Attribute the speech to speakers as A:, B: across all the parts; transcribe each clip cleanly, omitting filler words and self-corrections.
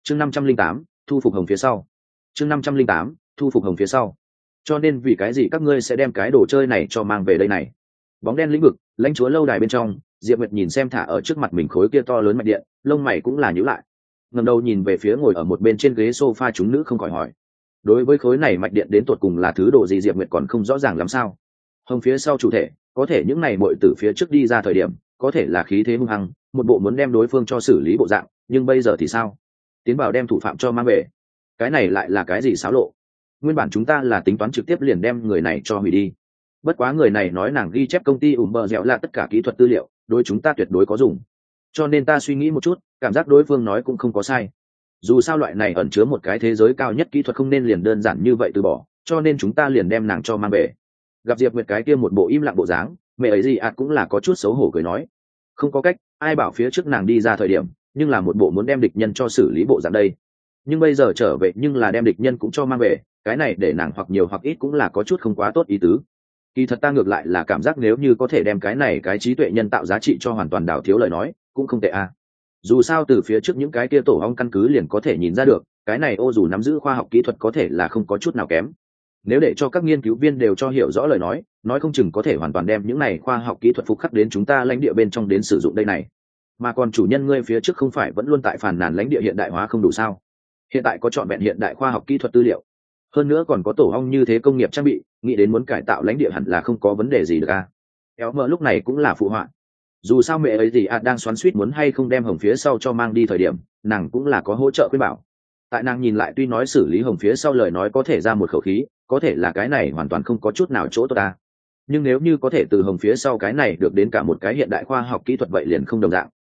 A: chương 508, thu phục hồng phía sau. chương 508, thu phục hồng phía sau. Cho nên vì cái gì các ngươi sẽ đem cái đồ chơi này cho mang về đây này? Bóng đen lĩnh vực, lãnh chúa lâu đài bên trong, Diệp Nguyệt nhìn xem thả ở trước mặt mình khối kia to lớn mạch điện, lông mày cũng là nhíu lại. Ngẩng đầu nhìn về phía ngồi ở một bên trên ghế sofa chúng nữ không khỏi hỏi. Đối với khối này mạch điện đến tột cùng là thứ đồ gì Diệp Nguyệt còn không rõ ràng lắm sao? Hồng phía sau chủ thể, có thể những này muội từ phía trước đi ra thời điểm, có thể là khí thế hung hăng, một bộ muốn đem đối phương cho xử lý bộ dạng, nhưng bây giờ thì sao? Tiến vào đem thủ phạm cho mang về. Cái này lại là cái gì xáo lộ? Nguyên bản chúng ta là tính toán trực tiếp liền đem người này cho hủy đi. Bất quá người này nói nàng ghi chép công ty bờ dẻo là tất cả kỹ thuật tư liệu, đối chúng ta tuyệt đối có dùng. Cho nên ta suy nghĩ một chút, cảm giác đối phương nói cũng không có sai. Dù sao loại này ẩn chứa một cái thế giới cao nhất kỹ thuật không nên liền đơn giản như vậy từ bỏ, cho nên chúng ta liền đem nàng cho mang về. Gặp Diệp Nguyệt cái kia một bộ im lặng bộ dáng, mẹ ấy gì cũng là có chút xấu hổ cười nói, không có cách, ai bảo phía trước nàng đi ra thời điểm, nhưng là một bộ muốn đem địch nhân cho xử lý bộ dạng đây. Nhưng bây giờ trở về nhưng là đem địch nhân cũng cho mang về, cái này để nàng hoặc nhiều hoặc ít cũng là có chút không quá tốt ý tứ. Kỳ thật ta ngược lại là cảm giác nếu như có thể đem cái này cái trí tuệ nhân tạo giá trị cho hoàn toàn đảo thiếu lời nói, cũng không tệ à. Dù sao từ phía trước những cái kia tổ ong căn cứ liền có thể nhìn ra được, cái này ô dù nắm giữ khoa học kỹ thuật có thể là không có chút nào kém. Nếu để cho các nghiên cứu viên đều cho hiểu rõ lời nói không chừng có thể hoàn toàn đem những này khoa học kỹ thuật phục khắc đến chúng ta lãnh địa bên trong đến sử dụng đây này. Mà còn chủ nhân ngươi phía trước không phải vẫn luôn tại phàn nàn lãnh địa hiện đại hóa không đủ sao? Hiện tại có trọn vẹn hiện đại khoa học kỹ thuật tư liệu, hơn nữa còn có tổ ong như thế công nghiệp trang bị, nghĩ đến muốn cải tạo lãnh địa hẳn là không có vấn đề gì được à? Kéo mờ lúc này cũng là phụ họa. Dù sao mẹ ấy gì đang xoắn xuýt muốn hay không đem hồng phía sau cho mang đi thời điểm, nàng cũng là có hỗ trợ khuyên bảo. Tại nàng nhìn lại tuy nói xử lý hồng phía sau lời nói có thể ra một khẩu khí, có thể là cái này hoàn toàn không có chút nào chỗ tốt ta. Nhưng nếu như có thể từ hồng phía sau cái này được đến cả một cái hiện đại khoa học kỹ thuật vậy liền không đồng dạng.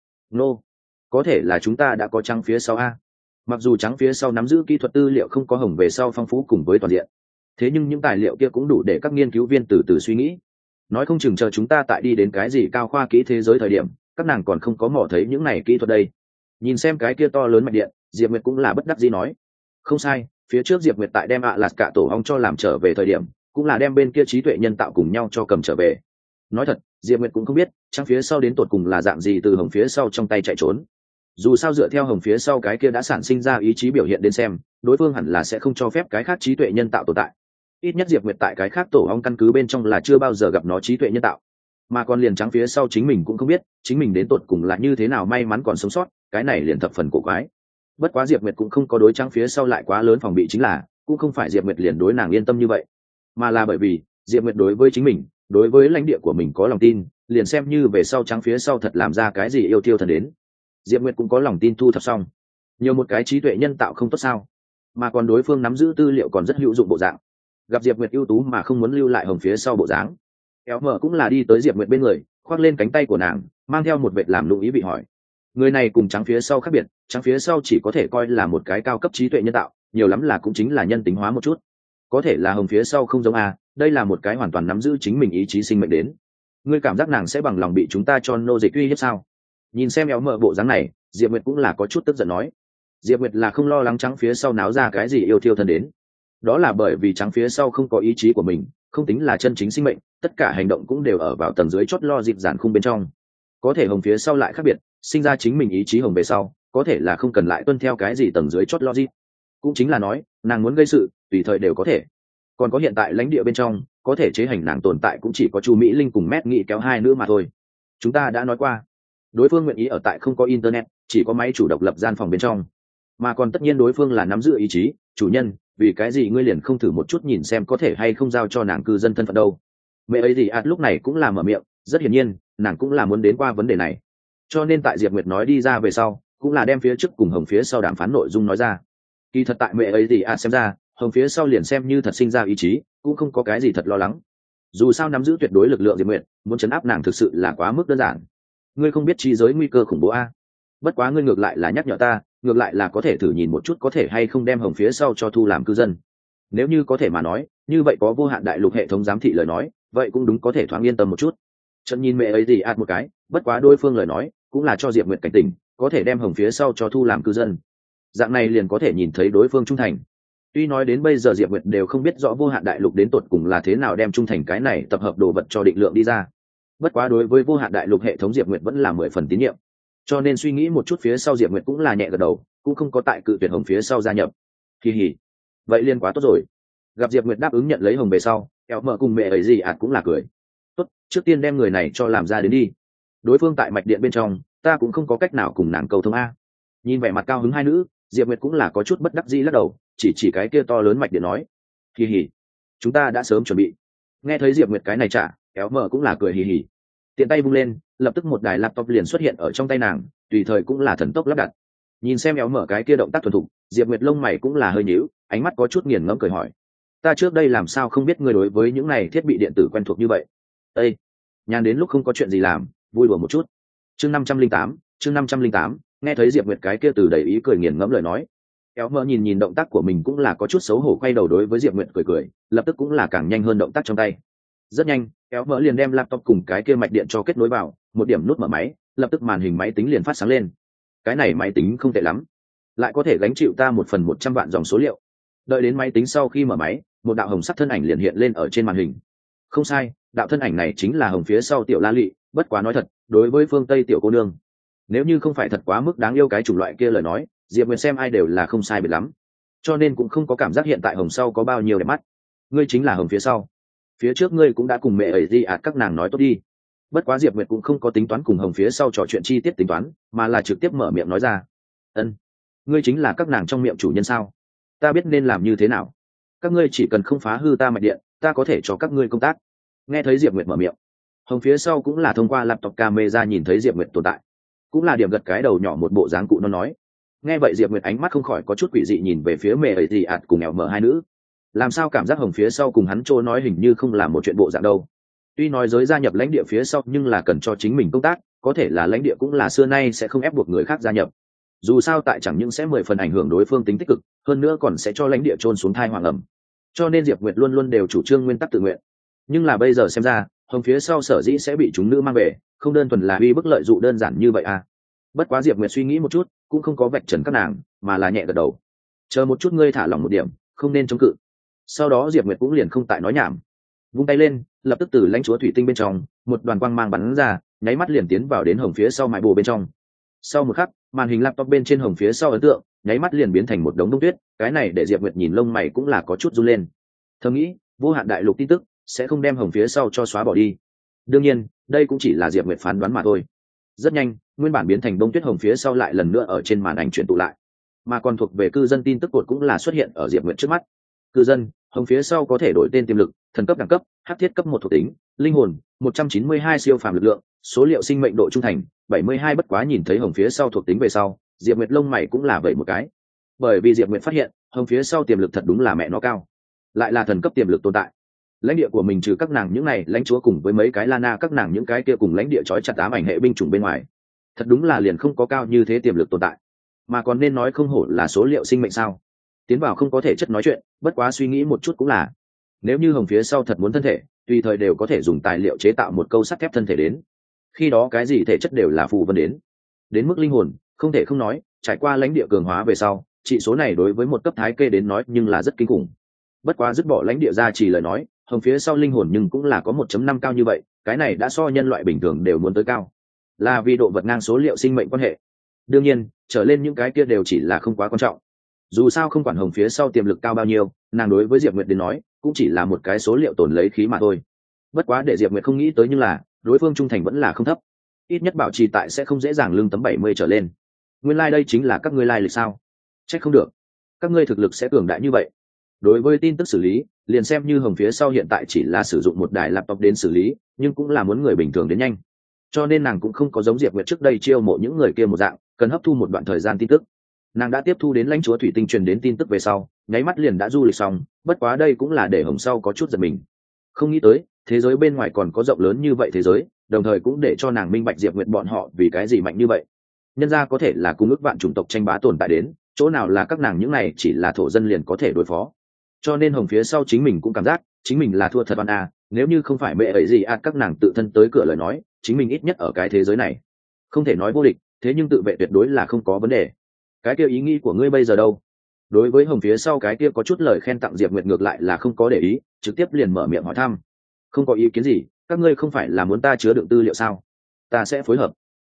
A: Có thể là chúng ta đã có trắng phía sau a. Mặc dù trắng phía sau nắm giữ kỹ thuật tư liệu không có hồng về sau phong phú cùng với toàn diện, thế nhưng những tài liệu kia cũng đủ để các nghiên cứu viên từ từ suy nghĩ. Nói không chừng chờ chúng ta tại đi đến cái gì cao khoa kỹ thế giới thời điểm, các nàng còn không có mò thấy những này kỹ thuật đây. Nhìn xem cái kia to lớn mạch điện, Diệp Nguyệt cũng là bất đắc dĩ nói. Không sai, phía trước Diệp Nguyệt tại đem lạt cả tổ ong cho làm trở về thời điểm, cũng là đem bên kia trí tuệ nhân tạo cùng nhau cho cầm trở về. Nói thật, Diệp Nguyệt cũng không biết trắng phía sau đến tột cùng là dạng gì từ hồng phía sau trong tay chạy trốn. Dù sao dựa theo hồng phía sau cái kia đã sản sinh ra ý chí biểu hiện đến xem, đối phương hẳn là sẽ không cho phép cái khác trí tuệ nhân tạo tồn tại. Ít nhất Diệp Nguyệt tại cái khác tổ ong căn cứ bên trong là chưa bao giờ gặp nó trí tuệ nhân tạo. Mà còn liền trắng phía sau chính mình cũng không biết, chính mình đến tột cùng là như thế nào may mắn còn sống sót, cái này liền thập phần cổ quái. Bất quá Diệp Nguyệt cũng không có đối trắng phía sau lại quá lớn phòng bị, chính là cũng không phải Diệp Nguyệt liền đối nàng yên tâm như vậy, mà là bởi vì Diệp Nguyệt đối với chính mình, đối với lãnh địa của mình có lòng tin, liền xem như về sau trắng phía sau thật làm ra cái gì yêu tiêu thần đến, Diệp Nguyệt cũng có lòng tin thu thập xong. Nhiều một cái trí tuệ nhân tạo không tốt sao? Mà còn đối phương nắm giữ tư liệu còn rất hữu dụng bộ dạng. Gặp Diệp Nguyệt ưu tú mà không muốn lưu lại hồng phía sau bộ dáng, kéo mở cũng là đi tới Diệp Nguyệt bên người, khoác lên cánh tay của nàng, mang theo một vệt làm lung ý vị hỏi. Người này cùng trắng phía sau khác biệt, trắng phía sau chỉ có thể coi là một cái cao cấp trí tuệ nhân tạo, nhiều lắm là cũng chính là nhân tính hóa một chút. Có thể là hồng phía sau không giống a, đây là một cái hoàn toàn nắm giữ chính mình ý chí sinh mệnh đến. Ngươi cảm giác nàng sẽ bằng lòng bị chúng ta cho nô dịch uy hiếp sao? Nhìn xem éo mở bộ dáng này, Diệp Nguyệt cũng là có chút tức giận nói. Diệp Nguyệt là không lo lắng trắng phía sau náo ra cái gì yêu thiêu thân đến. Đó là bởi vì trắng phía sau không có ý chí của mình, không tính là chân chính sinh mệnh, tất cả hành động cũng đều ở vào tầng dưới chót lo dịp giản khung bên trong. Có thể hồng phía sau lại khác biệt, sinh ra chính mình ý chí hồng về sau, có thể là không cần lại tuân theo cái gì tầng dưới chót logic. Cũng chính là nói, nàng muốn gây sự, tùy thời đều có thể. Còn có hiện tại lãnh địa bên trong, có thể chế hành nàng tồn tại cũng chỉ có Chu Mỹ Linh cùng Mét Nghị kéo hai nữa mà thôi. Chúng ta đã nói qua, đối phương nguyện ý ở tại không có internet, chỉ có máy chủ độc lập gian phòng bên trong. Mà còn tất nhiên đối phương là nắm giữ ý chí, chủ nhân, vì cái gì ngươi liền không thử một chút nhìn xem có thể hay không giao cho nàng cư dân thân phận đâu? Mẹ ấy gì lúc này cũng là mở miệng, rất hiển nhiên, nàng cũng là muốn đến qua vấn đề này. Cho nên tại Diệp Nguyệt nói đi ra về sau, cũng là đem phía trước cùng hồng phía sau đàm phán nội dung nói ra. Kỳ thật tại mẹ ấy gì xem ra, hồng phía sau liền xem như thật sinh ra ý chí, cũng không có cái gì thật lo lắng. Dù sao nắm giữ tuyệt đối lực lượng Diệp Nguyệt, muốn chấn áp nàng thực sự là quá mức đơn giản. Ngươi không biết trí giới nguy cơ khủng bố a? Bất quá ngươi ngược lại là nhắc nhở ta, ngược lại là có thể thử nhìn một chút có thể hay không đem hồng phía sau cho thu làm cư dân. Nếu như có thể mà nói, như vậy có vô hạn đại lục hệ thống giám thị lời nói, vậy cũng đúng có thể thoáng yên tâm một chút. Trận nhìn mẹ ấy gì một cái, bất quá đối phương lời nói cũng là cho Diệp Nguyệt cảnh tỉnh, có thể đem hồng phía sau cho thu làm cư dân. Dạng này liền có thể nhìn thấy đối phương trung thành. Tuy nói đến bây giờ Diệp Nguyệt đều không biết rõ vô hạn đại lục đến tột cùng là thế nào đem trung thành cái này tập hợp đồ vật cho định lượng đi ra. Bất quá đối với vô hạn đại lục hệ thống Diệp Nguyệt vẫn là 10 phần tín nhiệm. cho nên suy nghĩ một chút phía sau diệp nguyệt cũng là nhẹ gật đầu, cũng không có tại cự tuyệt hồng phía sau gia nhập. Kỳ hỉ, vậy liên quá tốt rồi. Gặp diệp nguyệt đáp ứng nhận lấy hồng về sau, kéo mở cùng mẹ ấy gì cũng là cười. Tốt, trước tiên đem người này cho làm ra đến đi. Đối phương tại mạch điện bên trong, ta cũng không có cách nào cùng nàng cầu thông a. Nhìn vẻ mặt cao hứng hai nữ, diệp nguyệt cũng là có chút bất đắc dĩ lắc đầu, chỉ cái kia to lớn mạch điện nói. Kỳ hỉ, chúng ta đã sớm chuẩn bị. Nghe thấy diệp nguyệt cái này trả, kéo mở cũng là cười hì hì, tiện tay vung lên, lập tức một đài laptop liền xuất hiện ở trong tay nàng, tùy thời cũng là thần tốc lắp đặt. Nhìn xem kéo mở cái kia động tác thuần thục, diệp nguyệt lông mày cũng là hơi nhíu, ánh mắt có chút nghiền ngẫm cười hỏi. Ta trước đây làm sao không biết ngươi đối với những này thiết bị điện tử quen thuộc như vậy? Ê, nhàn đến lúc không có chuyện gì làm, vui đùa một chút. Chương 508, nghe thấy diệp nguyệt cái kia từ đầy ý cười nghiền ngẫm lời nói, kéo mở nhìn động tác của mình cũng là có chút xấu hổ, quay đầu đối với diệp nguyệt cười, lập tức cũng là càng nhanh hơn động tác trong tay. Rất nhanh, kéo mở liền đem laptop cùng cái kia mạch điện cho kết nối vào, một điểm nút mở máy, lập tức màn hình máy tính liền phát sáng lên. Cái này máy tính không tệ lắm, lại có thể gánh chịu ta 1/100 vạn dòng số liệu. Đợi đến máy tính sau khi mở máy, một đạo hồng sắc thân ảnh liền hiện lên ở trên màn hình. Không sai, đạo thân ảnh này chính là hồng phía sau tiểu La Lị, bất quá nói thật, đối với phương Tây tiểu cô nương, nếu như không phải thật quá mức đáng yêu cái chủng loại kia lời nói, diệp nguyệt xem ai đều là không sai biệt lắm, cho nên cũng không có cảm giác hiện tại hồng sau có bao nhiêu đẹp mắt. Ngươi chính là hồng phía sau, phía trước ngươi cũng đã cùng mẹ ấy gì các nàng nói tốt đi. Bất quá diệp nguyệt cũng không có tính toán cùng hồng phía sau trò chuyện chi tiết tính toán, mà là trực tiếp mở miệng nói ra. Ân, ngươi chính là các nàng trong miệng chủ nhân sao? Ta biết nên làm như thế nào. Các ngươi chỉ cần không phá hư ta mạch điện, ta có thể cho các ngươi công tác. Nghe thấy diệp nguyệt mở miệng, hồng phía sau cũng là thông qua laptop camera nhìn thấy diệp nguyệt tồn tại, cũng là điểm gật cái đầu nhỏ một bộ dáng cụ nó nói. Nghe vậy diệp nguyệt ánh mắt không khỏi có chút quỷ dị nhìn về phía mẹ ấy gì cùng ẻo mở hai nữ. Làm sao cảm giác hồng phía sau cùng hắn trô nói hình như không là một chuyện bộ dạng đâu. Tuy nói giới gia nhập lãnh địa phía sau nhưng là cần cho chính mình công tác, có thể là lãnh địa cũng là xưa nay sẽ không ép buộc người khác gia nhập. Dù sao tại chẳng những sẽ 10 phần ảnh hưởng đối phương tính tích cực, hơn nữa còn sẽ cho lãnh địa trôn xuống thai hoàng ẩm. Cho nên diệp nguyệt luôn luôn đều chủ trương nguyên tắc tự nguyện. Nhưng là bây giờ xem ra, hồng phía sau sở dĩ sẽ bị chúng nữ mang về, không đơn thuần là uy bức lợi dụ đơn giản như vậy à. Bất quá diệp nguyệt suy nghĩ một chút, cũng không có vạch trần các nàng, mà là nhẹ gật đầu. Chờ một chút, ngươi thả lỏng một điểm, không nên chống cự. Sau đó diệp nguyệt cũng liền không tại nói nhảm, vung tay lên, lập tức từ lãnh chúa thủy tinh bên trong một đoàn quang mang bắn ra, nháy mắt liền tiến vào đến hồng phía sau mái bồ bên trong. Sau một khắc, màn hình laptop bên trên hồng phía sau ấn tượng nháy mắt liền biến thành một đống đông tuyết, cái này để diệp nguyệt nhìn lông mày cũng là có chút run lên. Thầm nghĩ, vô hạn đại lục tin tức sẽ không đem hồng phía sau cho xóa bỏ đi. Đương nhiên, đây cũng chỉ là diệp nguyệt phán đoán mà thôi. Rất nhanh, nguyên bản biến thành đông tuyết hồng phía sau lại lần nữa ở trên màn ảnh chuyển tụ lại, mà còn thuộc về cư dân tin tức cột cũng là xuất hiện ở diệp nguyệt trước mắt. Cư dân, hồng phía sau có thể đổi tên tiềm lực, thần cấp đẳng cấp, hắc thiết cấp 1 thuộc tính, linh hồn 192 siêu phàm lực lượng, số liệu sinh mệnh độ trung thành 72. Bất quá nhìn thấy hồng phía sau thuộc tính về sau, diệp nguyệt lông mày cũng là vậy một cái, bởi vì diệp nguyệt phát hiện hồng phía sau tiềm lực thật đúng là mẹ nó cao, lại là thần cấp tiềm lực tồn tại. Lãnh địa của mình trừ các nàng những này lãnh chúa cùng với mấy cái Lana các nàng những cái kia cùng lãnh địa trói chặt ám ảnh hệ binh chủng bên ngoài, thật đúng là liền không có cao như thế tiềm lực tồn tại. Mà còn nên nói không hổ là số liệu sinh mệnh sao. Tiến vào không có thể chất nói chuyện, bất quá suy nghĩ một chút cũng là, nếu như hồng phía sau thật muốn thân thể, tùy thời đều có thể dùng tài liệu chế tạo một câu sắt thép thân thể đến. Khi đó cái gì thể chất đều là phù vân đến mức linh hồn, không thể không nói, trải qua lãnh địa cường hóa về sau, trị số này đối với một cấp thái kê đến nói nhưng là rất kinh khủng. Bất quá dứt bỏ lãnh địa ra chỉ lời nói, hồng phía sau linh hồn nhưng cũng là có 1.5 cao như vậy, cái này đã so nhân loại bình thường đều muốn tới cao, là vì độ vật ngang số liệu sinh mệnh quan hệ. Đương nhiên, trở lên những cái kia đều chỉ là không quá quan trọng. Dù sao không quản hồng phía sau tiềm lực cao bao nhiêu, nàng đối với diệp nguyệt đến nói cũng chỉ là một cái số liệu tồn lấy khí mà thôi. Bất quá để diệp nguyệt không nghĩ tới nhưng là đối phương trung thành vẫn là không thấp, ít nhất bảo trì tại sẽ không dễ dàng lương tấm 70 trở lên. Nguyên lai、đây chính là các ngươi lịch sao? Trách không được, các ngươi thực lực sẽ cường đại như vậy. Đối với tin tức xử lý, liền xem như hồng phía sau hiện tại chỉ là sử dụng một đài laptop đến xử lý, nhưng cũng là muốn người bình thường đến nhanh, cho nên nàng cũng không có giống diệp nguyệt trước đây chiêu mộ những người kia một dạng cần hấp thu một đoạn thời gian tin tức. Nàng đã tiếp thu đến lãnh chúa thủy tinh truyền đến tin tức về sau, nháy mắt liền đã du lịch xong. Bất quá đây cũng là để hồng sau có chút giật mình, không nghĩ tới thế giới bên ngoài còn có rộng lớn như vậy thế giới, đồng thời cũng để cho nàng minh bạch diệp nguyệt bọn họ vì cái gì mạnh như vậy. Nhân ra có thể là cung ước vạn chủng tộc tranh bá tồn tại đến chỗ nào là các nàng những này chỉ là thổ dân liền có thể đối phó. Cho nên hồng phía sau chính mình cũng cảm giác chính mình là thua thật oan à, nếu như không phải mẹ ấy gì các nàng tự thân tới cửa lời nói, chính mình ít nhất ở cái thế giới này không thể nói vô địch, thế nhưng tự vệ tuyệt đối là không có vấn đề. Cái kia ý nghĩ của ngươi bây giờ đâu? Đối với hồng phía sau cái kia có chút lời khen tặng diệp nguyệt ngược lại là không có để ý, trực tiếp liền mở miệng hỏi thăm. Không có ý kiến gì, các ngươi không phải là muốn ta chứa đựng tư liệu sao? Ta sẽ phối hợp.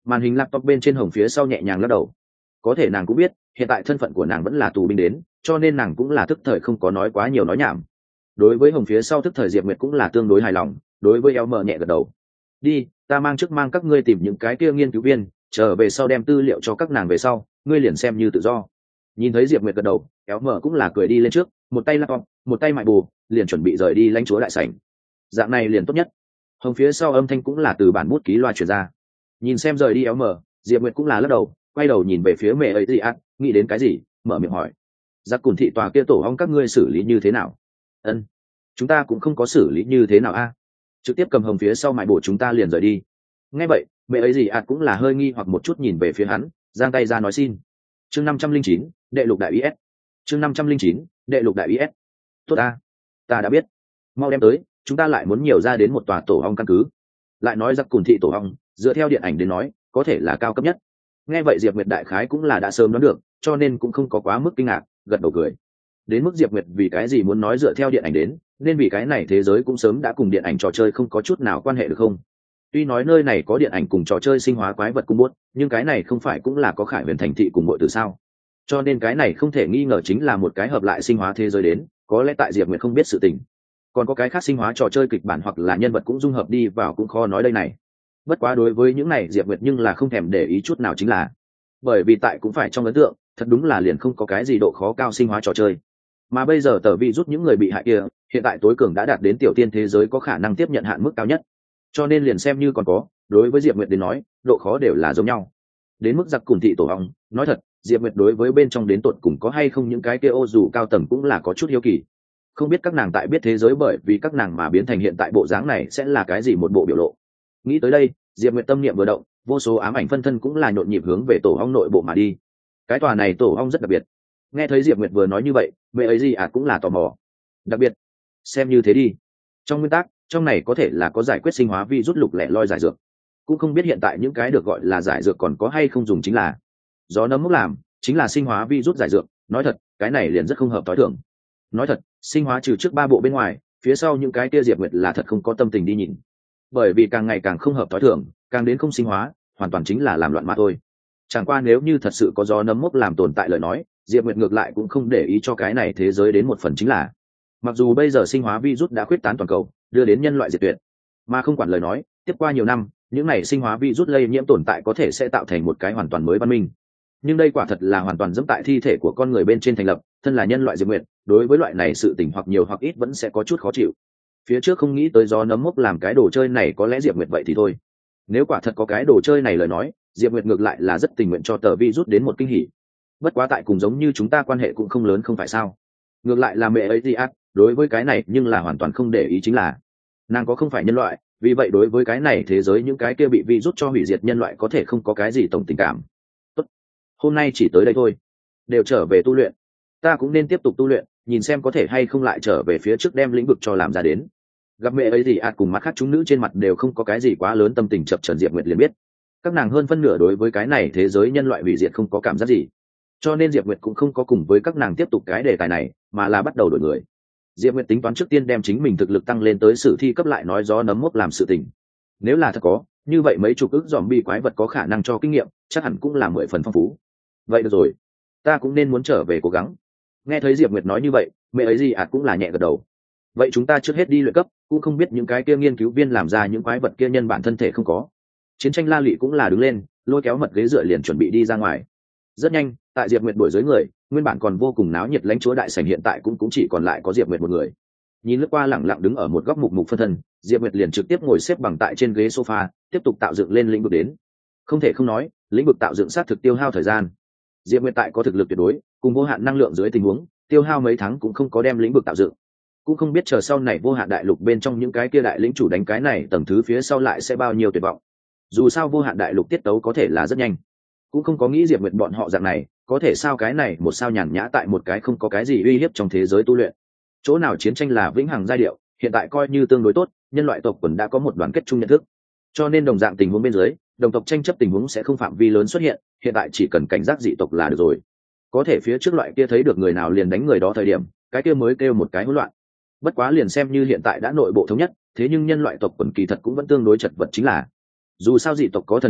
A: Màn hình laptop bên trên Hồng phía sau nhẹ nhàng lắc đầu. Có thể nàng cũng biết hiện tại thân phận của nàng vẫn là tù binh đến, cho nên nàng cũng là thức thời không có nói quá nhiều nói nhảm. Đối với Hồng phía sau thức thời Diệp Nguyệt cũng là tương đối hài lòng, đối với Elmer nhẹ gật đầu. Đi, ta mang các ngươi tìm những cái kia nghiên cứu viên, trở về sau đem tư liệu cho các nàng về sau, ngươi liền xem như tự do. Nhìn thấy Diệp Nguyệt gật đầu, Elmer cũng là cười đi lên trước, một tay laptop, một tay mại bù, liền chuẩn bị rời đi lãnh chúa đại sảnh. Dạng này liền tốt nhất. Hồng phía sau âm thanh cũng là từ bản bút ký loa truyền ra. Nhìn xem rời đi Elmer, Diệp Nguyệt cũng là lắc đầu, quay đầu nhìn về phía mẹ ấy gì ạ, nghĩ đến cái gì, mở miệng hỏi. Giặc Cùn thị tòa kia tổ ong các ngươi xử lý như thế nào? Ân, chúng ta cũng không có xử lý như thế nào a. Trực tiếp cầm Hồng phía sau mại bổ chúng ta liền rời đi. Nghe vậy, mẹ ấy gì ạ cũng là hơi nghi hoặc một chút nhìn về phía hắn, giang tay ra nói xin. Chương 509, đệ lục đại IS. Chương 509, đệ lục đại IS. Tốt ta đã biết. Mau đem tới, chúng ta lại muốn nhiều ra đến một tòa tổ ong căn cứ. Lại nói Giặc Cùn thị tổ ong, dựa theo điện ảnh đến nói, có thể là cao cấp nhất. Nghe vậy Diệp Nguyệt đại khái cũng là đã sớm đoán được, cho nên cũng không có quá mức kinh ngạc, gật đầu cười. Đến mức Diệp Nguyệt vì cái gì muốn nói dựa theo điện ảnh đến, nên vì cái này thế giới cũng sớm đã cùng điện ảnh trò chơi không có chút nào quan hệ được không? Tuy nói nơi này có điện ảnh cùng trò chơi sinh hóa quái vật cung bút, nhưng cái này không phải cũng là có Khải Huyền thành thị cùng mọi từ sao? Cho nên cái này không thể nghi ngờ chính là một cái hợp lại sinh hóa thế giới đến, có lẽ tại Diệp Nguyệt không biết sự tình. Còn có cái khác sinh hóa trò chơi kịch bản hoặc là nhân vật cũng dung hợp đi vào cũng khó nói đây này. Bất quá đối với những này Diệp Nguyệt nhưng là không thèm để ý chút nào chính là, bởi vì tại cũng phải trong ấn tượng, thật đúng là liền không có cái gì độ khó cao sinh hóa trò chơi. Mà bây giờ tờ vi rút những người bị hại kia, hiện tại tối cường đã đạt đến tiểu tiên thế giới có khả năng tiếp nhận hạn mức cao nhất. Cho nên liền xem như còn có, đối với Diệp Nguyệt đến nói, độ khó đều là giống nhau. Đến mức Giặc Cùn thị tổ ong, nói thật, Diệp Nguyệt đối với bên trong đến tột cùng có hay không những cái kia ô dù cao tầng cũng là có chút hiếu kỳ. Không biết các nàng tại biết thế giới bởi vì các nàng mà biến thành hiện tại bộ dáng này sẽ là cái gì một bộ biểu lộ. Nghĩ tới đây, Diệp Nguyệt tâm niệm vừa động, vô số ám ảnh phân thân cũng là nhộn nhịp hướng về tổ ong nội bộ mà đi. Cái tòa này tổ ong rất đặc biệt. Nghe thấy Diệp Nguyệt vừa nói như vậy, mẹ ấy gì cũng là tò mò. Đặc biệt, xem như thế đi. Trong nguyên tắc, trong này có thể là có giải quyết sinh hóa vi rút lục lẻ loi giải dược. Cũng không biết hiện tại những cái được gọi là giải dược còn có hay không dùng chính là. Gió nấm mốc làm, chính là sinh hóa vi rút giải dược, nói thật, cái này liền rất không hợp tối thường. Nói thật, sinh hóa trừ trước 3 bộ bên ngoài, phía sau những cái kia Diệp Nguyệt là thật không có tâm tình đi nhìn. Bởi vì càng ngày càng không hợp tối thường, càng đến không sinh hóa, hoàn toàn chính là làm loạn mà thôi. Chẳng qua nếu như thật sự có gió nấm mốc làm tồn tại lời nói, Diệp Nguyệt ngược lại cũng không để ý cho cái này thế giới đến một phần chính là, mặc dù bây giờ sinh hóa virus đã khuyết tán toàn cầu, đưa đến nhân loại diệt tuyệt, mà không quản lời nói, tiếp qua nhiều năm, những này sinh hóa virus lây nhiễm tồn tại có thể sẽ tạo thành một cái hoàn toàn mới văn minh. Nhưng đây quả thật là hoàn toàn dẫm tại thi thể của con người bên trên thành lập, thân là nhân loại Diệp Nguyệt, đối với loại này sự tình hoặc nhiều hoặc ít vẫn sẽ có chút khó chịu. Phía trước không nghĩ tới gió nấm mốc làm cái đồ chơi này có lẽ Diệp Nguyệt vậy thì thôi. Nếu quả thật có cái đồ chơi này lời nói, Diệp Nguyệt ngược lại là rất tình nguyện cho tờ virus đến một kinh hỉ. Bất quá tại cùng giống như chúng ta quan hệ cũng không lớn không phải sao? Ngược lại là mẹ ấy gì đối với cái này nhưng là hoàn toàn không để ý chính là, nàng có không phải nhân loại, vì vậy đối với cái này thế giới những cái kia bị virus cho hủy diệt nhân loại có thể không có cái gì tổng tình cảm. Tốt, hôm nay chỉ tới đây thôi, đều trở về tu luyện. Ta cũng nên tiếp tục tu luyện, nhìn xem có thể hay không lại trở về phía trước đem lĩnh vực cho làm ra đến. Gặp mẹ ấy gì cùng mắt khác chúng nữ trên mặt đều không có cái gì quá lớn tâm tình chập chờn, Diệp Nguyệt liền biết các nàng hơn phân nửa đối với cái này thế giới nhân loại hủy diệt không có cảm giác gì, cho nên Diệp Nguyệt cũng không có cùng với các nàng tiếp tục cái đề tài này, mà là bắt đầu đổi người. Diệp Nguyệt tính toán trước tiên đem chính mình thực lực tăng lên tới sử thi cấp lại nói gió nấm mốc làm sự tình. Nếu là thật có, như vậy mấy chục ức zombie quái vật có khả năng cho kinh nghiệm, chắc hẳn cũng là 10 phần phong phú. Vậy được rồi, ta cũng nên muốn trở về cố gắng. Nghe thấy Diệp Nguyệt nói như vậy, mẹ ấy gì cũng là nhẹ gật đầu. Vậy chúng ta trước hết đi luyện cấp, cũng không biết những cái kia nghiên cứu viên làm ra những quái vật kia nhân bản thân thể không có. Chiến tranh La Lụy cũng là đứng lên, lôi kéo mật ghế dựa liền chuẩn bị đi ra ngoài. Rất nhanh, tại Diệp Nguyệt đuổi dưới người, nguyên bản còn vô cùng náo nhiệt lãnh chúa đại sảnh hiện tại cũng chỉ còn lại có Diệp Nguyệt một người. Nhìn lướt qua lẳng lặng đứng ở một góc mục mục phân thân, Diệp Nguyệt liền trực tiếp ngồi xếp bằng tại trên ghế sofa, tiếp tục tạo dựng lên lĩnh vực đến. Không thể không nói, lĩnh vực tạo dựng sát thực tiêu hao thời gian. Diệp Nguyệt tại có thực lực tuyệt đối, cùng vô hạn năng lượng dưới tình huống, tiêu hao mấy tháng cũng không có đem lĩnh vực tạo dựng. Cũng không biết chờ sau này vô hạn đại lục bên trong những cái kia đại lĩnh chủ đánh cái này tầng thứ phía sau lại sẽ bao nhiêu tuyệt vọng. Dù sao vô hạn đại lục tiết tấu có thể là rất nhanh, cũng không có nghĩ Diệp Nguyệt bọn họ dạng này có thể sao cái này một sao nhàn nhã tại một cái không có cái gì uy hiếp trong thế giới tu luyện. Chỗ nào chiến tranh là vĩnh hằng giai điệu, hiện tại coi như tương đối tốt, nhân loại tộc quần đã có một đoàn kết chung nhận thức, cho nên đồng dạng tình huống bên dưới, đồng tộc tranh chấp tình huống sẽ không phạm vi lớn xuất hiện, hiện tại chỉ cần cảnh giác dị tộc là được rồi. Có thể phía trước loại kia thấy được người nào liền đánh người đó thời điểm, cái kia mới kêu một cái hỗn loạn. Bất quá liền xem như hiện tại đã nội bộ thống nhất, thế nhưng nhân loại tộc quần kỳ thật cũng vẫn tương đối chật vật chính là, dù sao dị tộc có thần linh,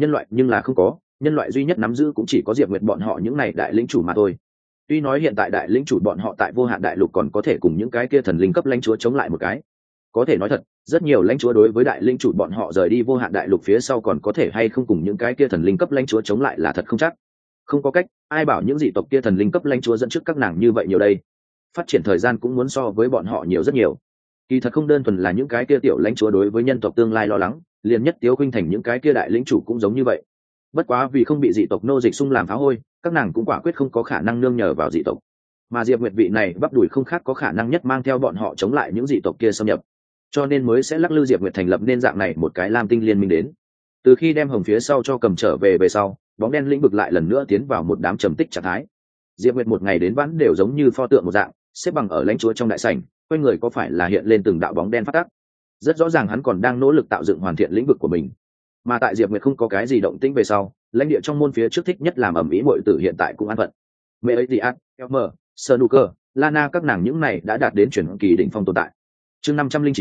A: nhân loại nhưng là không có, nhân loại duy nhất nắm giữ cũng chỉ có Diệp Nguyệt bọn họ những này đại lĩnh chủ mà thôi. Tuy nói hiện tại đại lĩnh chủ bọn họ tại vô hạn đại lục còn có thể cùng những cái kia thần linh cấp lãnh chúa chống lại một cái, có thể nói thật, rất nhiều lãnh chúa đối với đại lĩnh chủ bọn họ rời đi vô hạn đại lục phía sau còn có thể hay không cùng những cái kia thần linh cấp lãnh chúa chống lại là thật không chắc. Không có cách, ai bảo những dị tộc kia thần linh cấp lãnh chúa dẫn trước các nàng như vậy nhiều đây. Phát triển thời gian cũng muốn so với bọn họ nhiều rất nhiều. Kỳ thật không đơn thuần là những cái kia tiểu lãnh chúa đối với nhân tộc tương lai lo lắng, liền nhất Tiếu Khuynh thành những cái kia đại lĩnh chủ cũng giống như vậy. Bất quá vì không bị dị tộc nô dịch xung làm phá hôi, các nàng cũng quả quyết không có khả năng nương nhờ vào dị tộc. Mà Diệp Nguyệt vị này bắp đùi không khác có khả năng nhất mang theo bọn họ chống lại những dị tộc kia xâm nhập, cho nên mới sẽ lắc lư Diệp Nguyệt thành lập nên dạng này một cái Lam Tinh liên minh đến. Từ khi đem Hồng phía sau cho cầm trở về sau, bóng đen lĩnh vực lại lần nữa tiến vào một đám trầm tích trạng thái. Diệp Nguyệt một ngày đến vãn đều giống như pho tượng một dạng, xếp bằng ở lãnh chúa trong đại sảnh, quanh người có phải là hiện lên từng đạo bóng đen phát tác. Rất rõ ràng hắn còn đang nỗ lực tạo dựng hoàn thiện lĩnh vực của mình. Mà tại Diệp Nguyệt không có cái gì động tĩnh về sau, lãnh địa trong môn phía trước thích nhất làm ẩm ý muội tử hiện tại cũng an phận. Mẹ ấy Diat, Elmer, Snooker, Lana các nàng những này đã đạt đến chuyển kỳ đỉnh phong tồn tại. Chương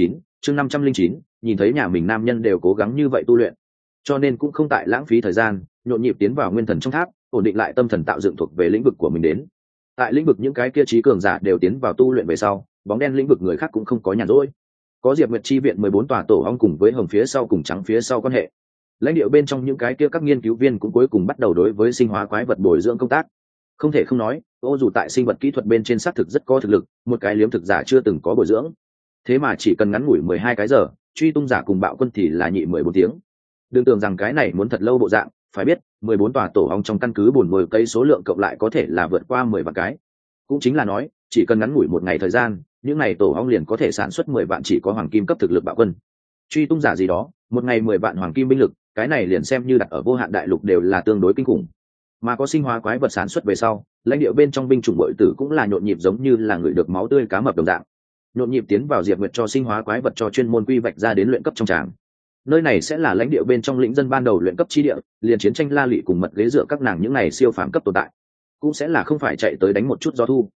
A: 509, nhìn thấy nhà mình nam nhân đều cố gắng như vậy tu luyện, cho nên cũng không tại lãng phí thời gian, nhộn nhịp tiến vào nguyên thần trong tháp, ổn định lại tâm thần tạo dựng thuộc về lĩnh vực của mình đến. Tại lĩnh vực những cái kia trí cường giả đều tiến vào tu luyện về sau, bóng đen lĩnh vực người khác cũng không có nhàn rỗi. Có Diệp Nguyệt chi viện 14 tòa tổ ong cùng với Hồng phía sau cùng Trắng phía sau quan hệ. Lãnh địa bên trong những cái kia các nghiên cứu viên cũng cuối cùng bắt đầu đối với sinh hóa quái vật bồi dưỡng công tác. Không thể không nói, ô dù tại sinh vật kỹ thuật bên trên xác thực rất có thực lực, một cái liếm thực giả chưa từng có bồi dưỡng. Thế mà chỉ cần ngắn ngủi 12 cái giờ, truy tung giả cùng bạo quân thì là nhị 14 tiếng. Đừng tưởng rằng cái này muốn thật lâu bộ dạng, phải biết 14 tòa tổ ong trong căn cứ buồn mồi cây số lượng cộng lại có thể là vượt qua 10 vạn cái. Cũng chính là nói, chỉ cần ngắn ngủi một ngày thời gian, những này tổ ong liền có thể sản xuất 10 vạn chỉ có hoàng kim cấp thực lực bạo quân. Truy tung giả gì đó, một ngày 10 vạn hoàng kim binh lực, cái này liền xem như đặt ở vô hạn đại lục đều là tương đối kinh khủng. Mà có sinh hóa quái vật sản xuất về sau, lãnh địa bên trong binh chủng bội tử cũng là nhộn nhịp giống như là người được máu tươi cá mập đồng dạng, nhộn nhịp tiến vào Diệp Nguyệt cho sinh hóa quái vật cho chuyên môn quy vạch ra đến luyện cấp trong tràng. Nơi này sẽ là lãnh địa bên trong lĩnh dân ban đầu luyện cấp chi địa, liền chiến tranh la lị cùng mật ghế dựa các nàng những này siêu phàm cấp tồn tại, cũng sẽ là không phải chạy tới đánh một chút gió thu.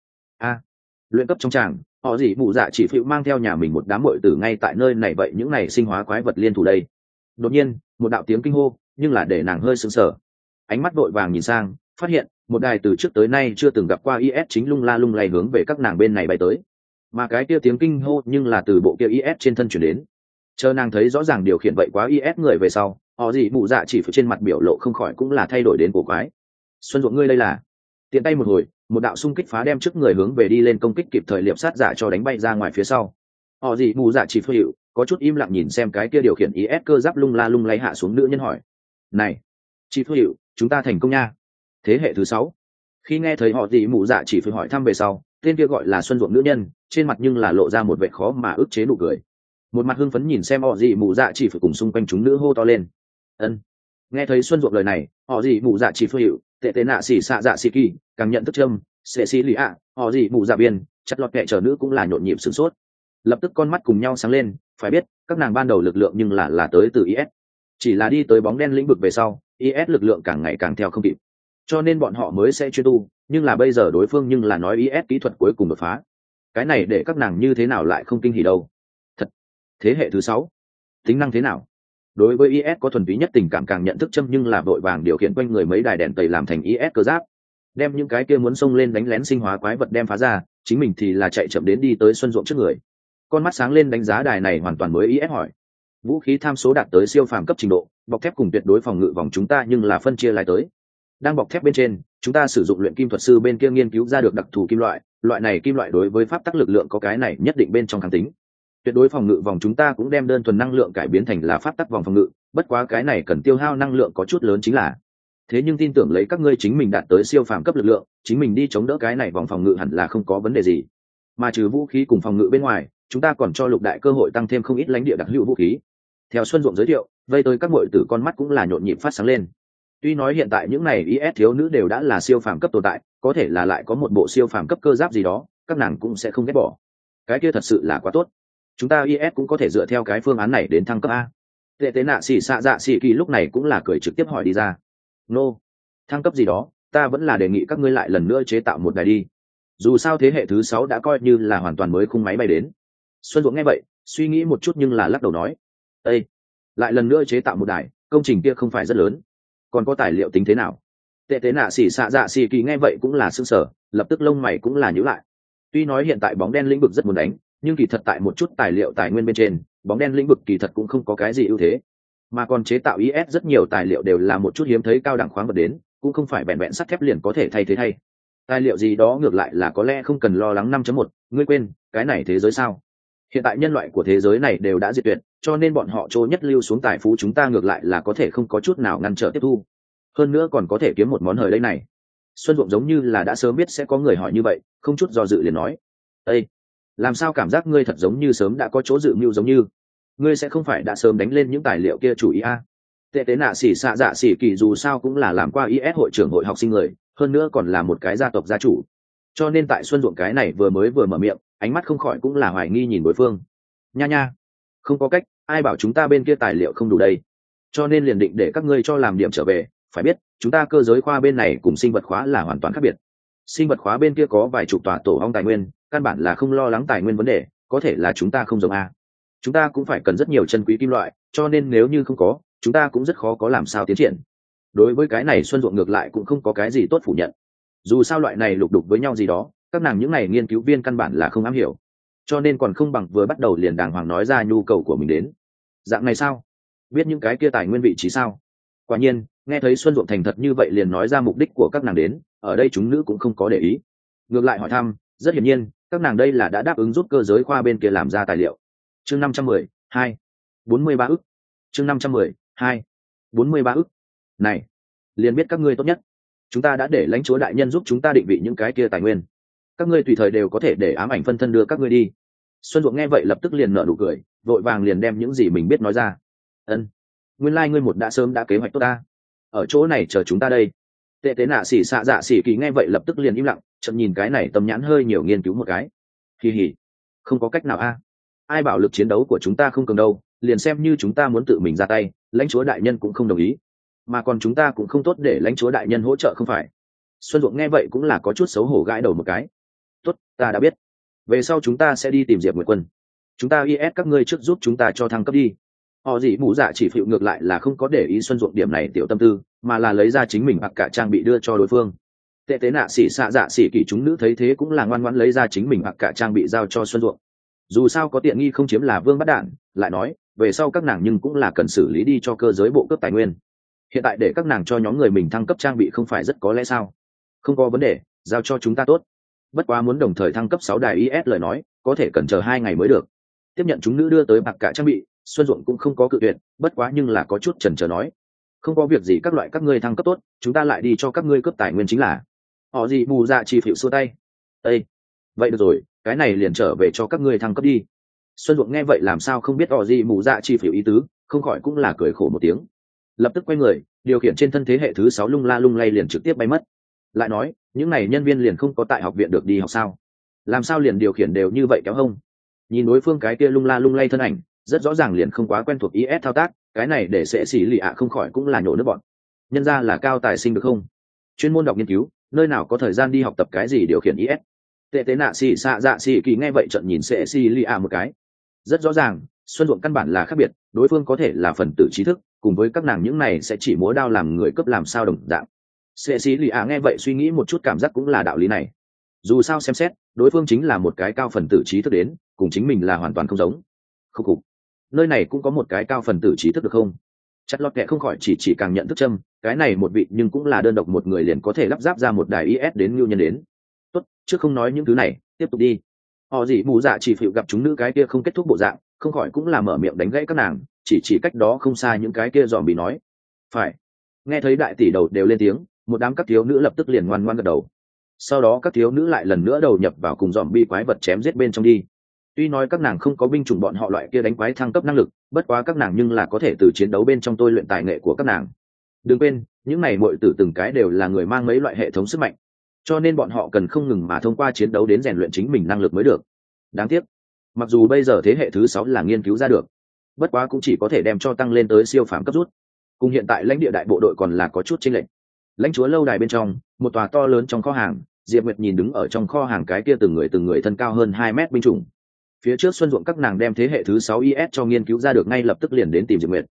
A: Luyện cấp trong tràng, họ gì mụ dạ chỉ phiêu mang theo nhà mình một đám bội tử ngay tại nơi này, vậy những này sinh hóa quái vật liên thủ đây. Đột nhiên, một đạo tiếng kinh hô, nhưng là để nàng hơi sững sờ. Ánh mắt vội vàng nhìn sang, phát hiện một đài từ trước tới nay chưa từng gặp qua IS chính lung la lung lay hướng về các nàng bên này bay tới. Mà cái kia tiếng kinh hô nhưng là từ bộ kia IS trên thân chuyển đến. Chờ nàng thấy rõ ràng điều khiển vậy quá IS người về sau, họ gì mụ dạ chỉ phải trên mặt biểu lộ không khỏi cũng là thay đổi đến cổ quái. Xuân Ruộng ngươi đây là? Tiện tay một hồi, một đạo xung kích phá đem trước người hướng về đi lên công kích kịp thời liệp sát giả cho đánh bay ra ngoài phía sau. Họ gì mụ dạ chỉ phải hiểu, có chút im lặng nhìn xem cái kia điều khiển IS cơ giáp lung la lung lay hạ xuống nữ nhân hỏi: "Này, chỉ phải hiểu, chúng ta thành công nha." Thế hệ thứ 6. Khi nghe thấy họ gì mụ dạ chỉ phải hỏi thăm về sau, tên kia gọi là Xuân Ruộng nữ nhân, trên mặt nhưng là lộ ra một vẻ khó mà ức chế nụ cười. Một mặt hưng phấn nhìn xem họ gì mụ dạ chỉ phải cùng xung quanh chúng nữ hô to lên: "Ân." Nghe thấy Xuân Ruộng lời này, họ gì mụ dạ chỉ phải hiểu, tệ tệ nạ xỉ xạ dạ xỉ kỳ, càng nhận thức châm, sẽ xỉ lì ạ, họ gì mụ dạ biên, chặt lọt kệ chờ nữ cũng là nhộn nhịp sửng sốt. Lập tức con mắt cùng nhau sáng lên, phải biết, các nàng ban đầu lực lượng nhưng là tới từ IS. Chỉ là đi tới bóng đen lĩnh vực về sau, IS lực lượng càng ngày càng theo không kịp. Cho nên bọn họ mới sẽ chuyên tu, nhưng là bây giờ đối phương nhưng là nói IS kỹ thuật cuối cùng đột phá. Cái này để các nàng như thế nào lại không kinh hỉ đâu. Thật, thế hệ thứ 6, tính năng thế nào? Đối với IS có thuần túy nhất tình cảm càng nhận thức châm, nhưng là vội vàng điều khiển quanh người mấy đài đèn tẩy làm thành IS cơ giáp, đem những cái kia muốn xông lên đánh lén sinh hóa quái vật đem phá ra, chính mình thì là chạy chậm đến đi tới Xuân Ruộng trước người. Con mắt sáng lên đánh giá đài này hoàn toàn mới IS hỏi: "Vũ khí tham số đạt tới siêu phàm cấp trình độ, bọc thép cùng tuyệt đối phòng ngự vòng chúng ta nhưng là phân chia lại tới. Đang bọc thép bên trên, chúng ta sử dụng luyện kim thuật sư bên kia nghiên cứu ra được đặc thù kim loại, loại này kim loại đối với pháp tắc lực lượng có cái này nhất định bên trong kháng tính. Tuyệt đối phòng ngự vòng chúng ta cũng đem đơn thuần năng lượng cải biến thành là pháp tắc vòng phòng ngự, bất quá cái này cần tiêu hao năng lượng có chút lớn chính là. Thế nhưng tin tưởng lấy các ngươi chính mình đạt tới siêu phàm cấp lực lượng, chính mình đi chống đỡ cái này vòng phòng ngự hẳn là không có vấn đề gì. Mà trừ vũ khí cùng phòng ngự bên ngoài, chúng ta còn cho Lục Đại cơ hội tăng thêm không ít lãnh địa đặc hữu vũ khí." Theo Xuân Ruộng giới thiệu, vây tới các muội tử con mắt cũng là nhộn nhịp phát sáng lên. Tuy nói hiện tại những này IS thiếu nữ đều đã là siêu phàm cấp tồn tại, có thể là lại có một bộ siêu phàm cấp cơ giáp gì đó, các nàng cũng sẽ không ghét bỏ. Cái kia thật sự là quá tốt. Chúng ta IS cũng có thể dựa theo cái phương án này đến thăng cấp a. Tệ tế nạ xỉ xạ dạ xỉ kỳ lúc này cũng là cười trực tiếp hỏi đi ra: "Nô, thăng cấp gì đó, ta vẫn là đề nghị các ngươi lại lần nữa chế tạo một đài đi. Dù sao thế hệ thứ 6 đã coi như là hoàn toàn mới khung máy bay đến." Xuân Dũng nghe vậy, suy nghĩ một chút nhưng là lắc đầu nói: "Ê, lại lần nữa chế tạo một đài, công trình kia không phải rất lớn, còn có tài liệu tính thế nào? Tệ tế nạ xỉ xạ dạ xỉ kỳ nghe vậy cũng là sững sờ, lập tức lông mày cũng là nhíu lại. Tuy nói hiện tại bóng đen lĩnh vực rất muốn đánh, nhưng kỳ thật tại một chút tài liệu tài nguyên bên trên, bóng đen lĩnh vực kỳ thật cũng không có cái gì ưu thế, mà còn chế tạo is rất nhiều tài liệu đều là một chút hiếm thấy cao đẳng khoáng vật đến, cũng không phải bèn bèn sắt thép liền có thể thay thế thay. Tài liệu gì đó ngược lại là có lẽ không cần lo lắng 5.1, ngươi quên cái này thế giới sao? Hiện tại nhân loại của thế giới này đều đã diệt tuyệt, cho nên bọn họ trôi nhất lưu xuống tài phú chúng ta ngược lại là có thể không có chút nào ngăn trở tiếp thu, hơn nữa còn có thể kiếm một món hời đây này. Xuân Dụng giống như là đã sớm biết sẽ có người hỏi như vậy, không chút do dự liền nói: "Ê, làm sao cảm giác ngươi thật giống như sớm đã có chỗ dự mưu giống như, ngươi sẽ không phải đã sớm đánh lên những tài liệu kia chủ ý à?" Tệ tế nạ xỉ xạ dạ xỉ kỳ dù sao cũng là làm qua is hội trưởng hội học sinh người, hơn nữa còn là một cái gia tộc gia chủ, cho nên tại Xuân Dụng cái này vừa mở miệng, ánh mắt không khỏi cũng là hoài nghi nhìn đối phương. Nha nha, không có cách, ai bảo chúng ta bên kia tài liệu không đủ đây, cho nên liền định để các ngươi cho làm điểm trở về. Phải biết chúng ta cơ giới khoa bên này cùng sinh vật khóa là hoàn toàn khác biệt, sinh vật khóa bên kia có vài chục tòa tổ ong tài nguyên, căn bản là không lo lắng tài nguyên vấn đề, có thể là chúng ta không giống a, chúng ta cũng phải cần rất nhiều chân quý kim loại, cho nên nếu như không có, chúng ta cũng rất khó có làm sao tiến triển. Đối với cái này Xuân Ruộng ngược lại cũng không có cái gì tốt phủ nhận, dù sao loại này lục đục với nhau gì đó các nàng những này nghiên cứu viên căn bản là không am hiểu, cho nên còn không bằng vừa bắt đầu liền đàng hoàng nói ra nhu cầu của mình đến. Dạng này sao? Biết những cái kia tài nguyên vị trí sao? Quả nhiên nghe thấy Xuân Ruộng thành thật như vậy liền nói ra mục đích của các nàng đến, ở đây chúng nữ cũng không có để ý, ngược lại hỏi thăm. Rất hiển nhiên các nàng đây là đã đáp ứng giúp cơ giới khoa bên kia làm ra tài liệu. Chương 510, 43 ức. Chương 510, 43 ức. Này, liền biết các ngươi tốt nhất, chúng ta đã để lãnh chúa đại nhân giúp chúng ta định vị những cái kia tài nguyên, các ngươi tùy thời đều có thể để ám ảnh phân thân đưa các ngươi đi. Xuân Ruộng nghe vậy lập tức liền nở nụ cười, vội vàng liền đem những gì mình biết nói ra. Ân, nguyên lai ngươi một đã sớm đã kế hoạch tốt ta, ở chỗ này chờ chúng ta đây. Tệ tế nạ xỉ xạ dạ xỉ kỳ nghe vậy lập tức liền im lặng, chậm nhìn cái này tâm nhãn hơi nhiều nghiên cứu một cái. Kỳ hỉ, không có cách nào a, ai bảo lực chiến đấu của chúng ta không cường đâu, liền xem như chúng ta muốn tự mình ra tay, lãnh chúa đại nhân cũng không đồng ý, mà còn chúng ta cũng không tốt để lãnh chúa đại nhân hỗ trợ không phải. Xuân Ruộng nghe vậy cũng là có chút xấu hổ gãi đầu một cái. Tốt, ta đã biết, về sau chúng ta sẽ đi tìm Diệp Nguyệt Quân, chúng ta is các ngươi trước giúp chúng ta cho thăng cấp đi. Họ gì mù dạ chỉ phịu ngược lại là không có để ý Xuân Ruộng điểm này tiểu tâm tư, mà là lấy ra chính mình hoặc cả trang bị đưa cho đối phương. Tệ tế nạ xỉ xạ dạ xỉ kỳ chúng nữ thấy thế cũng là ngoan ngoãn lấy ra chính mình hoặc cả trang bị giao cho Xuân Ruộng. Dù sao có tiện nghi không chiếm là vương bắt đạn, lại nói về sau các nàng nhưng cũng là cần xử lý đi cho cơ giới bộ cấp tài nguyên, hiện tại để các nàng cho nhóm người mình thăng cấp trang bị không phải rất có lẽ sao? Không có vấn đề, giao cho chúng ta tốt, bất quá muốn đồng thời thăng cấp 6 đài is lời nói có thể cần chờ 2 ngày mới được. Tiếp nhận chúng nữ đưa tới bạc cả trang bị, Xuân Ruộng cũng không có cự tuyệt, bất quá nhưng là có chút chần chờ nói: không có việc gì, các loại các ngươi thăng cấp tốt chúng ta lại đi cho các ngươi cấp tài nguyên chính là. Họ gì mù dạ chỉ phịu xua tay. Ê, vậy được rồi, cái này liền trở về cho các ngươi thăng cấp đi. Xuân Ruộng nghe vậy làm sao không biết họ gì mù dạ chỉ phịu ý tứ, không khỏi cũng là cười khổ một tiếng, lập tức quay người điều khiển trên thân thế hệ thứ 6 lung la lung lay liền trực tiếp bay mất. Lại nói những này nhân viên liền không có tại học viện được đi học sao, làm sao liền điều khiển đều như vậy kéo hông? Nhìn đối phương cái kia lung la lung lay thân ảnh rất rõ ràng liền không quá quen thuộc is thao tác, cái này để sẽ xỉ lì ạ không khỏi cũng là nhổ nước bọn. Nhân ra là cao tài sinh được không, chuyên môn đọc nghiên cứu, nơi nào có thời gian đi học tập cái gì điều khiển is. Tệ tế nạ xỉ xạ dạ xỉ kỳ nghe vậy trận nhìn sẽ xỉ lì ạ một cái, rất rõ ràng Xuân Ruộng căn bản là khác biệt, đối phương có thể là phần tử trí thức, cùng với các nàng những này sẽ chỉ múa đao làm người cấp làm sao đồng dạng. Sẽ xỉ lì ạ nghe vậy suy nghĩ một chút cảm giác cũng là đạo lý này, dù sao xem xét đối phương chính là một cái cao phần tử trí thức đến, cùng chính mình là hoàn toàn không giống. Không cục, nơi này cũng có một cái cao phần tử trí thức được không? Chặt lọt kệ không khỏi chỉ càng nhận thức châm, cái này một vị nhưng cũng là đơn độc một người liền có thể lắp ráp ra một đài is đến ngưu nhân đến. Tốt, trước không nói những thứ này, tiếp tục đi. Họ gì mù dạ chỉ phịu gặp chúng nữ cái kia không kết thúc bộ dạng, không khỏi cũng là mở miệng đánh gãy các nàng, chỉ cách đó không xa những cái kia dòm bị nói. Phải. Nghe thấy đại tỷ đầu đều lên tiếng, một đám các thiếu nữ lập tức liền ngoan ngoan gật đầu. Sau đó các thiếu nữ lại lần nữa đầu nhập vào cùng dòm bi quái vật chém giết bên trong đi. Tuy nói các nàng không có binh chủng bọn họ loại kia đánh quái thăng cấp năng lực, bất quá các nàng nhưng là có thể từ chiến đấu bên trong tôi luyện tài nghệ của các nàng. Đừng quên, những này muội tử từng cái đều là người mang mấy loại hệ thống sức mạnh, cho nên bọn họ cần không ngừng mà thông qua chiến đấu đến rèn luyện chính mình năng lực mới được. Đáng tiếc, mặc dù bây giờ thế hệ thứ 6 là nghiên cứu ra được, bất quá cũng chỉ có thể đem cho tăng lên tới siêu phàm cấp rút, cùng hiện tại lãnh địa đại bộ đội còn là có chút chênh lệch. Lãnh chúa lâu đài bên trong, một tòa to lớn trong kho hàng, Diệp Nguyệt nhìn đứng ở trong kho hàng cái kia từng người thân cao hơn 2 mét binh chủng. Phía trước Xuân Ruộng các nàng đem thế hệ thứ 6 is cho nghiên cứu ra được ngay lập tức liền đến tìm Diệp Nguyệt.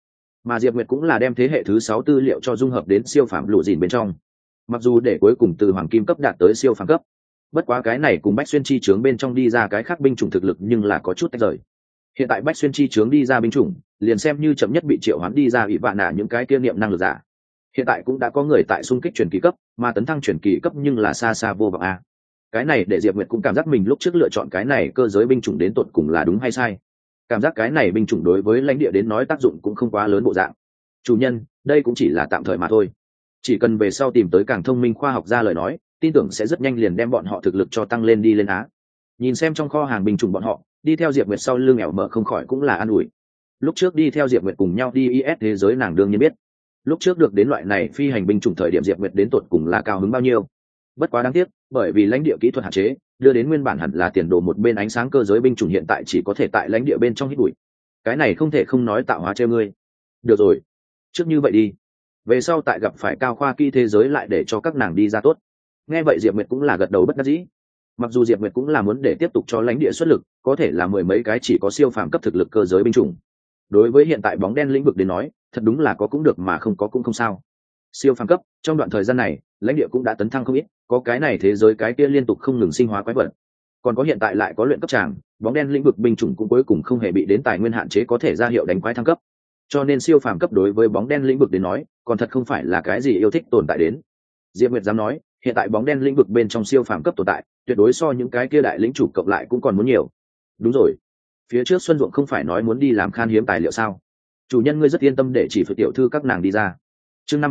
A: mà Diệp Nguyệt cũng là đem thế hệ thứ 6 tư liệu cho dung hợp đến siêu phàm lũ dìn bên trong, mặc dù để cuối cùng từ hoàng kim cấp đạt tới siêu phàm cấp, bất quá cái này cùng Bách Xuyên chi chướng bên trong đi ra cái khác binh chủng thực lực nhưng là có chút tách rời. Hiện tại Bách Xuyên chi chướng đi ra binh chủng liền xem như chậm nhất bị triệu hoán đi ra ỷ vạn nạ những cái kia niệm năng lực giả, hiện tại cũng đã có người tại xung kích truyền kỳ cấp, mà tấn thăng truyền kỳ cấp nhưng là xa xa vô vọng a. Cái này để Diệp Nguyệt cũng cảm giác mình lúc trước lựa chọn cái này cơ giới binh chủng đến tột cùng là đúng hay sai. Cảm giác cái này binh chủng đối với lãnh địa đến nói tác dụng cũng không quá lớn bộ dạng. Chủ nhân, đây cũng chỉ là tạm thời mà thôi. Chỉ cần về sau tìm tới càng thông minh khoa học gia lời nói, tin tưởng sẽ rất nhanh liền đem bọn họ thực lực cho tăng lên đi lên á. Nhìn xem trong kho hàng binh chủng bọn họ, đi theo Diệp Nguyệt sau lưng ẻo mở không khỏi cũng là an ủi. Lúc trước đi theo Diệp Nguyệt cùng nhau đi IS thế giới nàng đương nhiên biết. Lúc trước được đến loại này phi hành binh chủng thời điểm Diệp Nguyệt đến tột cùng là cao hứng bao nhiêu. Bất quá đáng tiếc, bởi vì lãnh địa kỹ thuật hạn chế, đưa đến nguyên bản hẳn là tiền đồ một bên ánh sáng cơ giới binh chủng hiện tại chỉ có thể tại lãnh địa bên trong hít bụi. Cái này không thể không nói tạo hóa treo ngươi. Được rồi, trước như vậy đi. Về sau tại gặp phải cao khoa kỹ thế giới lại để cho các nàng đi ra tốt. Nghe vậy Diệp Nguyệt cũng là gật đầu bất đắc dĩ. Mặc dù Diệp Nguyệt cũng là muốn để tiếp tục cho lãnh địa xuất lực, có thể là mười mấy cái chỉ có siêu phàm cấp thực lực cơ giới binh chủng. Đối với hiện tại bóng đen lĩnh vực đến nói, thật đúng là có cũng được mà không có cũng không sao. Siêu phàm cấp, trong đoạn thời gian này, lãnh địa cũng đã tấn thăng không ít, có cái này thế giới cái kia liên tục không ngừng sinh hóa quái vật. Còn có hiện tại lại có luyện cấp tràng, bóng đen lĩnh vực binh chủng cũng cuối cùng không hề bị đến tài nguyên hạn chế có thể ra hiệu đánh quái thăng cấp. Cho nên siêu phàm cấp đối với bóng đen lĩnh vực đến nói, còn thật không phải là cái gì yêu thích tồn tại đến. Diệp Nguyệt dám nói, hiện tại bóng đen lĩnh vực bên trong siêu phàm cấp tồn tại, tuyệt đối so những cái kia đại lĩnh chủ cộng lại cũng còn muốn nhiều. Đúng rồi, phía trước Xuân Ruộng không phải nói muốn đi làm khan hiếm tài liệu sao? Chủ nhân ngươi rất yên tâm để chỉ phụ tiểu thư các nàng đi ra. Chương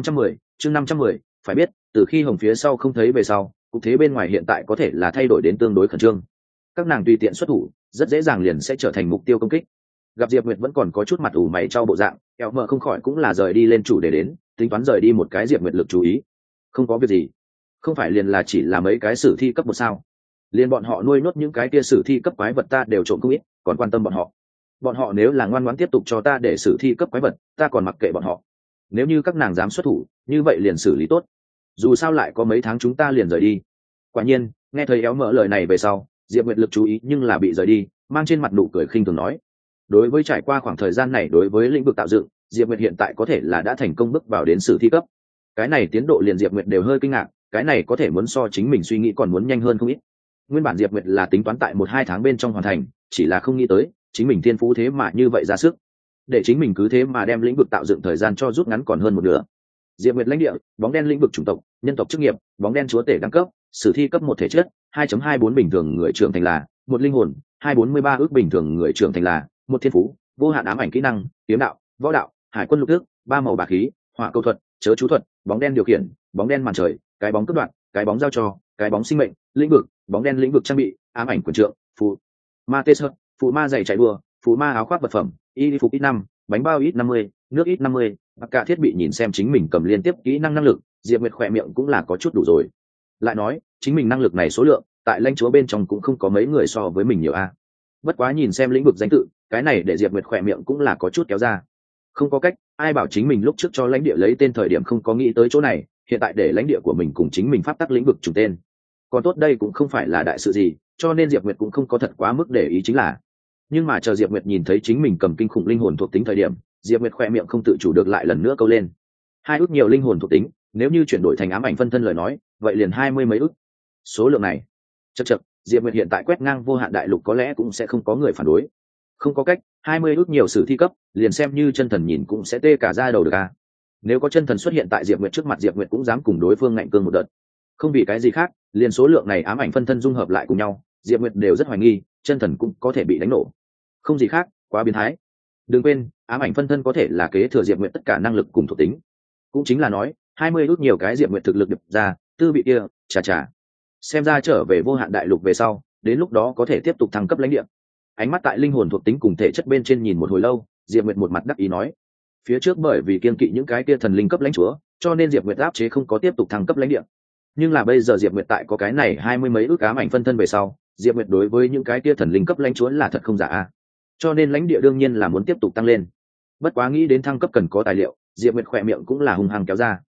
A: 510, phải biết, từ khi Hồng phía sau không thấy về sau, cục thế bên ngoài hiện tại có thể là thay đổi đến tương đối khẩn trương. Các nàng tùy tiện xuất thủ, rất dễ dàng liền sẽ trở thành mục tiêu công kích. Gặp Diệp Nguyệt vẫn còn có chút mặt ủ mày trao bộ dạng, eo mờ không khỏi cũng là rời đi lên chủ đề đến, tính toán rời đi một cái Diệp Nguyệt lực chú ý. Không có việc gì, không phải liền là chỉ là mấy cái sử thi cấp một sao? Liền bọn họ nuôi nốt những cái kia sử thi cấp quái vật ta đều trộm không ít, còn quan tâm bọn họ. Bọn họ nếu là ngoan ngoãn tiếp tục cho ta để sử thi cấp quái vật, ta còn mặc kệ bọn họ. Nếu như các nàng dám xuất thủ, như vậy liền xử lý tốt. Dù sao lại có mấy tháng chúng ta liền rời đi. Quả nhiên, nghe thấy éo mở lời này về sau, Diệp Nguyệt lực chú ý nhưng là bị rời đi, mang trên mặt nụ cười khinh thường nói. Đối với trải qua khoảng thời gian này đối với lĩnh vực tạo dựng, Diệp Nguyệt hiện tại có thể là đã thành công bước vào đến sử thi cấp. Cái này tiến độ liền Diệp Nguyệt đều hơi kinh ngạc, cái này có thể muốn so chính mình suy nghĩ còn muốn nhanh hơn không ít. Nguyên bản Diệp Nguyệt là tính toán tại 1-2 tháng bên trong hoàn thành, chỉ là không nghĩ tới, chính mình thiên phú thế mà như vậy ra sức. Để chính mình cứ thế mà đem lĩnh vực tạo dựng thời gian cho rút ngắn còn hơn một nửa. Diệp Nguyệt lãnh địa, bóng đen lĩnh vực chủng tộc, nhân tộc chức nghiệp, bóng đen chúa tể đẳng cấp, sử thi cấp 1 thể chất, 2.24 bình thường người trưởng thành là, 1 linh hồn, 243 ước bình thường người trưởng thành là, 1 thiên phú, vô hạn ám ảnh kỹ năng, kiếm đạo, võ đạo, hải quân lục tước, 3 màu bá khí, hỏa câu thuật, chớ chú thuật, bóng đen điều khiển, bóng đen màn trời, cái bóng cướp đoạn, cái bóng giao cho, cái bóng sinh mệnh, lĩnh vực, bóng đen lĩnh vực trang bị, ám ảnh quyền trượng, phù ma tê sơ, phù ma giày chạy đua, phù ma áo khoác vật phẩm, y phục ít 5, bánh bao ít 50, nước ít 50, tất cả thiết bị nhìn xem chính mình cầm liên tiếp kỹ năng năng lực, Diệp Nguyệt khỏe miệng cũng là có chút đủ rồi. Lại nói, chính mình năng lực này số lượng, tại lãnh chúa bên trong cũng không có mấy người so với mình nhiều a. Bất quá nhìn xem lĩnh vực danh tự, cái này để Diệp Nguyệt khỏe miệng cũng là có chút kéo ra. Không có cách, ai bảo chính mình lúc trước cho lãnh địa lấy tên thời điểm không có nghĩ tới chỗ này, hiện tại để lãnh địa của mình cùng chính mình pháp tắc lĩnh vực trùng tên. Còn tốt đây cũng không phải là đại sự gì, cho nên Diệp Nguyệt cũng không có thật quá mức để ý chính là. Nhưng mà chờ Diệp Nguyệt nhìn thấy chính mình cầm kinh khủng linh hồn thuộc tính thời điểm, Diệp Nguyệt khỏe miệng không tự chủ được lại lần nữa câu lên. 2 ước nhiều linh hồn thuộc tính, nếu như chuyển đổi thành ám ảnh phân thân lời nói, vậy liền 20 mấy ước. Số lượng này, chậc, Diệp Nguyệt hiện tại quét ngang vô hạn đại lục có lẽ cũng sẽ không có người phản đối. Không có cách, 20 ước nhiều sử thi cấp, liền xem như chân thần nhìn cũng sẽ tê cả da đầu được a. Nếu có chân thần xuất hiện tại Diệp Nguyệt trước mặt, Diệp Nguyệt cũng dám cùng đối phương ngạnh cương một đợt. Không vì cái gì khác, liền số lượng này ám ảnh phân thân dung hợp lại cùng nhau, Diệp Nguyệt đều rất hoài nghi, chân thần cũng có thể bị đánh nổ. Không gì khác, quá biến thái. Đừng quên, ám ảnh phân thân có thể là kế thừa Diệp Nguyệt tất cả năng lực cùng thuộc tính. Cũng chính là nói, 20 ước nhiều cái Diệp Nguyệt thực lực đập ra, tư vị kia, chà. Xem ra trở về vô hạn đại lục về sau, đến lúc đó có thể tiếp tục thăng cấp lãnh địa. Ánh mắt tại linh hồn thuộc tính cùng thể chất bên trên nhìn một hồi lâu, Diệp Nguyệt một mặt đắc ý nói, phía trước bởi vì kiên kỵ những cái kia thần linh cấp lãnh chúa, cho nên Diệp Nguyệt áp chế không có tiếp tục thăng cấp lãnh địa. Nhưng là bây giờ Diệp Nguyệt tại có cái này 20 mấy ước ám ảnh phân thân về sau, Diệp Nguyệt đối với những cái kia thần linh cấp lãnh chúa là thật không giả a. Cho nên lãnh địa đương nhiên là muốn tiếp tục tăng lên. Bất quá nghĩ đến thăng cấp cần có tài liệu, Diệp Nguyệt khỏe miệng cũng là hung hăng kéo ra.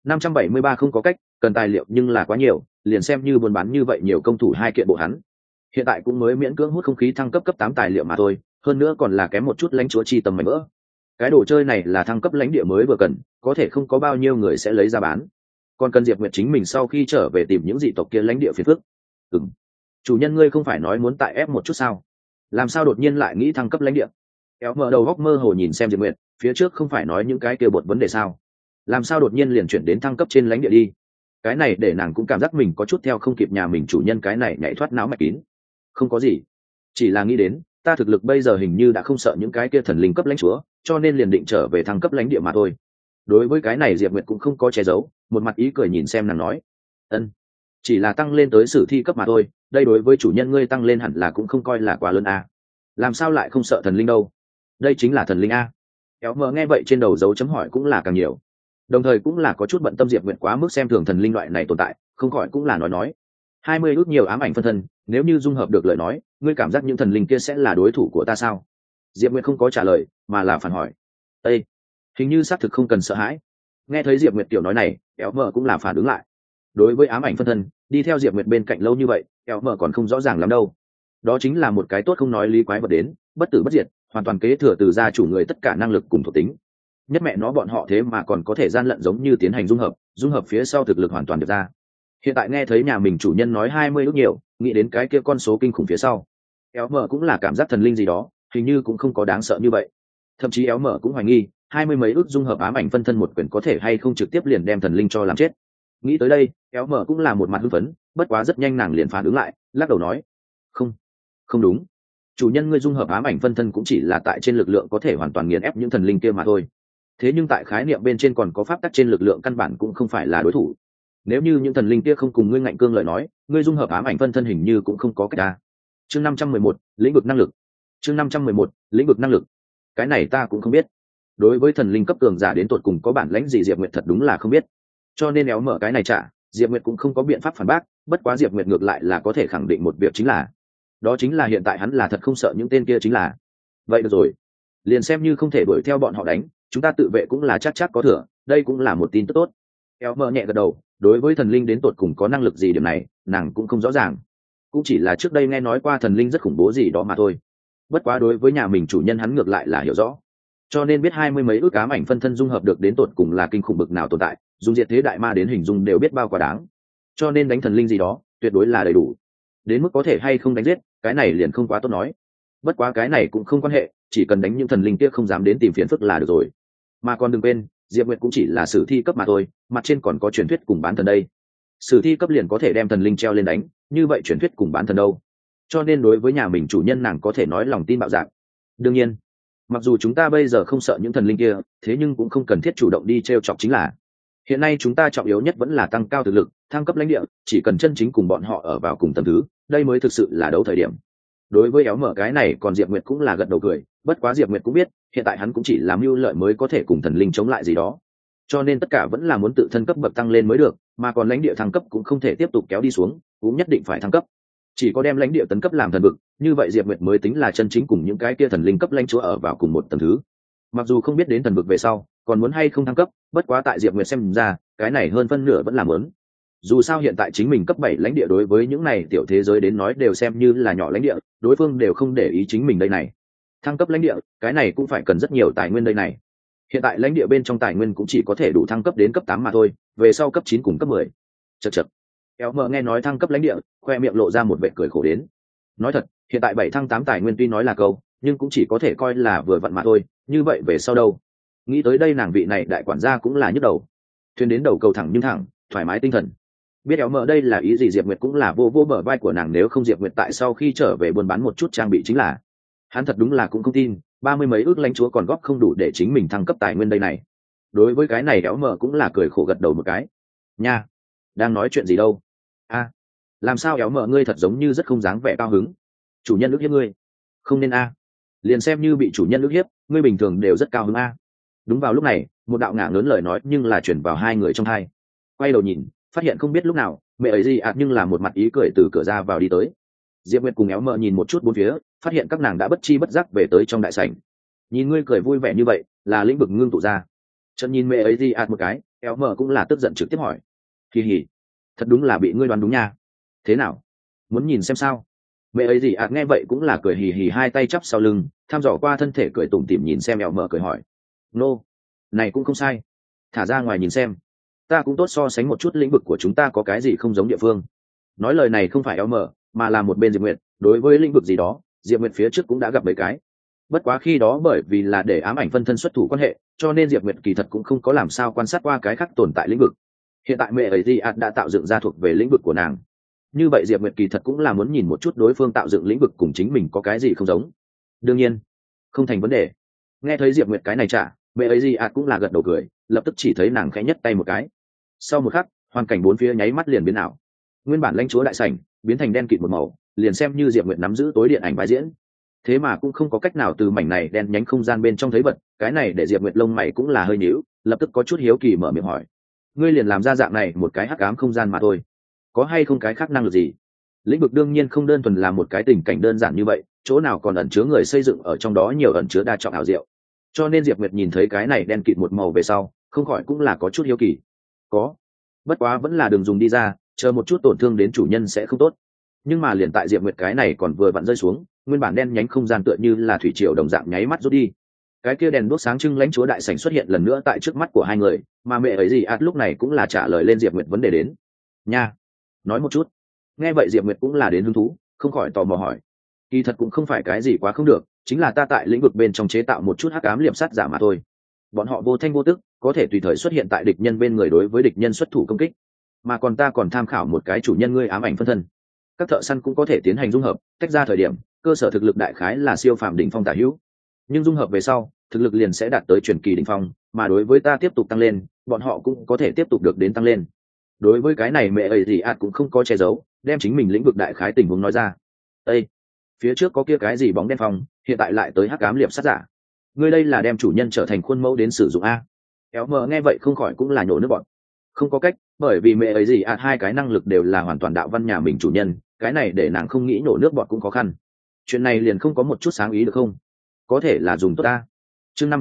A: 573 không có cách, cần tài liệu nhưng là quá nhiều, liền xem như buôn bán như vậy nhiều công thủ 2 kiện bộ hắn. Hiện tại cũng mới miễn cưỡng hút không khí thăng cấp cấp 8 tài liệu mà thôi, hơn nữa còn là kém một chút lãnh chúa chi tầm mảnh vỡ. cái đồ chơi này là thăng cấp lãnh địa mới vừa cần, có thể không có bao nhiêu người sẽ lấy ra bán, còn cần Diệp Nguyệt chính mình sau khi trở về tìm những dị tộc kia lãnh địa phiền phức. Chủ nhân ngươi không phải nói muốn tại ép một chút sao, làm sao đột nhiên lại nghĩ thăng cấp lãnh địa? Kéo mở đầu góc mơ hồ nhìn xem Diệp Nguyệt, phía trước không phải nói những cái kia bột vấn đề sao, làm sao đột nhiên liền chuyển đến thăng cấp trên lãnh địa đi? Cái này để nàng cũng cảm giác mình có chút theo không kịp nhà mình chủ nhân cái này nhảy thoát não mạch kín. Không có gì, chỉ là nghĩ đến ta thực lực bây giờ hình như đã không sợ những cái kia thần linh cấp lãnh chúa, cho nên liền định trở về thăng cấp lãnh địa mà thôi. Đối với cái này Diệp Nguyệt cũng không có che giấu, một mặt ý cười nhìn xem nàng nói, ân, chỉ là tăng lên tới sử thi cấp mà thôi, đây đối với chủ nhân ngươi tăng lên hẳn là cũng không coi là quá lớn a. Làm sao lại không sợ thần linh đâu? Đây chính là thần linh a. Kéo mờ nghe vậy trên đầu dấu chấm hỏi cũng là càng nhiều, đồng thời cũng là có chút bận tâm Diệp Nguyệt quá mức xem thường thần linh loại này tồn tại, không khỏi cũng là nói 20 ước nhiều ám ảnh phân thân, nếu như dung hợp được lời nói, ngươi cảm giác những thần linh kia sẽ là đối thủ của ta sao? Diệp Nguyệt không có trả lời mà là phản hỏi, ê, hình như xác thực không cần sợ hãi. Nghe thấy Diệp Nguyệt tiểu nói này, kéo mờ cũng là phản ứng lại. Đối với ám ảnh phân thân, đi theo Diệp Nguyệt bên cạnh lâu như vậy, kéo mờ còn không rõ ràng lắm đâu. Đó chính là một cái tốt không nói lý quái vật đến, bất tử bất diệt, hoàn toàn kế thừa từ gia chủ người tất cả năng lực cùng thuộc tính. Nhất mẹ nó bọn họ thế mà còn có thể gian lận giống như tiến hành dung hợp phía sau thực lực hoàn toàn được ra. Hiện tại nghe thấy nhà mình chủ nhân nói 20 ước nhiều, nghĩ đến cái kia con số kinh khủng phía sau, kéo mờ cũng là cảm giác thần linh gì đó, hình như cũng không có đáng sợ như vậy. Thậm chí éo mở cũng hoài nghi 20 mấy ước dung hợp ám ảnh phân thân một quyển có thể hay không trực tiếp liền đem thần linh cho làm chết. Nghĩ tới đây, éo mở cũng là một mặt hưng phấn, bất quá rất nhanh nàng liền phản ứng lại, lắc đầu nói, không đúng, chủ nhân ngươi dung hợp ám ảnh phân thân cũng chỉ là tại trên lực lượng có thể hoàn toàn nghiền ép những thần linh kia mà thôi, thế nhưng tại khái niệm bên trên còn có pháp tắc trên lực lượng căn bản cũng không phải là đối thủ. Nếu như những thần linh kia không cùng ngươi ngạnh cương lời nói, ngươi dung hợp ám ảnh phân thân hình như cũng không có cách ra. Chương 511, lĩnh vực năng lực. Chương 511, lĩnh vực năng lực. Cái này ta cũng không biết. Đối với thần linh cấp cường giả đến tột cùng có bản lãnh gì Diệp Nguyệt thật đúng là không biết. Cho nên éo mở cái này trả, Diệp Nguyệt cũng không có biện pháp phản bác, bất quá Diệp Nguyệt ngược lại là có thể khẳng định một việc chính là, đó chính là hiện tại hắn là thật không sợ những tên kia chính là. Vậy được rồi, liền xem như không thể đuổi theo bọn họ đánh, chúng ta tự vệ cũng là chắc có thừa, đây cũng là một tin tức tốt. Éo mở nhẹ gật đầu, đối với thần linh đến tột cùng có năng lực gì điểm này, nàng cũng không rõ ràng. Cũng chỉ là trước đây nghe nói qua thần linh rất khủng bố gì đó mà thôi. Bất quá đối với nhà mình chủ nhân hắn ngược lại là hiểu rõ, cho nên biết 20 mấy ước ám ảnh phân thân dung hợp được đến tột cùng là kinh khủng bực nào tồn tại, dùng diệt thế đại ma đến hình dung đều biết bao quả đáng. Cho nên đánh thần linh gì đó tuyệt đối là đầy đủ. Đến mức có thể hay không đánh giết, cái này liền không quá tốt nói. Bất quá cái này cũng không quan hệ, chỉ cần đánh những thần linh kia không dám đến tìm phiền phức là được rồi. Mà còn đừng quên, Diệp Nguyệt cũng chỉ là sử thi cấp mà thôi, mặt trên còn có truyền thuyết cùng bán thần đây. Sử thi cấp liền có thể đem thần linh treo lên đánh, như vậy truyền thuyết cùng bán thần đâu? Cho nên đối với nhà mình chủ nhân nàng có thể nói lòng tin bạo dạn. Đương nhiên, mặc dù chúng ta bây giờ không sợ những thần linh kia, thế nhưng cũng không cần thiết chủ động đi treo chọc chính là. Hiện nay chúng ta trọng yếu nhất vẫn là tăng cao thực lực, thăng cấp lãnh địa, chỉ cần chân chính cùng bọn họ ở vào cùng tầm thứ, đây mới thực sự là đấu thời điểm. Đối với éo mở cái này còn Diệp Nguyệt cũng là gật đầu cười, bất quá Diệp Nguyệt cũng biết, hiện tại hắn cũng chỉ làm mưu lợi mới có thể cùng thần linh chống lại gì đó. Cho nên tất cả vẫn là muốn tự thân cấp bậc tăng lên mới được, mà còn lãnh địa thăng cấp cũng không thể tiếp tục kéo đi xuống, cũng nhất định phải thăng cấp. Chỉ có đem lãnh địa tấn cấp làm thần vực, như vậy Diệp Nguyệt mới tính là chân chính cùng những cái kia thần linh cấp lãnh chúa ở vào cùng một tầng thứ. Mặc dù không biết đến thần vực về sau còn muốn hay không thăng cấp, bất quá tại Diệp Nguyệt xem ra, cái này hơn phân nửa vẫn là muốn. Dù sao hiện tại chính mình cấp 7 lãnh địa đối với những này tiểu thế giới đến nói đều xem như là nhỏ lãnh địa, đối phương đều không để ý chính mình đây này. Thăng cấp lãnh địa, cái này cũng phải cần rất nhiều tài nguyên đây này. Hiện tại lãnh địa bên trong tài nguyên cũng chỉ có thể đủ thăng cấp đến cấp 8 mà thôi, về sau cấp 9 cùng cấp 10. Chậc. Kéo mờ nghe nói thăng cấp lãnh địa, khoe miệng lộ ra một vẻ cười khổ đến. Nói thật, hiện tại 7 thăng 8 tài nguyên tuy nói là câu, nhưng cũng chỉ có thể coi là vừa vặn mà thôi, như vậy về sau đâu? Nghĩ tới đây nàng vị này đại quản gia cũng là nhức đầu. Thuyền đến đầu cầu thẳng nhưng thẳng, thoải mái tinh thần. Biết kéo mờ đây là ý gì Diệp Nguyệt cũng là vô bờ vai của nàng, nếu không Diệp Nguyệt tại sau khi trở về buôn bán một chút trang bị chính là. Hắn thật đúng là cũng không tin, 30 mấy ước lãnh chúa còn góp không đủ để chính mình thăng cấp tài nguyên đây này. Đối với cái này kéo mờ cũng là cười khổ gật đầu một cái. Nha, đang nói chuyện gì đâu? A, làm sao kéo mờ ngươi thật giống như rất không dáng vẻ cao hứng. Chủ nhân ức hiếp ngươi? Không nên a. Liền xem như bị chủ nhân ức hiếp, ngươi bình thường đều rất cao hứng a. Đúng vào lúc này, một đạo ngả lớn lời nói nhưng là chuyển vào hai người trong hai. Quay đầu nhìn, phát hiện không biết lúc nào mẹ ấy gì nhưng là một mặt ý cười từ cửa ra vào đi tới. Diệp Nguyệt cùng éo mờ nhìn một chút bốn phía, phát hiện các nàng đã bất chi bất giác về tới trong đại sảnh. Nhìn ngươi cười vui vẻ như vậy, là lĩnh vực ngưng tụ ra. Chợt nhìn mẹ ấy gì một cái, éo mờ cũng là tức giận trực tiếp hỏi. Kỳ hỉ, thật đúng là bị ngươi đoán đúng nha. Thế nào, muốn nhìn xem sao? Mẹ ấy gì nghe vậy cũng là cười hì hì, hai tay chắp sau lưng, thăm dò qua thân thể cười tủm tỉm nhìn xem éo mờ cười hỏi. nô này cũng không sai, thả ra ngoài nhìn xem, ta cũng tốt so sánh một chút lĩnh vực của chúng ta có cái gì không giống địa phương. Nói lời này không phải eo mở mà là một bên Diệp Nguyệt, đối với lĩnh vực gì đó Diệp Nguyệt phía trước cũng đã gặp mấy cái, bất quá khi đó bởi vì là để ám ảnh phân thân xuất thủ quan hệ cho nên Diệp Nguyệt kỳ thật cũng không có làm sao quan sát qua cái khác tồn tại lĩnh vực. Hiện tại mẹ ấy gì đã tạo dựng ra thuộc về lĩnh vực của nàng, như vậy Diệp Nguyệt kỳ thật cũng là muốn nhìn một chút đối phương tạo dựng lĩnh vực cùng chính mình có cái gì không giống. Đương nhiên không thành vấn đề. Nghe thấy Diệp Nguyệt cái này trả, mẹ ấy gì cũng là gật đầu cười, lập tức chỉ thấy nàng khẽ nhất tay một cái, sau một khắc hoàn cảnh bốn phía nháy mắt liền biến ảo, nguyên bản lãnh chúa đại sảnh biến thành đen kịt một màu, liền xem như Diệp Nguyệt nắm giữ tối điện ảnh vai diễn thế mà cũng không có cách nào từ mảnh này đen nhánh không gian bên trong thấy vật. Cái này để Diệp Nguyệt lông mày cũng là hơi nhíu, lập tức có chút hiếu kỳ mở miệng hỏi, ngươi liền làm ra dạng này một cái hắc ám không gian mà thôi, có hay không cái khác năng lực gì? Lĩnh vực đương nhiên không đơn thuần là một cái tình cảnh đơn giản như vậy, chỗ nào còn ẩn chứa người xây dựng ở trong đó nhiều ẩn chứa đa trọng ảo diệu. Cho nên Diệp Nguyệt nhìn thấy cái này đen kịt một màu về sau không khỏi cũng là có chút hiếu kỳ. Có, bất quá vẫn là đừng dùng đi ra, chờ một chút tổn thương đến chủ nhân sẽ không tốt. Nhưng mà liền tại Diệp Nguyệt cái này còn vừa vặn rơi xuống, nguyên bản đen nhánh không gian tựa như là thủy triều đồng dạng nháy mắt rút đi. Cái kia đèn đuốc sáng trưng lãnh chúa đại sảnh xuất hiện lần nữa tại trước mắt của hai người, mà mẹ ấy gì lúc này cũng là trả lời lên Diệp Nguyệt vấn đề đến. Nha, nói một chút. Nghe vậy Diệp Nguyệt cũng là đến hứng thú, không khỏi tò mò hỏi. Kỳ thật cũng không phải cái gì quá không được, chính là ta tại lĩnh vực bên trong chế tạo một chút hắc ám liệp sát giả mà thôi. Bọn họ vô thanh vô tức, có thể tùy thời xuất hiện tại địch nhân bên người đối với địch nhân xuất thủ công kích. Mà còn ta còn tham khảo một cái chủ nhân ngươi ám ảnh phân thân. Các thợ săn cũng có thể tiến hành dung hợp, tách ra thời điểm, cơ sở thực lực đại khái là siêu phàm đỉnh phong tả hữu. Nhưng dung hợp về sau, thực lực liền sẽ đạt tới truyền kỳ đỉnh phong, mà đối với ta tiếp tục tăng lên, bọn họ cũng có thể tiếp tục được đến tăng lên. Đối với cái này mẹ ấy gì cũng không có che giấu, đem chính mình lĩnh vực đại khái tình huống nói ra. Ê, phía trước có kia cái gì bóng đen phong, hiện tại lại tới hắc ám liệp sát giả. Ngươi đây là đem chủ nhân trở thành khuôn mẫu đến sử dụng a? Kéo mờ nghe vậy không khỏi cũng là nhổ nước bọn. Không có cách, bởi vì mẹ ấy gì hai cái năng lực đều là hoàn toàn đạo văn nhà mình chủ nhân, cái này để nàng không nghĩ nổ nước bọt cũng khó khăn. Chuyện này liền không có một chút sáng ý được không? Có thể là dùng tốt ta. Chương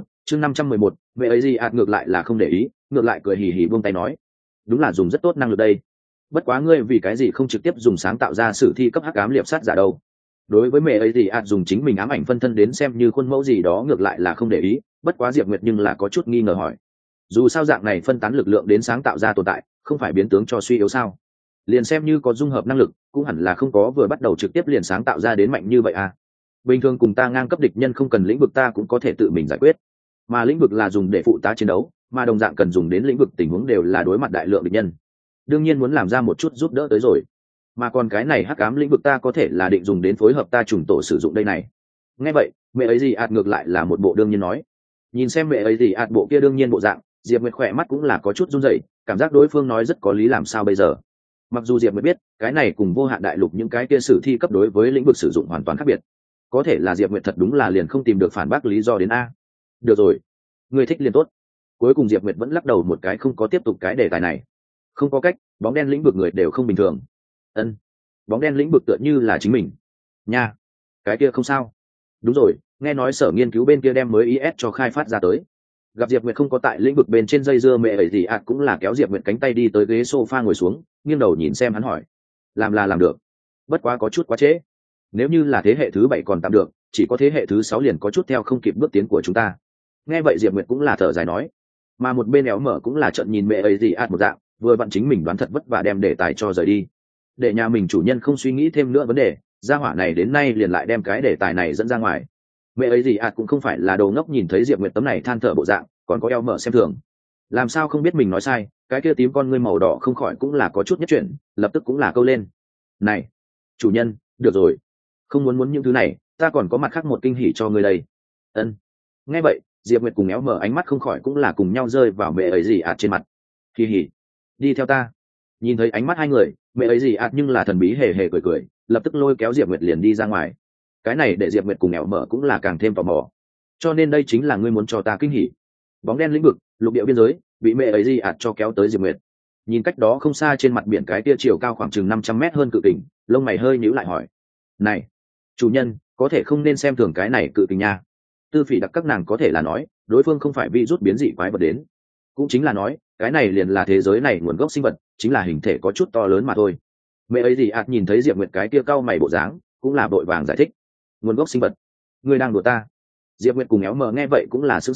A: 511, mẹ ấy gì ngược lại là không để ý, ngược lại cười hì hì buông tay nói, đúng là dùng rất tốt năng lực đây. Bất quá ngươi vì cái gì không trực tiếp dùng sáng tạo ra sử thi cấp hắc ám liệp sát giả đâu? Đối với mẹ ấy gì dùng chính mình ám ảnh phân thân đến xem như khuôn mẫu gì đó ngược lại là không để ý, bất quá Diệp Nguyệt nhưng là có chút nghi ngờ hỏi, dù sao dạng này phân tán lực lượng đến sáng tạo ra tồn tại, không phải biến tướng cho suy yếu sao? Liền xem như có dung hợp năng lực cũng hẳn là không có vừa bắt đầu trực tiếp liền sáng tạo ra đến mạnh như vậy à. Bình thường cùng ta ngang cấp địch nhân không cần lĩnh vực ta cũng có thể tự mình giải quyết, mà lĩnh vực là dùng để phụ tá chiến đấu, mà đồng dạng cần dùng đến lĩnh vực tình huống đều là đối mặt đại lượng địch nhân, đương nhiên muốn làm ra một chút giúp đỡ tới rồi. Mà còn cái này hắc ám lĩnh vực ta có thể là định dùng đến phối hợp ta trùng tổ sử dụng đây này. Nghe vậy mẹ ấy gì ngược lại là một bộ đương nhiên nói. Nhìn xem mẹ ấy gì bộ kia đương nhiên bộ dạng, Diệp Nguyệt khỏe mắt cũng là có chút run rẩy, cảm giác đối phương nói rất có lý làm sao bây giờ. Mặc dù Diệp Nguyệt biết cái này cùng vô hạn đại lục những cái kia sử thi cấp đối với lĩnh vực sử dụng hoàn toàn khác biệt, có thể là Diệp Nguyệt thật đúng là liền không tìm được phản bác lý do đến a. Được rồi, ngươi thích liền tốt. Cuối cùng Diệp Nguyệt vẫn lắc đầu một cái không có tiếp tục cái đề tài này. Không có cách, bóng đen lĩnh vực người đều không bình thường. Ân, bóng đen lĩnh vực tựa như là chính mình nha. Cái kia không sao. Đúng rồi, nghe nói sở nghiên cứu bên kia đem mới IS cho khai phát ra tới. Gặp Diệp Nguyệt không có tại lĩnh vực bên trên dây dưa mẹ ấy gì cũng là kéo Diệp Nguyệt cánh tay đi tới ghế sofa ngồi xuống, nghiêng đầu nhìn xem hắn hỏi, làm là làm được, bất quá có chút quá trễ. Nếu như là thế hệ thứ 7 còn tạm được, chỉ có thế hệ thứ 6 liền có chút theo không kịp bước tiến của chúng ta. Nghe vậy Diệp Nguyệt cũng là thở dài nói, mà một bên éo mở cũng là trợn nhìn mẹ ấy gì một dạng, vừa vặn chính mình đoán thật vất vả đem đề tài cho rời đi, để nhà mình chủ nhân không suy nghĩ thêm nữa vấn đề, gia hỏa này đến nay liền lại đem cái đề tài này dẫn ra ngoài. Mẹ ấy gì cũng không phải là đồ ngốc, nhìn thấy Diệp Nguyệt tấm này than thở bộ dạng, còn có eo mở xem thường, làm sao không biết mình nói sai. Cái kia tím con ngươi màu đỏ không khỏi cũng là có chút nhất chuyển, lập tức cũng là câu lên, này chủ nhân, được rồi, không muốn những thứ này, ta còn có mặt khác một kinh hỉ cho ngươi đây. Ân. Nghe vậy Diệp Nguyệt cùng éo mở ánh mắt không khỏi cũng là cùng nhau rơi vào mẹ ấy gì trên mặt. Kỳ hỉ, đi theo ta. Nhìn thấy ánh mắt hai người, mẹ ấy gì nhưng là thần bí hề hề cười cười, lập tức lôi kéo Diệp Nguyệt liền đi ra ngoài. Cái này để Diệp Nguyệt cùng éo mở cũng là càng thêm tò mò, cho nên đây chính là ngươi muốn cho ta kinh hỉ. Bóng đen lĩnh vực, lục địa biên giới, bị mẹ ấy gì cho kéo tới Diệp Nguyệt. Nhìn cách đó không xa trên mặt biển cái tia chiều cao khoảng chừng 500 mét hơn cự kình, lông mày hơi nhíu lại hỏi, này chủ nhân, có thể không nên xem thường cái này cự kình nha. Tư Phỉ đặc các nàng có thể là nói đối phương không phải virus biến dị quái vật đến, cũng chính là nói cái này liền là thế giới này nguồn gốc sinh vật, chính là hình thể có chút to lớn mà thôi. Mẹ ấy gì nhìn thấy Diệp Nguyệt cái kia cau mày bộ dáng, cũng là vội vàng giải thích, nguồn gốc sinh vật, ngươi đang đùa ta? Diệp Nguyệt cùng éo mờ nghe vậy cũng là sững sờ,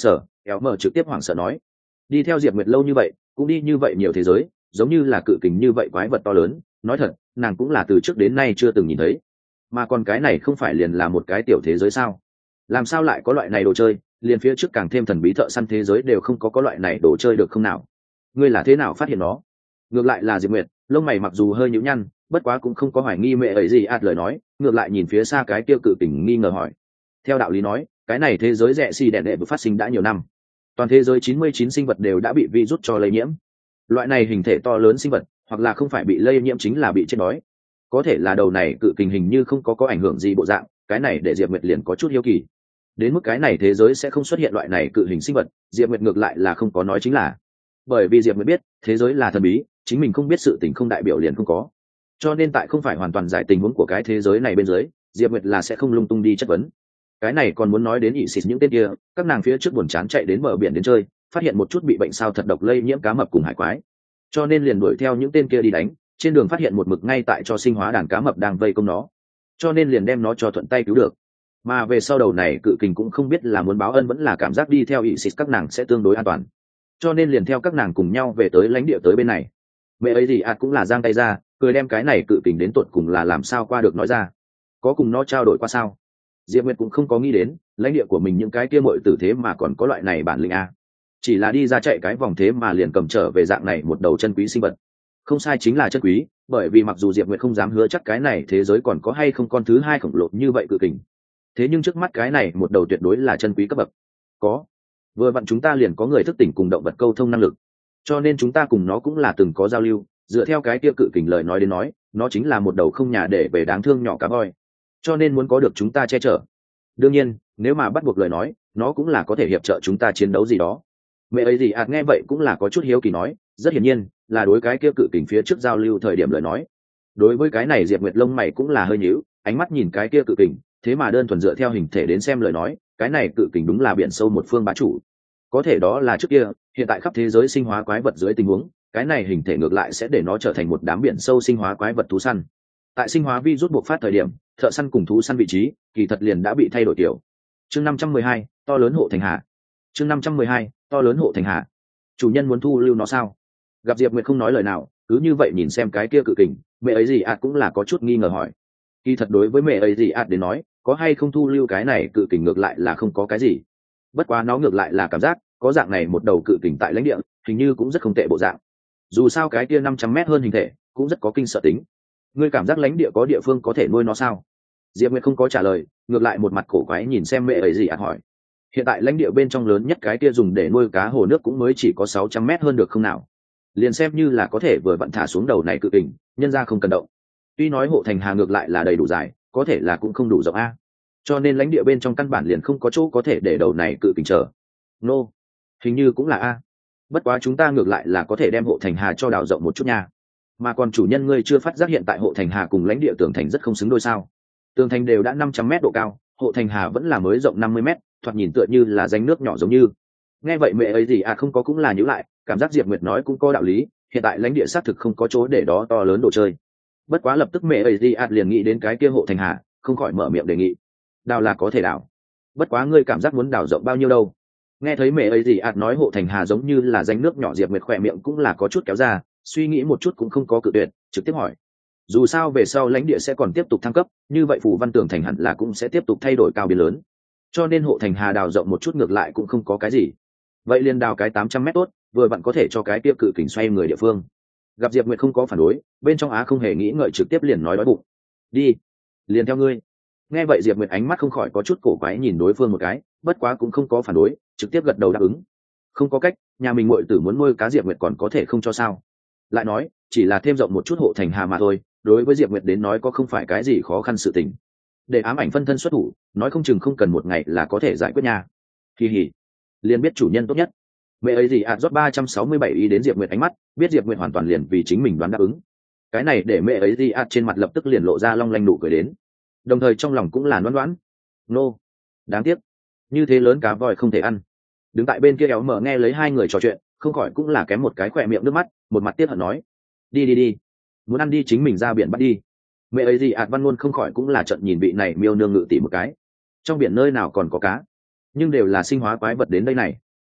A: Éo mở trực tiếp hoảng sợ nói. Đi theo Diệp Nguyệt lâu như vậy, cũng đi như vậy nhiều thế giới, giống như là cự kình như vậy quái vật to lớn, nói thật, nàng cũng là từ trước đến nay chưa từng nhìn thấy. Mà còn cái này không phải liền là một cái tiểu thế giới sao? Làm sao lại có loại này đồ chơi, liền phía trước càng thêm thần bí thợ săn thế giới đều không có loại này đồ chơi được không nào? Ngươi là thế nào phát hiện nó? Ngược lại là Diệp Nguyệt, lông mày mặc dù hơi nhíu nhăn, bất quá cũng không có hoài nghi mẹ ấy gì lời nói, ngược lại nhìn phía xa cái tiêu cự kình nghi ngờ hỏi. Theo đạo lý nói, cái này thế giới rẻ xì đèn đệ vừa phát sinh đã nhiều năm, toàn thế giới 99 sinh vật đều đã bị virus cho lây nhiễm. Loại này hình thể to lớn sinh vật, hoặc là không phải bị lây nhiễm chính là bị chết đói. Có thể là đầu này cự kình hình như không có ảnh hưởng gì bộ dạng, cái này để Diệp Nguyệt liền có chút hiếu kỳ. Đến mức cái này thế giới sẽ không xuất hiện loại này cự hình sinh vật, Diệp Nguyệt ngược lại là không có nói chính là. Bởi vì Diệp Nguyệt biết, thế giới là thần bí, chính mình không biết sự tình không đại biểu liền không có. Cho nên tại không phải hoàn toàn giải tình huống của cái thế giới này bên dưới, Diệp Nguyệt là sẽ không lung tung đi chất vấn. Cái này còn muốn nói đến ỷ xịt những tên kia, các nàng phía trước buồn chán chạy đến bờ biển đến chơi, phát hiện một chút bị bệnh sao thật độc lây nhiễm cá mập cùng hải quái, cho nên liền đuổi theo những tên kia đi đánh. Trên đường phát hiện một mực ngay tại cho sinh hóa đàn cá mập đang vây công nó, cho nên liền đem nó cho thuận tay cứu được. Mà về sau đầu này cự kình cũng không biết là muốn báo ân vẫn là cảm giác đi theo ỷ xịt các nàng sẽ tương đối an toàn, cho nên liền theo các nàng cùng nhau về tới lãnh địa tới bên này. Mẹ ấy gì cũng là giang tay ra, cười đem cái này cự kình đến tột cùng là làm sao qua được nói ra. Có cùng nó trao đổi qua sao? Diệp Nguyệt cũng không có nghĩ đến lãnh địa của mình những cái kia muội tử thế mà còn có loại này bản lĩnh a. Chỉ là đi ra chạy cái vòng thế mà liền cầm trở về dạng này một đầu chân quý sinh vật. Không sai, chính là chân quý, bởi vì mặc dù Diệp Nguyệt không dám hứa chắc cái này thế giới còn có hay không con thứ hai khổng lồ như vậy cự kình, thế nhưng trước mắt cái này một đầu tuyệt đối là chân quý cấp bậc. Có, vừa vặn chúng ta liền có người thức tỉnh cùng động vật câu thông năng lực, cho nên chúng ta cùng nó cũng là từng có giao lưu. Dựa theo cái kia cự kình lời nói đến nói, nó chính là một đầu không nhà để về đáng thương nhỏ cá voi, cho nên muốn có được chúng ta che chở. Đương nhiên, nếu mà bắt buộc lời nói, nó cũng là có thể hiệp trợ chúng ta chiến đấu gì đó. Mẹ ấy gì nghe vậy cũng là có chút hiếu kỳ nói, rất hiển nhiên là đối cái kia cự kình phía trước giao lưu thời điểm lời nói. Đối với cái này Diệp Nguyệt lông mày cũng là hơi nhíu, ánh mắt nhìn cái kia cự kình, thế mà đơn thuần dựa theo hình thể đến xem lời nói, cái này cự kình đúng là biển sâu một phương bá chủ. Có thể đó là trước kia, hiện tại khắp thế giới sinh hóa quái vật dưới tình huống, cái này hình thể ngược lại sẽ để nó trở thành một đám biển sâu sinh hóa quái vật thú săn. Tại sinh hóa virus bộc phát thời điểm, thợ săn cùng thú săn vị trí kỳ thật liền đã bị thay đổi kiểu. Chương 512, to lớn hộ thành hạ. Chương 512, to lớn hộ thành hạ. Chủ nhân muốn thu lưu nó sao? Gặp Diệp Nguyệt không nói lời nào, cứ như vậy nhìn xem cái kia cự kình, mẹ ấy gì cũng là có chút nghi ngờ hỏi. Kỳ thật đối với mẹ ấy gì đến nói, có hay không thu lưu cái này cự kình ngược lại là không có cái gì. Bất quá nó ngược lại là cảm giác có dạng này một đầu cự kình tại lãnh địa, hình như cũng rất không tệ bộ dạng. Dù sao cái kia 500 mét hơn hình thể cũng rất có kinh sợ tính. Ngươi cảm giác lãnh địa có địa phương có thể nuôi nó sao? Diệp Nguyệt không có trả lời, ngược lại một mặt cổ quái nhìn xem mẹ ấy gì hỏi. Hiện tại lãnh địa bên trong lớn nhất cái kia dùng để nuôi cá hồ nước cũng mới chỉ có 600 mét hơn được không nào? Liền xem như là có thể vừa vặn thả xuống đầu này cự kình, nhân ra không cần động. Tuy nói hộ thành hà ngược lại là đầy đủ dài, có thể là cũng không đủ rộng a. Cho nên lãnh địa bên trong căn bản liền không có chỗ có thể để đầu này cự kình chờ. Nô, hình như cũng là a. Bất quá chúng ta ngược lại là có thể đem hộ thành hà cho đào rộng một chút nha. Mà còn chủ nhân ngươi chưa phát giác hiện tại hộ thành hà cùng lãnh địa tường thành rất không xứng đôi sao? Tường thành đều đã 500 mét độ cao, hộ thành hà vẫn là mới rộng 50 mét, thoạt nhìn tựa như là rãnh nước nhỏ giống như. Nghe vậy mẹ ấy gì không có cũng là nhíu lại, cảm giác Diệp Nguyệt nói cũng có đạo lý, hiện tại lãnh địa xác thực không có chỗ để đó to lớn đồ chơi. Bất quá lập tức mẹ ấy gì liền nghĩ đến cái kia hộ thành hà, không khỏi mở miệng đề nghị. Đào là có thể đào, bất quá ngươi cảm giác muốn đào rộng bao nhiêu đâu? Nghe thấy mẹ ấy gì nói hộ thành hà giống như là rãnh nước nhỏ, Diệp Nguyệt khỏe miệng cũng là có chút kéo ra, suy nghĩ một chút cũng không có cự tuyệt, trực tiếp hỏi. Dù sao về sau lãnh địa sẽ còn tiếp tục thăng cấp, như vậy phủ văn tường thành hẳn là cũng sẽ tiếp tục thay đổi cao biến lớn, cho nên hộ thành hà đào rộng một chút ngược lại cũng không có cái gì. Vậy liền đào cái 800 mét tốt, vừa vặn có thể cho cái tiếp cự kình xoay người địa phương. Gặp Diệp Nguyệt không có phản đối, bên trong không hề nghĩ ngợi trực tiếp liền nói đói bụng. Đi, liền theo ngươi. Nghe vậy Diệp Nguyệt ánh mắt không khỏi có chút cổ quái nhìn đối phương một cái, bất quá cũng không có phản đối, trực tiếp gật đầu đáp ứng. Không có cách, nhà mình muội tử muốn nuôi cá, Diệp Nguyệt còn có thể không cho sao? Lại nói, chỉ là thêm rộng một chút hộ thành hà mà thôi, đối với Diệp Nguyệt đến nói có không phải cái gì khó khăn sự tình. Để ám ảnh phân thân xuất thủ, nói không chừng không cần một ngày là có thể giải quyết nha. Kỳ hỉ, liền biết chủ nhân tốt nhất. Mẹ ấy gì rót 367 ý đến Diệp Nguyệt ánh mắt, biết Diệp Nguyệt hoàn toàn liền vì chính mình đoán đáp ứng. Cái này để mẹ ấy gì trên mặt lập tức liền lộ ra long lanh nụ cười đến, đồng thời trong lòng cũng là đoán đoán. Nô, đáng tiếc, như thế lớn cá voi không thể ăn. Đứng tại bên kia Éo mở nghe lấy hai người trò chuyện, không khỏi cũng là kém một cái khỏe miệng nước mắt, một mặt tiếc hận nói. Đi, muốn ăn đi chính mình ra biển bắt đi. Mẹ ấy gì văn luôn không khỏi cũng là trận nhìn vị này miêu nương ngự tỉ một cái. Trong biển nơi nào còn có cá, nhưng đều là sinh hóa quái vật đến đây này.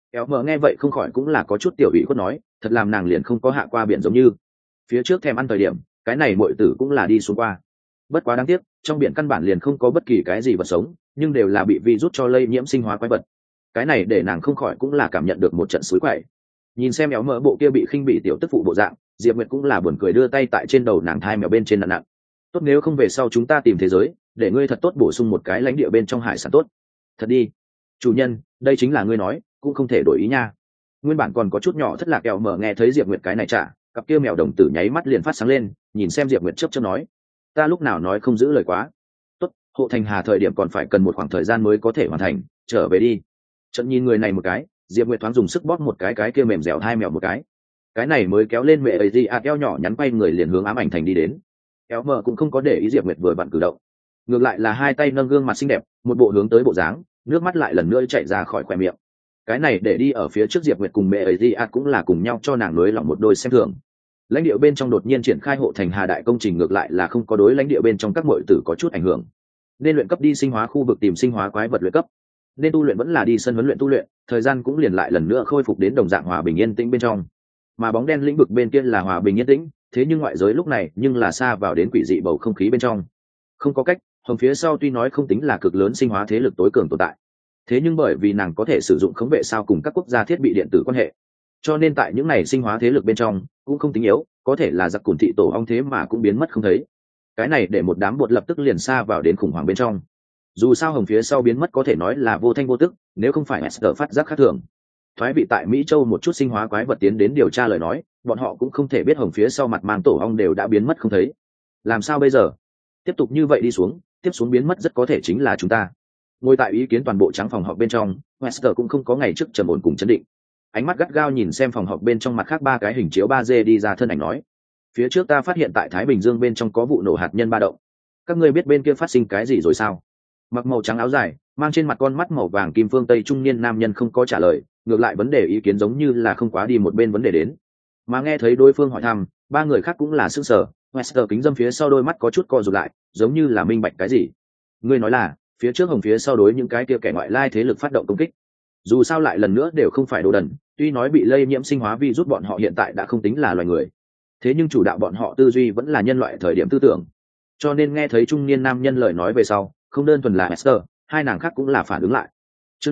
A: Kéo mờ nghe vậy không khỏi cũng là có chút tiểu ủy khuất nói, thật làm nàng liền không có hạ qua biển giống như phía trước thèm ăn thời điểm, cái này muội tử cũng là đi xuống qua. Bất quá đáng tiếc, trong biển căn bản liền không có bất kỳ cái gì vật sống, nhưng đều là bị virus cho lây nhiễm sinh hóa quái vật. Cái này để nàng không khỏi cũng là cảm nhận được một trận suối quậy. Nhìn xem éo mỡ bộ kia bị khinh bị tiểu tức phụ bộ dạng, Diệp Nguyệt cũng là buồn cười đưa tay tại trên đầu nàng thai mèo bên trên nặng nặng. Tốt, nếu không về sau chúng ta tìm thế giới, để ngươi thật tốt bổ sung một cái lãnh địa bên trong hải sản tốt. Thật đi, chủ nhân, đây chính là ngươi nói, cũng không thể đổi ý nha. Nguyên bản còn có chút nhỏ thất lạc éo mỡ nghe thấy Diệp Nguyệt cái này trả, cặp kia mèo đồng tử nháy mắt liền phát sáng lên, nhìn xem Diệp Nguyệt chớp chớp nói, ta lúc nào nói không giữ lời quá. Tốt, hộ thành hà thời điểm còn phải cần một khoảng thời gian mới có thể hoàn thành, trở về đi. Trận nhìn người này một cái, Diệp Nguyệt thoáng dùng sức bóp một cái kia mềm dẻo hai mèo một cái này mới kéo lên mẹ ấy gì eo nhỏ nhắn quay người liền hướng ám ảnh thành đi đến. Éo mờ cũng không có để ý Diệp Nguyệt vừa vặn cử động, ngược lại là hai tay nâng gương mặt xinh đẹp, một bộ hướng tới bộ dáng, nước mắt lại lần nữa chạy ra khỏi khóe miệng. Cái này để đi ở phía trước Diệp Nguyệt cùng mẹ ấy gì cũng là cùng nhau cho nàng nối lòng một đôi xem thường. Lãnh địa bên trong đột nhiên triển khai hộ thành hà đại công trình ngược lại là không có đối lãnh địa bên trong các muội tử có chút ảnh hưởng. Nên luyện cấp đi sinh hóa khu vực tìm sinh hóa quái vật luyện cấp, nên tu luyện vẫn là đi sân huấn luyện tu luyện, thời gian cũng liền lại lần nữa khôi phục đến đồng dạng hòa bình yên tĩnh bên trong. Mà bóng đen lĩnh vực bên kia là hòa bình yên tĩnh, thế nhưng ngoại giới lúc này nhưng là xa vào đến quỷ dị bầu không khí bên trong. Không có cách, hồng phía sau tuy nói không tính là cực lớn sinh hóa thế lực tối cường tồn tại, thế nhưng bởi vì nàng có thể sử dụng khống vệ sao cùng các quốc gia thiết bị điện tử quan hệ, cho nên tại những này sinh hóa thế lực bên trong cũng không tính yếu, có thể là giặc cùn thị tổ ong thế mà cũng biến mất không thấy. Cái này để một đám bột lập tức liền xa vào đến khủng hoảng bên trong. Dù sao hồng phía sau biến mất có thể nói là vô thanh vô tức, nếu không phải Esther phát giác khác thường, thoái vị tại Mỹ Châu một chút sinh hóa quái vật tiến đến điều tra lời nói, bọn họ cũng không thể biết hồng phía sau mặt mang tổ ong đều đã biến mất không thấy. Làm sao bây giờ? Tiếp tục như vậy đi xuống, tiếp xuống biến mất rất có thể chính là chúng ta. Ngồi tại ý kiến toàn bộ trắng phòng họp bên trong, Esther cũng không có ngày trước trầm ổn cùng chấn định. Ánh mắt gắt gao nhìn xem phòng họp bên trong mặt khác ba cái hình chiếu 3D đi ra thân ảnh nói, phía trước ta phát hiện tại Thái Bình Dương bên trong có vụ nổ hạt nhân ba động. Các ngươi biết bên kia phát sinh cái gì rồi sao? Mặc màu trắng áo dài, mang trên mặt con mắt màu vàng kim phương tây trung niên nam nhân không có trả lời, ngược lại vấn đề ý kiến giống như là không quá đi một bên vấn đề đến. Mà nghe thấy đối phương hỏi thăm, ba người khác cũng là sững sờ, Wester kính dâm phía sau đôi mắt có chút co rụt lại, giống như là minh bạch cái gì. Ngươi nói là, phía trước hồng phía sau đối những cái kia kẻ ngoại lai thế lực phát động công kích. Dù sao lại lần nữa đều không phải đồ đần, tuy nói bị lây nhiễm sinh hóa virus bọn họ hiện tại đã không tính là loài người, thế nhưng chủ đạo bọn họ tư duy vẫn là nhân loại thời điểm tư tưởng. Cho nên nghe thấy trung niên nam nhân lời nói về sau, không đơn thuần là Esther, hai nàng khác cũng là phản ứng lại. Chương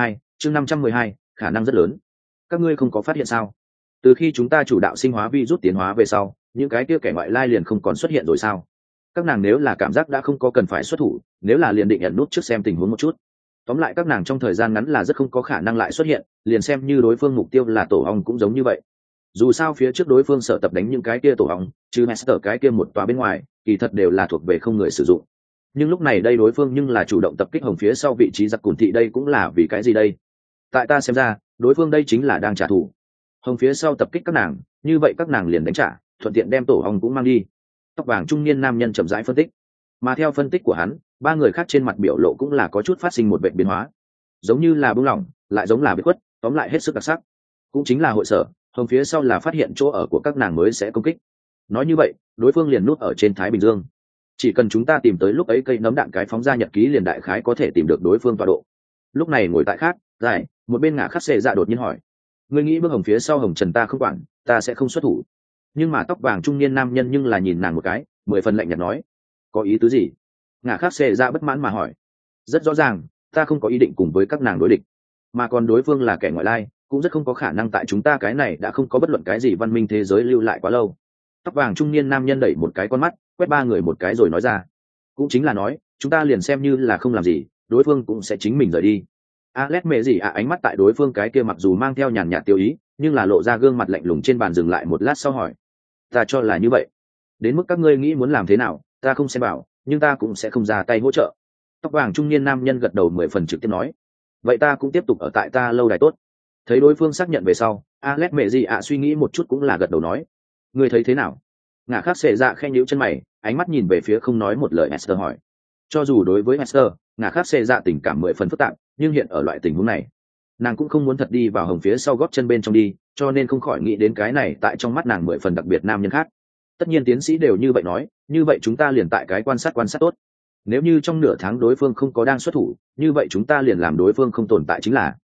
A: 512, khả năng rất lớn. Các ngươi không có phát hiện sao? Từ khi chúng ta chủ đạo sinh hóa virus tiến hóa về sau, những cái kia kẻ ngoại lai liền không còn xuất hiện rồi sao? Các nàng nếu là cảm giác đã không có cần phải xuất thủ, nếu là liền định ẩn nút trước xem tình huống một chút. Tóm lại các nàng trong thời gian ngắn là rất không có khả năng lại xuất hiện, liền xem như đối phương mục tiêu là tổ ong cũng giống như vậy. Dù sao phía trước đối phương sở tập đánh những cái kia tổ ong, chứ Master cái kia một tòa bên ngoài, kỳ thật đều là thuộc về không người sử dụng. Nhưng lúc này đây đối phương nhưng là chủ động tập kích hồng phía sau vị trí giặc cùn thị, đây cũng là vì cái gì đây? Tại ta xem ra, đối phương đây chính là đang trả thù. Hồng phía sau tập kích các nàng, như vậy các nàng liền đánh trả, thuận tiện đem tổ ong cũng mang đi. Tóc vàng trung niên nam nhân chậm rãi phân tích. Mà theo phân tích của hắn, ba người khác trên mặt biểu lộ cũng là có chút phát sinh một vệ biến hóa, giống như là buông lỏng, lại giống là bị khuất, tóm lại hết sức đặc sắc. Cũng chính là hội sở, hồng phía sau là phát hiện chỗ ở của các nàng mới sẽ công kích. Nói như vậy, đối phương liền nút ở trên Thái Bình Dương. Chỉ cần chúng ta tìm tới lúc ấy cây nấm đạn cái phóng ra nhật ký liền đại khái có thể tìm được đối phương tọa độ. Lúc này ngồi tại khác, dài, một bên ngả khắc xệ dạ đột nhiên hỏi, ngươi nghĩ bước hồng phía sau hồng trần ta không quản, ta sẽ không xuất thủ. Nhưng mà tóc vàng trung niên nam nhân nhưng là nhìn nàng một cái, 10 phần lạnh nhạt nói, có ý tứ gì? Ngả khắc xệ dạ bất mãn mà hỏi. Rất rõ ràng, ta không có ý định cùng với các nàng đối địch, mà còn đối phương là kẻ ngoại lai, cũng rất không có khả năng tại chúng ta cái này đã không có bất luận cái gì văn minh thế giới lưu lại quá lâu. Tóc vàng trung niên nam nhân đẩy một cái con mắt, quét ba người một cái rồi nói ra, cũng chính là nói chúng ta liền xem như là không làm gì, đối phương cũng sẽ chính mình rời đi. Alex mẹ gì ánh mắt tại đối phương cái kia mặc dù mang theo nhàn nhạt tiêu ý, nhưng là lộ ra gương mặt lạnh lùng trên bàn dừng lại một lát sau hỏi, ta cho là như vậy. Đến mức các ngươi nghĩ muốn làm thế nào, ta không xem bảo, nhưng ta cũng sẽ không ra tay hỗ trợ. Tóc vàng trung niên nam nhân gật đầu 10 phần trực tiếp nói, vậy ta cũng tiếp tục ở tại ta lâu đài tốt. Thấy đối phương xác nhận về sau, Alex mẹ gì suy nghĩ một chút cũng là gật đầu nói, ngươi thấy thế nào? Ngả khắc xệ dạ khe nhíu chân mày, ánh mắt nhìn về phía không nói một lời Esther hỏi. Cho dù đối với Esther, ngả khắc xệ dạ tình cảm 10 phần phức tạp, nhưng hiện ở loại tình huống này, nàng cũng không muốn thật đi vào hồng phía sau gót chân bên trong đi, cho nên không khỏi nghĩ đến cái này tại trong mắt nàng 10 phần đặc biệt nam nhân khác. Tất nhiên tiến sĩ đều như vậy nói, như vậy chúng ta liền tại cái quan sát tốt. Nếu như trong nửa tháng đối phương không có đang xuất thủ, như vậy chúng ta liền làm đối phương không tồn tại chính là.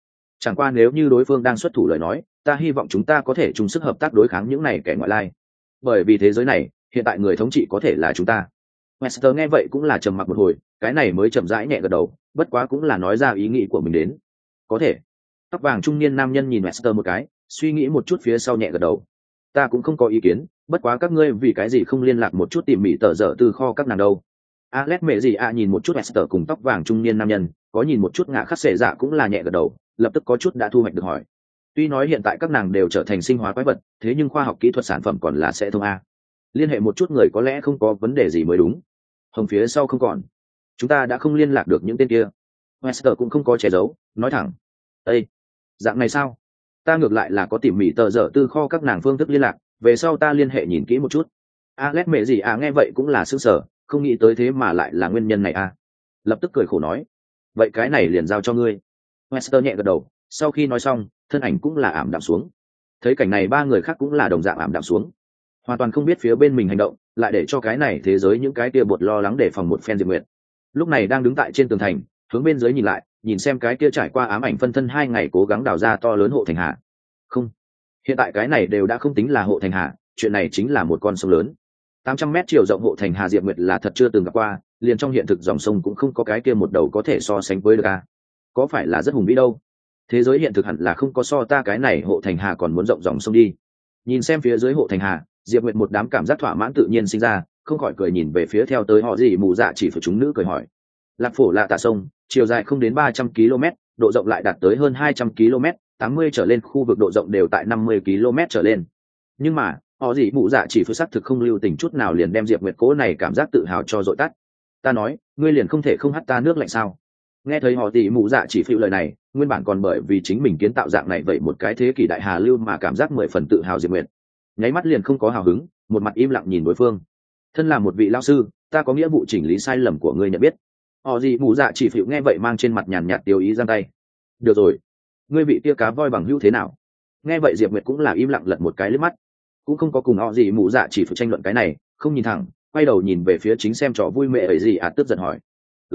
A: Chẳng qua nếu như đối phương đang xuất thủ lời nói, ta hy vọng chúng ta có thể chung sức hợp tác đối kháng những này kẻ ngoại lai, bởi vì thế giới này hiện tại người thống trị có thể là chúng ta. Webster nghe vậy cũng là trầm mặc một hồi, cái này mới chậm rãi nhẹ gật đầu, bất quá cũng là nói ra ý nghĩ của mình đến. Có thể. Tóc vàng trung niên nam nhân nhìn Webster một cái, suy nghĩ một chút phía sau nhẹ gật đầu. Ta cũng không có ý kiến, bất quá các ngươi vì cái gì không liên lạc một chút tỉ mỉ tờ dở từ kho các nàng đâu. Alex mẹ gì nhìn một chút Webster cùng tóc vàng trung niên nam nhân, có nhìn một chút ngạ khắc xệ dạ cũng là nhẹ gật đầu, lập tức có chút đã thu hoạch được hỏi. Tuy nói hiện tại các nàng đều trở thành sinh hóa quái vật, thế nhưng khoa học kỹ thuật sản phẩm còn là sẽ thông a. Liên hệ một chút người có lẽ không có vấn đề gì mới đúng. Hồng phía sau không còn, chúng ta đã không liên lạc được những tên kia. Webster cũng không có che giấu, nói thẳng. Ê, dạng này sao? Ta ngược lại là có tỉ mỉ tờ dở tư kho các nàng phương thức liên lạc, về sau ta liên hệ nhìn kỹ một chút. Alex mẹ gì nghe vậy cũng là sững sờ, không nghĩ tới thế mà lại là nguyên nhân này a. Lập tức cười khổ nói, vậy cái này liền giao cho ngươi. Webster nhẹ gật đầu, sau khi nói xong, thân ảnh cũng là ảm đạm xuống. Thấy cảnh này ba người khác cũng là đồng dạng ảm đạm xuống, hoàn toàn không biết phía bên mình hành động lại để cho cái này thế giới những cái kia bột lo lắng để phòng một phen Diệp Nguyệt. Lúc này đang đứng tại trên tường thành, hướng bên dưới nhìn lại, nhìn xem cái kia trải qua ám ảnh phân thân 2 ngày cố gắng đào ra to lớn hộ thành hà. Không, hiện tại cái này đều đã không tính là hộ thành hà, chuyện này chính là một con sông lớn. 800 mét chiều rộng hộ thành hà Diệp Nguyệt là thật chưa từng gặp qua, liền trong hiện thực dòng sông cũng không có cái kia một đầu có thể so sánh với được a. Có phải là rất hùng vĩ đâu? Thế giới hiện thực hẳn là không có so ta cái này hộ thành hà còn muốn rộng dòng sông đi. Nhìn xem phía dưới hộ thành hà, Diệp Nguyệt một đám cảm giác thỏa mãn tự nhiên sinh ra, không khỏi cười nhìn về phía theo tới họ gì mù dạ chỉ phải chúng nữ cười hỏi. Lạc phổ lạ tạ sông, chiều dài không đến 300 km, độ rộng lại đạt tới hơn 200 km, 80 trở lên khu vực độ rộng đều tại 50 km trở lên. Nhưng mà, họ gì mù dạ chỉ phải xác thực không lưu tình chút nào liền đem Diệp Nguyệt cố này cảm giác tự hào cho dội tắt. Ta nói, ngươi liền không thể không hắt ta nước lạnh sao? Nghe thấy họ gì mù dạ chỉ phiêu lời này, nguyên bản còn bởi vì chính mình kiến tạo dạng này vậy một cái thế kỷ đại hà lưu mà cảm giác 10 phần tự hào Diệp Nguyệt. Nháy mắt liền không có hào hứng, một mặt im lặng nhìn đối phương. Thân là một vị lao sư, ta có nghĩa vụ chỉnh lý sai lầm của ngươi nhận biết. Họ gì mù dạ chỉ phiêu nghe vậy mang trên mặt nhàn nhạt tiêu ý giang tay. Được rồi, ngươi vị kia cá voi bằng hữu thế nào? Nghe vậy Diệp Nguyệt cũng là im lặng lật một cái lướt mắt, cũng không có cùng họ gì mù dạ chỉ phiêu tranh luận cái này, không nhìn thẳng, quay đầu nhìn về phía chính xem trò vui mẹ ấy gì tức giận hỏi.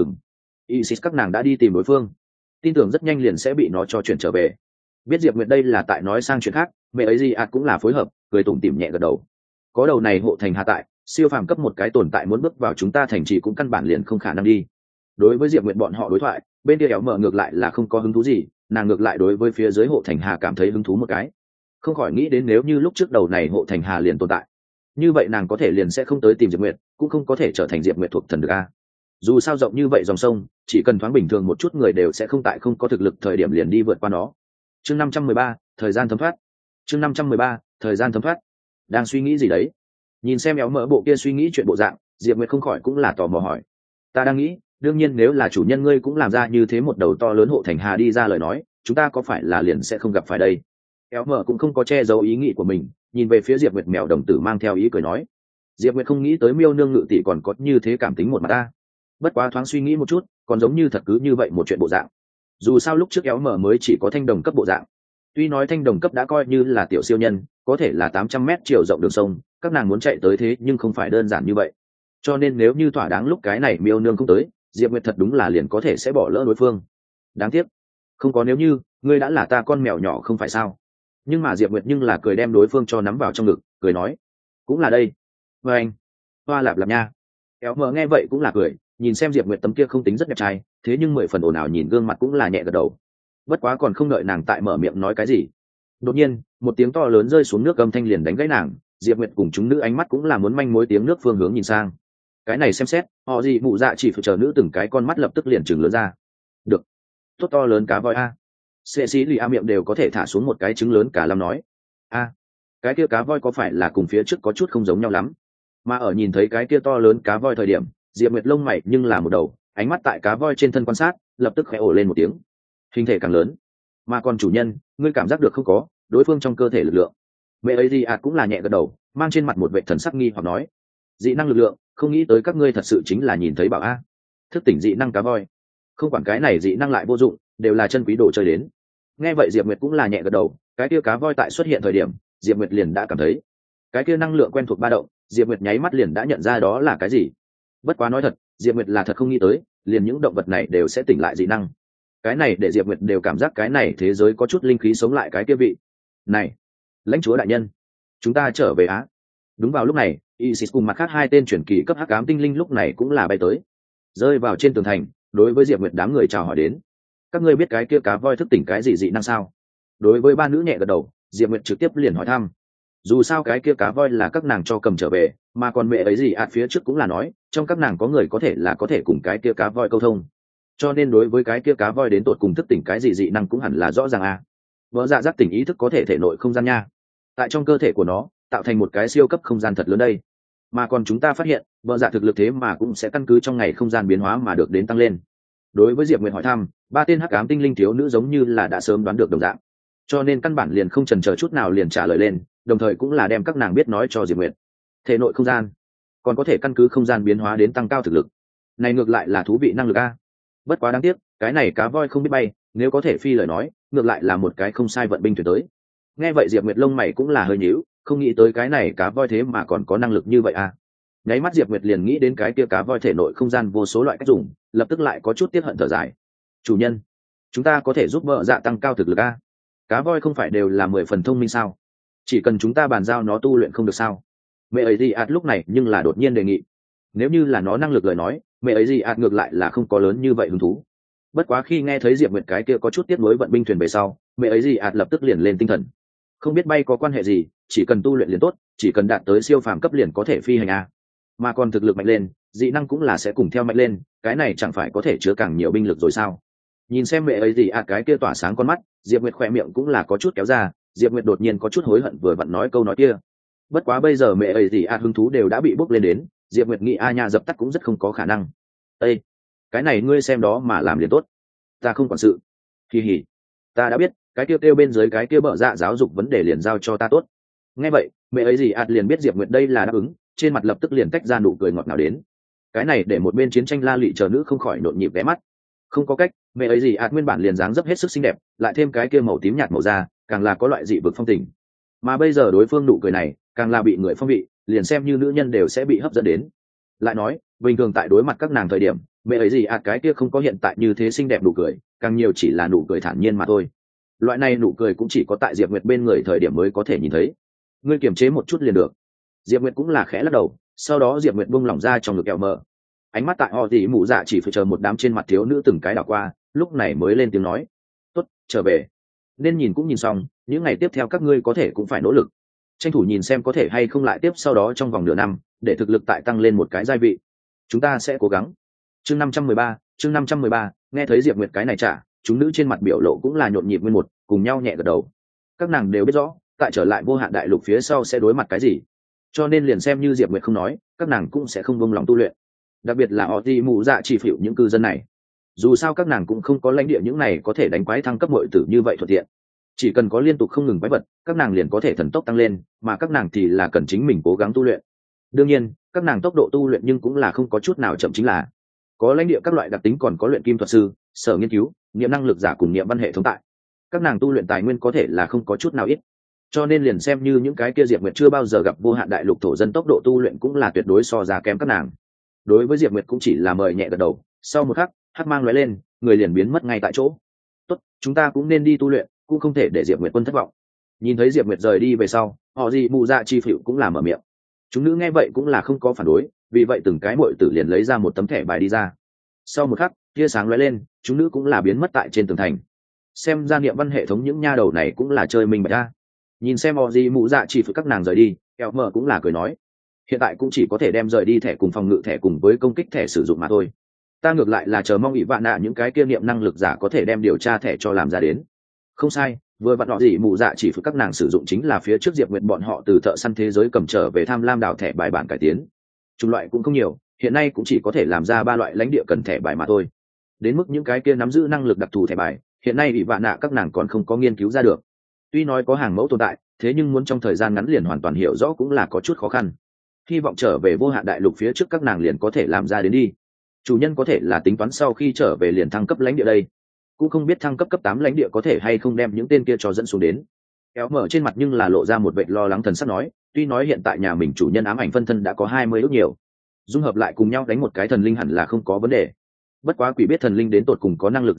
A: Isis các nàng đã đi tìm đối phương, tin tưởng rất nhanh liền sẽ bị nó cho chuyển trở về. Biết Diệp Nguyệt đây là tại nói sang chuyện khác, mẹ ấy gì cũng là phối hợp, cười tủm tỉm nhẹ gật đầu. Có đầu này hộ thành hạ tại, siêu phàm cấp một cái tồn tại muốn bước vào chúng ta thành trì cũng căn bản liền không khả năng đi. Đối với Diệp Nguyệt bọn họ đối thoại, bên kia éo mở ngược lại là không có hứng thú gì, nàng ngược lại đối với phía dưới hộ thành hà cảm thấy hứng thú một cái. Không khỏi nghĩ đến nếu như lúc trước đầu này hộ thành hà liền tồn tại, như vậy nàng có thể liền sẽ không tới tìm Diệp Nguyệt, cũng không có thể trở thành Diệp Nguyệt thuộc thần được a. Dù sao rộng như vậy dòng sông, chỉ cần thoáng bình thường một chút người đều sẽ không tại không có thực lực thời điểm liền đi vượt qua nó. Chương 513, thời gian thấm thoát. Chương 513, thời gian thấm thoát. Đang suy nghĩ gì đấy? Nhìn xem éo mỡ bộ kia suy nghĩ chuyện bộ dạng, Diệp Nguyệt không khỏi cũng là tò mò hỏi. Ta đang nghĩ, đương nhiên nếu là chủ nhân ngươi cũng làm ra như thế một đầu to lớn hộ thành hà đi ra lời nói, chúng ta có phải là liền sẽ không gặp phải đây? Éo mỡ cũng không có che giấu ý nghĩ của mình, nhìn về phía Diệp Nguyệt mèo đồng tử mang theo ý cười nói. Diệp Nguyệt không nghĩ tới Miêu nương ngự tỷ còn có như thế cảm tính một mặt ta. Bất quá thoáng suy nghĩ một chút, còn giống như thật cứ như vậy một chuyện bộ dạng. Dù sao lúc trước éo mở mới chỉ có thanh đồng cấp bộ dạng, tuy nói thanh đồng cấp đã coi như là tiểu siêu nhân, có thể là 800 mét chiều rộng đường sông, các nàng muốn chạy tới thế nhưng không phải đơn giản như vậy. Cho nên nếu như thỏa đáng lúc cái này Miêu nương không tới, Diệp Nguyệt thật đúng là liền có thể sẽ bỏ lỡ đối phương. Đáng tiếc, không có nếu như, ngươi đã là ta con mèo nhỏ không phải sao? Nhưng mà Diệp Nguyệt nhưng là cười đem đối phương cho nắm vào trong ngực, cười nói, cũng là đây. Và anh, hoa lạp lạp nha. Éo mở nghe vậy cũng là cười, nhìn xem Diệp Nguyệt tấm kia không tính rất đẹp trai, thế nhưng 10 phần ồn ào nhìn gương mặt cũng là nhẹ gật đầu. Bất quá còn không đợi nàng tại mở miệng nói cái gì, đột nhiên một tiếng to lớn rơi xuống nước âm thanh liền đánh gãy nàng. Diệp Nguyệt cùng chúng nữ ánh mắt cũng là muốn manh mối tiếng nước phương hướng nhìn sang. Cái này xem xét, họ gì mụ dạ chỉ phải chờ nữ từng cái con mắt lập tức liền trừng lớn ra. Được, tốt to lớn cá voi a. Sệ sĩ lì miệng đều có thể thả xuống một cái trứng lớn cả lâm nói. A, cái kia cá voi có phải là cùng phía trước có chút không giống nhau lắm? Mà ở nhìn thấy cái kia to lớn cá voi thời điểm, Diệp Nguyệt lông mày nhưng là một đầu, ánh mắt tại cá voi trên thân quan sát, lập tức khẽ ồ lên một tiếng. Hình thể càng lớn, mà còn chủ nhân, ngươi cảm giác được không có đối phương trong cơ thể lực lượng? Mẹ ấy gì cũng là nhẹ gật đầu, mang trên mặt một vẻ thần sắc nghi hoặc nói, dị năng lực lượng, không nghĩ tới các ngươi thật sự chính là nhìn thấy bảo a. Thức tỉnh dị năng cá voi, không quản cái này dị năng lại vô dụng, đều là chân quý đồ chơi đến. Nghe vậy Diệp Nguyệt cũng là nhẹ gật đầu, cái kia cá voi tại xuất hiện thời điểm, Diệp Nguyệt liền đã cảm thấy cái kia năng lượng quen thuộc ba động, Diệp Nguyệt nháy mắt liền đã nhận ra đó là cái gì. Bất quá nói thật, Diệp Nguyệt là thật không nghĩ tới, liền những động vật này đều sẽ tỉnh lại dị năng. cái này để diệp nguyệt đều cảm giác cái này thế giới có chút linh khí sống lại cái kia vị này. Lãnh chúa đại nhân, chúng ta trở về á. Đúng vào lúc này, Isis cùng mặt khác hai tên truyền kỳ cấp hắc ám tinh linh lúc này cũng là bay tới, rơi vào trên tường thành, đối với diệp nguyệt đám người chào hỏi đến. Các ngươi biết cái kia cá voi thức tỉnh cái gì dị năng sao? Đối với ba nữ nhẹ gật đầu, diệp nguyệt trực tiếp liền hỏi thăm. Dù sao cái kia cá voi là các nàng cho cầm trở về, mà còn mẹ ấy gì phía trước cũng là nói trong các nàng có người có thể cùng cái kia cá voi câu thông, cho nên đối với cái kia cá voi đến tột cùng thức tỉnh cái gì dị năng cũng hẳn là rõ ràng à. Vỡ dạ giác tỉnh ý thức có thể thể nội không gian nha, tại trong cơ thể của nó tạo thành một cái siêu cấp không gian thật lớn đây, mà còn chúng ta phát hiện vỡ dạ thực lực thế mà cũng sẽ căn cứ trong ngày không gian biến hóa mà được đến tăng lên. Đối với diệp nguyệt hỏi thăm, ba tên hắc ám tinh linh thiếu nữ giống như là đã sớm đoán được đồng dạng, cho nên căn bản liền không chần chờ chút nào liền trả lời lên, đồng thời cũng là đem các nàng biết nói cho diệp nguyệt. Thể nội không gian còn có thể căn cứ không gian biến hóa đến tăng cao thực lực, này ngược lại là thú vị năng lực a. Bất quá đáng tiếc cái này cá voi không biết bay, nếu có thể phi lời nói ngược lại là một cái không sai vận binh thuyền tới. Nghe vậy diệp nguyệt lông mày cũng là hơi nhíu, không nghĩ tới cái này cá voi thế mà còn có năng lực như vậy a. Nháy mắt diệp nguyệt liền nghĩ đến cái kia cá voi thể nội không gian vô số loại cách dùng, lập tức lại có chút tiếc hận thở dài. Chủ nhân, chúng ta có thể giúp vợ dạ tăng cao thực lực a. Cá voi không phải đều là 10 phần thông minh sao? Chỉ cần chúng ta bàn giao nó tu luyện không được sao? Mẹ ấy gì lúc này nhưng là đột nhiên đề nghị. Nếu như là nó năng lực lời nói, mẹ ấy gì ngược lại là không có lớn như vậy hứng thú. Bất quá khi nghe thấy diệp nguyệt cái kia có chút tiếc nuối vận binh thuyền về sau, mẹ ấy gì lập tức liền lên tinh thần. Không biết bay có quan hệ gì, chỉ cần tu luyện liền tốt, chỉ cần đạt tới siêu phàm cấp liền có thể phi hành a. Mà còn thực lực mạnh lên, dị năng cũng là sẽ cùng theo mạnh lên, cái này chẳng phải có thể chứa càng nhiều binh lực rồi sao? Nhìn xem mẹ ấy gì cái kia tỏa sáng con mắt, diệp nguyệt khỏe miệng cũng là có chút kéo ra, diệp nguyệt đột nhiên có chút hối hận vừa vặn nói câu nói kia. Bất quá bây giờ mẹ ấy gì hứng thú đều đã bị bốc lên đến, diệp nguyệt nghĩ a nha dập tắt cũng rất không có khả năng. Ê, cái này ngươi xem đó mà làm liền tốt, ta không quản sự. Kỳ hỉ, ta đã biết, cái kia kêu bên dưới cái kia bợ dạ giáo dục vấn đề liền giao cho ta tốt. Nghe vậy mẹ ấy gì liền biết diệp nguyệt đây là đáp ứng, trên mặt lập tức liền tách ra nụ cười ngọt ngào đến. Cái này để một bên chiến tranh la lụy chờ nữ không khỏi nhộn nhịp ghé mắt. Không có cách, mẹ ấy gì nguyên bản liền dáng dấp hết sức xinh đẹp, lại thêm cái kia màu tím nhạt màu da, càng là có loại dị vực phong tình. Mà bây giờ đối phương nụ cười này càng là bị người phong vị, liền xem như nữ nhân đều sẽ bị hấp dẫn đến. Lại nói bình thường tại đối mặt các nàng thời điểm, mẹ ấy gì cái kia không có hiện tại như thế xinh đẹp nụ cười, càng nhiều chỉ là nụ cười thản nhiên mà thôi. Loại này nụ cười cũng chỉ có tại diệp nguyệt bên người thời điểm mới có thể nhìn thấy. Ngươi kiềm chế một chút liền được. Diệp nguyệt cũng là khẽ lắc đầu, sau đó diệp nguyệt buông lỏng ra trong ngực kẹo mờ, ánh mắt tại họ tỉ mụ dạ chỉ phải chờ một đám trên mặt thiếu nữ từng cái đảo qua, lúc này mới lên tiếng nói. Tốt, trở về. Nên nhìn cũng nhìn xong, những ngày tiếp theo các ngươi có thể cũng phải nỗ lực, tranh thủ nhìn xem có thể hay không lại tiếp sau đó trong vòng nửa năm, để thực lực tại tăng lên một cái giai vị. Chúng ta sẽ cố gắng. Chương 513, nghe thấy diệp nguyệt cái này trả, chúng nữ trên mặt biểu lộ cũng là nhộn nhịp nguyên một, cùng nhau nhẹ gật đầu. Các nàng đều biết rõ tại trở lại vô hạn đại lục phía sau sẽ đối mặt cái gì, cho nên liền xem như diệp nguyệt không nói, các nàng cũng sẽ không buông lòng tu luyện. Đặc biệt là họ tỉ mụ dạ chỉ phịu những cư dân này, dù sao các nàng cũng không có lãnh địa những này có thể đánh quái thăng cấp mọi tử như vậy thuận tiện. Chỉ cần có liên tục không ngừng quái vật, các nàng liền có thể thần tốc tăng lên, mà các nàng thì là cần chính mình cố gắng tu luyện. Đương nhiên các nàng tốc độ tu luyện nhưng cũng là không có chút nào chậm, chính là có lãnh địa các loại đặc tính, còn có luyện kim thuật sư, sở nghiên cứu, niệm năng lực giả cùng niệm văn hệ thống tại, các nàng tu luyện tài nguyên có thể là không có chút nào ít. Cho nên liền xem như những cái kia diệp nguyệt chưa bao giờ gặp vô hạn đại lục thổ dân, tốc độ tu luyện cũng là tuyệt đối so ra kém các nàng. Đối với diệp nguyệt cũng chỉ là mời nhẹ gật đầu, sau một khắc hắc mang lóe lên, người liền biến mất ngay tại chỗ. Tốt, chúng ta cũng nên đi tu luyện, cũng không thể để diệp nguyệt quân thất vọng. Nhìn thấy diệp nguyệt rời đi về sau, họ gì mù dạ chi phịu cũng là mở miệng. Chúng nữ nghe vậy cũng là không có phản đối, vì vậy từng cái muội tử liền lấy ra một tấm thẻ bài đi ra. Sau một khắc tia sáng lóe lên, chúng nữ cũng là biến mất tại trên tường thành. Xem ra niệm văn hệ thống những nha đầu này cũng là chơi mình bạch ra. Nhìn xem họ gì mù dạ chi phịu các nàng rời đi, eo mờ cũng là cười nói, hiện tại cũng chỉ có thể đem rời đi thẻ cùng phòng ngự thẻ cùng với công kích thẻ sử dụng mà thôi. Ta ngược lại là chờ mong ỷ vạn nạ những cái kia niệm năng lực giả có thể đem điều tra thẻ cho làm ra đến. Không sai, vừa vặn họ gì mù dạ chỉ phụ các nàng sử dụng chính là phía trước diệp nguyệt bọn họ từ thợ săn thế giới cầm trở về tham lam đào thẻ bài bản cải tiến. Chủng loại cũng không nhiều, hiện nay cũng chỉ có thể làm ra 3 loại lãnh địa cần thẻ bài mà thôi. Đến mức những cái kia nắm giữ năng lực đặc thù thẻ bài, hiện nay ỷ vạn nạ các nàng còn không có nghiên cứu ra được. Tuy nói có hàng mẫu tồn tại, thế nhưng muốn trong thời gian ngắn liền hoàn toàn hiểu rõ cũng là có chút khó khăn. Hy vọng trở về vô hạn đại lục phía trước các nàng liền có thể làm ra đến đi. Chủ nhân có thể là tính toán sau khi trở về liền thăng cấp lãnh địa đây, cũng không biết thăng cấp cấp 8 lãnh địa có thể hay không đem những tên kia cho dẫn xuống đến. Kéo mở trên mặt nhưng là lộ ra một vẻ lo lắng thần sắc nói, tuy nói hiện tại nhà mình chủ nhân ám ảnh phân thân đã có 20 ước nhiều, dung hợp lại cùng nhau đánh một cái thần linh hẳn là không có vấn đề. Bất quá quỷ biết thần linh đến tột cùng có năng lực gì à,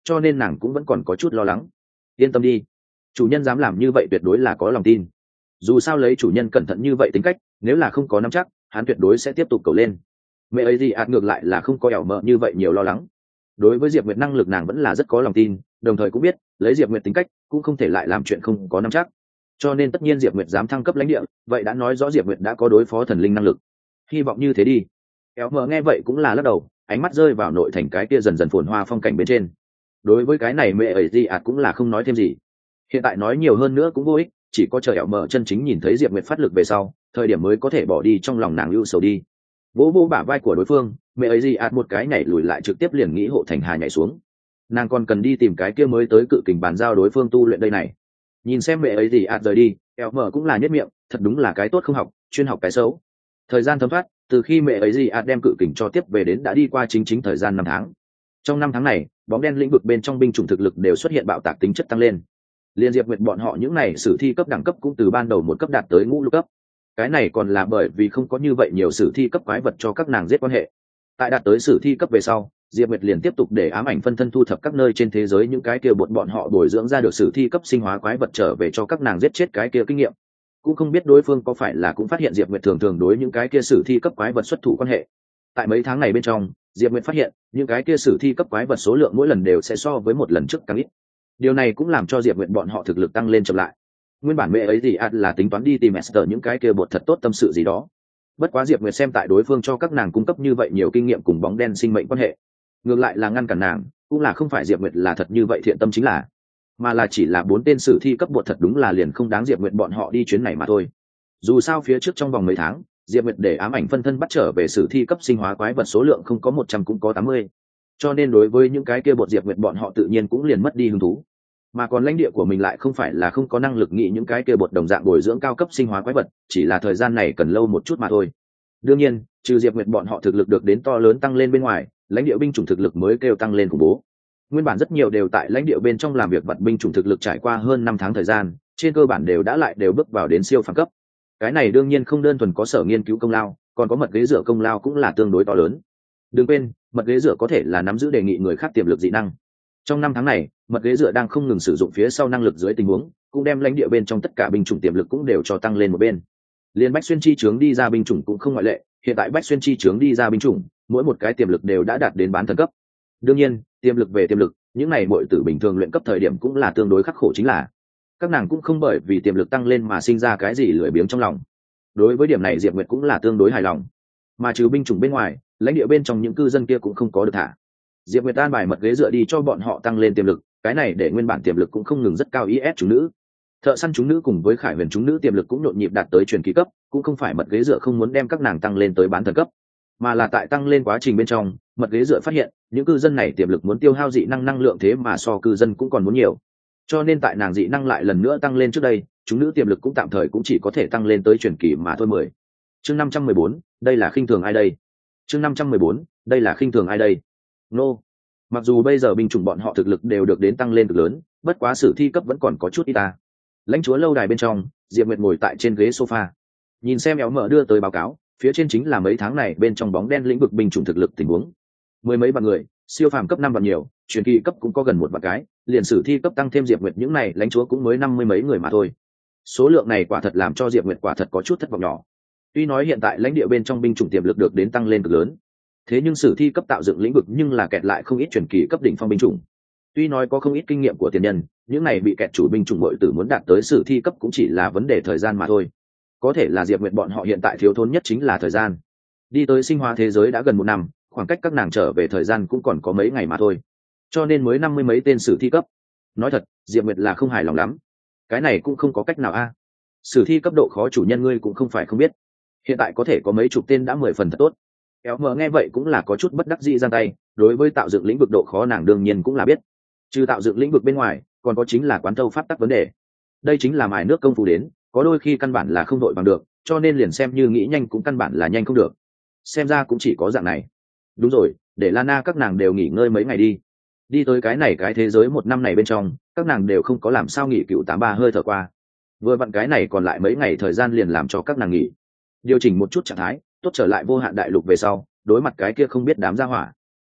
A: cho nên nàng cũng vẫn còn có chút lo lắng. Yên tâm đi, chủ nhân dám làm như vậy tuyệt đối là có lòng tin. Dù sao lấy chủ nhân cẩn thận như vậy tính cách, nếu là không có nắm chắc, hắn tuyệt đối sẽ tiếp tục cầu lên. Mẹ ấy gì ngược lại là không có ẻo mợ như vậy nhiều lo lắng. Đối với Diệp Nguyệt năng lực nàng vẫn là rất có lòng tin, đồng thời cũng biết lấy Diệp Nguyệt tính cách cũng không thể lại làm chuyện không có nắm chắc, cho nên tất nhiên Diệp Nguyệt dám thăng cấp lãnh địa, vậy đã nói rõ Diệp Nguyệt đã có đối phó thần linh năng lực. Hy vọng như thế đi. Éo mờ nghe vậy cũng là lắc đầu, ánh mắt rơi vào nội thành cái kia dần dần phồn hoa phong cảnh bên trên. Đối với cái này mẹ ấy gì cũng là không nói thêm gì. Hiện tại nói nhiều hơn nữa cũng vô ích, chỉ có chờ éo mờ chân chính nhìn thấy Diệp Nguyệt phát lực về sau, thời điểm mới có thể bỏ đi trong lòng nàng ưu sầu đi. Vỗ vỗ bả vai của đối phương, mẹ ấy gì một cái nhảy lùi lại trực tiếp liền nghĩ hộ thành hà nhảy xuống. Nàng còn cần đi tìm cái kia mới tới cự kình bàn giao đối phương tu luyện đây này. Nhìn xem mẹ ấy gì rời đi, éo mờ cũng là nhất miệng, thật đúng là cái tốt không học, chuyên học cái xấu. Thời gian thấm thoát, từ khi mẹ ấy gì đem cự kình cho tiếp về đến đã đi qua chính thời gian 5 tháng. Trong 5 tháng này, bóng đen lĩnh vực bên trong binh chủng thực lực đều xuất hiện bạo tạc tính chất tăng lên. Liên Diệp Nguyệt bọn họ những này sử thi cấp đẳng cấp cũng từ ban đầu 1 cấp đạt tới ngũ lục cấp. Cái này còn là bởi vì không có như vậy nhiều sử thi cấp quái vật cho các nàng giết quan hệ. Tại đạt tới sử thi cấp về sau, Diệp Nguyệt liền tiếp tục để ám ảnh phân thân thu thập các nơi trên thế giới những cái kia bọn họ bồi dưỡng ra được sử thi cấp sinh hóa quái vật trở về cho các nàng giết chết cái kia kinh nghiệm. Cũng không biết đối phương có phải là cũng phát hiện Diệp Nguyệt thường thường đối những cái kia sử thi cấp quái vật xuất thủ quan hệ. Tại mấy tháng này bên trong, Diệp Nguyệt phát hiện những cái kia sử thi cấp quái vật số lượng mỗi lần đều sẽ so với một lần trước càng ít. Điều này cũng làm cho Diệp Nguyệt bọn họ thực lực tăng lên chậm lại. Nguyên bản mẹ ấy gì là tính toán đi tìm Esther những cái kia bột thật tốt tâm sự gì đó. Bất quá Diệp Nguyệt xem tại đối phương cho các nàng cung cấp như vậy nhiều kinh nghiệm cùng bóng đen sinh mệnh quan hệ, ngược lại là ngăn cản nàng, cũng là không phải Diệp Nguyệt là thật như vậy thiện tâm chính là, mà là chỉ là 4 tên sử thi cấp bột thật đúng là liền không đáng Diệp Nguyệt bọn họ đi chuyến này mà thôi. Dù sao phía trước trong vòng mấy tháng, Diệp Nguyệt để ám ảnh phân thân bắt trở về sử thi cấp sinh hóa quái vật số lượng không có 100 cũng có 80. Cho nên đối với những cái kia bột Diệp Nguyệt bọn họ tự nhiên cũng liền mất đi hứng thú. Mà còn lãnh địa của mình lại không phải là không có năng lực nghĩ những cái kia bột đồng dạng bồi dưỡng cao cấp sinh hóa quái vật, chỉ là thời gian này cần lâu một chút mà thôi. Đương nhiên, trừ Diệp Nguyệt bọn họ thực lực được đến to lớn tăng lên bên ngoài, lãnh địa binh chủng thực lực mới kêu tăng lên khủng bố. Nguyên bản rất nhiều đều tại lãnh địa bên trong làm việc vật binh chủng thực lực trải qua hơn 5 tháng thời gian, trên cơ bản đều bước vào đến siêu phàm cấp. Cái này đương nhiên không đơn thuần có sở nghiên cứu công lao, còn có mật ghế dựa công lao cũng là tương đối to lớn. Đừng quên, mật ghế dựa có thể là nắm giữ đề nghị người khác tiềm lực dị năng. Trong 5 tháng này, mật ghế dựa đang không ngừng sử dụng phía sau năng lực dưới tình huống, cũng đem lãnh địa bên trong tất cả binh chủng tiềm lực cũng đều cho tăng lên một bên. Liên Bách Xuyên chi chướng đi ra binh chủng cũng không ngoại lệ, hiện tại Bách Xuyên chi chướng đi ra binh chủng, mỗi một cái tiềm lực đều đã đạt đến bán thần cấp. Đương nhiên, tiềm lực về tiềm lực, những này muội tử bình thường luyện cấp thời điểm cũng là tương đối khắc khổ chính là. Các nàng cũng không bởi vì tiềm lực tăng lên mà sinh ra cái gì lười biếng trong lòng. Đối với điểm này Diệp Nguyệt cũng là tương đối hài lòng. Mà trừ binh chủng bên ngoài, lãnh địa bên trong những cư dân kia cũng không có được thả. Diệp Nguyệt an bài mật ghế dựa đi cho bọn họ tăng lên tiềm lực, cái này để nguyên bản tiềm lực cũng không ngừng rất cao IS chúng nữ. Thợ săn chúng nữ cùng với Khải Huyền chúng nữ tiềm lực cũng nhộn nhịp đạt tới truyền kỳ cấp, cũng không phải mật ghế dựa không muốn đem các nàng tăng lên tới bán thần cấp, mà là tại tăng lên quá trình bên trong, mật ghế dựa phát hiện những cư dân này tiềm lực muốn tiêu hao dị năng năng lượng thế mà so cư dân cũng còn muốn nhiều. Cho nên tại nàng dị năng lại lần nữa tăng lên trước đây, chúng nữ tiềm lực cũng tạm thời cũng chỉ có thể tăng lên tới truyền kỳ mà thôi. 10. Chương 514, đây là khinh thường ai đây? Chương 514, đây là khinh thường ai đây? Nô. Mặc dù bây giờ binh chủng bọn họ thực lực đều được đến tăng lên cực lớn, bất quá sử thi cấp vẫn còn có chút ít ta. Lãnh chúa lâu đài bên trong, Diệp Nguyệt ngồi tại trên ghế sofa, nhìn xem éo mở đưa tới báo cáo, phía trên chính là mấy tháng này bên trong bóng đen lĩnh vực binh chủng thực lực tình huống. Mười mấy vạn người, siêu phàm cấp 5 vạn nhiều, truyền kỳ cấp cũng có gần 1 vạn cái, liền sử thi cấp tăng thêm Diệp Nguyệt những này lãnh chúa cũng mới 50 mấy người mà thôi. Số lượng này quả thật làm cho Diệp Nguyệt quả thật có chút thất vọng nhỏ. Tuy nói hiện tại lãnh địa bên trong binh chủng tiềm lực được đến tăng lên cực lớn, thế nhưng sử thi cấp tạo dựng lĩnh vực nhưng là kẹt lại không ít truyền kỳ cấp đỉnh phong binh chủng. Tuy nói có không ít kinh nghiệm của tiền nhân, những này bị kẹt chủ binh chủng muội tử muốn đạt tới sử thi cấp cũng chỉ là vấn đề thời gian mà thôi. Có thể là Diệp Nguyệt bọn họ hiện tại thiếu thốn nhất chính là thời gian. Đi tới sinh hóa thế giới đã gần 1 năm, khoảng cách các nàng trở về thời gian cũng còn có mấy ngày mà thôi. Cho nên mới 50 mấy tên sử thi cấp. Nói thật, Diệp Nguyệt là không hài lòng lắm. Cái này cũng không có cách nào a. Sử thi cấp độ khó chủ nhân ngươi cũng không phải không biết. Hiện tại có thể có mấy chục tên đã 10 phần thật tốt. Kéo mờ nghe vậy cũng là có chút bất đắc dĩ giang tay, đối với tạo dựng lĩnh vực độ khó nàng đương nhiên cũng là biết. Trừ tạo dựng lĩnh vực bên ngoài, còn có chính là quán thâu pháp tắc vấn đề. Đây chính là mài nước công phu đến, có đôi khi căn bản là không đội bằng được, cho nên liền xem như nghĩ nhanh cũng căn bản là nhanh không được. Xem ra cũng chỉ có dạng này. Đúng rồi, để Lana các nàng đều nghỉ ngơi mấy ngày đi. Đi tới cái này cái thế giới 1 năm này bên trong, các nàng đều không có làm sao nghỉ cựu 83 hơi thở qua. Vừa vặn cái này còn lại mấy ngày thời gian liền làm cho các nàng nghỉ. Điều chỉnh một chút trạng thái, tốt trở lại vô hạn đại lục về sau, đối mặt cái kia không biết đám gia hỏa.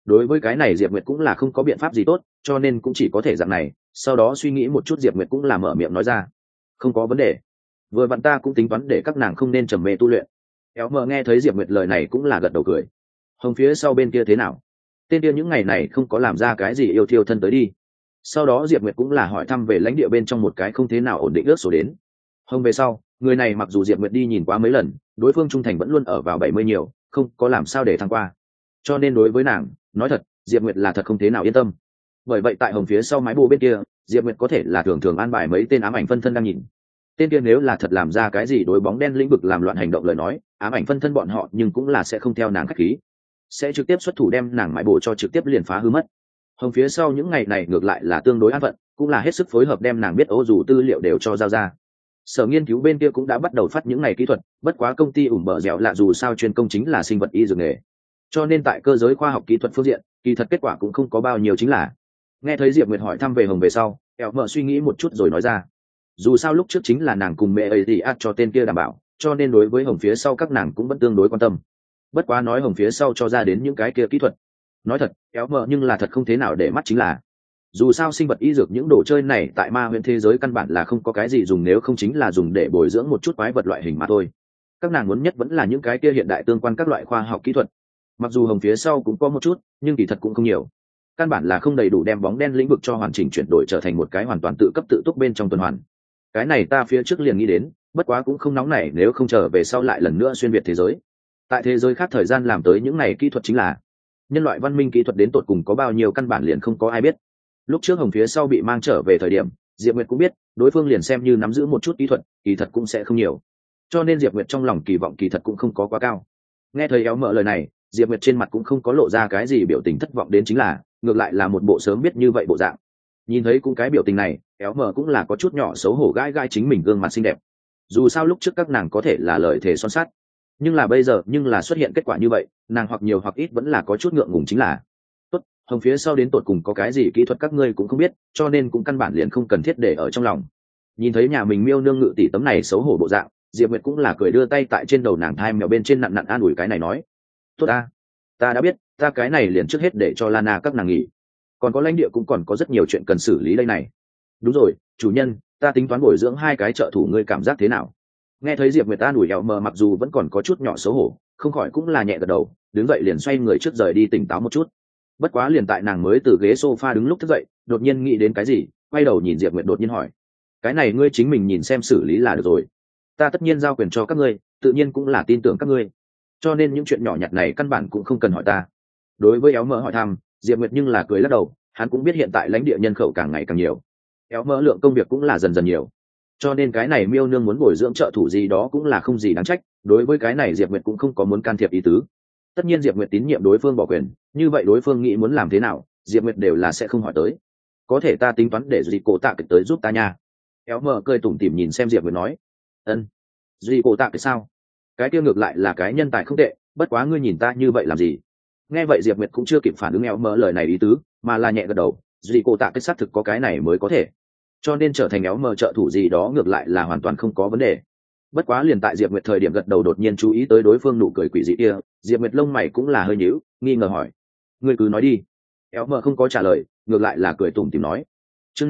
A: Đối với cái này Diệp Nguyệt cũng là không có biện pháp gì tốt, cho nên cũng chỉ có thể dạng này. Sau đó suy nghĩ một chút, Diệp Nguyệt cũng là mở miệng nói ra, không có vấn đề, vừa vặn ta cũng tính toán để các nàng không nên trầm mê tu luyện. Éo mờ nghe thấy Diệp Nguyệt lời này cũng là gật đầu cười. Hồng phía sau bên kia thế nào? Tên kia những ngày này không có làm ra cái gì yêu thiêu thân tới đi. Sau đó Diệp Nguyệt cũng là hỏi thăm về lãnh địa bên trong một cái không thế nào ổn định ước số đến. Hồng về sau, người này mặc dù Diệp Nguyệt đi nhìn quá mấy lần, đối phương trung thành vẫn luôn ở vào 70 nhiều, không có làm sao để thăng qua. Cho nên đối với nàng, nói thật, Diệp Nguyệt là thật không thế nào yên tâm. Bởi vậy tại Hồng phía sau mái bộ bên kia, Diệp Nguyệt có thể là thường thường an bài mấy tên ám ảnh phân thân đang nhìn. Tên kia nếu là thật làm ra cái gì đối bóng đen lĩnh vực làm loạn hành động lời nói, ám ảnh phân thân bọn họ nhưng cũng là sẽ không theo nàng khách khí, sẽ trực tiếp xuất thủ đem nàng mái bộ cho trực tiếp liền phá hư mất. Hồng phía sau những ngày này ngược lại là tương đối an phận, cũng là hết sức phối hợp đem nàng biết ô dù tư liệu đều cho giao ra. Sở nghiên cứu bên kia cũng đã bắt đầu phát những ngày kỹ thuật, bất quá công ty ủm bờ dẻo lạ dù sao chuyên công chính là sinh vật y dược nghề, cho nên tại cơ giới khoa học kỹ thuật phương diện kỳ thật kết quả cũng không có bao nhiêu. Chính là nghe thấy Diệp Nguyệt hỏi thăm về Hồng về sau, eo mờ suy nghĩ một chút rồi nói ra, dù sao lúc trước chính là nàng cùng mẹ ấy thì át cho tên kia đảm bảo, cho nên đối với Hồng phía sau các nàng cũng vẫn tương đối quan tâm. Bất quá nói Hồng phía sau cho ra đến những cái kia kỹ thuật, nói thật eo mờ nhưng là thật không thế nào để mắt. Chính là dù sao sinh vật y dược những đồ chơi này tại ma huyễn thế giới căn bản là không có cái gì dùng, nếu không chính là dùng để bồi dưỡng một chút quái vật loại hình mà thôi. Các nàng muốn nhất vẫn là những cái kia hiện đại tương quan các loại khoa học kỹ thuật. Mặc dù Hồng phía sau cũng có một chút, nhưng kỳ thật cũng không nhiều, căn bản là không đầy đủ đem bóng đen lĩnh vực cho hoàn chỉnh chuyển đổi trở thành một cái hoàn toàn tự cấp tự túc bên trong tuần hoàn. Cái này ta phía trước liền nghĩ đến, bất quá cũng không nóng nảy, nếu không trở về sau lại lần nữa xuyên việt thế giới. Tại thế giới khác thời gian làm tới những này kỹ thuật, chính là nhân loại văn minh kỹ thuật đến tột cùng có bao nhiêu căn bản liền không có ai biết. Lúc trước Hồng phía sau bị mang trở về thời điểm, Diệp Nguyệt cũng biết đối phương liền xem như nắm giữ một chút kỹ thuật kỳ thật cũng sẽ không nhiều, cho nên Diệp Nguyệt trong lòng kỳ vọng kỳ thật cũng không có quá cao. Nghe thấy éo mợ lời này, Diệp Nguyệt trên mặt cũng không có lộ ra cái gì biểu tình thất vọng đến, chính là ngược lại là một bộ sớm biết như vậy bộ dạng. Nhìn thấy cũng cái biểu tình này, éo mợ cũng là có chút nhỏ xấu hổ gãi gãi chính mình gương mặt xinh đẹp. Dù sao lúc trước các nàng có thể là lời thề son sắt, nhưng là bây giờ nhưng là xuất hiện kết quả như vậy, nàng hoặc nhiều hoặc ít vẫn là có chút ngượng ngùng. Chính là tốt, Hồng phía sau đến tột cùng có cái gì kỹ thuật các ngươi cũng không biết, cho nên cũng căn bản liền không cần thiết để ở trong lòng. Nhìn thấy nhà mình miêu nương ngự tỷ tấm này xấu hổ bộ dạng, Diệp Nguyệt cũng là cười đưa tay tại trên đầu nàng thai mèo bên trên nặn nặn an ủi cái này, nói tốt ta đã biết, ta cái này liền trước hết để cho Lana các nàng nghỉ, còn có lãnh địa cũng còn có rất nhiều chuyện cần xử lý đây này. Đúng rồi chủ nhân, ta tính toán bồi dưỡng 2 cái trợ thủ, ngươi cảm giác thế nào? Nghe thấy Diệp Nguyệt ta đuổi ẻo mờ mặc dù vẫn còn có chút nhỏ xấu hổ, không khỏi cũng là nhẹ gật đầu, đứng dậy liền xoay người trước rời đi tỉnh táo một chút. Bất quá liền tại nàng mới từ ghế sofa đứng lúc thức dậy, đột nhiên nghĩ đến cái gì, quay đầu nhìn Diệp Nguyệt đột nhiên hỏi, cái này ngươi chính mình nhìn xem xử lý là được rồi, ta tất nhiên giao quyền cho các ngươi, tự nhiên cũng là tin tưởng các ngươi, cho nên những chuyện nhỏ nhặt này căn bản cũng không cần hỏi ta. Đối với éo mỡ hỏi thăm, Diệp Nguyệt nhưng là cười lắc đầu, hắn cũng biết hiện tại lãnh địa nhân khẩu càng ngày càng nhiều, éo mỡ lượng công việc cũng là dần dần nhiều, cho nên cái này miêu nương muốn bồi dưỡng trợ thủ gì đó cũng là không gì đáng trách. Đối với cái này Diệp Nguyệt cũng không có muốn can thiệp ý tứ. Tất nhiên Diệp Nguyệt tín nhiệm đối phương bỏ quyền, như vậy đối phương nghĩ muốn làm thế nào, Diệp Nguyệt đều là sẽ không hỏi tới. Có thể ta tính toán để duy cổ tạ kịch tới giúp ta nha. Éo mờ cười tủm tỉm nhìn xem Diệp Nguyệt nói, ân, duy cổ tạ kịch sao? Cái kia ngược lại là cái nhân tài không tệ, bất quá ngươi nhìn ta như vậy làm gì? Nghe vậy Diệp Nguyệt cũng chưa kịp phản ứng éo mờ lời này ý tứ, mà là nhẹ gật đầu, duy cổ tạ kịch xác thực có cái này mới có thể, cho nên trở thành éo mờ trợ thủ gì đó ngược lại là hoàn toàn không có vấn đề. Bất quá liền tại Diệp Nguyệt thời điểm gật đầu đột nhiên chú ý tới đối phương nụ cười quỷ dị kia, Diệp Nguyệt lông mày cũng là hơi nhíu, nghi ngờ hỏi, ngươi cứ nói đi. Éo mờ không có trả lời, ngược lại là cười tủm tỉm nói, chương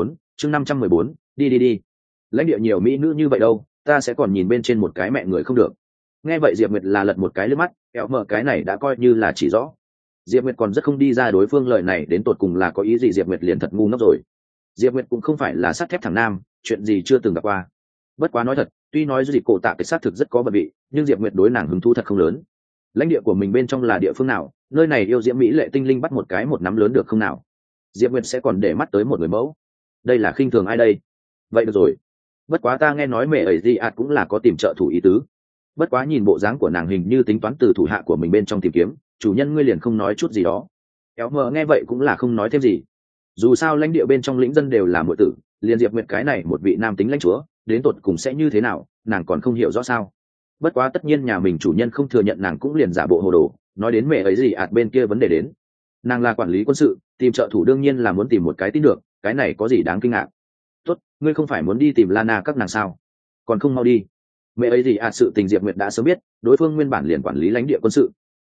A: 514, đi. Lãnh địa nhiều mỹ nữ như vậy đâu, ta sẽ còn nhìn bên trên một cái mẹ người không được. Nghe vậy Diệp Nguyệt là lật một cái lướt mắt, éo mờ cái này đã coi như là chỉ rõ. Diệp Nguyệt còn rất không đi ra đối phương lời này đến tột cùng là có ý gì, Diệp Nguyệt liền thật ngu ngốc rồi. Diệp Nguyệt cũng không phải là sắt thép thằng nam, chuyện gì chưa từng gặp qua. Bất quá nói thật, tuy nói du dịch cổ tạ cái xác thực rất có bận vị, nhưng Diệp Nguyệt đối nàng hứng thú thật không lớn. Lãnh địa của mình bên trong là địa phương nào, nơi này yêu diễm mỹ lệ tinh linh bắt một cái một nắm lớn được không nào? Diệp Nguyệt sẽ còn để mắt tới một người mẫu, đây là khinh thường ai đây? Vậy được rồi. Bất quá ta nghe nói mẹ ấy gì cũng là có tìm trợ thủ ý tứ. Bất quá nhìn bộ dáng của nàng hình như tính toán từ thủ hạ của mình bên trong tìm kiếm, chủ nhân ngươi liền không nói chút gì đó. Kéo mờ nghe vậy cũng là không nói thêm gì. Dù sao lãnh địa bên trong lĩnh dân đều là muội tử, liền Diệp Nguyệt cái này một vị nam tính lãnh chúa, đến tột cùng sẽ như thế nào, nàng còn không hiểu rõ sao. Bất quá tất nhiên nhà mình chủ nhân không thừa nhận, nàng cũng liền giả bộ hồ đồ, nói đến mẹ ấy gì bên kia vấn đề đến. Nàng là quản lý quân sự, tìm trợ thủ đương nhiên là muốn tìm một cái tin được, cái này có gì đáng kinh ngạc. Tốt, ngươi không phải muốn đi tìm Lana các nàng sao? Còn không mau đi. Mẹ ấy gì sự tình Diệp Nguyệt đã sớm biết, đối phương nguyên bản liền quản lý lãnh địa quân sự.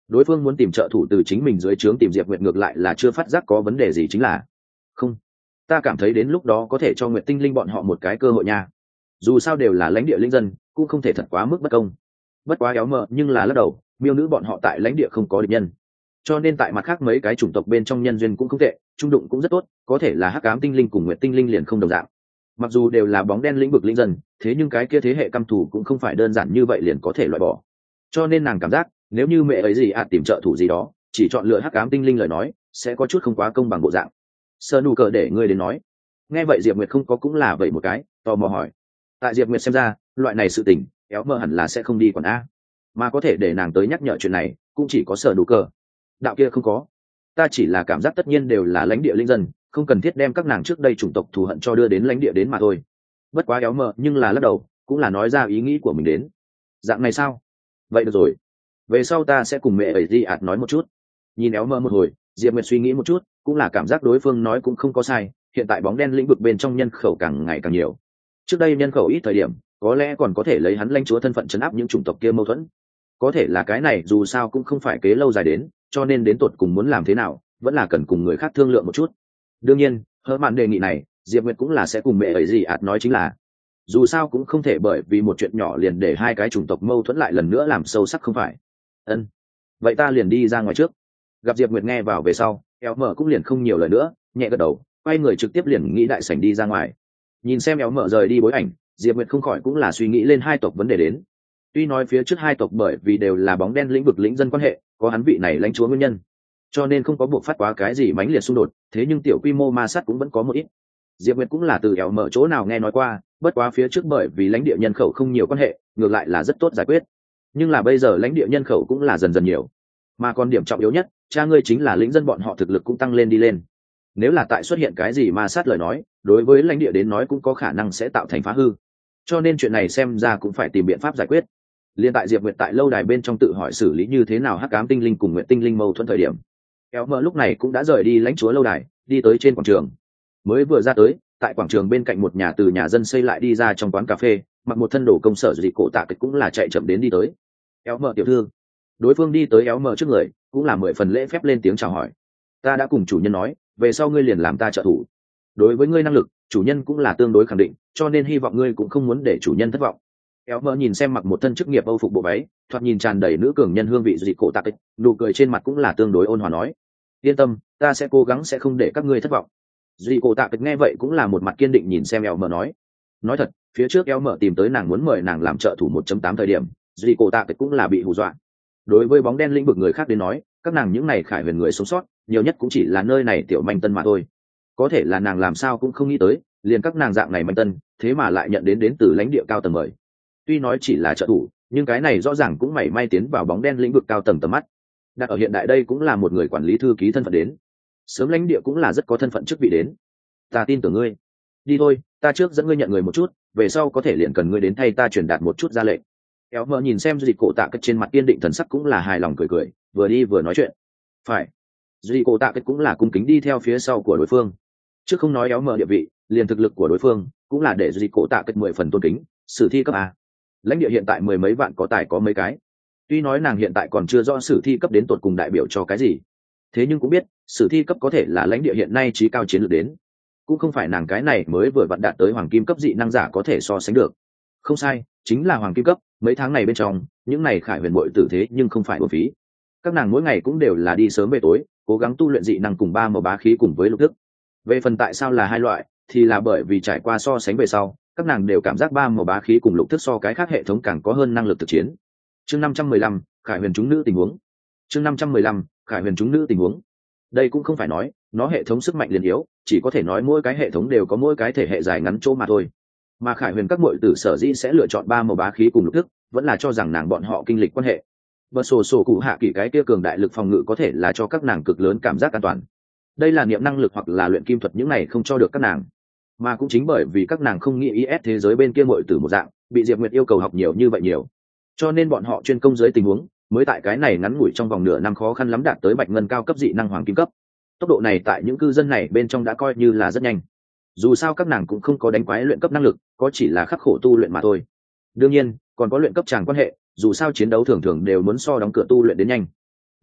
A: đối phương muốn tìm trợ thủ từ chính mình dưới trướng tìm Diệp Nguyệt ngược lại là chưa phát giác có vấn đề gì, chính là không, ta cảm thấy đến lúc đó có thể cho Nguyệt Tinh Linh bọn họ một cái cơ hội nha, dù sao đều là lãnh địa linh dân, cũng không thể thật quá mức bất công. Bất quá éo mờ nhưng là lắc đầu, miêu nữ bọn họ tại lãnh địa không có địch nhân, cho nên tại mặt khác mấy cái chủng tộc bên trong nhân duyên cũng không tệ, trung đụng cũng rất tốt, có thể là hắc ám tinh linh cùng Nguyệt Tinh Linh liền không đồng dạng. Mặc dù đều là bóng đen lĩnh vực linh dân, thế nhưng cái kia thế hệ căm thù cũng không phải đơn giản như vậy liền có thể loại bỏ. Cho nên nàng cảm giác nếu như mẹ ấy gì tìm trợ thủ gì đó, chỉ chọn lựa hắc ám tinh linh lời nói sẽ có chút không quá công bằng bộ dạng. Sơ nụ cờ để ngươi đến nói. Nghe vậy Diệp Nguyệt không có cũng là vậy một cái tò mò hỏi. Tại Diệp Nguyệt xem ra loại này sự tình éo mơ hẳn là sẽ không đi còn a, mà có thể để nàng tới nhắc nhở chuyện này cũng chỉ có Sơ nụ cờ. Đạo kia không có, ta chỉ là cảm giác tất nhiên đều là lãnh địa linh dân, không cần thiết đem các nàng trước đây chủng tộc thù hận cho đưa đến lãnh địa đến mà thôi. Bất quá éo mơ nhưng là lắc đầu, cũng là nói ra ý nghĩ của mình đến. Dạng này sao? Vậy được rồi, về sau ta sẽ cùng mẹ ấy di nói một chút. Nhìn éo mơ một hồi, Diệp Nguyệt suy nghĩ một chút, cũng là cảm giác đối phương nói cũng không có sai, hiện tại bóng đen lĩnh vực bên trong nhân khẩu càng ngày càng nhiều. Trước đây nhân khẩu ít thời điểm, có lẽ còn có thể lấy hắn lãnh chúa thân phận trấn áp những chủng tộc kia mâu thuẫn. Có thể là cái này dù sao cũng không phải kế lâu dài đến, cho nên đến tột cùng muốn làm thế nào, vẫn là cần cùng người khác thương lượng một chút. Đương nhiên, hở mạn đề nghị này, Diệp Nguyệt cũng là sẽ cùng mẹ ấy gì nói chính là, dù sao cũng không thể bởi vì một chuyện nhỏ liền để hai cái chủng tộc mâu thuẫn lại lần nữa làm sâu sắc không phải. Ân, vậy ta liền đi ra ngoài trước. Gặp Diệp Nguyệt nghe vào về sau, éo mở cũng liền không nhiều lời nữa, nhẹ gật đầu, quay người trực tiếp liền nghĩ đại sảnh đi ra ngoài. Nhìn xem éo mở rời đi bối ảnh, Diệp Nguyệt không khỏi cũng là suy nghĩ lên hai tộc vấn đề đến. Tuy nói phía trước hai tộc bởi vì đều là bóng đen lĩnh vực lĩnh dân quan hệ, có hắn vị này lãnh chúa nguyên nhân, cho nên không có buộc phát quá cái gì mãnh liệt xung đột, thế nhưng tiểu quy mô ma sát cũng vẫn có một ít. Diệp Nguyệt cũng là từ éo mở chỗ nào nghe nói qua, bất quá phía trước bởi vì lãnh địa nhân khẩu không nhiều quan hệ, ngược lại là rất tốt giải quyết. Nhưng là bây giờ lãnh địa nhân khẩu cũng là dần dần nhiều, mà còn điểm trọng yếu nhất, cha ngươi chính là lĩnh dân bọn họ thực lực cũng tăng lên đi lên. Nếu là tại xuất hiện cái gì ma sát lời nói, đối với lãnh địa đến nói cũng có khả năng sẽ tạo thành phá hư. Cho nên chuyện này xem ra cũng phải tìm biện pháp giải quyết. Liên tại Diệp Nguyệt tại lâu đài bên trong tự hỏi xử lý như thế nào hắc ám tinh linh cùng Nguyệt tinh linh mâu thuẫn thời điểm, kéo mơ lúc này cũng đã rời đi lãnh chúa lâu đài, đi tới trên quảng trường. Mới vừa ra tới, tại quảng trường bên cạnh một nhà từ nhà dân xây lại đi ra trong quán cà phê, mặc một thân đồ công sở dị cổ tạ kịch cũng là chạy chậm đến đi tới. Kéo mơ tiểu thư. Đối phương đi tới éo mờ trước người, cũng là 10 phần lễ phép lên tiếng chào hỏi. Ta đã cùng chủ nhân nói, về sau ngươi liền làm ta trợ thủ. Đối với ngươi năng lực, chủ nhân cũng là tương đối khẳng định, cho nên hy vọng ngươi cũng không muốn để chủ nhân thất vọng. Éo mờ nhìn xem mặc một thân chức nghiệp âu phục bộ váy, thoạt nhìn tràn đầy nữ cường nhân hương vị dị cổ tạ kịch, nụ cười trên mặt cũng là tương đối ôn hòa nói. Yên tâm, ta sẽ cố gắng sẽ không để các ngươi thất vọng. Dị cổ tạ kịch nghe vậy cũng là một mặt kiên định nhìn xem éo mờ nói. Nói thật, phía trước éo mờ tìm tới nàng muốn mời nàng làm trợ thủ 1.8 thời điểm, dị cổ tạ kịch cũng là bị hù dọa. Đối với bóng đen lĩnh vực người khác đến nói, các nàng những này khải huyền người sống sót nhiều nhất cũng chỉ là nơi này tiểu manh tân mà thôi. Có thể là nàng làm sao cũng không nghĩ tới, liền các nàng dạng này manh tân thế mà lại nhận đến từ lãnh địa cao tầng mời. Tuy nói chỉ là trợ thủ, nhưng cái này rõ ràng cũng mảy may tiến vào bóng đen lĩnh vực cao tầng tầm mắt. Đặt ở hiện đại đây cũng là một người quản lý thư ký thân phận đến, sớm lãnh địa cũng là rất có thân phận chức vị đến. Ta tin tưởng ngươi, đi thôi, ta trước dẫn ngươi nhận người một chút, về sau có thể liền cần ngươi đến thay ta truyền đạt một chút ra lệnh. Éo mờ nhìn xem Dị cổ tạ kịch trên mặt kiên định thần sắc cũng là hài lòng cười cười, vừa đi vừa nói chuyện. Phải. Dị cổ tạ kịch cũng là cung kính đi theo phía sau của đối phương. Trước không nói éo mờ địa vị, liền thực lực của đối phương cũng là để Dị cổ tạ kịch 10 phần tôn kính. Sử thi cấp A, lãnh địa hiện tại 10 mấy vạn có tài có mấy cái. Tuy nói nàng hiện tại còn chưa rõ sử thi cấp đến tột cùng đại biểu cho cái gì, thế nhưng cũng biết sử thi cấp có thể là lãnh địa hiện nay trí cao chiến lược đến, cũng không phải nàng cái này mới vừa vặn đạt tới hoàng kim cấp dị năng giả có thể so sánh được. Không sai, chính là hoàng kim cấp. Mấy tháng này bên trong, những này khải huyền bội tử thế nhưng không phải uổng phí. Các nàng mỗi ngày cũng đều là đi sớm về tối, cố gắng tu luyện dị năng cùng 3 màu bá khí cùng với lục thức. Về phần tại sao là hai loại, thì là bởi vì trải qua so sánh về sau, các nàng đều cảm giác 3 màu bá khí cùng lục thức so cái khác hệ thống càng có hơn năng lực thực chiến. Chương 515, khải huyền chúng nữ tình huống. Chương 515, khải huyền chúng nữ tình huống. Đây cũng không phải nói nó hệ thống sức mạnh liền yếu, chỉ có thể nói mỗi cái hệ thống đều có mỗi cái thể hệ dài ngắn chỗ mà thôi. Mà khải huyền các muội tử sở dĩ sẽ lựa chọn 3 màu bá khí cùng lục thức, vẫn là cho rằng nàng bọn họ kinh lịch quan hệ. Bật sổ cụ hạ kỳ cái kia cường đại lực phòng ngự có thể là cho các nàng cực lớn cảm giác an toàn. Đây là niệm năng lực hoặc là luyện kim thuật những này không cho được các nàng. Mà cũng chính bởi vì các nàng không nghĩ IS thế giới bên kia muội tử một dạng, bị Diệp Nguyệt yêu cầu học nhiều như vậy nhiều. Cho nên bọn họ chuyên công dưới tình huống, mới tại cái này ngắn ngủi trong vòng nửa năm khó khăn lắm đạt tới bạch ngân cao cấp dị năng hoàng kim cấp. Tốc độ này tại những cư dân này bên trong đã coi như là rất nhanh. Dù sao các nàng cũng không có đánh quái luyện cấp năng lực, có chỉ là khắc khổ tu luyện mà thôi. Đương nhiên còn có luyện cấp tràng quan hệ, dù sao chiến đấu thường thường đều muốn so đóng cửa tu luyện đến nhanh.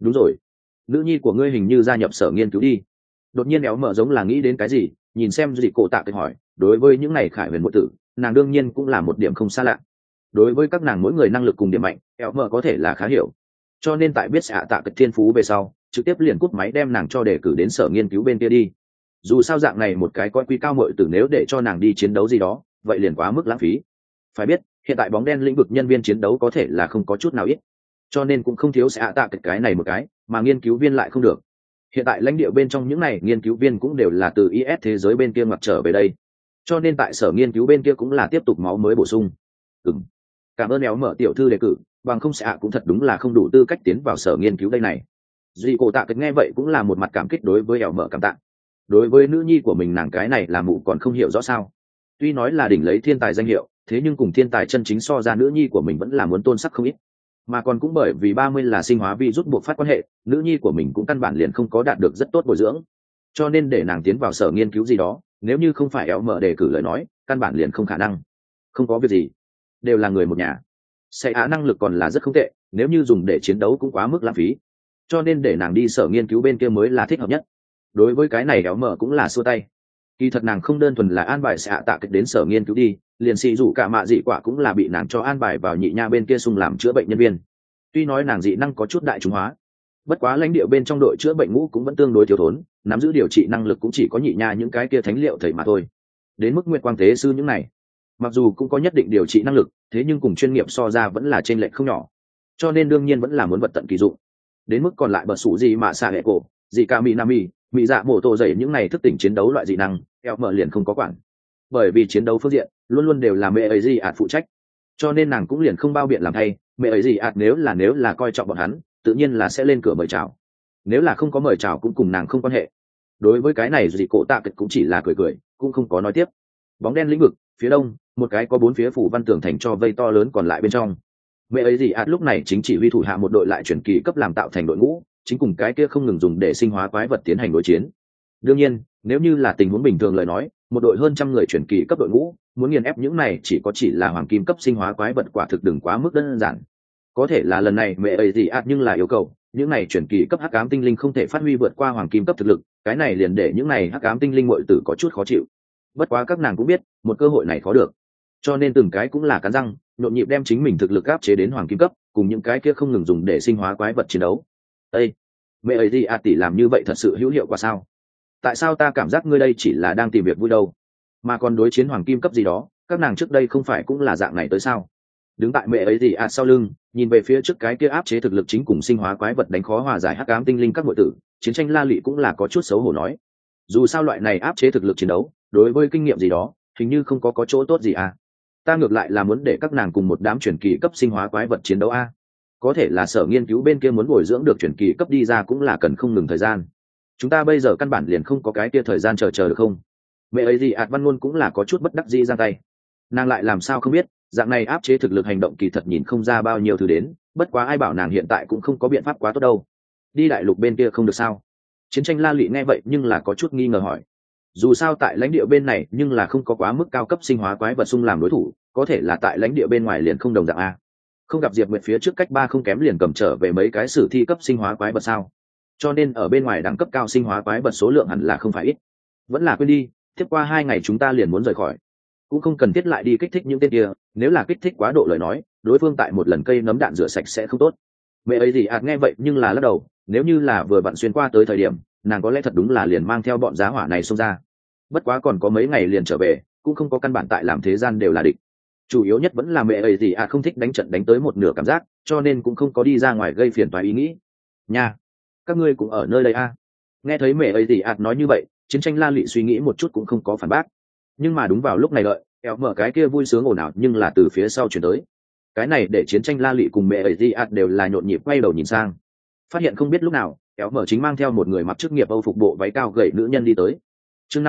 A: đúng rồi, nữ nhi của ngươi hình như gia nhập sở nghiên cứu đi. Đột nhiên éo mở giống là nghĩ đến cái gì, nhìn xem gì cổ tạ cái hỏi, đối với những này khải huyền muội tử, nàng đương nhiên cũng là một điểm không xa lạ. Đối với các nàng mỗi người năng lực cùng điểm mạnh, éo mở có thể là khá hiểu, cho nên tại biết sẽ tạ cái thiên phú về sau, trực tiếp liền cúp máy đem nàng cho đề cử đến sở nghiên cứu bên kia đi. Dù sao dạng này một cái coi quy cao muội tử nếu để cho nàng đi chiến đấu gì đó, vậy liền quá mức lãng phí. Phải biết, hiện tại bóng đen lĩnh vực nhân viên chiến đấu có thể là không có chút nào ít, cho nên cũng không thiếu sẽ tạ cái này một cái, mà nghiên cứu viên lại không được. Hiện tại lãnh địa bên trong những này nghiên cứu viên cũng đều là từ IS thế giới bên kia ngoặt trở về đây, cho nên tại sở nghiên cứu bên kia cũng là tiếp tục máu mới bổ sung. Cảm ơn éo mở tiểu thư đề cử, bằng không sẽ cũng thật đúng là không đủ tư cách tiến vào sở nghiên cứu đây này. Duy cổ tạ kịch nghe vậy cũng là một mặt cảm kích đối với éo mở cảm tạ. Đối với nữ nhi của mình nàng cái này là mụ còn không hiểu rõ sao. Tuy nói là đỉnh lấy thiên tài danh hiệu, thế nhưng cùng thiên tài chân chính so ra nữ nhi của mình vẫn là muốn tôn sắc không ít. Mà còn cũng bởi vì 30 là sinh hóa vi rút buộc phát quan hệ, nữ nhi của mình cũng căn bản liền không có đạt được rất tốt bồi dưỡng. Cho nên để nàng tiến vào sở nghiên cứu gì đó, nếu như không phải éo mở đề cử lời nói, căn bản liền không khả năng. Không có việc gì, đều là người một nhà. Sẽ năng lực còn là rất không tệ, nếu như dùng để chiến đấu cũng quá mức lãng phí, cho nên để nàng đi sở nghiên cứu bên kia mới là thích hợp nhất. Đối với cái này éo mở cũng là xua tay. Kỳ thật nàng không đơn thuần là an bài sẽ tạ kịch đến sở nghiên cứu đi, liền xì rủ cả mạ dị quả cũng là bị nàng cho an bài vào nhị nha bên kia xung làm chữa bệnh nhân viên. Tuy nói nàng dị năng có chút đại chúng hóa, bất quá lãnh địa bên trong đội chữa bệnh ngũ cũng vẫn tương đối thiếu thốn, nắm giữ điều trị năng lực cũng chỉ có nhị nha những cái kia thánh liệu thầy mà thôi. Đến mức nguyệt quang tế sư những này, mặc dù cũng có nhất định điều trị năng lực, thế nhưng cùng chuyên nghiệp so ra vẫn là trên lệch không nhỏ, cho nên đương nhiên vẫn là muốn vật tận kỳ dụng. Đến mức còn lại bật sủ gì mà xạ hệ cổ, gì ca mỹ nam mỹ dạ mổ tổ dày những này thức tỉnh chiến đấu loại dị năng, eo mở liền không có quản, bởi vì chiến đấu phương diện luôn luôn đều là mẹ ấy gì ạt phụ trách, cho nên nàng cũng liền không bao biện làm thay. Mẹ ấy gì ạt nếu là coi trọng bọn hắn, tự nhiên là sẽ lên cửa mời chào, nếu là không có mời chào cũng cùng nàng không quan hệ. Đối với cái này gì cổ tạ kịch cũng chỉ là cười cười, cũng không có nói tiếp. Bóng đen lĩnh vực phía đông, một cái có 4 phía phủ văn tường thành cho vây to lớn còn lại bên trong. Mẹ ấy gì ạt lúc này chính chỉ huy thủ hạ một đội lại chuyển kỳ cấp làm tạo thành đội ngũ, chính cùng cái kia không ngừng dùng để sinh hóa quái vật tiến hành đối chiến. Đương nhiên, nếu như là tình huống bình thường lời nói, một đội hơn trăm người chuyển kỳ cấp đội ngũ muốn nghiền ép những này chỉ là hoàng kim cấp sinh hóa quái vật quả thực đừng quá mức đơn giản. Có thể là lần này mẹ ấy gì ạt nhưng là yêu cầu những này chuyển kỳ cấp hắc ám tinh linh không thể phát huy vượt qua hoàng kim cấp thực lực, cái này liền để những này hắc ám tinh linh muội tử có chút khó chịu. Bất quá các nàng cũng biết một cơ hội này khó được, cho nên từng cái cũng là cắn răng nhộn nhịp đem chính mình thực lực áp chế đến hoàng kim cấp, cùng những cái kia không ngừng dùng để sinh hóa quái vật chiến đấu. Ê, mẹ ấy gì tỷ làm như vậy thật sự hữu hiệu quả sao? Tại sao ta cảm giác ngươi đây chỉ là đang tìm việc vui đâu, mà còn đối chiến hoàng kim cấp gì đó, các nàng trước đây không phải cũng là dạng này tới sao? Đứng tại mẹ ấy gì sau lưng, nhìn về phía trước cái kia áp chế thực lực chính cùng sinh hóa quái vật đánh khó hòa giải hắc ám tinh linh các nội tử, chiến tranh la lị cũng là có chút xấu hổ nói. Dù sao loại này áp chế thực lực chiến đấu, đối với kinh nghiệm gì đó, hình như không có chỗ tốt gì à? Ta ngược lại là muốn để các nàng cùng một đám truyền kỳ cấp sinh hóa quái vật chiến đấu a. Có thể là sở nghiên cứu bên kia muốn bồi dưỡng được truyền kỳ cấp đi ra cũng là cần không ngừng thời gian. Chúng ta bây giờ căn bản liền không có cái kia thời gian chờ được không? Mẹ ấy gì văn luôn cũng là có chút bất đắc dĩ giang tay. Nàng lại làm sao không biết, dạng này áp chế thực lực hành động kỳ thật nhìn không ra bao nhiêu thứ đến, bất quá ai bảo nàng hiện tại cũng không có biện pháp quá tốt đâu. Đi đại lục bên kia không được sao? Chiến tranh la lụy nghe vậy nhưng là có chút nghi ngờ hỏi. Dù sao tại lãnh địa bên này nhưng là không có quá mức cao cấp sinh hóa quái vật xung làm đối thủ, có thể là tại lãnh địa bên ngoài liền không đồng dạng a. Không gặp Diệp Nguyệt phía trước cách 3 không kém liền cầm trở về mấy cái sử thi cấp sinh hóa quái vật sao? Cho nên ở bên ngoài đẳng cấp cao sinh hóa quái vật số lượng hẳn là không phải ít. Vẫn là quên đi, tiếp qua 2 ngày chúng ta liền muốn rời khỏi, cũng không cần thiết lại đi kích thích những tên kia, nếu là kích thích quá độ lời nói, đối phương tại một lần cây nấm đạn rửa sạch sẽ không tốt. Mẹ ấy gì nghe vậy nhưng là lắc đầu, nếu như là vừa vặn xuyên qua tới thời điểm, nàng có lẽ thật đúng là liền mang theo bọn giá hỏa này xông ra. Bất quá còn có mấy ngày liền trở về, cũng không có căn bản tại làm thế gian đều là địch. Chủ yếu nhất vẫn là mẹ ấy gì không thích đánh trận đánh tới một nửa cảm giác, cho nên cũng không có đi ra ngoài gây phiền toái ý nghĩ. Nha, các ngươi cũng ở nơi đây a? Nghe thấy mẹ ấy gì nói như vậy, chiến tranh la lị suy nghĩ một chút cũng không có phản bác. Nhưng mà đúng vào lúc này đợi, kéo mở cái kia vui sướng ồn ào nhưng là từ phía sau chuyển tới. Cái này để chiến tranh la lị cùng mẹ ấy gì đều là nhộn nhịp quay đầu nhìn sang, phát hiện không biết lúc nào kéo mở chính mang theo một người mặc chức nghiệp âu phục bộ váy cao gầy nữ nhân đi tới. chương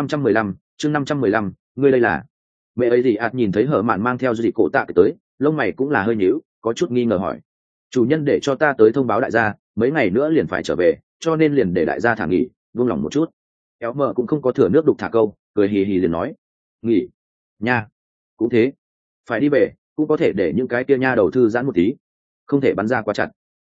A: 515, ngươi đây là? Mẹ ấy gì nhìn thấy hở mạn mang theo gì cổ tạ tới, lông mày cũng là hơi nhíu, có chút nghi ngờ hỏi. Chủ nhân để cho ta tới thông báo đại gia, mấy ngày nữa liền phải trở về, cho nên liền để đại gia thả nghỉ, buông lòng một chút. Kéo mở cũng không có thừa nước đục thả câu, cười hì hì liền nói. Nghỉ? Nha, cũng thế, phải đi về, cũng có thể để những cái kia nha đầu thư giãn một tí, không thể bắn ra quá chặt.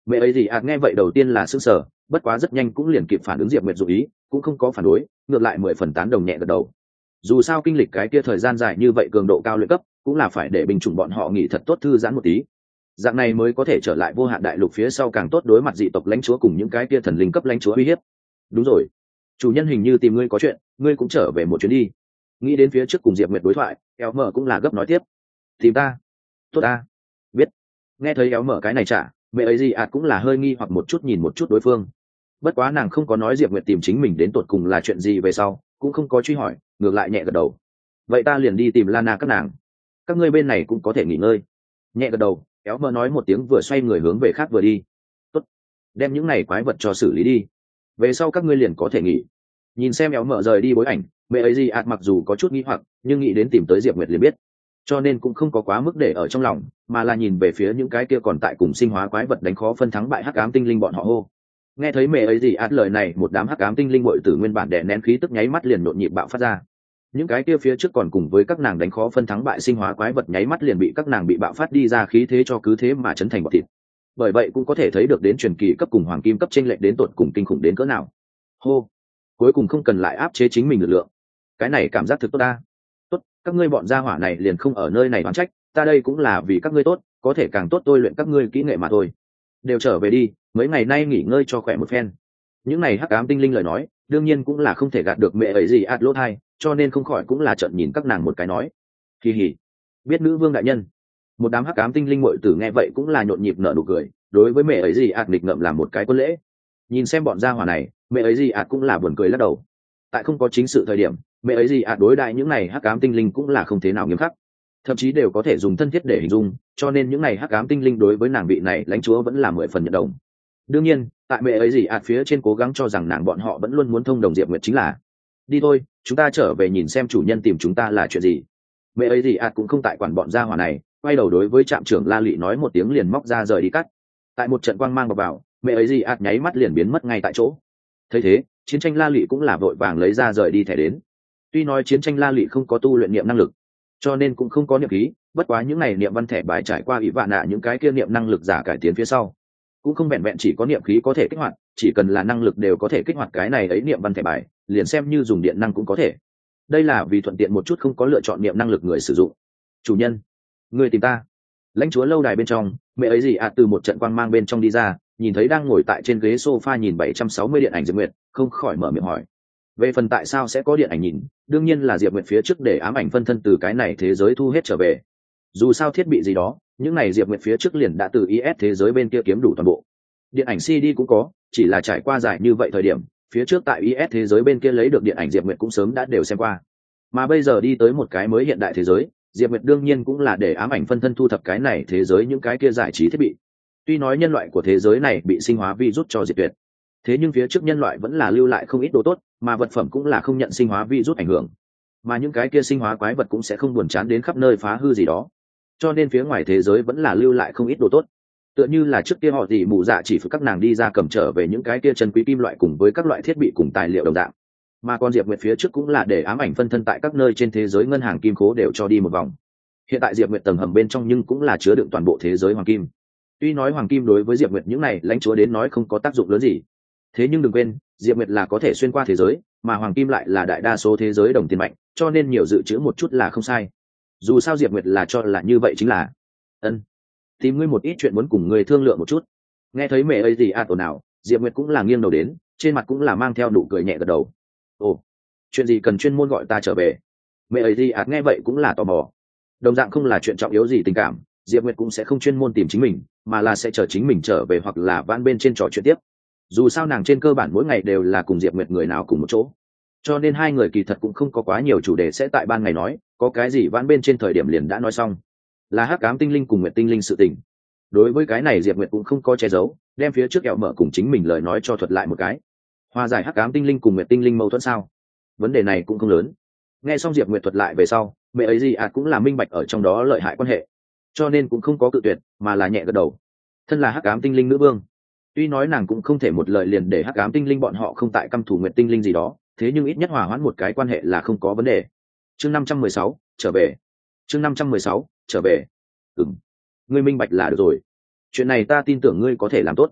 A: Mẹ ấy gì nghe vậy đầu tiên là sững sờ, bất quá rất nhanh cũng liền kịp phản ứng Diệp Nguyệt dụ ý, cũng không có phản đối, ngược lại 10 phần tán đồng nhẹ gật đầu. Dù sao kinh lịch cái kia thời gian dài như vậy cường độ cao luyện cấp, cũng là phải để binh chủng bọn họ nghỉ thật tốt thư giãn một tí. Dạng này mới có thể trở lại vô hạn đại lục phía sau càng tốt đối mặt dị tộc lãnh chúa cùng những cái kia thần linh cấp lãnh chúa uy hiếp. Đúng rồi, chủ nhân hình như tìm ngươi có chuyện, ngươi cũng trở về một chuyến đi. Nghĩ đến phía trước cùng Diệp Nguyệt đối thoại, éo mở cũng là gấp nói tiếp. Tìm ta? Tốt ta. Biết. Nghe thấy éo mở cái này trả, mẹ ấy gì cũng là hơi nghi hoặc một chút nhìn một chút đối phương. Bất quá nàng không có nói Diệp Nguyệt tìm chính mình đến tột cùng là chuyện gì về sau, cũng không có truy hỏi, ngược lại nhẹ gật đầu. Vậy ta liền đi tìm Lana các nàng, các ngươi bên này cũng có thể nghỉ ngơi. Nhẹ gật đầu, éo mờ nói một tiếng vừa xoay người hướng về khác vừa đi. Tốt, đem những này quái vật cho xử lý đi, về sau các ngươi liền có thể nghỉ. Nhìn xem éo mờ rời đi bối ảnh, mẹ ấy gì mặc dù có chút nghi hoặc, nhưng nghĩ đến tìm tới Diệp Nguyệt liền biết, cho nên cũng không có quá mức để ở trong lòng, mà là nhìn về phía những cái kia còn tại cùng sinh hóa quái vật đánh khó phân thắng bại hắc ám tinh linh bọn họ hô. Nghe thấy mẹ ấy gì lời này, một đám hắc ám tinh linh bội tử nguyên bản đè nén khí tức nháy mắt liền nhộn nhịp bạo phát ra. Những cái kia phía trước còn cùng với các nàng đánh khó phân thắng bại sinh hóa quái vật nháy mắt liền bị các nàng bị bạo phát đi ra khí thế cho cứ thế mà chấn thành bọt thịt. Bởi vậy cũng có thể thấy được đến truyền kỳ cấp cùng hoàng kim cấp chênh lệch đến tột cùng kinh khủng đến cỡ nào. Hô, cuối cùng không cần lại áp chế chính mình lực lượng. Cái này cảm giác thực tốt ta. Tốt, các ngươi bọn gia hỏa này liền không ở nơi này oán trách, ta đây cũng là vì các ngươi tốt, có thể càng tốt tôi luyện các ngươi kỹ nghệ mà thôi. Đều trở về đi, mấy ngày nay nghỉ ngơi cho khỏe một phen. Những này hắc ám tinh linh lời nói, đương nhiên cũng là không thể gạt được mẹ ấy gì lỗ thai, cho nên không khỏi cũng là trợn nhìn các nàng một cái nói. Kỳ hỉ, biết nữ vương đại nhân. Một đám hắc ám tinh linh muội tử nghe vậy cũng là nhộn nhịp nở nụ cười, đối với mẹ ấy gì nghịch ngợm làm một cái quân lễ. Nhìn xem bọn gia hỏa này, mẹ ấy gì cũng là buồn cười lắc đầu. Tại không có chính sự thời điểm, mẹ ấy gì đối đại những này hắc ám tinh linh cũng là không thế nào nghiêm khắc, thậm chí đều có thể dùng thân thiết để hình dung, cho nên những này hắc ám tinh linh đối với nàng vị này lãnh chúa vẫn là 10 phần nhận đồng. Đương nhiên, tại mẹ ấy gì phía trên cố gắng cho rằng nàng bọn họ vẫn luôn muốn thông đồng Diệp Nguyệt chính là. Đi thôi, chúng ta trở về nhìn xem chủ nhân tìm chúng ta là chuyện gì. Mẹ ấy gì cũng không tại quản bọn gia hỏa này, quay đầu đối với trạm trưởng La Lị nói một tiếng liền móc ra rời đi cắt. Tại một trận quang mang vào, mẹ ấy gì nháy mắt liền biến mất ngay tại chỗ. Thấy thế, chiến tranh La Lị cũng là vội vàng lấy ra rời đi thẻ đến. Tuy nói chiến tranh La Lị không có tu luyện niệm năng lực, cho nên cũng không có niệm khí, bất quá những này niệm văn thẻ bài trải qua ủy vạn nạ những cái kia niệm năng lực giả cải tiến phía sau, cũng không vẹn vẹn chỉ có niệm khí có thể kích hoạt, chỉ cần là năng lực đều có thể kích hoạt cái này ấy niệm văn thẻ bài, liền xem như dùng điện năng cũng có thể. Đây là vì thuận tiện một chút không có lựa chọn niệm năng lực người sử dụng. Chủ nhân, người tìm ta. Lãnh chúa lâu đài bên trong, mẹ ấy gì từ một trận quang mang bên trong đi ra, nhìn thấy đang ngồi tại trên ghế sofa nhìn 760 điện ảnh Diệp Nguyệt, không khỏi mở miệng hỏi. Về phần tại sao sẽ có điện ảnh nhìn, đương nhiên là Diệp Nguyệt phía trước để ám ảnh phân thân từ cái này thế giới thu hết trở về. Dù sao thiết bị gì đó, những này Diệp Nguyệt phía trước liền đã từ IS thế giới bên kia kiếm đủ toàn bộ. Điện ảnh CD cũng có, chỉ là trải qua dài như vậy thời điểm, phía trước tại IS thế giới bên kia lấy được điện ảnh Diệp Nguyệt cũng sớm đã đều xem qua. Mà bây giờ đi tới một cái mới hiện đại thế giới, Diệp Nguyệt đương nhiên cũng là để ám ảnh phân thân thu thập cái này thế giới những cái kia giải trí thiết bị. Tuy nói nhân loại của thế giới này bị sinh hóa virus cho diệt tuyệt, thế nhưng phía trước nhân loại vẫn là lưu lại không ít đồ tốt, mà vật phẩm cũng là không nhận sinh hóa virus ảnh hưởng, mà những cái kia sinh hóa quái vật cũng sẽ không buồn chán đến khắp nơi phá hư gì đó, cho nên phía ngoài thế giới vẫn là lưu lại không ít đồ tốt. Tựa như là trước kia họ gì mù dạ chỉ phụ các nàng đi ra cầm trở về những cái kia chân quý kim loại cùng với các loại thiết bị cùng tài liệu đồng dạng, mà con Diệp Nguyệt phía trước cũng là để ám ảnh phân thân tại các nơi trên thế giới ngân hàng kim khố đều cho đi một vòng. Hiện tại Diệp Nguyệt tầng hầm bên trong nhưng cũng là chứa đựng toàn bộ thế giới hoàng kim. Tuy nói hoàng kim đối với Diệp Nguyệt những này lãnh chúa đến nói không có tác dụng lớn gì, thế nhưng đừng quên Diệp Nguyệt là có thể xuyên qua thế giới, mà hoàng kim lại là đại đa số thế giới đồng tiền mạnh, cho nên nhiều dự trữ một chút là không sai. Dù sao Diệp Nguyệt là cho là như vậy chính là. Tìm ngươi một ít chuyện muốn cùng ngươi thương lượng một chút. Nghe thấy mẹ ấy gì ồn ào, Diệp Nguyệt cũng là nghiêng đầu đến, trên mặt cũng là mang theo nụ cười nhẹ gật đầu. Ồ, chuyện gì cần chuyên môn gọi ta trở về? Mẹ ấy gì nghe vậy cũng là tò mò. Đồng dạng không là chuyện trọng yếu gì tình cảm, Diệp Nguyệt cũng sẽ không chuyên môn tìm chính mình, mà là sẽ chờ chính mình trở về hoặc là van bên trên trò chuyện tiếp. Dù sao nàng trên cơ bản mỗi ngày đều là cùng Diệp Nguyệt người nào cùng một chỗ, cho nên hai người kỳ thật cũng không có quá nhiều chủ đề sẽ tại ban ngày nói, có cái gì van bên trên thời điểm liền đã nói xong. Là hắc ám tinh linh cùng Nguyệt tinh linh sự tình. Đối với cái này Diệp Nguyệt cũng không có che giấu, đem phía trước kẹo mở cùng chính mình lời nói cho thuật lại một cái. Hòa giải hắc ám tinh linh cùng Nguyệt tinh linh mâu thuẫn sao? Vấn đề này cũng không lớn. Nghe xong Diệp Nguyệt thuật lại về sau, mẹ ấy gì cũng là minh bạch ở trong đó lợi hại quan hệ, cho nên cũng không có cự tuyệt, mà là nhẹ gật đầu. Thân là hắc ám tinh linh nữ vương, tuy nói nàng cũng không thể một lời liền để hắc ám tinh linh bọn họ không tại căm thù Nguyệt tinh linh gì đó, thế nhưng ít nhất hòa hoãn một cái quan hệ là không có vấn đề. Chương 516, trở về. Chương 516, trở về. Ngươi minh bạch là được rồi. Chuyện này ta tin tưởng ngươi có thể làm tốt.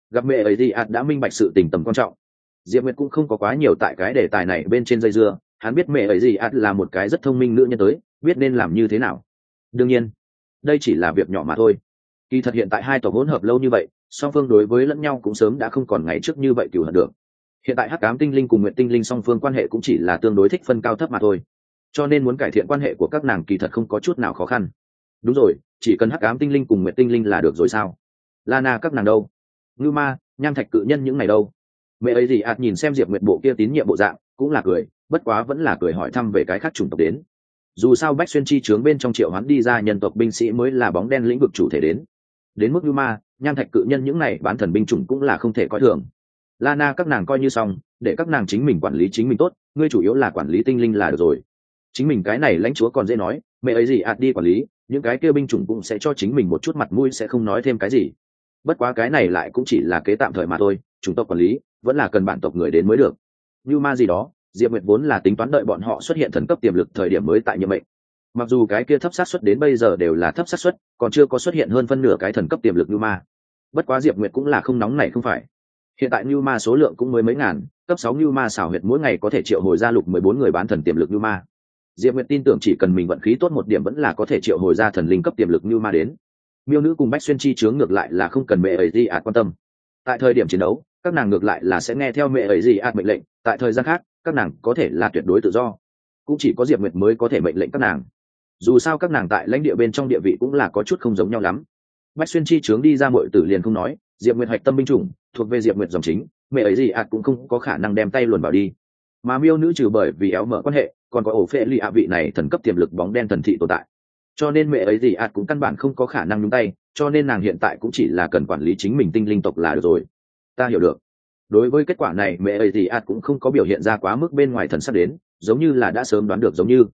A: gặp mẹ ấy gì đã minh bạch sự tình tầm quan trọng, Diệp Nguyệt cũng không có quá nhiều tại cái đề tài này bên trên dây dưa. Hắn biết mẹ ấy gì là một cái rất thông minh nữ nhân tới, biết nên làm như thế nào. Đương nhiên đây chỉ là việc nhỏ mà thôi. Kỳ thật hiện tại hai tộc hỗn hợp lâu như vậy, song phương đối với lẫn nhau cũng sớm đã không còn ngày trước như vậy cừu hận được. Hiện tại hắc ám tinh linh cùng nguyệt tinh linh song phương quan hệ cũng chỉ là tương đối thích phân cao thấp mà thôi, cho nên muốn cải thiện quan hệ của các nàng kỳ thật không có chút nào khó khăn. Đúng rồi, chỉ cần hắc ám tinh linh cùng nguyệt tinh linh là được rồi sao? Lana các nàng đâu? Ngưu Ma, Nham Thạch cự nhân những ngày đâu? Mẹ ấy gì nhìn xem Diệp Nguyệt bộ kia tín nhiệm bộ dạng, cũng là cười, bất quá vẫn là cười hỏi thăm về cái khác chủng tộc đến. Dù sao Bách Xuyên chi chướng bên trong triệu hoán đi ra nhân tộc binh sĩ mới là bóng đen lĩnh vực chủ thể đến mức Ngưu Ma, Nham Thạch cự nhân những này bán thần binh chủng cũng là không thể coi thường. Lana các nàng coi như xong, để các nàng chính mình quản lý chính mình tốt, ngươi chủ yếu là quản lý tinh linh là được rồi. Chính mình cái này lãnh chúa còn dễ nói, mẹ ấy gì đi quản lý, những cái kia binh chủng cũng sẽ cho chính mình một chút mặt mũi, sẽ không nói thêm cái gì. Bất quá cái này lại cũng chỉ là kế tạm thời mà thôi, chủng tộc quản lý vẫn là cần bản tộc người đến mới được. Như ma gì đó, Diệp Nguyệt vốn là tính toán đợi bọn họ xuất hiện thần cấp tiềm lực thời điểm mới tại nhiệm mệnh. Mặc dù cái kia thấp xác suất đến bây giờ đều là thấp xác suất, còn chưa có xuất hiện hơn phân nửa cái thần cấp tiềm lực như ma. Bất quá Diệp Nguyệt cũng là không nóng này không phải. Hiện tại như ma số lượng cũng mới mấy ngàn, cấp 6 như ma xảo huyệt mỗi ngày có thể triệu hồi ra lục 14 người bán thần tiềm lực như ma. Diệp Nguyệt tin tưởng chỉ cần mình vận khí tốt một điểm vẫn là có thể triệu hồi ra thần linh cấp tiềm lực như ma đến. Miêu nữ cùng Bách Xuyên chi chướng ngược lại là không cần mẹ ấy gì quan tâm. Tại thời điểm chiến đấu, các nàng ngược lại là sẽ nghe theo mẹ ấy gì mệnh lệnh, tại thời gian khác, các nàng có thể là tuyệt đối tự do. Cũng chỉ có Diệp Nguyệt mới có thể mệnh lệnh các nàng. Dù sao các nàng tại lãnh địa bên trong địa vị cũng là có chút không giống nhau lắm. Bách Xuyên chi chướng đi ra muội tử liền không nói, Diệp Nguyệt hoạch tâm binh chủng thuộc về Diệp Nguyệt dòng chính, mẹ ấy gì cũng không có khả năng đem tay luồn vào đi. Mà miêu nữ trừ bởi vì éo mở quan hệ, còn có ổ phệ lì vị này thần cấp tiềm lực bóng đen thần thị tồn tại, cho nên mẹ ấy gì cũng căn bản không có khả năng nhúng tay, cho nên nàng hiện tại cũng chỉ là cần quản lý chính mình tinh linh tộc là được rồi. Ta hiểu được. Đối với kết quả này mẹ ấy gì cũng không có biểu hiện ra quá mức bên ngoài thần sắc đến, giống như là đã sớm đoán được giống như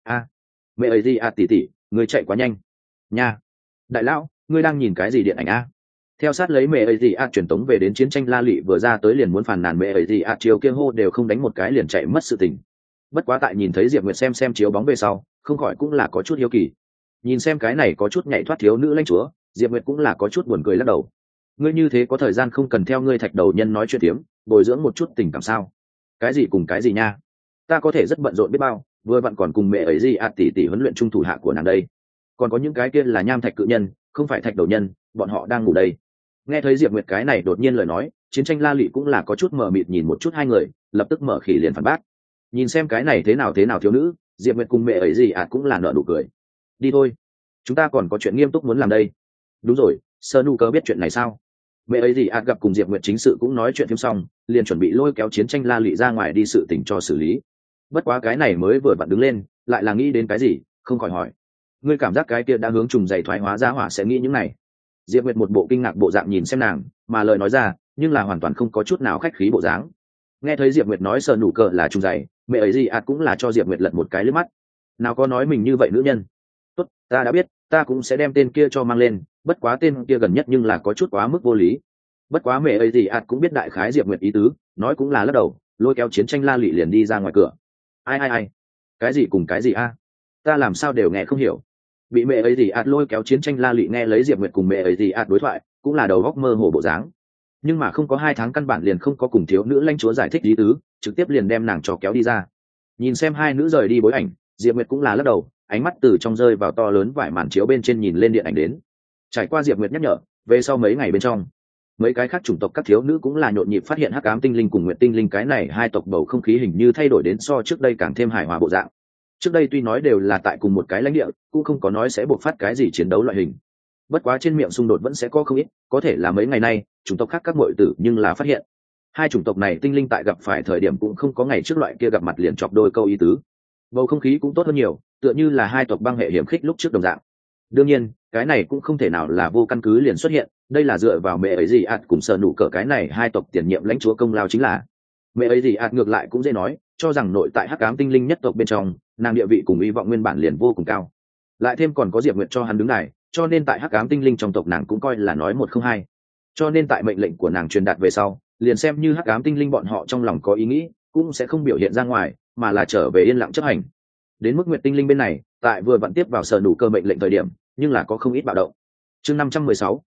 A: mẹ ấy gì tỷ tỷ, người chạy quá nhanh nha. Đại lão, ngươi đang nhìn cái gì điện ảnh a? Theo sát lấy mẹ ấy gì truyền tống về đến chiến tranh La Lị vừa ra tới liền muốn phàn nàn mẹ ấy gì chiều kia hô đều không đánh một cái liền chạy mất sự tình. Bất quá tại nhìn thấy Diệp Nguyệt xem chiếu bóng về sau, không khỏi cũng là có chút hiếu kỳ. Nhìn xem cái này có chút nhảy thoát thiếu nữ lãnh chúa, Diệp Nguyệt cũng là có chút buồn cười lắc đầu. Ngươi như thế có thời gian không cần theo ngươi thạch đầu nhân nói chuyện tiếm, bồi dưỡng một chút tình cảm sao? Cái gì cùng cái gì nha? Ta có thể rất bận rộn biết bao, vừa vặn còn cùng mẹ ấy gì tỷ huấn luyện trung thủ hạ của nàng đây. Còn có những cái kia là nham thạch cự nhân, không phải thạch đầu nhân, bọn họ đang ngủ đây. Nghe thấy Diệp Nguyệt cái này đột nhiên lời nói, chiến tranh La Lị cũng là có chút mờ mịt nhìn một chút hai người, lập tức mở khỉ liền phản bác. Nhìn xem cái này thế nào thiếu nữ, Diệp Nguyệt cùng mẹ ấy gì cũng là nở nụ cười. Đi thôi, chúng ta còn có chuyện nghiêm túc muốn làm đây. Đúng rồi, Sơ Nu Cơ biết chuyện này sao? Mẹ ấy gì gặp cùng Diệp Nguyệt chính sự cũng nói chuyện thêm xong, liền chuẩn bị lôi kéo chiến tranh La Lị ra ngoài đi sự tình cho xử lý. Bất quá cái này mới vừa vặn đứng lên, lại là nghĩ đến cái gì, không khỏi hỏi. Ngươi cảm giác cái kia đã hướng trùng dày thoái hóa ra hỏa sẽ nghĩ những này? Diệp Nguyệt một bộ kinh ngạc bộ dạng nhìn xem nàng, mà lời nói ra, nhưng là hoàn toàn không có chút nào khách khí bộ dáng. Nghe thấy Diệp Nguyệt nói Sơ Nu Cơ là trùng dày, mẹ ấy gì cũng là cho Diệp Nguyệt lật một cái lướt mắt. Nào có nói mình như vậy nữ nhân. Tốt, ta đã biết, ta cũng sẽ đem tên kia cho mang lên, bất quá tên kia gần nhất nhưng là có chút quá mức vô lý. Bất quá mẹ ấy gì cũng biết đại khái Diệp Nguyệt ý tứ, nói cũng là lắc đầu, lôi kéo chiến tranh La Lị liền đi ra ngoài cửa. Ai, cái gì cùng cái gì a? Ta làm sao đều nghe không hiểu. Bị mẹ ấy gì lôi kéo chiến tranh La Lị nghe lấy Diệp Nguyệt cùng mẹ ấy gì đối thoại, cũng là đầu góc mơ hồ bộ dáng. Nhưng mà không có 2 tháng căn bản liền không có cùng thiếu nữ lãnh chúa giải thích ý tứ, trực tiếp liền đem nàng cho kéo đi ra. Nhìn xem hai nữ rời đi bối ảnh, Diệp Nguyệt cũng là lắc đầu, ánh mắt từ trong rơi vào to lớn vải màn chiếu bên trên nhìn lên điện ảnh đến. Trải qua Diệp Nguyệt nhắc nhở, về sau mấy ngày bên trong, mấy cái khác chủng tộc các thiếu nữ cũng là nhộn nhịp phát hiện hắc ám tinh linh cùng nguyệt tinh linh cái này hai tộc bầu không khí hình như thay đổi đến so trước đây càng thêm hài hòa bộ dạng. Trước đây tuy nói đều là tại cùng một cái lãnh địa, cũng không có nói sẽ buộc phát cái gì chiến đấu loại hình. Bất quá trên miệng xung đột vẫn sẽ có không ít, có thể là mấy ngày nay chủng tộc khác các muội tử nhưng là phát hiện hai chủng tộc này tinh linh tại gặp phải thời điểm cũng không có ngày trước loại kia gặp mặt liền chọc đôi câu ý tứ. Bầu không khí cũng tốt hơn nhiều, tựa như là hai tộc băng hệ hiểm khích lúc trước đồng dạng. Đương nhiên cái này cũng không thể nào là vô căn cứ liền xuất hiện, đây là dựa vào mẹ ấy gì cùng Sơ Nu Cơ cái này hai tộc tiền nhiệm lãnh chúa công lao chính là. Mẹ ấy gì ngược lại cũng dễ nói, cho rằng nội tại hắc ám tinh linh nhất tộc bên trong, nàng địa vị cùng hy vọng nguyên bản liền vô cùng cao, lại thêm còn có Diệp Nguyệt cho hắn đứng đài, cho nên tại hắc ám tinh linh trong tộc nàng cũng coi là nói một không hai. Cho nên tại mệnh lệnh của nàng truyền đạt về sau, liền xem như hắc ám tinh linh bọn họ trong lòng có ý nghĩ, cũng sẽ không biểu hiện ra ngoài, mà là trở về yên lặng chấp hành. Đến mức Nguyệt tinh linh bên này, tại vừa vặn tiếp vào Sơ Nu Cơ mệnh lệnh thời điểm, nhưng là có không ít bạo động. Chương 516,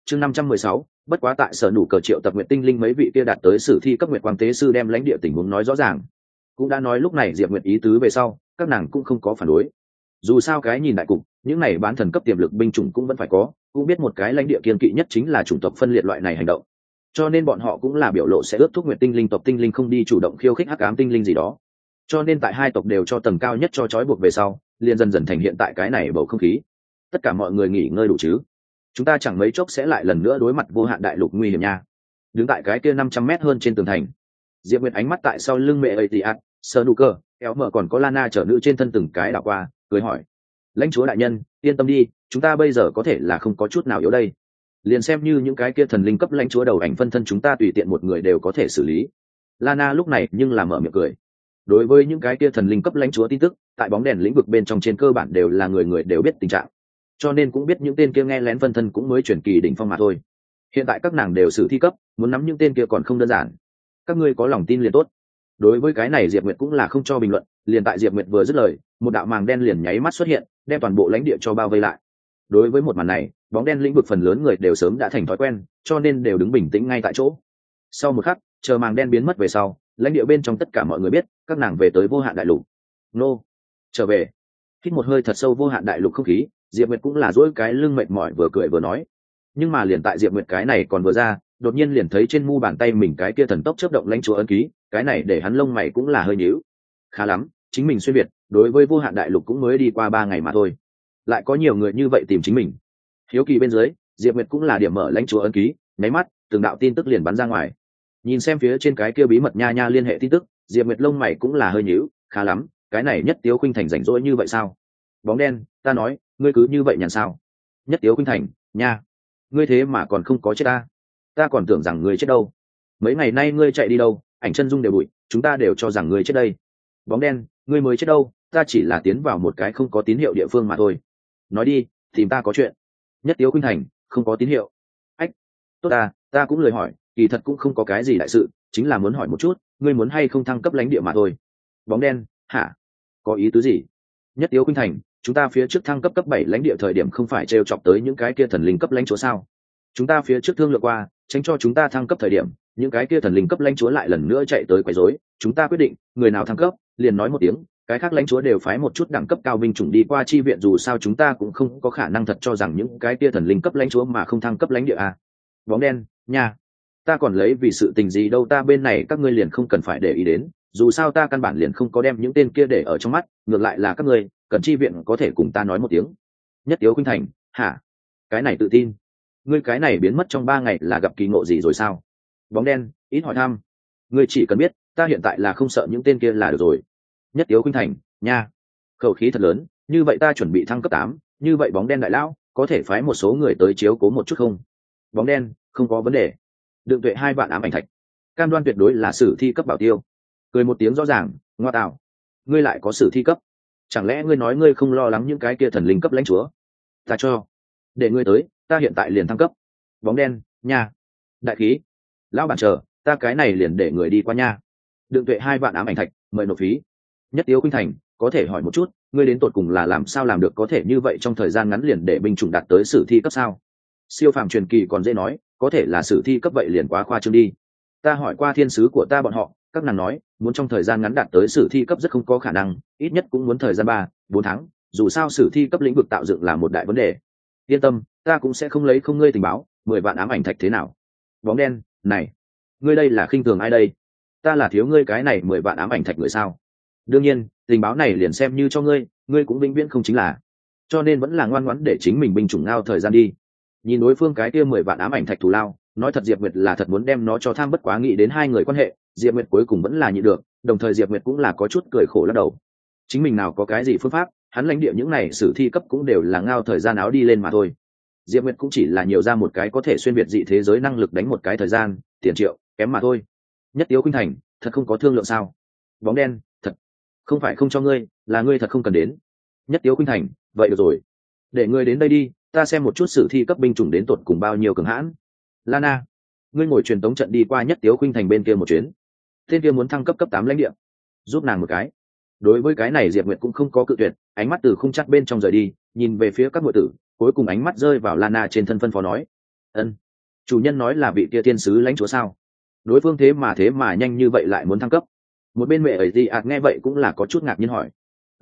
A: chương 516, bất quá tại sở nủ cờ triệu tập nguyện tinh linh mấy vị kia đạt tới sử thi cấp nguyện quang tế sư đem lãnh địa tình huống nói rõ ràng. Cũng đã nói lúc này Diệp Nguyệt ý tứ về sau, các nàng cũng không có phản đối. Dù sao cái nhìn đại cục, những này bán thần cấp tiềm lực binh chủng cũng vẫn phải có, cũng biết một cái lãnh địa kiên kỵ nhất chính là chủng tộc phân liệt loại này hành động. Cho nên bọn họ cũng là biểu lộ sẽ ước thúc nguyện tinh linh tộc tinh linh không đi chủ động khiêu khích hắc ám tinh linh gì đó. Cho nên tại hai tộc đều cho tầng cao nhất cho trói buộc về sau, liền dần dần thành hiện tại cái này bầu không khí. Tất cả mọi người nghỉ ngơi đủ chứ? Chúng ta chẳng mấy chốc sẽ lại lần nữa đối mặt vô hạn đại lục nguy hiểm nha. Đứng tại cái kia 500 mét hơn trên tường thành, Diệp Nguyệt ánh mắt tại sau lưng mẹ ấy thì sơ nụ cơ, kéo mở còn có Lana chở nữ trên thân từng cái đảo qua, cười hỏi: lãnh chúa đại nhân, yên tâm đi, chúng ta bây giờ có thể là không có chút nào yếu đây. Liền xem như những cái kia thần linh cấp lãnh chúa đầu ảnh phân thân chúng ta tùy tiện một người đều có thể xử lý. Lana lúc này nhưng là mở miệng cười. Đối với những cái kia thần linh cấp lãnh chúa tin tức, tại bóng đèn lĩnh vực bên trong trên cơ bản đều là người người đều biết tình trạng, cho nên cũng biết những tên kia nghe lén phân thân cũng mới chuyển kỳ đỉnh phong mà thôi. Hiện tại các nàng đều sử thi cấp, muốn nắm những tên kia còn không đơn giản. Các ngươi có lòng tin liền tốt. Đối với cái này Diệp Nguyệt cũng là không cho bình luận, liền tại Diệp Nguyệt vừa dứt lời, một đạo màng đen liền nháy mắt xuất hiện, đem toàn bộ lãnh địa cho bao vây lại. Đối với một màn này, bóng đen lĩnh vực phần lớn người đều sớm đã thành thói quen, cho nên đều đứng bình tĩnh ngay tại chỗ. Sau một khắc, chờ màng đen biến mất về sau, lãnh địa bên trong tất cả mọi người biết, các nàng về tới vô hạn đại lục. Nô, trở về. Hít một hơi thật sâu vô hạn đại lục không khí, Diệp Nguyệt cũng là duỗi cái lưng mệt mỏi vừa cười vừa nói. Nhưng mà liền tại Diệp Nguyệt cái này còn vừa ra, đột nhiên liền thấy trên mu bàn tay mình cái kia thần tốc chớp động lãnh chúa ấn ký, cái này để hắn lông mày cũng là hơi nhíu. Khá lắm, chính mình xuyên việt, đối với vô hạn đại lục cũng mới đi qua 3 ngày mà thôi, lại có nhiều người như vậy tìm chính mình. Hiếu kỳ bên dưới, Diệp Nguyệt cũng là điểm mở lãnh chúa ấn ký, nháy mắt, từng đạo tin tức liền bắn ra ngoài. Nhìn xem phía trên cái kia bí mật nha nha liên hệ tin tức, Diệp Nguyệt lông mày cũng là hơi nhíu. Khá lắm, cái này Nhất Tiếu Khuynh Thành rảnh rỗi như vậy sao? Bóng đen, ta nói, ngươi cứ như vậy nhàn sao? Nhất Tiếu Khuynh Thành, nha, ngươi thế mà còn không có chết ta còn tưởng rằng ngươi chết đâu. Mấy ngày nay ngươi chạy đi đâu? Ảnh chân dung đều bụi, chúng ta đều cho rằng ngươi chết đây. Bóng đen, ngươi mới chết đâu, ta chỉ là tiến vào một cái không có tín hiệu địa phương mà thôi. Nói đi, tìm ta có chuyện. Nhất Tiếu Khuynh Thành, không có tín hiệu. Ách, tốt ta cũng lời hỏi, kỳ thật cũng không có cái gì đại sự, chính là muốn hỏi một chút, ngươi muốn hay không thăng cấp lãnh địa mà thôi. Bóng đen, hả? Có ý tứ gì? Nhất Tiếu Khuynh Thành, chúng ta phía trước thăng cấp 7 lãnh địa thời điểm không phải trêu chọc tới những cái kia thần linh cấp lãnh chúa sao? Chúng ta phía trước thương lượng qua, tránh cho chúng ta thăng cấp thời điểm, những cái kia thần linh cấp lãnh chúa lại lần nữa chạy tới quấy rối, chúng ta quyết định, người nào thăng cấp, liền nói một tiếng, cái khác lãnh chúa đều phái một chút đẳng cấp cao binh chủng đi qua chi viện, dù sao chúng ta cũng không có khả năng thật cho rằng những cái kia thần linh cấp lãnh chúa mà không thăng cấp lãnh địa à. Bóng đen, nha, ta còn lấy vì sự tình gì đâu, ta bên này các ngươi liền không cần phải để ý đến, dù sao ta căn bản liền không có đem những tên kia để ở trong mắt, ngược lại là các ngươi cần chi viện có thể cùng ta nói một tiếng. Nhất Tiếu Khuynh Thành, hả? Cái này tự tin? Ngươi cái này biến mất trong 3 ngày là gặp kỳ ngộ gì rồi sao? Bóng đen, ít hỏi thăm. Ngươi chỉ cần biết, ta hiện tại là không sợ những tên kia là được rồi. Nhất Tiếu Khuynh Thành, nha, khẩu khí thật lớn, như vậy ta chuẩn bị thăng cấp 8, như vậy bóng đen đại lão có thể phái một số người tới chiếu cố một chút không? Bóng đen, không có vấn đề. Đượng tuệ 2 vạn ám ảnh thạch, cam đoan tuyệt đối là sử thi cấp bảo tiêu. Cười một tiếng rõ ràng, ngoa tạo, ngươi lại có sử thi cấp? Chẳng lẽ ngươi nói ngươi không lo lắng những cái kia thần linh cấp lãnh chúa? Ta cho, để ngươi tới, ta hiện tại liền thăng cấp. Bóng đen, nha, đại khí, lão bản chờ, ta cái này liền để người đi qua nha. Đượng tuệ 2 vạn ám ảnh thạch, mời nộp phí. Nhất Tiếu Khuynh Thành, có thể hỏi một chút, ngươi đến tột cùng là làm sao làm được có thể như vậy trong thời gian ngắn liền để binh chủng đạt tới sử thi cấp sao? Siêu phàm truyền kỳ còn dễ nói, có thể là sử thi cấp vậy liền quá khoa trương đi. Ta hỏi qua thiên sứ của ta bọn họ, các nàng nói muốn trong thời gian ngắn đạt tới sử thi cấp rất không có khả năng, ít nhất cũng muốn thời gian 3-4 tháng, dù sao sử thi cấp lĩnh vực tạo dựng là một đại vấn đề. Yên tâm, ta cũng sẽ không lấy không ngươi tình báo. 10 vạn ám ảnh thạch thế nào? Bóng đen, này, ngươi đây là khinh thường ai đây? Ta là thiếu ngươi cái này 10 vạn ám ảnh thạch người sao? Đương nhiên, tình báo này liền xem như cho ngươi, ngươi cũng vĩnh viễn không chính là, cho nên vẫn là ngoan ngoãn để chính mình binh chủng ngao thời gian đi. Nhìn đối phương cái kia 10 vạn ám ảnh thạch thù lao, nói thật Diệp Nguyệt là thật muốn đem nó cho tham, bất quá nghĩ đến hai người quan hệ, Diệp Nguyệt cuối cùng vẫn là nhịn được, đồng thời Diệp Nguyệt cũng là có chút cười khổ lắc đầu. Chính mình nào có cái gì phương pháp, hắn lãnh địa những này sử thi cấp cũng đều là ngao thời gian áo đi lên mà thôi. Diệp Nguyệt cũng chỉ là nhiều ra một cái có thể xuyên việt dị thế giới năng lực đánh một cái thời gian, tiền triệu, kém mà thôi. Nhất Tiếu Khuynh Thành, thật không có thương lượng sao? Bóng đen, thật, không phải không cho ngươi, là ngươi thật không cần đến. Nhất Tiếu Khuynh Thành, vậy được rồi, để ngươi đến đây đi, ta xem một chút sử thi cấp binh chủng đến tột cùng bao nhiêu cường hãn. Lana, ngươi ngồi truyền tống trận đi qua Nhất Tiếu Khuynh Thành bên kia một chuyến. Tên kia muốn thăng cấp cấp 8 lãnh địa, giúp nàng một cái. Đối với cái này Diệp Nguyệt cũng không có cự tuyệt, ánh mắt từ khung chắt bên trong rời đi, nhìn về phía các muội tử, cuối cùng ánh mắt rơi vào Lana trên thân, phân phó nói: Ân, chủ nhân nói là vị kia thiên sứ lãnh chúa sao? Đối phương thế mà nhanh như vậy lại muốn thăng cấp. Một bên mẹ ấy gì nghe vậy cũng là có chút ngạc nhiên hỏi.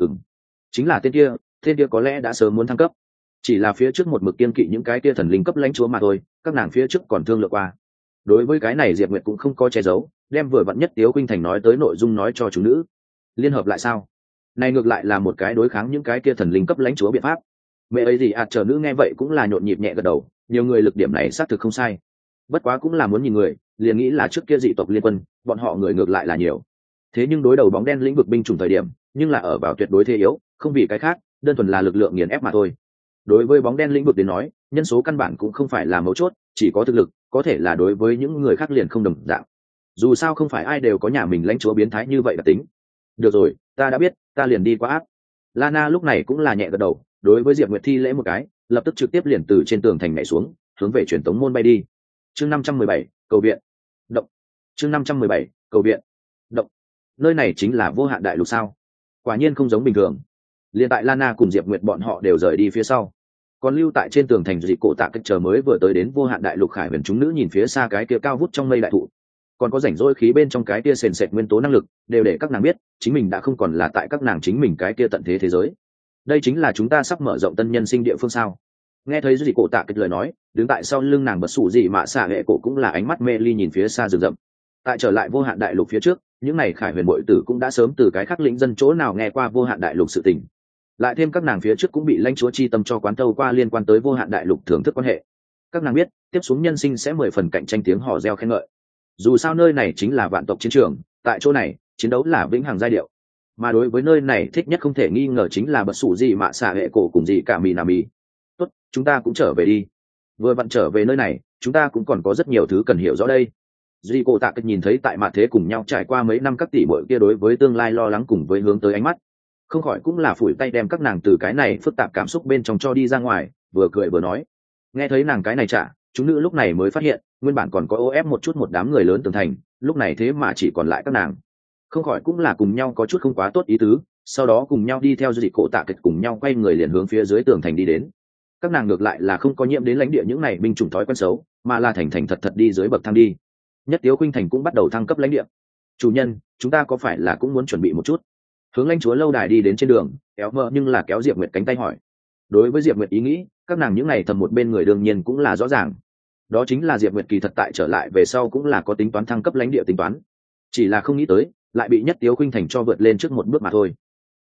A: Chính là tên kia có lẽ đã sớm muốn thăng cấp, chỉ là phía trước một mực kiên kỵ những cái kia thần linh cấp lãnh chúa mà thôi, các nàng phía trước còn thương lượng qua. Đối với cái này Diệp Nguyệt cũng không có che giấu, đem vừa vặn nhất Tiếu Khuynh Thành nói tới nội dung nói cho chủ nữ. Liên hợp lại sao? Này ngược lại là một cái đối kháng những cái kia thần linh cấp lãnh chúa biện pháp. Mẹ ấy gì chờ nữ nghe vậy cũng là nhộn nhịp nhẹ gật đầu, nhiều người lực điểm này xác thực không sai. Bất quá cũng là muốn nhìn người, liền nghĩ là trước kia dị tộc liên quân, bọn họ người ngược lại là nhiều. Thế nhưng đối đầu bóng đen lĩnh vực binh chủng thời điểm, nhưng là ở vào tuyệt đối thế yếu, không vì cái khác, đơn thuần là lực lượng nghiền ép mà thôi. Đối với bóng đen lĩnh vực đến nói, nhân số căn bản cũng không phải là mấu chốt, chỉ có thực lực, có thể là đối với những người khác liền không đồng dạng. Dù sao không phải ai đều có nhà mình lãnh chúa biến thái như vậy đặc tính. Được rồi, ta đã biết, ta liền đi qua áp. Lana lúc này cũng là nhẹ gật đầu, đối với Diệp Nguyệt thi lễ một cái, lập tức trực tiếp liền từ trên tường thành nhảy xuống, hướng về truyền tống môn bay đi. Chương 517, cầu viện. Động. Chương 517, cầu viện. Động. Nơi này chính là Vô Hạn Đại Lục sao? Quả nhiên không giống bình thường. Liên tại Lana cùng Diệp Nguyệt bọn họ đều rời đi phía sau, còn lưu tại trên tường thành dị cổ tạ cách chờ mới vừa tới đến Vô Hạn Đại Lục Khải Huyền chúng nữ nhìn phía xa cái kia cao vút trong mây đại thụ, còn có rảnh rỗi khí bên trong cái kia sền sệt nguyên tố năng lực, đều để các nàng biết chính mình đã không còn là tại các nàng chính mình cái kia tận thế thế giới. Đây chính là chúng ta sắp mở rộng tân nhân sinh địa phương sao? Nghe thấy dị cổ tạ cách lời nói, đứng tại sau lưng nàng bật sủ dị mạ xạ hệ cổ cũng là ánh mắt mê ly nhìn phía xa rừng rậm. Tại trở lại Vô Hạn Đại Lục phía trước, những này Khải Huyền bội tử cũng đã sớm từ cái khác lĩnh dân chỗ nào nghe qua Vô Hạn Đại Lục sự tình. Lại thêm các nàng phía trước cũng bị lãnh chúa chi tâm cho quán tâu qua liên quan tới Vô Hạn Đại Lục thưởng thức quan hệ. Các nàng biết, tiếp xuống nhân sinh sẽ 10 phần cạnh tranh tiếng hò reo khen ngợi. Dù sao nơi này chính là vạn tộc chiến trường, tại chỗ này, chiến đấu là vĩnh hằng giai điệu. Mà đối với nơi này thích nhất không thể nghi ngờ chính là bật sủ gì mạ xạ hệ cổ cùng gì cả mì nà mì. Tốt, chúng ta cũng trở về đi. Vừa vặn trở về nơi này, chúng ta cũng còn có rất nhiều thứ cần hiểu rõ đây. Duy cổ tạ cách nhìn thấy tại mạn thế cùng nhau trải qua mấy năm các tỷ bội kia đối với tương lai lo lắng cùng với hướng tới ánh mắt, không khỏi cũng là phủi tay đem các nàng từ cái này phức tạp cảm xúc bên trong cho đi ra ngoài, vừa cười vừa nói. Nghe thấy nàng cái này trả, chúng nữ lúc này mới phát hiện nguyên bản còn có ô ép một chút một đám người lớn tường thành, lúc này thế mà chỉ còn lại các nàng. Không khỏi cũng là cùng nhau có chút không quá tốt ý tứ, sau đó cùng nhau đi theo Duy cổ tạ cách cùng nhau quay người liền hướng phía dưới tường thành đi đến. Các nàng ngược lại là không có nhiễm đến lãnh địa những này binh chủng thói quen xấu, mà là thành thành thật thật đi dưới bậc thang đi. Nhất Tiếu Khuynh Thành cũng bắt đầu thăng cấp lãnh địa. Chủ nhân, chúng ta có phải là cũng muốn chuẩn bị một chút? Hướng lãnh chúa lâu đài đi đến trên đường, kéo mơ nhưng là kéo Diệp Nguyệt cánh tay hỏi. Đối với Diệp Nguyệt ý nghĩ, các nàng những ngày thầm một bên người đương nhiên cũng là rõ ràng. Đó chính là Diệp Nguyệt kỳ thật tại trở lại về sau cũng là có tính toán thăng cấp lãnh địa tính toán, chỉ là không nghĩ tới lại bị Nhất Tiếu Khuynh Thành cho vượt lên trước một bước mà thôi.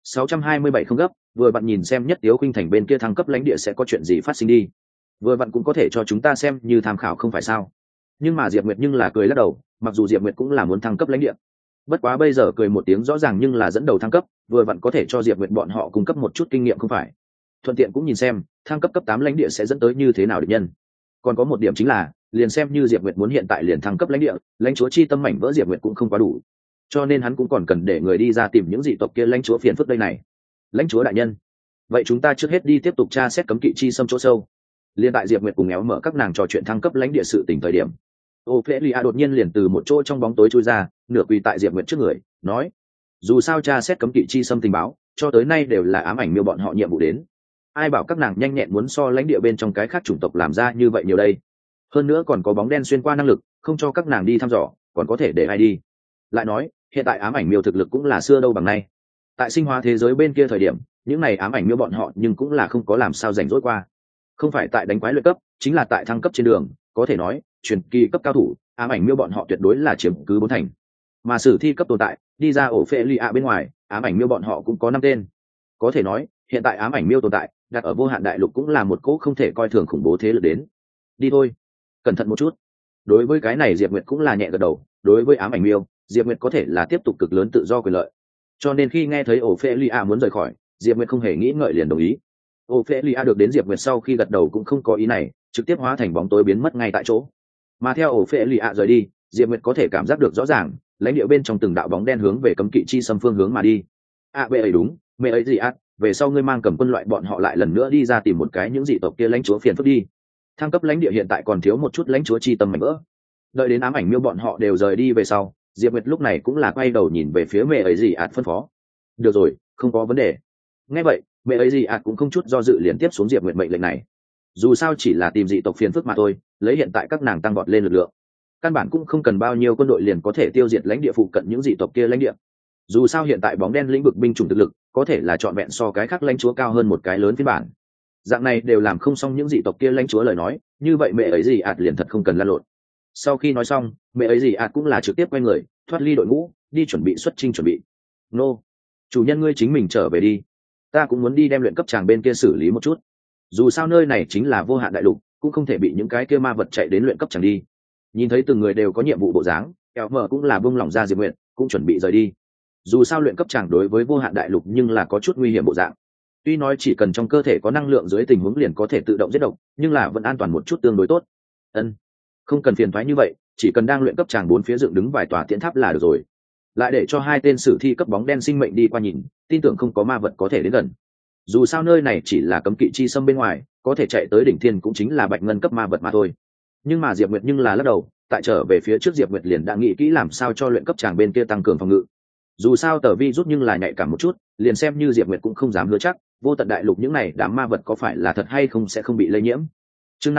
A: 627 không gấp, vừa vặn nhìn xem Nhất Tiếu Khuynh Thành bên kia thăng cấp lãnh địa sẽ có chuyện gì phát sinh đi. Vừa vặn cũng có thể cho chúng ta xem như tham khảo không phải sao? Nhưng mà Diệp Nguyệt nhưng là cười lắc đầu, mặc dù Diệp Nguyệt cũng là muốn thăng cấp lãnh địa, bất quá bây giờ cười một tiếng rõ ràng nhưng là dẫn đầu thăng cấp, vừa vặn có thể cho Diệp Nguyệt bọn họ cung cấp một chút kinh nghiệm không phải? Thuận tiện cũng nhìn xem thăng cấp cấp 8 lãnh địa sẽ dẫn tới như thế nào địch nhân. Còn có một điểm chính là, liền xem như Diệp Nguyệt muốn hiện tại liền thăng cấp lãnh địa, lãnh chúa chi tâm mảnh vỡ Diệp Nguyệt cũng không quá đủ, cho nên hắn cũng còn cần để người đi ra tìm những dị tộc kia lãnh chúa phiền phức đây này. Lãnh chúa đại nhân, vậy chúng ta trước hết đi tiếp tục tra xét cấm kỵ chi xâm chỗ sâu. Liên tại Diệp Nguyệt cùng éo mở các nàng trò chuyện thăng cấp lãnh địa sự tình thời điểm, Ophelia đột nhiên liền từ một chỗ trong bóng tối chui ra, nửa quỳ tại Diệp Nguyệt trước người, nói: dù sao tra xét cấm kỵ chi xâm tình báo, cho tới nay đều là ám ảnh miêu bọn họ nhiệm vụ đến. Ai bảo các nàng nhanh nhẹn muốn so lãnh địa bên trong cái khác chủng tộc làm ra như vậy nhiều đây. Hơn nữa còn có bóng đen xuyên qua năng lực, không cho các nàng đi thăm dò, còn có thể để ai đi. Lại nói, hiện tại ám ảnh miêu thực lực cũng là xưa đâu bằng nay. Tại sinh hóa thế giới bên kia thời điểm, những này ám ảnh miêu bọn họ nhưng cũng là không có làm sao rảnh rỗi qua. Không phải tại đánh quái luyện cấp, chính là tại thăng cấp trên đường, có thể nói, truyền kỳ cấp cao thủ, ám ảnh miêu bọn họ tuyệt đối là chiếm cứ 4 thành. Mà sử thi cấp tồn tại, đi ra ổ phệ lì bên ngoài, ám ảnh miêu bọn họ cũng có 5 tên. Có thể nói, hiện tại ám ảnh miêu tồn tại, đặt ở Vô Hạn Đại Lục cũng là một cỗ không thể coi thường khủng bố thế lực đến. Đi thôi, cẩn thận một chút. Đối với cái này Diệp Nguyệt cũng là nhẹ gật đầu, đối với ám ảnh miêu, Diệp Nguyệt có thể là tiếp tục cực lớn tự do quyền lợi. Cho nên khi nghe thấy Ophelia muốn rời khỏi, Diệp Nguyệt không hề nghĩ ngợi liền đồng ý. Ophelia được đến Diệp Nguyệt sau khi gật đầu cũng không có ý này, trực tiếp hóa thành bóng tối biến mất ngay tại chỗ. Mà theo Ophelia rời đi, Diệp Nguyệt có thể cảm giác được rõ ràng, lãnh địa bên trong từng đạo bóng đen hướng về cấm kỵ chi xâm phương hướng mà đi. Bệ ấy đúng, mẹ ấy gì về sau ngươi mang cầm quân loại bọn họ lại lần nữa đi ra tìm một cái những dị tộc kia lãnh chúa phiền phức đi. Thăng cấp lãnh địa hiện tại còn thiếu một chút lãnh chúa chi tâm mảnh vỡ. Đợi đến ám ảnh miêu bọn họ đều rời đi về sau, Diệp Nguyệt lúc này cũng là quay đầu nhìn về phía mẹ ấy gì phân phó. Được rồi, không có vấn đề. Nghe vậy, mẹ ấy gì cũng không chút do dự liền tiếp xuống Diệp Nguyệt mệnh lệnh này. dù sao chỉ là tìm dị tộc phiền phức mà thôi, lấy hiện tại các nàng tăng vọt lên lực lượng, căn bản cũng không cần bao nhiêu quân đội liền có thể tiêu diệt lãnh địa phụ cận những dị tộc kia lãnh địa. Dù sao hiện tại bóng đen lĩnh vực binh chủng thực lực có thể là trọn vẹn so cái khác lãnh chúa cao hơn một cái lớn phiên bản. Dạng này đều làm không xong những dị tộc kia lãnh chúa lời nói, như vậy mẹ ấy gì ạt liền thật không cần lăn lộn. Sau khi nói xong, mẹ ấy gì ạt cũng là trực tiếp quay người thoát ly đội ngũ, đi chuẩn bị xuất chinh chuẩn bị. Nô, chủ nhân ngươi chính mình trở về đi, ta cũng muốn đi đem luyện cấp tràng bên kia xử lý một chút. Dù sao nơi này chính là vô hạn đại lục, cũng không thể bị những cái kia ma vật chạy đến luyện cấp tràng đi. Nhìn thấy từng người đều có nhiệm vụ bộ dáng, kéo mở cũng là buông lỏng ra Diệp Nguyệt, cũng chuẩn bị rời đi. Dù sao luyện cấp tràng đối với vô hạn đại lục nhưng là có chút nguy hiểm bộ dạng. Tuy nói chỉ cần trong cơ thể có năng lượng dưới tình huống liền có thể tự động giết độc, nhưng là vẫn an toàn một chút tương đối tốt. Không cần phiền toái như vậy, chỉ cần đang luyện cấp tràng bốn phía dựng đứng vài tòa tiễn tháp là được rồi. Lại để cho hai tên sử thi cấp bóng đen sinh mệnh đi qua nhìn, tin tưởng không có ma vật có thể đến gần. Dù sao nơi này chỉ là cấm kỵ chi xâm bên ngoài, có thể chạy tới đỉnh thiên cũng chính là bạch ngân cấp ma vật mà thôi. Nhưng mà Diệp Nguyệt nhưng là lắc đầu, tại trở về phía trước Diệp Nguyệt liền đã nghĩ kỹ làm sao cho luyện cấp tràng bên kia tăng cường phòng ngự. Dù sao tờ vi rút nhưng là nhạy cảm một chút, liền xem như Diệp Nguyệt cũng không dám hứa chắc vô tận đại lục những này đám ma vật có phải là thật hay không sẽ không bị lây nhiễm. Chương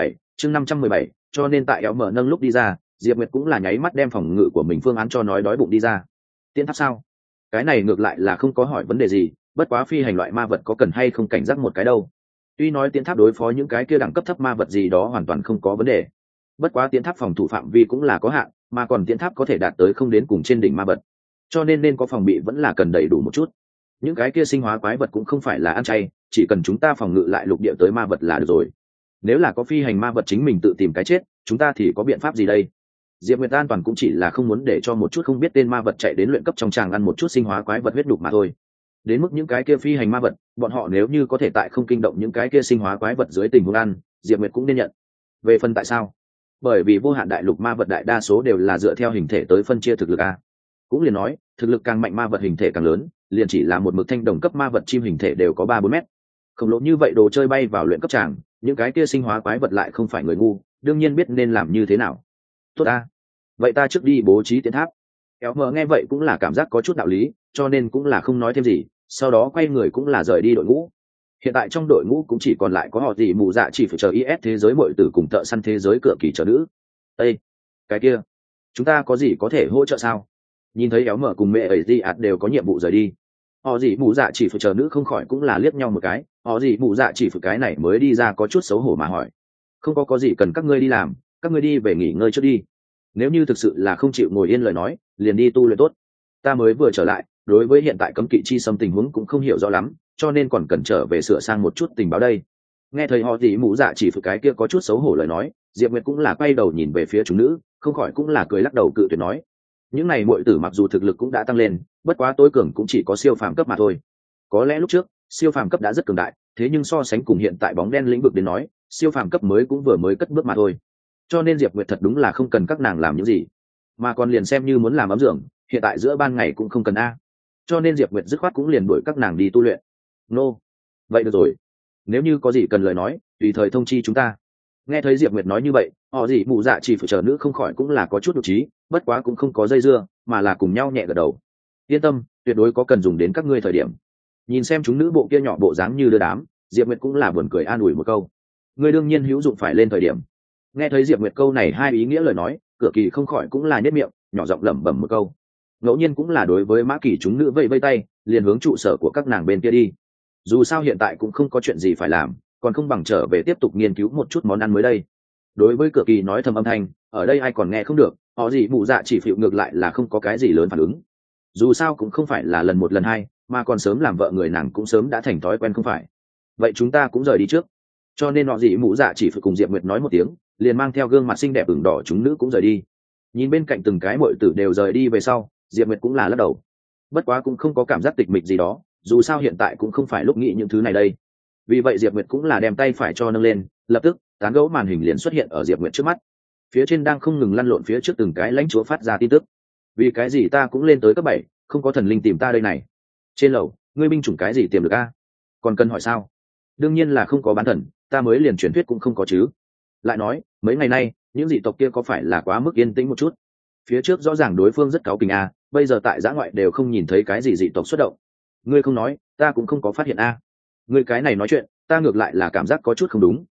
A: 517, cho nên tại éo mở nâng lúc đi ra, Diệp Nguyệt cũng là nháy mắt đem phòng ngự của mình phương án cho nói đói bụng đi ra. Tiễn tháp sao? Cái này ngược lại là không có hỏi vấn đề gì, bất quá phi hành loại ma vật có cần hay không cảnh giác một cái đâu. Tuy nói tiễn tháp đối phó những cái kia đẳng cấp thấp ma vật gì đó hoàn toàn không có vấn đề, bất quá tiễn tháp phòng thủ phạm vi cũng là có hạn, mà còn tiễn tháp có thể đạt tới không đến cùng trên đỉnh ma vật, cho nên có phòng bị vẫn là cần đầy đủ một chút. Những cái kia sinh hóa quái vật cũng không phải là ăn chay, chỉ cần chúng ta phòng ngự lại lục địa tới ma vật là được rồi. Nếu là có phi hành ma vật chính mình tự tìm cái chết, chúng ta thì có biện pháp gì đây? Diệp Nguyệt an toàn cũng chỉ là không muốn để cho một chút không biết tên ma vật chạy đến luyện cấp trong tràng ăn một chút sinh hóa quái vật huyết đục mà thôi. Đến mức những cái kia phi hành ma vật, bọn họ nếu như có thể tại không kinh động những cái kia sinh hóa quái vật dưới tình huống ăn, Diệp Nguyệt cũng nên nhận. Về phần tại sao? Bởi vì vô hạn đại lục ma vật đại đa số đều là dựa theo hình thể tới phân chia thực lực a. Cũng liền nói, thực lực càng mạnh ma vật hình thể càng lớn, liền chỉ là một mực thanh đồng cấp ma vật chim hình thể đều có 3-4 mét. Khổng lồ như vậy đồ chơi bay vào luyện cấp tràng, những cái kia sinh hóa quái vật lại không phải người ngu, đương nhiên biết nên làm như thế nào. Tốt a, vậy ta trước đi bố trí tiến tháp. Kéo mờ nghe vậy cũng là cảm giác có chút đạo lý, cho nên cũng là không nói thêm gì, sau đó quay người cũng là rời đi đội ngũ. Hiện tại trong đội ngũ cũng chỉ còn lại có họ gì mù dạ chỉ phải chờ is thế giới muội tử cùng thợ săn thế giới cửa kỳ chờ nữ. Ê, cái kia, chúng ta có gì có thể hỗ trợ sao? Nhìn thấy éo mở cùng mẹ ấy di ạt đều có nhiệm vụ rời đi, họ gì mù dạ chỉ phải chờ nữ không khỏi cũng là liếc nhau một cái, họ gì mù dạ chỉ phải cái này mới đi ra có chút xấu hổ mà hỏi, không có gì cần các ngươi đi làm, các ngươi đi về nghỉ ngơi trước đi. Nếu như thực sự là không chịu ngồi yên lời nói, liền đi tu luyện tốt. Ta mới vừa trở lại, đối với hiện tại cấm kỵ chi xâm tình huống cũng không hiểu rõ lắm, cho nên còn cần trở về sửa sang một chút tình báo đây. Nghe thấy họ gì mù dạ chỉ phải cái kia có chút xấu hổ lời nói, Diệp Nguyệt cũng là quay đầu nhìn về phía chúng nữ, không khỏi cũng là cười lắc đầu cự tuyệt nói, những này muội tử mặc dù thực lực cũng đã tăng lên, bất quá tối cường cũng chỉ có siêu phàm cấp mà thôi. Có lẽ lúc trước siêu phàm cấp đã rất cường đại, thế nhưng so sánh cùng hiện tại bóng đen lĩnh vực đến nói, siêu phàm cấp mới cũng vừa mới cất bước mà thôi. Cho nên Diệp Nguyệt thật đúng là không cần các nàng làm những gì, mà còn liền xem như muốn làm ấm dưỡng, hiện tại giữa ban ngày cũng không cần a. Cho nên Diệp Nguyệt dứt khoát cũng liền đuổi các nàng đi tu luyện. Nô, vậy được rồi, nếu như có gì cần lời nói, tùy thời thông chi chúng ta. Nghe thấy Diệp Nguyệt nói như vậy, họ gì mù dạ chỉ phải chờ nữ không khỏi cũng là có chút đột trí, bất quá cũng không có dây dưa, mà là cùng nhau nhẹ gật đầu. Yên tâm, tuyệt đối có cần dùng đến các ngươi thời điểm. Nhìn xem chúng nữ bộ kia nhỏ bộ dáng như đưa đám, Diệp Nguyệt cũng là buồn cười an ủi một câu. Ngươi đương nhiên hữu dụng phải lên thời điểm. Nghe thấy Diệp Nguyệt câu này hai ý nghĩa lời nói, Cửa Kỳ không khỏi cũng là nhếch miệng, nhỏ giọng lẩm bẩm một câu. Ngẫu nhiên cũng là đối với Mã Kỳ chúng nữ vẫy vẫy tay, liền hướng trụ sở của các nàng bên kia đi. Dù sao hiện tại cũng không có chuyện gì phải làm, còn không bằng trở về tiếp tục nghiên cứu một chút món ăn mới đây. Đối với Cửa Kỳ nói thầm âm thanh, ở đây ai còn nghe không được, họ gì mụ dạ chỉ phịu ngược lại là không có cái gì lớn phản ứng. Dù sao cũng không phải là lần một lần hai, mà còn sớm làm vợ người nàng cũng sớm đã thành thói quen không phải. Vậy chúng ta cũng rời đi trước. Cho nên họ gì mụ dạ chỉ phải cùng Diệp Nguyệt nói một tiếng, liền mang theo gương mặt xinh đẹp ửng đỏ chúng nữ cũng rời đi. Nhìn bên cạnh từng cái muội tử đều rời đi về sau, Diệp Nguyệt cũng là lắc đầu. Bất quá cũng không có cảm giác tịch mịch gì đó, dù sao hiện tại cũng không phải lúc nghĩ những thứ này đây. Vì vậy Diệp Nguyệt cũng là đem tay phải cho nâng lên, lập tức tán gẫu màn hình liền xuất hiện ở Diệp Nguyệt trước mắt. Phía trên đang không ngừng lăn lộn phía trước từng cái lãnh chúa phát ra tin tức. Vì cái gì ta cũng lên tới cấp 7, không có thần linh tìm ta đây này. Trên lầu, ngươi binh chủng cái gì tìm được a? Còn cần hỏi sao? Đương nhiên là không có bán thần, ta mới liền truyền thuyết cũng không có chứ. Lại nói, mấy ngày nay, những dị tộc kia có phải là quá mức yên tĩnh một chút? Phía trước rõ ràng đối phương rất cáu kỉnh a, bây giờ tại giã ngoại đều không nhìn thấy cái gì dị tộc xuất động. Ngươi không nói, ta cũng không có phát hiện a. Ngươi cái này nói chuyện, ta ngược lại là cảm giác có chút không đúng,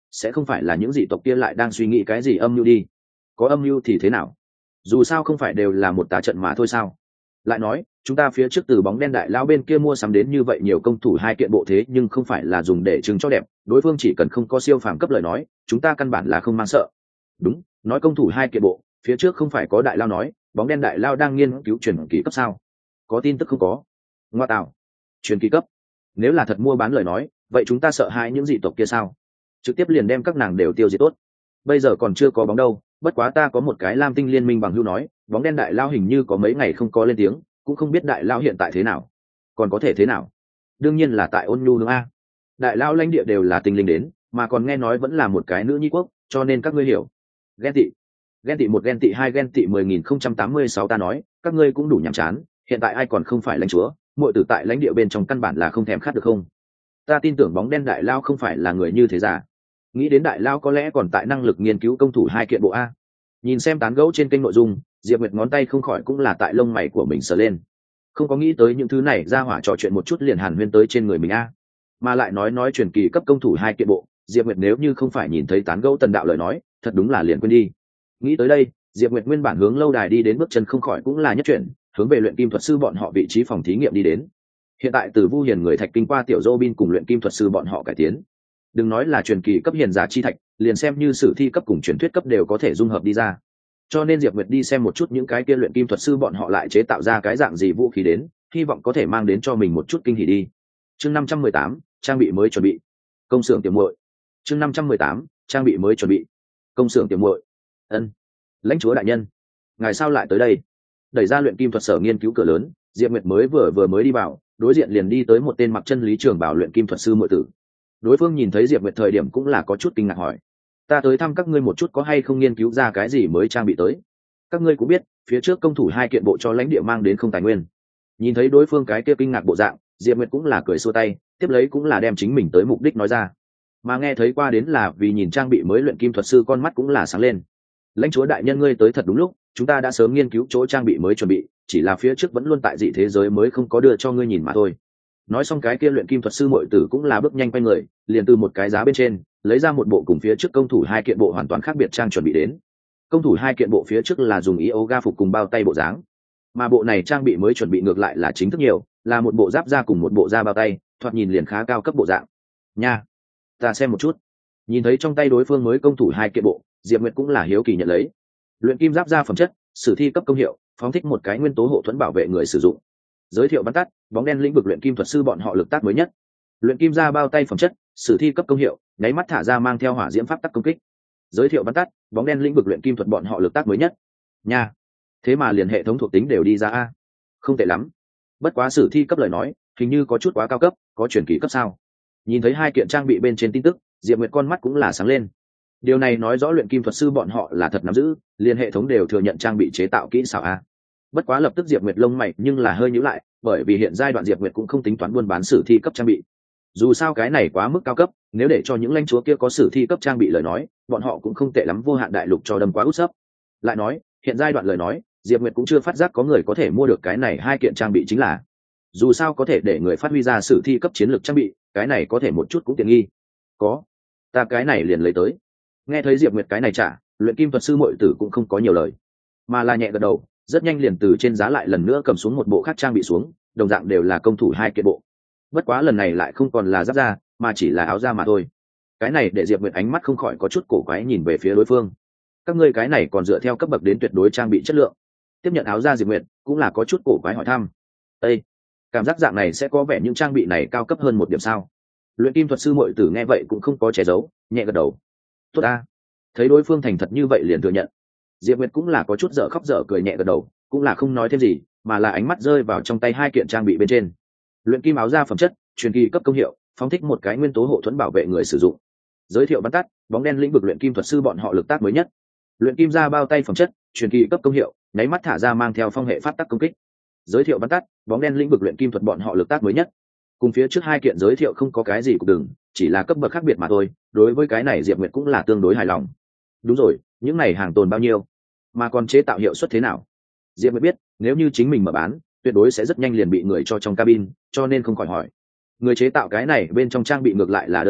A: sẽ không phải là những dị tộc kia lại đang suy nghĩ cái gì âm mưu đi. Có âm mưu thì thế nào, dù sao không phải đều là một tà trận mà thôi sao. Lại nói chúng ta phía trước từ bóng đen đại lao bên kia mua sắm đến như vậy nhiều công thủ hai kiện bộ thế nhưng không phải là dùng để chứng cho đẹp, đối phương chỉ cần không có siêu phàm cấp lời nói chúng ta căn bản là không mang sợ. Đúng, nói công thủ hai kiện bộ, phía trước không phải có đại lao nói bóng đen đại lao đang nghiên cứu truyền kỳ cấp sao? Có tin tức không có? Ngoa tạo, truyền kỳ cấp? Nếu là thật mua bán lời nói vậy chúng ta sợ hãi những dị tộc kia sao? Trực tiếp liền đem các nàng đều tiêu diệt tốt. Bây giờ còn chưa có bóng đâu, bất quá ta có một cái lam tinh liên minh bằng hữu nói bóng đen đại lao hình như có mấy ngày không có lên tiếng, cũng không biết đại lao hiện tại thế nào. Còn có thể thế nào? Đương nhiên là tại Ôn Nhu hướng a. Đại lao lãnh địa đều là tinh linh đến, mà còn nghe nói vẫn là một cái nữ nhi quốc, cho nên các ngươi hiểu. Ghen tị, ghen tị một, ghen tị hai, ghen tị 10.086. Ta nói các ngươi cũng đủ nhàm chán, hiện tại ai còn không phải lãnh chúa, muội tử tại lãnh địa bên trong căn bản là không thèm khát được không? Ta tin tưởng bóng đen đại lao không phải là người như thế giả. Nghĩ đến đại lao có lẽ còn tại năng lực nghiên cứu công thủ hai kiện bộ a. Nhìn xem tán gẫu trên kênh nội dung, Diệp Nguyệt ngón tay không khỏi cũng là tại lông mày của mình sờ lên. Không có nghĩ tới những thứ này ra hỏa trò chuyện một chút liền hàn huyên tới trên người mình a. Mà lại nói truyền kỳ cấp công thủ hai kiện bộ, Diệp Nguyệt nếu như không phải nhìn thấy tán gẫu tần đạo lời nói thật đúng là liền quên đi. Nghĩ tới đây, Diệp Nguyệt nguyên bản hướng lâu đài đi đến, bước chân không khỏi cũng là nhất chuyển, hướng về luyện kim thuật sư bọn họ vị trí phòng thí nghiệm đi đến. Hiện tại từ Vu Hiền người thạch kinh qua tiểu Robin cùng luyện kim thuật sư bọn họ cải tiến. Đừng nói là truyền kỳ cấp hiền giả chi thạch, liền xem như sử thi cấp cùng truyền thuyết cấp đều có thể dung hợp đi ra. Cho nên Diệp Nguyệt đi xem một chút những cái kia luyện kim thuật sư bọn họ lại chế tạo ra cái dạng gì vũ khí đến, hy vọng có thể mang đến cho mình một chút kinh hỉ đi. Chương 518, trang bị mới chuẩn bị. Công xưởng tiểu muội. Chương 518, trang bị mới chuẩn bị. Công xưởng tiểu muội. Ân. Lãnh chúa đại nhân, ngài sao lại tới đây? Đẩy ra luyện kim thuật sở nghiên cứu cửa lớn, Diệp Nguyệt vừa mới đi vào, đối diện liền đi tới một tên mặc chân lý trường bảo luyện kim thuật sư muội tử. Đối phương nhìn thấy Diệp Nguyệt thời điểm cũng là có chút kinh ngạc hỏi: ta tới thăm các ngươi một chút có hay không nghiên cứu ra cái gì mới trang bị tới? Các ngươi cũng biết phía trước công thủ hai kiện bộ cho lãnh địa mang đến không tài nguyên. Nhìn thấy đối phương cái kia kinh ngạc bộ dạng, Diệp Nguyệt cũng là cười xua tay, tiếp lấy cũng là đem chính mình tới mục đích nói ra. Mà nghe thấy qua đến là vì nhìn trang bị mới, luyện kim thuật sư con mắt cũng là sáng lên. Lãnh chúa đại nhân ngươi tới thật đúng lúc, chúng ta đã sớm nghiên cứu chỗ trang bị mới chuẩn bị, chỉ là phía trước vẫn luôn tại dị thế giới mới không có đưa cho ngươi nhìn mà thôi. Nói xong cái kia luyện kim thuật sư muội tử cũng là bước nhanh quay người, liền từ một cái giá bên trên lấy ra một bộ cùng phía trước công thủ hai kiện bộ hoàn toàn khác biệt trang chuẩn bị đến. Công thủ hai kiện bộ phía trước là dùng yoga phục cùng bao tay bộ dáng, mà bộ này trang bị mới chuẩn bị ngược lại là chính thức nhiều, là một bộ giáp da cùng một bộ da bao tay, thoạt nhìn liền khá cao cấp bộ dạng nha. Ta xem một chút. Nhìn thấy trong tay đối phương mới công thủ hai kiện bộ, Diệp Nguyệt cũng là hiếu kỳ nhận lấy. Luyện kim giáp da phẩm chất, sử thi cấp công hiệu, phóng thích một cái nguyên tố hộ thuẫn bảo vệ người sử dụng. Giới thiệu bắn tắt, bóng đen lĩnh vực luyện kim thuật sư bọn họ lực tác mới nhất. Luyện kim da bao tay phẩm chất, sử thi cấp công hiệu, nháy mắt thả ra mang theo hỏa diễm pháp tắc công kích. Giới thiệu bắn tắt, bóng đen lĩnh vực luyện kim thuật bọn họ lực tác mới nhất. Nha, thế mà liền hệ thống thuộc tính đều đi ra a, không tệ lắm. Bất quá sử thi cấp lời nói hình như có chút quá cao cấp, có truyền kỳ cấp sao? Nhìn thấy hai kiện trang bị bên trên tin tức, Diệp Nguyệt con mắt cũng là sáng lên. Điều này nói rõ luyện kim thuật sư bọn họ là thật nắm giữ, liền hệ thống đều thừa nhận trang bị chế tạo kỹ xảo a. Bất quá lập tức Diệp Nguyệt lông mày nhưng là hơi nhíu lại, bởi vì hiện giai đoạn Diệp Nguyệt cũng không tính toán buôn bán sử thi cấp trang bị. Dù sao cái này quá mức cao cấp, nếu để cho những lãnh chúa kia có sử thi cấp trang bị lời nói, bọn họ cũng không tệ lắm, vô hạn đại lục cho đâm quá út sấp. Lại nói, hiện giai đoạn lời nói, Diệp Nguyệt cũng chưa phát giác có người có thể mua được cái này hai kiện trang bị, chính là dù sao có thể để người phát huy ra sử thi cấp chiến lược trang bị, cái này có thể một chút cũng tiện nghi. Có, ta cái này liền lấy tới. Nghe thấy Diệp Nguyệt cái này trả, luyện kim thuật sư muội tử cũng không có nhiều lời, mà là nhẹ gật đầu, rất nhanh liền từ trên giá lại lần nữa cầm xuống một bộ khác trang bị xuống, đồng dạng đều là công thủ hai kiện bộ. Bất quá lần này lại không còn là giáp da, mà chỉ là áo da mà thôi. Cái này để Diệp Nguyệt ánh mắt không khỏi có chút cổ quái nhìn về phía đối phương. Các ngươi cái này còn dựa theo cấp bậc đến tuyệt đối trang bị chất lượng? Tiếp nhận áo da Diệp Nguyệt cũng là có chút cổ quái hỏi thăm. Ê, cảm giác dạng này sẽ có vẻ những trang bị này cao cấp hơn một điểm sao? Luyện kim thuật sư muội tử nghe vậy cũng không có che giấu, nhẹ gật đầu. Tốt a. Thấy đối phương thành thật như vậy liền thừa nhận. Diệp Nguyệt cũng là có chút dở khóc dở cười, nhẹ gật đầu, cũng là không nói thêm gì, mà là ánh mắt rơi vào trong tay hai kiện trang bị bên trên. Luyện kim áo da phẩm chất, truyền kỳ cấp công hiệu, phóng thích một cái nguyên tố hộ thuẫn bảo vệ người sử dụng. Giới thiệu bắn tắt, bóng đen lĩnh vực luyện kim thuật sư bọn họ lực tác mới nhất. Luyện kim da bao tay phẩm chất, truyền kỳ cấp công hiệu, nháy mắt thả ra mang theo phong hệ pháp tắc công kích. Giới thiệu bắn tắt, bóng đen lĩnh vực luyện kim thuật bọn họ lực tác mới nhất. Cùng phía trước hai kiện giới thiệu không có cái gì cũng đừng, chỉ là cấp bậc khác biệt mà thôi, đối với cái này Diệp Nguyệt cũng là tương đối hài lòng. Đúng rồi, những này hàng tồn bao nhiêu, mà còn chế tạo hiệu suất thế nào? Diệp Nguyệt biết nếu như chính mình mở bán tuyệt đối sẽ rất nhanh liền bị người cho trong cabin, cho nên không khỏi hỏi. Người chế tạo cái này bên trong trang bị ngược lại là đơn giản,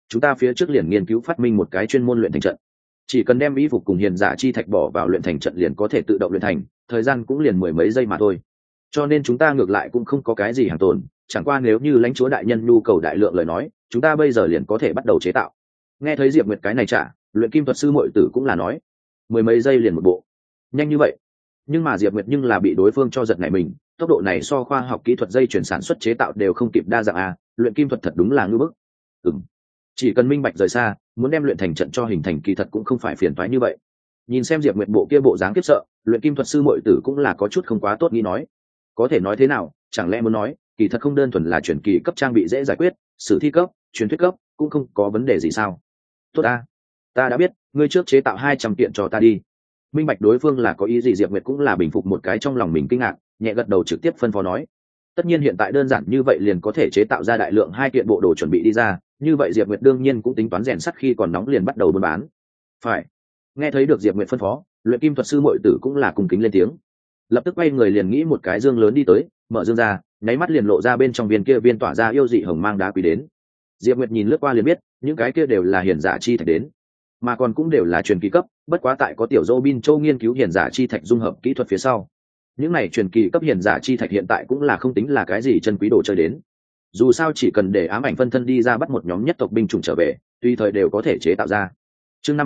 A: chúng ta phía trước liền nghiên cứu phát minh một cái chuyên môn luyện thành trận, chỉ cần đem y phục cùng hiền giả chi thạch bỏ vào luyện thành trận liền có thể tự động luyện thành, thời gian cũng liền mười mấy giây mà thôi. Cho nên chúng ta ngược lại cũng không có cái gì hàng tồn, chẳng qua nếu như lãnh chúa đại nhân nhu cầu đại lượng lời nói, chúng ta bây giờ liền có thể bắt đầu chế tạo. Nghe thấy Diệp Nguyệt cái này trả, luyện kim thuật sư muội tử cũng là nói, mười mấy giây liền một bộ, nhanh như vậy. Nhưng mà Diệp Nguyệt nhưng là bị đối phương cho giật nảy mình, tốc độ này so khoa học kỹ thuật dây chuyển sản xuất chế tạo đều không kịp đa dạng à, luyện kim thuật thật đúng là ngưỡng bức. Chỉ cần minh bạch rời xa, muốn đem luyện thành trận cho hình thành kỳ thật cũng không phải phiền toái như vậy. Nhìn xem Diệp Nguyệt bộ kia bộ dáng kiếp sợ, luyện kim thuật sư muội tử cũng là có chút không quá tốt nghĩ nói. Có thể nói thế nào, chẳng lẽ muốn nói, kỳ thật không đơn thuần là truyền kỳ cấp trang bị dễ giải quyết, sử thi cấp, truyền thuyết cấp cũng không có vấn đề gì sao? Tốt a, ta đã biết, ngươi trước chế tạo 200 kiện cho ta đi. Minh bạch đối phương là có ý gì, Diệp Nguyệt cũng là bình phục một cái trong lòng mình kinh ngạc, nhẹ gật đầu trực tiếp phân phó nói. Tất nhiên hiện tại đơn giản như vậy liền có thể chế tạo ra đại lượng 2 kiện bộ đồ chuẩn bị đi ra, như vậy Diệp Nguyệt đương nhiên cũng tính toán rèn sắt khi còn nóng liền bắt đầu buôn bán. Phải. Nghe thấy được Diệp Nguyệt phân phó, luyện kim thuật sư muội tử cũng là cung kính lên tiếng. Lập tức quay người liền nghĩ một cái dương lớn đi tới, mở dương ra, nháy mắt liền lộ ra bên trong viên kia viên tỏa ra yêu dị hồng mang đá quý đến. Diệp Nguyệt nhìn lướt qua liền biết, những cái kia đều là hiền giả chi thạch đến, mà còn cũng đều là truyền kỳ cấp, bất quá tại có tiểu Robin Châu nghiên cứu hiền giả chi thạch dung hợp kỹ thuật phía sau. Những này truyền kỳ cấp hiền giả chi thạch hiện tại cũng là không tính là cái gì chân quý đồ chơi đến. Dù sao chỉ cần để ám ảnh phân thân đi ra bắt một nhóm nhất tộc binh chủng trở về, tùy thời đều có thể chế tạo ra. Chương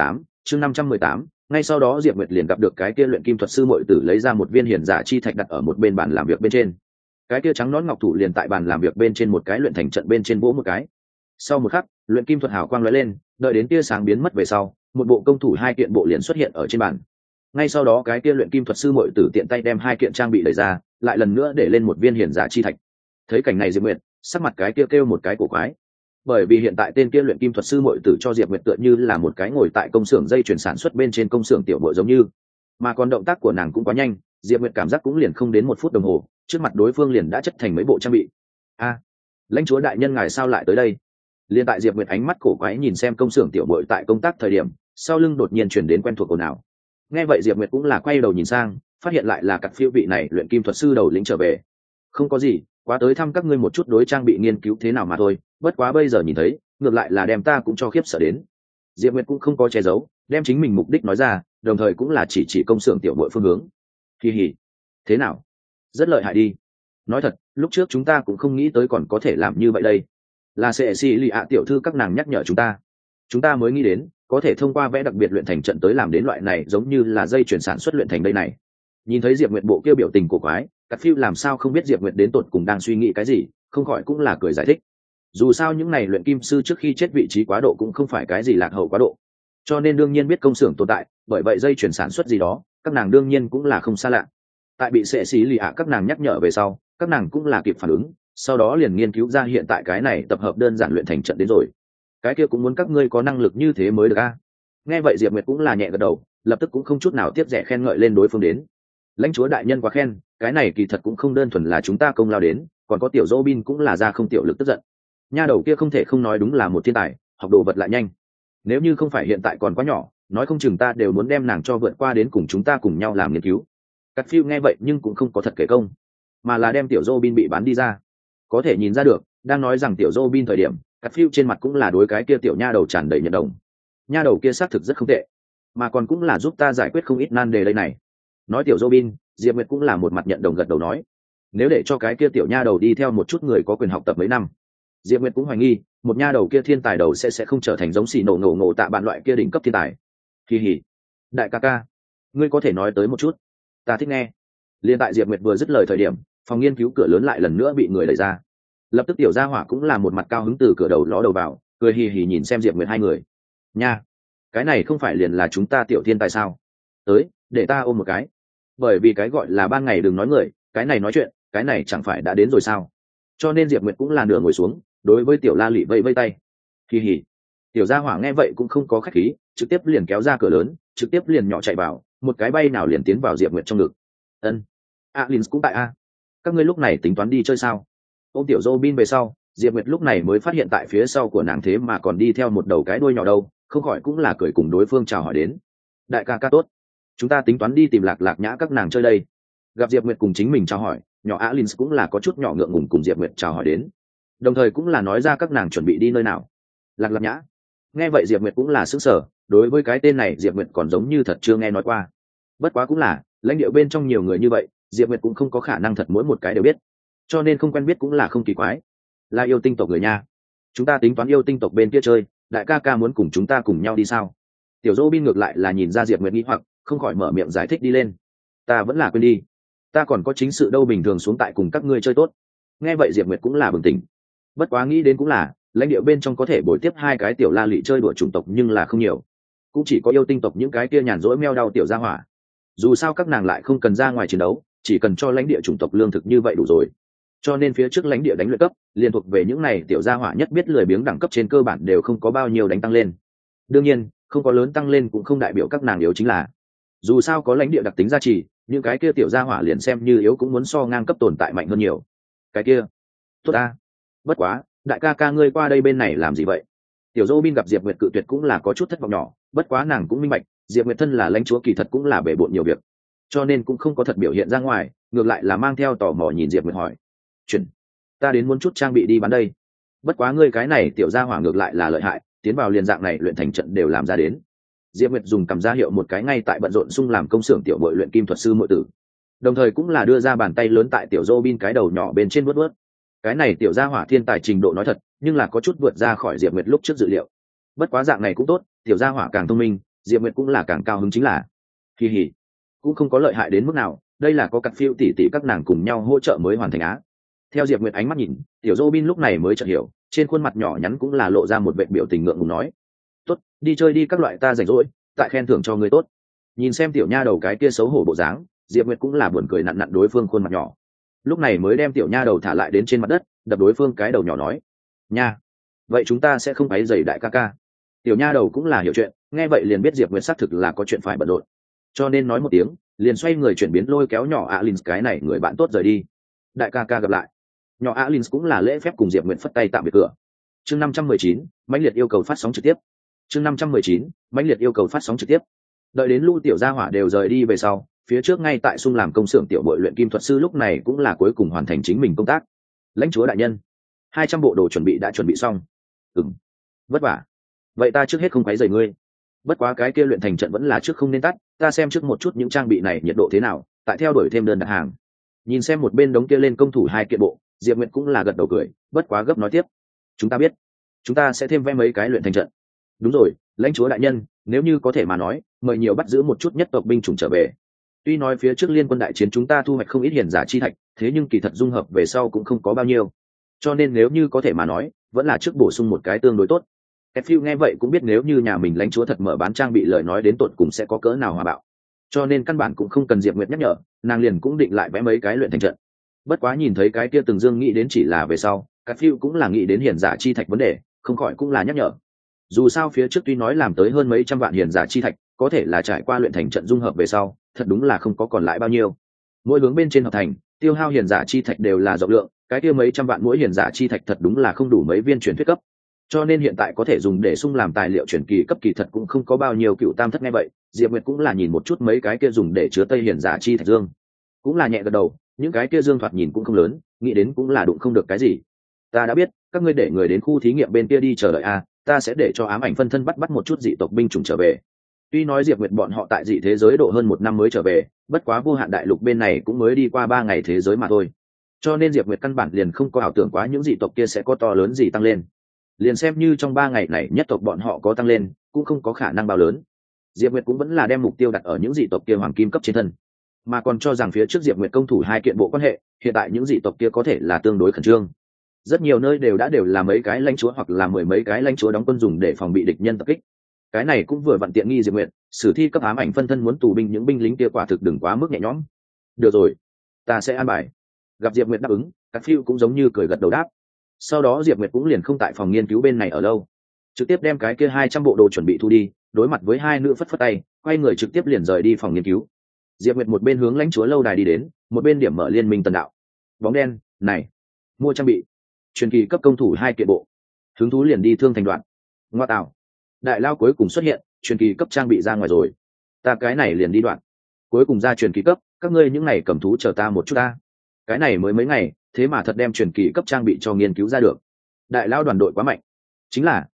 A: 518, ngay sau đó Diệp Nguyệt liền gặp được cái kia luyện kim thuật sư muội tử lấy ra một viên hiền giả chi thạch đặt ở một bên bàn làm việc bên trên. Cái kia trắng nón ngọc thủ liền tại bàn làm việc bên trên một cái luyện thành trận bên trên vỗ một cái. Sau một khắc, luyện kim thuật hào quang lóe lên, đợi đến tia sáng biến mất về sau, một bộ công thủ 2 kiện bộ liền xuất hiện ở trên bàn. Ngay sau đó cái kia luyện kim thuật sư muội tử tiện tay đem 2 kiện trang bị đẩy ra, lại lần nữa để lên một viên hiền giả chi thạch. Thấy cảnh này Diệp Nguyệt, sắc mặt cái kia kêu một cái cổ quái. Bởi vì hiện tại tên kia luyện kim thuật sư muội tử cho Diệp Nguyệt tựa như là một cái ngồi tại công xưởng dây chuyển sản xuất bên trên công xưởng tiểu muội giống như, mà còn động tác của nàng cũng quá nhanh, Diệp Nguyệt cảm giác cũng liền không đến 1 phút đồng hồ, trước mặt đối phương liền đã chất thành mấy bộ trang bị. Lãnh chúa đại nhân ngài sao lại tới đây? Liên tại Diệp Nguyệt ánh mắt cổ quái nhìn xem công xưởng tiểu muội tại công tác thời điểm, sau lưng đột nhiên truyền đến quen thuộc ồn ào. Nghe vậy Diệp Nguyệt cũng là quay đầu nhìn sang, phát hiện lại là cặp phiêu vị này luyện kim thuật sư đầu lĩnh trở về. Không có gì, quá tới thăm các ngươi một chút đối trang bị nghiên cứu thế nào mà thôi, bất quá bây giờ nhìn thấy, ngược lại là đem ta cũng cho khiếp sợ đến. Diệp Nguyệt cũng không có che giấu, đem chính mình mục đích nói ra, đồng thời cũng là chỉ công xưởng tiểu muội phương hướng. Kỳ hỉ, thế nào? Rất lợi hại đi. Nói thật, lúc trước chúng ta cũng không nghĩ tới còn có thể làm như vậy đây. Là sẽ xì lì ạ tiểu thư các nàng nhắc nhở chúng ta mới nghĩ đến có thể thông qua vẽ đặc biệt luyện thành trận tới làm đến loại này giống như là dây chuyển sản xuất luyện thành đây này. Nhìn thấy Diệp Nguyệt bộ kia biểu tình cổ quái, Cát Phiêu làm sao không biết Diệp Nguyệt đến tột cùng đang suy nghĩ cái gì, không khỏi cũng là cười giải thích. Dù sao những này luyện kim sư trước khi chết vị trí quá độ cũng không phải cái gì lạc hậu quá độ, cho nên đương nhiên biết công xưởng tồn tại, bởi vậy dây chuyển sản xuất gì đó các nàng đương nhiên cũng là không xa lạ. Tại bị sẽ xì lì ạ các nàng nhắc nhở về sau, các nàng cũng là kịp phản ứng, sau đó liền nghiên cứu ra hiện tại cái này tập hợp đơn giản luyện thành trận đến rồi. Cái kia cũng muốn các ngươi có năng lực như thế mới được a. Nghe vậy Diệp Nguyệt cũng là nhẹ gật đầu, lập tức cũng không chút nào tiếp rẻ khen ngợi lên đối phương đến. Lãnh chúa đại nhân quá khen, cái này kỳ thật cũng không đơn thuần là chúng ta công lao đến, còn có tiểu Robin cũng là ra không tiểu lực tức giận. Nha đầu kia không thể không nói đúng là một thiên tài, học đồ vật lại nhanh. Nếu như không phải hiện tại còn quá nhỏ, nói không chừng ta đều muốn đem nàng cho vượt qua đến cùng chúng ta cùng nhau làm nghiên cứu. Cát Phiêu nghe vậy nhưng cũng không có thật kể công, mà là đem tiểu Robin bị bán đi ra. Có thể nhìn ra được, đang nói rằng tiểu Robin thời điểm, Cát Phiêu trên mặt cũng là đối cái kia tiểu nha đầu tràn đầy nhận đồng. Nha đầu kia xác thực rất không tệ, mà còn cũng là giúp ta giải quyết không ít nan đề đây này. Nói tiểu Robin, Diệp Nguyệt cũng là một mặt nhận đồng gật đầu nói, nếu để cho cái kia tiểu nha đầu đi theo một chút người có quyền học tập mấy năm, Diệp Nguyệt cũng hoài nghi, một nha đầu kia thiên tài đầu sẽ không trở thành giống xì nổ tạ bạn loại kia đỉnh cấp thiên tài. Kỳ hỉ, đại ca ca, ngươi có thể nói tới một chút, ta thích nghe. Liên tại Diệp Nguyệt vừa dứt lời thời điểm, phòng nghiên cứu cửa lớn lại lần nữa bị người đẩy ra. Lập tức tiểu gia hỏa cũng là một mặt cao hứng từ cửa đầu ló đầu vào, cười hì hì nhìn xem Diệp Nguyệt hai người. Nha, cái này không phải liền là chúng ta tiểu thiên tài sao? Tới, để ta ôm một cái. Bởi vì cái gọi là ban ngày đừng nói người, cái này nói chuyện, cái này chẳng phải đã đến rồi sao? Cho nên Diệp Nguyệt cũng là nửa ngồi xuống, đối với tiểu La Lị vẫy vẫy tay. Hì hì. Tiểu gia hỏa nghe vậy cũng không có khách khí, trực tiếp liền kéo ra cửa lớn, trực tiếp liền nhỏ chạy vào, một cái bay nào liền tiến vào Diệp Nguyệt trong ngực. Ân. Alins cũng tại a. Các ngươi lúc này tính toán đi chơi sao? Ôm tiểu Robin về sau, Diệp Nguyệt lúc này mới phát hiện tại phía sau của nàng thế mà còn đi theo một đầu cái đuôi nhỏ đâu, không khỏi cũng là cười cùng đối phương chào hỏi đến. Đại ca ca tốt, chúng ta tính toán đi tìm Lạc Lạc Nhã các nàng chơi đây. Gặp Diệp Nguyệt cùng chính mình chào hỏi, nhỏ Alins cũng là có chút nhỏ ngượng ngùng cùng Diệp Nguyệt chào hỏi đến, đồng thời cũng là nói ra các nàng chuẩn bị đi nơi nào. Lạc Lạc Nhã. Nghe vậy Diệp Nguyệt cũng là sững sờ, đối với cái tên này Diệp Nguyệt còn giống như thật chưa nghe nói qua. Bất quá cũng là lãnh địa bên trong nhiều người như vậy, Diệp Nguyệt cũng không có khả năng thật mỗi một cái đều biết, cho nên không quen biết cũng là không kỳ quái. Là yêu tinh tộc người nha, chúng ta tính toán yêu tinh tộc bên kia chơi, đại ca ca muốn cùng chúng ta cùng nhau đi sao? Tiểu Dô Bin ngược lại là nhìn ra Diệp Nguyệt nghi hoặc, không khỏi mở miệng giải thích đi lên. Ta vẫn là quên đi, ta còn có chính sự đâu, bình thường xuống tại cùng các ngươi chơi tốt. Nghe vậy Diệp Nguyệt cũng là bừng tỉnh. Bất quá nghĩ đến cũng là lãnh địa bên trong có thể bồi tiếp hai cái tiểu la lị chơi đùa chủng tộc nhưng là không nhiều, cũng chỉ có yêu tinh tộc những cái kia nhàn rỗi meo đau tiểu gia hỏa. Dù sao các nàng lại không cần ra ngoài chiến đấu, chỉ cần cho lãnh địa chủng tộc lương thực như vậy đủ rồi. Cho nên phía trước lãnh địa đánh luyện cấp liên thuộc về những này tiểu gia hỏa nhất biết lười biếng đẳng cấp trên cơ bản đều không có bao nhiêu đánh tăng lên. Đương nhiên không có lớn tăng lên cũng không đại biểu các nàng yếu, chính là dù sao có lãnh địa đặc tính gia trì, những cái kia tiểu gia hỏa liền xem như yếu cũng muốn so ngang cấp tồn tại mạnh hơn nhiều. Cái kia tốt ta, bất quá đại ca ca ngươi qua đây bên này làm gì vậy? Tiểu Dô Bin gặp Diệp Nguyệt cự tuyệt cũng là có chút thất vọng nhỏ, bất quá nàng cũng minh bạch Diệp Nguyệt thân là lãnh chúa kỳ thật cũng là bể bộn nhiều việc, cho nên cũng không có thật biểu hiện ra ngoài, ngược lại là mang theo tò mò nhìn Diệp Nguyệt hỏi. Chuyện ta đến muốn chút trang bị đi bán đây. Bất quá ngươi cái này tiểu gia hỏa ngược lại là lợi hại, tiến vào liền dạng này luyện thành trận đều làm ra đến. Diệp Nguyệt dùng cầm ra hiệu một cái ngay tại bận rộn xung làm công xưởng tiểu muội luyện kim thuật sư muội tử, đồng thời cũng là đưa ra bàn tay lớn tại tiểu Dô Bin cái đầu nhỏ bên trên vuốt vuốt. Cái này tiểu gia hỏa thiên tài trình độ nói thật, nhưng là có chút vượt ra khỏi Diệp Nguyệt lúc trước dự liệu. Bất quá dạng này cũng tốt, tiểu gia hỏa càng thông minh, Diệp Nguyệt cũng là càng cao hứng, chính là kỳ hỉ cũng không có lợi hại đến mức nào, đây là có cặp phiêu tỷ tỷ các nàng cùng nhau hỗ trợ mới hoàn thành á. Theo Diệp Nguyệt ánh mắt nhìn, tiểu Dô Bin lúc này mới chợt hiểu, trên khuôn mặt nhỏ nhắn cũng là lộ ra một vệt biểu tình ngượng ngùng nói. Tốt, đi chơi đi, các loại ta rảnh rỗi tại khen thưởng cho người tốt. Nhìn xem tiểu nha đầu cái kia xấu hổ bộ dáng, Diệp Nguyệt cũng là buồn cười nặn nặn đối phương khuôn mặt nhỏ, lúc này mới đem tiểu nha đầu thả lại đến trên mặt đất, đập đối phương cái đầu nhỏ nói. Nha, vậy chúng ta sẽ không phải giày đại ca ca. Tiểu nha đầu cũng là hiểu chuyện, nghe vậy liền biết Diệp Nguyệt xác thực là có chuyện phải bận rộn, cho nên nói một tiếng liền xoay người chuyển biến lôi kéo nhỏ Alin cái này người bạn tốt rời đi. Đại ca ca gặp lại. Nhỏ Alin cũng là lễ phép cùng Diệp Nguyệt phất tay tạm biệt cửa. Chương 519, mãnh liệt yêu cầu phát sóng trực tiếp. Chương 519, mãnh liệt yêu cầu phát sóng trực tiếp. Đợi đến Lưu tiểu gia hỏa đều rời đi về sau, phía trước ngay tại xung làm công xưởng tiểu bội luyện kim thuật sư lúc này cũng là cuối cùng hoàn thành chính mình công tác. Lãnh chúa đại nhân, 200 bộ đồ chuẩn bị đã chuẩn bị xong. Vất vả. Vậy ta trước hết không quấy rầy ngươi. Bất quá cái kia luyện thành trận vẫn là trước không nên tắt, ta xem trước một chút những trang bị này nhiệt độ thế nào, tại theo đuổi thêm đơn đặt hàng. Nhìn xem một bên đống kia lên công thủ hai kiện bộ, Diệp Nguyệt cũng là gật đầu cười, bất quá gấp nói tiếp. Chúng ta biết, chúng ta sẽ thêm vé mấy cái luyện thành trận. Đúng rồi, lãnh chúa đại nhân, nếu như có thể mà nói, mời nhiều bắt giữ một chút nhất tộc binh chủng trở về. Tuy nói phía trước liên quân đại chiến chúng ta thu hoạch không ít hiền giả chi thạch, thế nhưng kỳ thật dung hợp về sau cũng không có bao nhiêu. Cho nên nếu như có thể mà nói, vẫn là trước bổ sung một cái tương đối tốt. Phil nghe vậy cũng biết nếu như nhà mình lãnh chúa thật mở bán trang bị lời nói đến tột cùng sẽ có cỡ nào hòa bạo. Cho nên căn bản cũng không cần Diệp Nguyệt nhắc nhở, nàng liền cũng định lại vẽ mấy cái luyện thành trận. Bất quá nhìn thấy cái kia Từng Dương nghĩ đến chỉ là về sau, Phil cũng là nghĩ đến hiền giả chi thạch vấn đề, không khỏi cũng là nhắc nhở. Dù sao phía trước tuy nói làm tới hơn mấy trăm vạn hiền giả chi thạch, có thể là trải qua luyện thành trận dung hợp về sau, thật đúng là không có còn lại bao nhiêu. Mỗi hướng bên trên hợp thành, tiêu hao hiền giả chi thạch đều là rộng lượng, cái kia mấy trăm vạn mỗi hiền giả chi thạch thật đúng là không đủ mấy viên truyền thuyết cấp. Cho nên hiện tại có thể dùng để sung làm tài liệu truyền kỳ cấp kỳ thật cũng không có bao nhiêu. Cựu tam thất nghe vậy, Diệp Nguyệt cũng là nhìn một chút mấy cái kia dùng để chứa tây hiền giả chi thạch dương, cũng là nhẹ gật đầu, những cái kia dương thoạt nhìn cũng không lớn, nghĩ đến cũng là đụng không được cái gì. Ta đã biết, các ngươi để người đến khu thí nghiệm bên kia đi chờ đợi a, ta sẽ để cho ám ảnh phân thân bắt một chút dị tộc binh chủng trở về. Tuy nói Diệp Nguyệt bọn họ tại dị thế giới độ hơn 1 năm mới trở về, bất quá vô hạn đại lục bên này cũng mới đi qua 3 ngày thế giới mà thôi, cho nên Diệp Nguyệt căn bản liền không có ảo tưởng quá những dị tộc kia sẽ có to lớn gì tăng lên. Liền xem như trong 3 ngày này nhất tộc bọn họ có tăng lên, cũng không có khả năng bao lớn. Diệp Nguyệt cũng vẫn là đem mục tiêu đặt ở những dị tộc kia hoàng kim cấp trên thân, mà còn cho rằng phía trước Diệp Nguyệt công thủ hai kiện bộ quan hệ, hiện tại những dị tộc kia có thể là tương đối khẩn trương. Rất nhiều nơi đều là mấy cái lãnh chúa hoặc là 10 mấy cái lãnh chúa đóng quân dùng để phòng bị địch nhân tập kích. Cái này cũng vừa vặn tiện nghi Diệp Nguyệt, sử thi cấp ám ảnh phân thân muốn tù binh những binh lính kia quả thực đừng quá mức nhẹ nhõm. Được rồi, ta sẽ an bài. Gặp Diệp Nguyệt đáp ứng, các phiêu cũng giống như cười gật đầu đáp. Sau đó Diệp Nguyệt cũng liền không tại phòng nghiên cứu bên này ở lâu, trực tiếp đem cái kia 200 bộ đồ chuẩn bị thu đi, đối mặt với hai nữ phất phất tay, quay người trực tiếp liền rời đi phòng nghiên cứu. Diệp Nguyệt một bên hướng lãnh chúa lâu đài đi đến, một bên điểm mở liên minh tần đạo. Bóng đen, này, mua trang bị, truyền kỳ cấp công thủ 2 kiện bộ. Hứng thú liền đi thương thành đoạn. Ngoa tạo, đại lao cuối cùng xuất hiện, truyền kỳ cấp trang bị ra ngoài rồi. Ta cái này liền đi đoạn. Cuối cùng ra truyền kỳ cấp, các ngươi những này cầm thú chờ ta một chút ta. Cái này mới mấy ngày, thế mà thật đem truyền kỳ cấp trang bị cho nghiên cứu ra được. Đại lao đoàn đội quá mạnh. Chính là,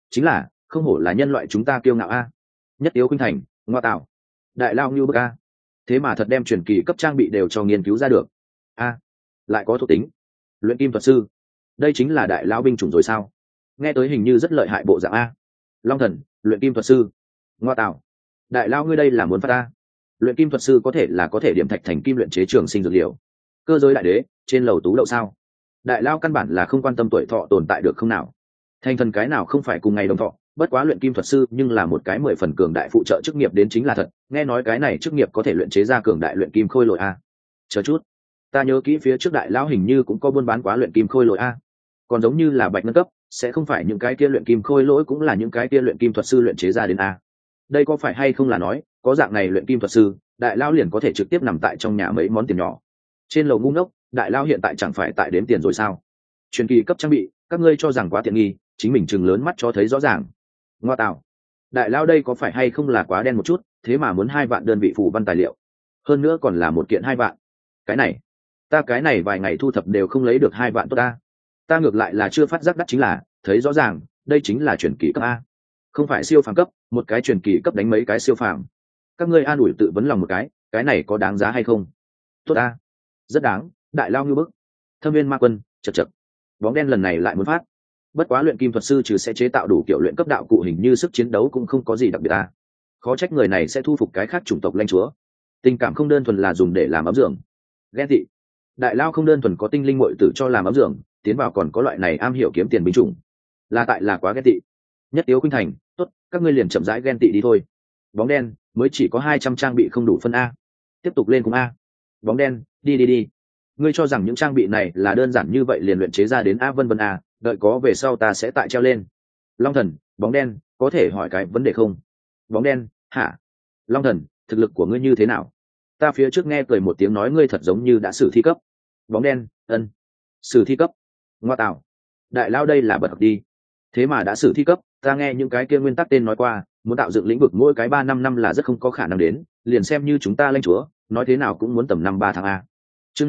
A: chính là không hổ là nhân loại chúng ta kiêu ngạo a. Nhất Tiếu Khuynh Thành, ngoa tạo, đại lao như bức a, thế mà thật đem truyền kỳ cấp trang bị đều cho nghiên cứu ra được a. Lại có thuộc tính luyện kim thuật sư, đây chính là đại lao binh chủng rồi sao? Nghe tới hình như rất lợi hại bộ dạng a. Long Thần, luyện kim thuật sư, ngoa tạo, đại lao ngươi đây là muốn phát ta. Luyện kim thuật sư có thể điểm thạch thành kim luyện chế trường sinh dược liệu. Cơ giới đại đế trên lầu tú đậu sao? Đại lao căn bản là không quan tâm tuổi thọ tồn tại được không nào. Thành thần cái nào không phải cùng ngày đồng thọ, bất quá luyện kim thuật sư nhưng là một cái 10 phần cường đại phụ trợ chức nghiệp đến chính là thật, nghe nói cái này chức nghiệp có thể luyện chế ra cường đại luyện kim khôi lội a. Chờ chút, ta nhớ kỹ phía trước đại lao hình như cũng có buôn bán quá luyện kim khôi lội a. Còn giống như là bạch ngân cấp, sẽ không phải những cái kia luyện kim khôi lỗi cũng là những cái kia luyện kim thuật sư luyện chế ra đến a. Đây có phải hay không là nói, có dạng này luyện kim thuật sư, đại lao liền có thể trực tiếp nằm tại trong nhà mấy món tiền nhỏ. Trên lầu ngu ngốc, đại lao hiện tại chẳng phải tại đếm tiền rồi sao? Truyền kỳ cấp trang bị, các ngươi cho rằng quá tiện nghi, chính mình chừng lớn mắt cho thấy rõ ràng. Ngoa tạo, đại lao đây có phải hay không là quá đen một chút, thế mà muốn 2 vạn đơn vị phù văn tài liệu, hơn nữa còn là một kiện 2 vạn. Cái này, ta cái này vài ngày thu thập đều không lấy được 2 vạn tốt ta. Ta ngược lại là chưa phát giác đắt chính là, thấy rõ ràng, đây chính là truyền kỳ cấp a, không phải siêu phàm cấp, một cái truyền kỳ cấp đánh mấy cái siêu phàm. Các ngươi an ủi tự vấn lòng một cái này có đáng giá hay không? Tốt a, rất đáng, đại lao như bức. Thâm viên ma quân, chật chật, bóng đen lần này lại muốn phát. Bất quá luyện kim thuật sư trừ sẽ chế tạo đủ kiểu luyện cấp đạo cụ hình như sức chiến đấu cũng không có gì đặc biệt ta. Khó trách người này sẽ thu phục cái khác chủng tộc lãnh chúa. Tình cảm không đơn thuần là dùng để làm ấm giường. Ghen tị. Đại lao không đơn thuần có tinh linh muội tử cho làm ấm giường, tiến vào còn có loại này am hiểu kiếm tiền binh chủng. Là tại là quá ghen tị. Nhất Tiếu Khuynh Thành, tốt, các ngươi liền chậm rãi ghen tị đi thôi. Bóng đen, mới chỉ có 200 trang bị không đủ phân a. Tiếp tục lên cùng a. Bóng đen, đi. Ngươi cho rằng những trang bị này là đơn giản như vậy liền luyện chế ra đến a vân vân a, đợi có về sau ta sẽ tại treo lên. Long Thần, bóng đen, có thể hỏi cái vấn đề không? Bóng đen, hả? Long Thần, thực lực của ngươi như thế nào? Ta phía trước nghe cười một tiếng nói ngươi thật giống như đã sử thi cấp. Bóng đen, ân. Sử thi cấp. Ngoa tạo. Đại lao đây là bật học đi. Thế mà đã sử thi cấp, ta nghe những cái kia nguyên tắc tên nói qua, muốn tạo dựng lĩnh vực mỗi cái 3-5 năm là rất không có khả năng đến, liền xem như chúng ta lãnh chúa, nói thế nào cũng muốn tầm 5-3 tháng a. Chương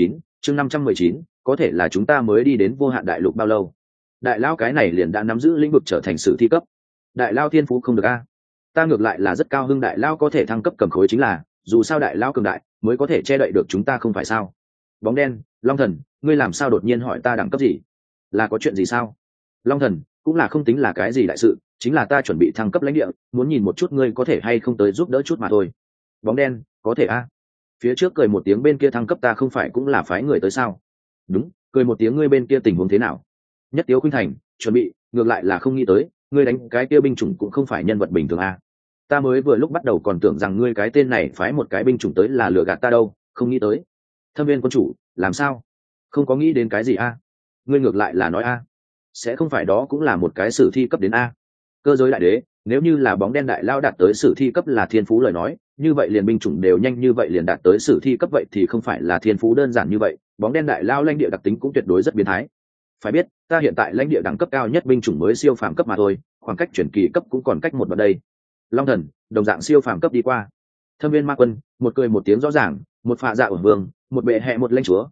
A: 519, có thể là chúng ta mới đi đến vô hạn đại lục bao lâu? Đại lao cái này liền đã nắm giữ lĩnh vực trở thành sử thi cấp. Đại lao thiên phú không được a. Ta ngược lại là rất cao hưng đại lao có thể thăng cấp cầm khối chính là, dù sao đại lao cường đại mới có thể che đậy được chúng ta không phải sao? Bóng đen, Long Thần, ngươi làm sao đột nhiên hỏi ta đẳng cấp gì? Là có chuyện gì sao? Long Thần, cũng là không tính là cái gì đại sự, chính là ta chuẩn bị thăng cấp lãnh địa, muốn nhìn một chút ngươi có thể hay không tới giúp đỡ chút mà thôi. Bóng đen, có thể a. Phía trước cười một tiếng bên kia thăng cấp ta không phải cũng là phái người tới sao? Đúng, cười một tiếng ngươi bên kia tình huống thế nào? Nhất Tiếu Khuynh Thành, chuẩn bị, ngược lại là không nghĩ tới, ngươi đánh cái kia binh chủng cũng không phải nhân vật bình thường a. Ta mới vừa lúc bắt đầu còn tưởng rằng ngươi cái tên này phái một cái binh chủng tới là lừa gạt ta đâu, không nghĩ tới. Thâm viên quân chủ, làm sao? Không có nghĩ đến cái gì a? Ngươi ngược lại là nói a. Sẽ không phải đó cũng là một cái sử thi cấp đến a. Cơ giới đại đế, nếu như là bóng đen đại lao đạt tới sử thi cấp là thiên phú lời nói, như vậy liền binh chủng đều nhanh như vậy liền đạt tới sử thi cấp vậy thì không phải là thiên phú đơn giản như vậy, bóng đen đại lao lãnh địa đặc tính cũng tuyệt đối rất biến thái. Phải biết, ta hiện tại lãnh địa đẳng cấp cao nhất binh chủng mới siêu phàm cấp mà thôi, khoảng cách chuyển kỳ cấp cũng còn cách một đoạn đây. Long Thần, đồng dạng siêu phàm cấp đi qua. Thâm viên ma quân, một cười một tiếng rõ ràng, một phạ dạ ổn vương, một bệ hệ một lãnh chúa,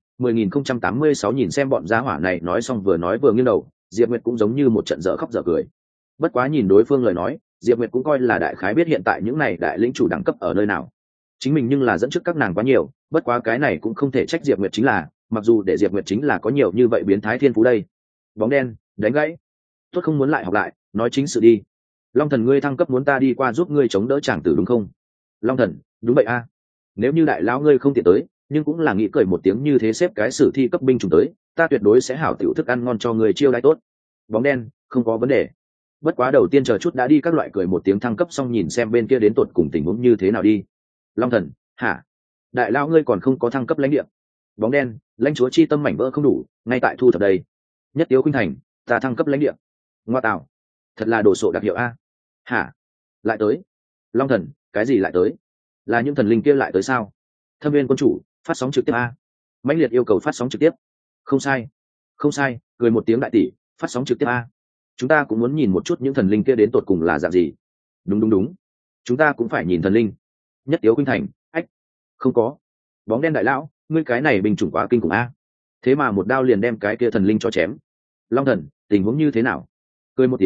A: 10.086 nhìn xem bọn gia hỏa này nói xong vừa nghiêng đầu, Diệp Nguyệt cũng giống như một trận dở khóc dở cười. Bất quá nhìn đối phương lời nói, Diệp Nguyệt cũng coi là đại khái biết hiện tại những này đại lĩnh chủ đẳng cấp ở nơi nào. Chính mình nhưng là dẫn trước các nàng quá nhiều, bất quá cái này cũng không thể trách Diệp Nguyệt chính là, mặc dù để Diệp Nguyệt chính là có nhiều như vậy biến thái thiên phú đây. Bóng đen, đánh gãy. Tốt không muốn lại học lại, nói chính sự đi. Long Thần ngươi thăng cấp muốn ta đi qua giúp ngươi chống đỡ chàng tử đúng không? Long Thần, đúng vậy a. Nếu như đại lão ngươi không tiện tới, nhưng cũng là nghĩ cười một tiếng như thế xếp cái sử thi cấp binh chủng tới, ta tuyệt đối sẽ hảo tiểu thức ăn ngon cho người chiêu đãi tốt. Bóng đen, không có vấn đề. Bất quá đầu tiên chờ chút đã đi các loại cười một tiếng thăng cấp xong nhìn xem bên kia đến tột cùng tình huống như thế nào đi. Long Thần, hả? Đại lão ngươi còn không có thăng cấp lãnh địa. Bóng đen, lãnh chúa chi tâm mảnh vỡ không đủ, ngay tại thu thập đây. Nhất Tiếu Khuynh Thành, ta thăng cấp lãnh địa. Ngoa tạo, thật là đồ sộ đặc hiệu a. Hả? Lại tới? Long Thần, cái gì lại tới? Là những thần linh kia lại tới sao? Thâm viên quân chủ, phát sóng trực tiếp a. Mãnh liệt yêu cầu phát sóng trực tiếp. Không sai, cười một tiếng đại tỷ, phát sóng trực tiếp a. Chúng ta cũng muốn nhìn một chút những thần linh kia đến tột cùng là dạng gì. Đúng, chúng ta cũng phải nhìn thần linh. Nhất Tiếu Khuynh Thành, ách, không có. Bóng đen đại lão, ngươi cái này bình chủng quá kinh khủng a. Thế mà một đao liền đem cái kia thần linh cho chém. Long Thần, tình huống như thế nào? Cười một tiếng,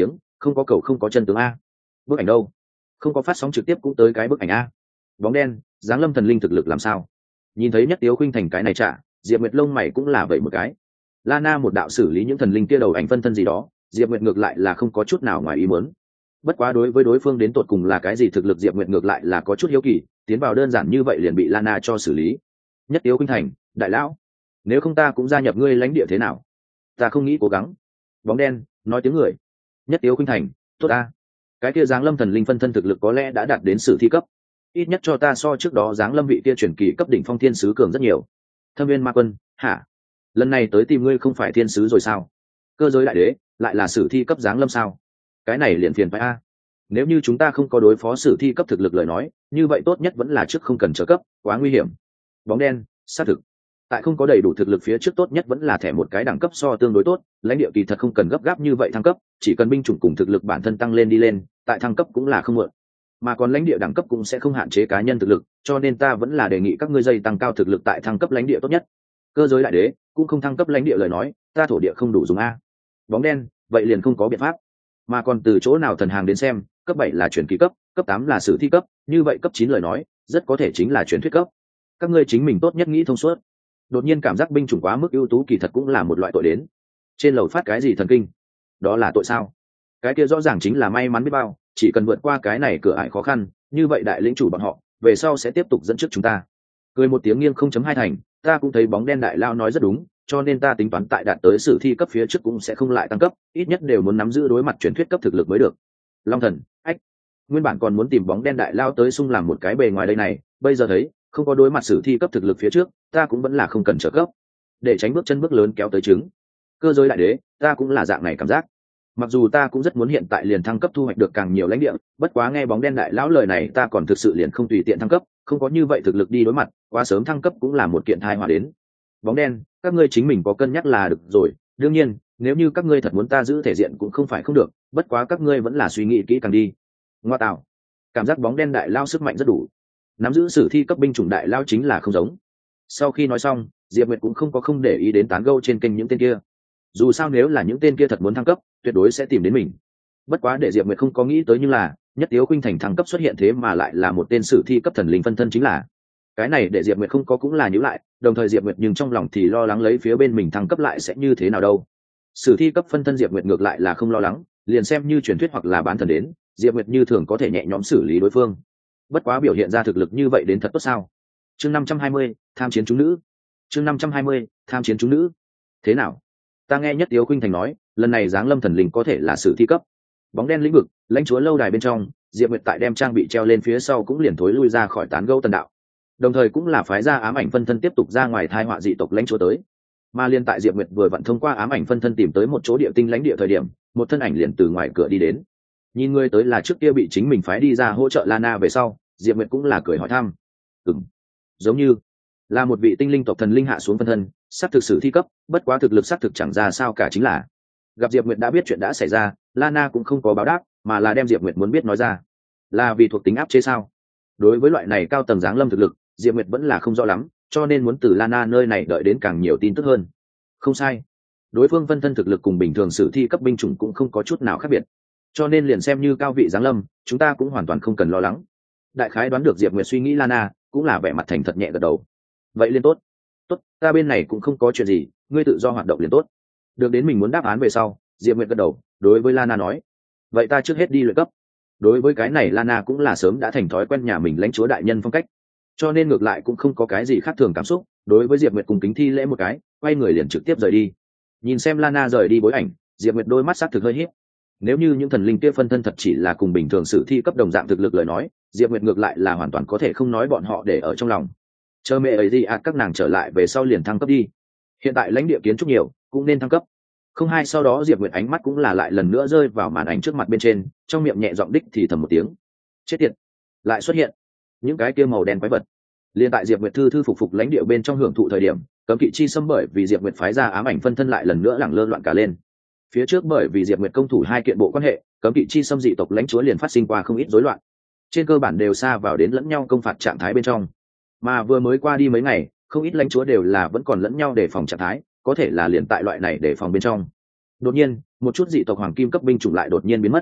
A: không có cầu không có chân tướng a. Bức ảnh đâu? Không có phát sóng trực tiếp cũng tới cái bức ảnh a. Bóng đen, giáng lâm thần linh thực lực làm sao? Nhìn thấy Nhất Tiếu Khuynh Thành cái này trả, Diệp Nguyệt lông mày cũng là vậy một cái. Lana một đạo xử lý những thần linh kia đầu ảnh phân thân gì đó, Diệp Nguyệt ngược lại là không có chút nào ngoài ý muốn. Bất quá đối với đối phương đến tột cùng là cái gì thực lực, Diệp Nguyệt ngược lại là có chút hiếu kỳ, tiến vào đơn giản như vậy liền bị Lana cho xử lý. Nhất Tiếu Khuynh Thành, đại lão, nếu không ta cũng gia nhập ngươi lãnh địa thế nào? Ta không nghĩ cố gắng. Bóng đen, nói tiếng người. Nhất Tiếu Khuynh Thành, tốt ta. Cái kia giáng lâm thần linh phân thân thực lực có lẽ đã đạt đến sử thi cấp, ít nhất cho ta so trước đó giáng lâm vị kia truyền kỳ cấp đỉnh phong thiên sứ cường rất nhiều. Thâm viên ma quân, hả? Lần này tới tìm ngươi không phải thiên sứ rồi sao? Cơ giới đại đế lại là sử thi cấp giáng lâm sao? Cái này liền phiền phải a. Nếu như chúng ta không có đối phó sử thi cấp thực lực lời nói, như vậy tốt nhất vẫn là trước không cần trợ cấp, quá nguy hiểm. Bóng đen, xác thực. Tại không có đầy đủ thực lực phía trước, tốt nhất vẫn là thẻ một cái đẳng cấp so tương đối tốt, lãnh địa kỳ thật không cần gấp gáp như vậy thăng cấp, chỉ cần binh chủng cùng thực lực bản thân tăng lên đi lên, tại thăng cấp cũng là không muộn. Mà còn lãnh địa đẳng cấp cũng sẽ không hạn chế cá nhân thực lực, cho nên ta vẫn là đề nghị các ngươi dây tăng cao thực lực tại thăng cấp lãnh địa tốt nhất. Cơ giới đại đế cũng không thăng cấp lãnh địa lời nói, ta thổ địa không đủ dùng a. Bóng đen, vậy liền không có biện pháp. Mà còn từ chỗ nào thần hàng đến xem, cấp 7 là truyền kỳ cấp, cấp 8 là sử thi cấp, như vậy cấp 9 lời nói, rất có thể chính là truyền thuyết cấp. Các ngươi chính mình tốt nhất nghĩ thông suốt. Đột nhiên cảm giác binh chủng quá mức ưu tú kỳ thật cũng là một loại tội đến. Trên lầu phát cái gì thần kinh? Đó là tội sao? Cái kia rõ ràng chính là may mắn biết bao, chỉ cần vượt qua cái này cửa ải khó khăn, như vậy đại lĩnh chủ bọn họ về sau sẽ tiếp tục dẫn trước chúng ta. Cười một tiếng nghiêng 0.2 thành, ta cũng thấy bóng đen đại lao nói rất đúng, cho nên ta tính toán tại đạt tới sử thi cấp phía trước cũng sẽ không lại tăng cấp, ít nhất đều muốn nắm giữ đối mặt truyền thuyết cấp thực lực mới được. Long thần, ách, nguyên bản còn muốn tìm bóng đen đại lao tới xung làm một cái bề ngoài đây này, bây giờ thấy không có đối mặt sử thi cấp thực lực phía trước, ta cũng vẫn là không cần trợ cấp, để tránh bước chân bước lớn kéo tới trứng. Cơ giới đại đế, ta cũng là dạng này cảm giác. Mặc dù ta cũng rất muốn hiện tại liền thăng cấp thu hoạch được càng nhiều lãnh địa, bất quá nghe bóng đen đại lão lời này ta còn thực sự liền không tùy tiện thăng cấp, không có như vậy thực lực đi đối mặt, quá sớm thăng cấp cũng là một kiện tai họa đến. Bóng đen, các ngươi chính mình có cân nhắc là được rồi, đương nhiên, nếu như các ngươi thật muốn ta giữ thể diện cũng không phải không được, bất quá các ngươi vẫn là suy nghĩ kỹ càng đi. Ngoa tạo, cảm giác bóng đen đại lao sức mạnh rất đủ. Nắm giữ sử thi cấp binh chủng đại lao chính là không giống. Sau khi nói xong, Diệp Nguyệt cũng không để ý đến tán gẫu trên kênh những tên kia. Dù sao nếu là những tên kia thật muốn thăng cấp, tuyệt đối sẽ tìm đến mình. Bất quá để Diệp Nguyệt không có nghĩ tới nhưng là, Nhất Tiếu Khuynh Thành thăng cấp xuất hiện thế mà lại là một tên sử thi cấp thần linh phân thân chính là. Cái này để Diệp Nguyệt không có cũng là nhíu lại, đồng thời Diệp Nguyệt nhưng trong lòng thì lo lắng lấy phía bên mình thăng cấp lại sẽ như thế nào đâu. Sử thi cấp phân thân Diệp Nguyệt ngược lại là không lo lắng, liền xem như truyền thuyết hoặc là bán thần đến, Diệp Nguyệt như thường có thể nhẹ nhõm xử lý đối phương. Bất quá biểu hiện ra thực lực như vậy đến thật tốt sao? Chương 520, tham chiến chúng nữ. Chương 520, tham chiến chúng nữ. Thế nào? Ta nghe Nhất Tiếu Khuynh Thành nói, lần này giáng lâm thần linh có thể là sử thi cấp. Bóng đen lĩnh vực, lãnh chúa lâu đài bên trong, Diệp Nguyệt tại đem trang bị treo lên phía sau cũng liền thối lui ra khỏi tán gẫu tần đạo. Đồng thời cũng là phái ra ám ảnh phân thân tiếp tục ra ngoài thai họa dị tộc lãnh chúa tới. Mà liên tại Diệp Nguyệt vừa vặn thông qua ám ảnh phân thân tìm tới một chỗ địa tinh lãnh địa thời điểm, một thân ảnh liền từ ngoài cửa đi đến. Nhìn người tới là trước kia bị chính mình phái đi ra hỗ trợ Lana về sau, Diệp Nguyệt cũng là cười hỏi thăm. Giống như là một vị tinh linh tộc thần linh hạ xuống phân thân, sắp thực sự thi cấp, bất quá thực lực sắp thực chẳng ra sao cả chính là. Gặp Diệp Nguyệt đã biết chuyện đã xảy ra, Lana cũng không có báo đáp, mà là đem Diệp Nguyệt muốn biết nói ra. Là vì thuộc tính áp chế sao? Đối với loại này cao tầng giáng lâm thực lực, Diệp Nguyệt vẫn là không rõ lắm, cho nên muốn từ Lana nơi này đợi đến càng nhiều tin tức hơn. Không sai, đối phương phân thân thực lực cùng bình thường sử thi cấp binh chủng cũng không có chút nào khác biệt, cho nên liền xem như cao vị giáng lâm, chúng ta cũng hoàn toàn không cần lo lắng. Đại khái đoán được Diệp Nguyệt suy nghĩ, Lana cũng là vẻ mặt thành thật nhẹ gật đầu. Vậy liền tốt. Tốt, ta bên này cũng không có chuyện gì, ngươi tự do hoạt động liền tốt. Được đến mình muốn đáp án về sau, Diệp Nguyệt gật đầu, đối với Lana nói, vậy ta trước hết đi luyện cấp. Đối với cái này Lana cũng là sớm đã thành thói quen nhà mình lãnh chúa đại nhân phong cách, cho nên ngược lại cũng không có cái gì khác thường cảm xúc. Đối với Diệp Nguyệt cùng kính thi lễ một cái, quay người liền trực tiếp rời đi. Nhìn xem Lana rời đi bối ảnh, Diệp Nguyệt đôi mắt sắc thực hơi híp. Nếu như những thần linh kia phân thân thật chỉ là cùng bình thường sử thi cấp đồng dạng thực lực lời nói, Diệp Nguyệt ngược lại là hoàn toàn có thể không nói bọn họ để ở trong lòng. Chờ mẹ ấy đi các nàng trở lại về sau liền thăng cấp đi. Hiện tại lãnh địa kiến trúc nhiều, cũng nên thăng cấp. Không hai sau đó Diệp Nguyệt ánh mắt cũng là lại lần nữa rơi vào màn ảnh trước mặt bên trên, trong miệng nhẹ giọng đích thì thầm một tiếng. Chết tiệt, lại xuất hiện những cái kia màu đen quái vật. Liên tại Diệp Nguyệt thư phục phục lãnh địa bên trong hưởng thụ thời điểm, cấm kỵ chi xâm bởi vì Diệp Nguyệt phái ra ám ảnh phân thân lại lần nữa lẳng lơ loạn cả lên. Phía trước bởi vì Diệp Nguyệt công thủ hai kiện bộ quan hệ, cấm kỵ chi xâm dị tộc lãnh chúa liền phát sinh qua không ít rối loạn. Trên cơ bản đều xa vào đến lẫn nhau công phạt trạng thái bên trong. Mà vừa mới qua đi mấy ngày, không ít lãnh chúa đều là vẫn còn lẫn nhau để phòng trạng thái, có thể là liền tại loại này để phòng bên trong. Đột nhiên, một chút dị tộc hoàng kim cấp binh chủng lại đột nhiên biến mất.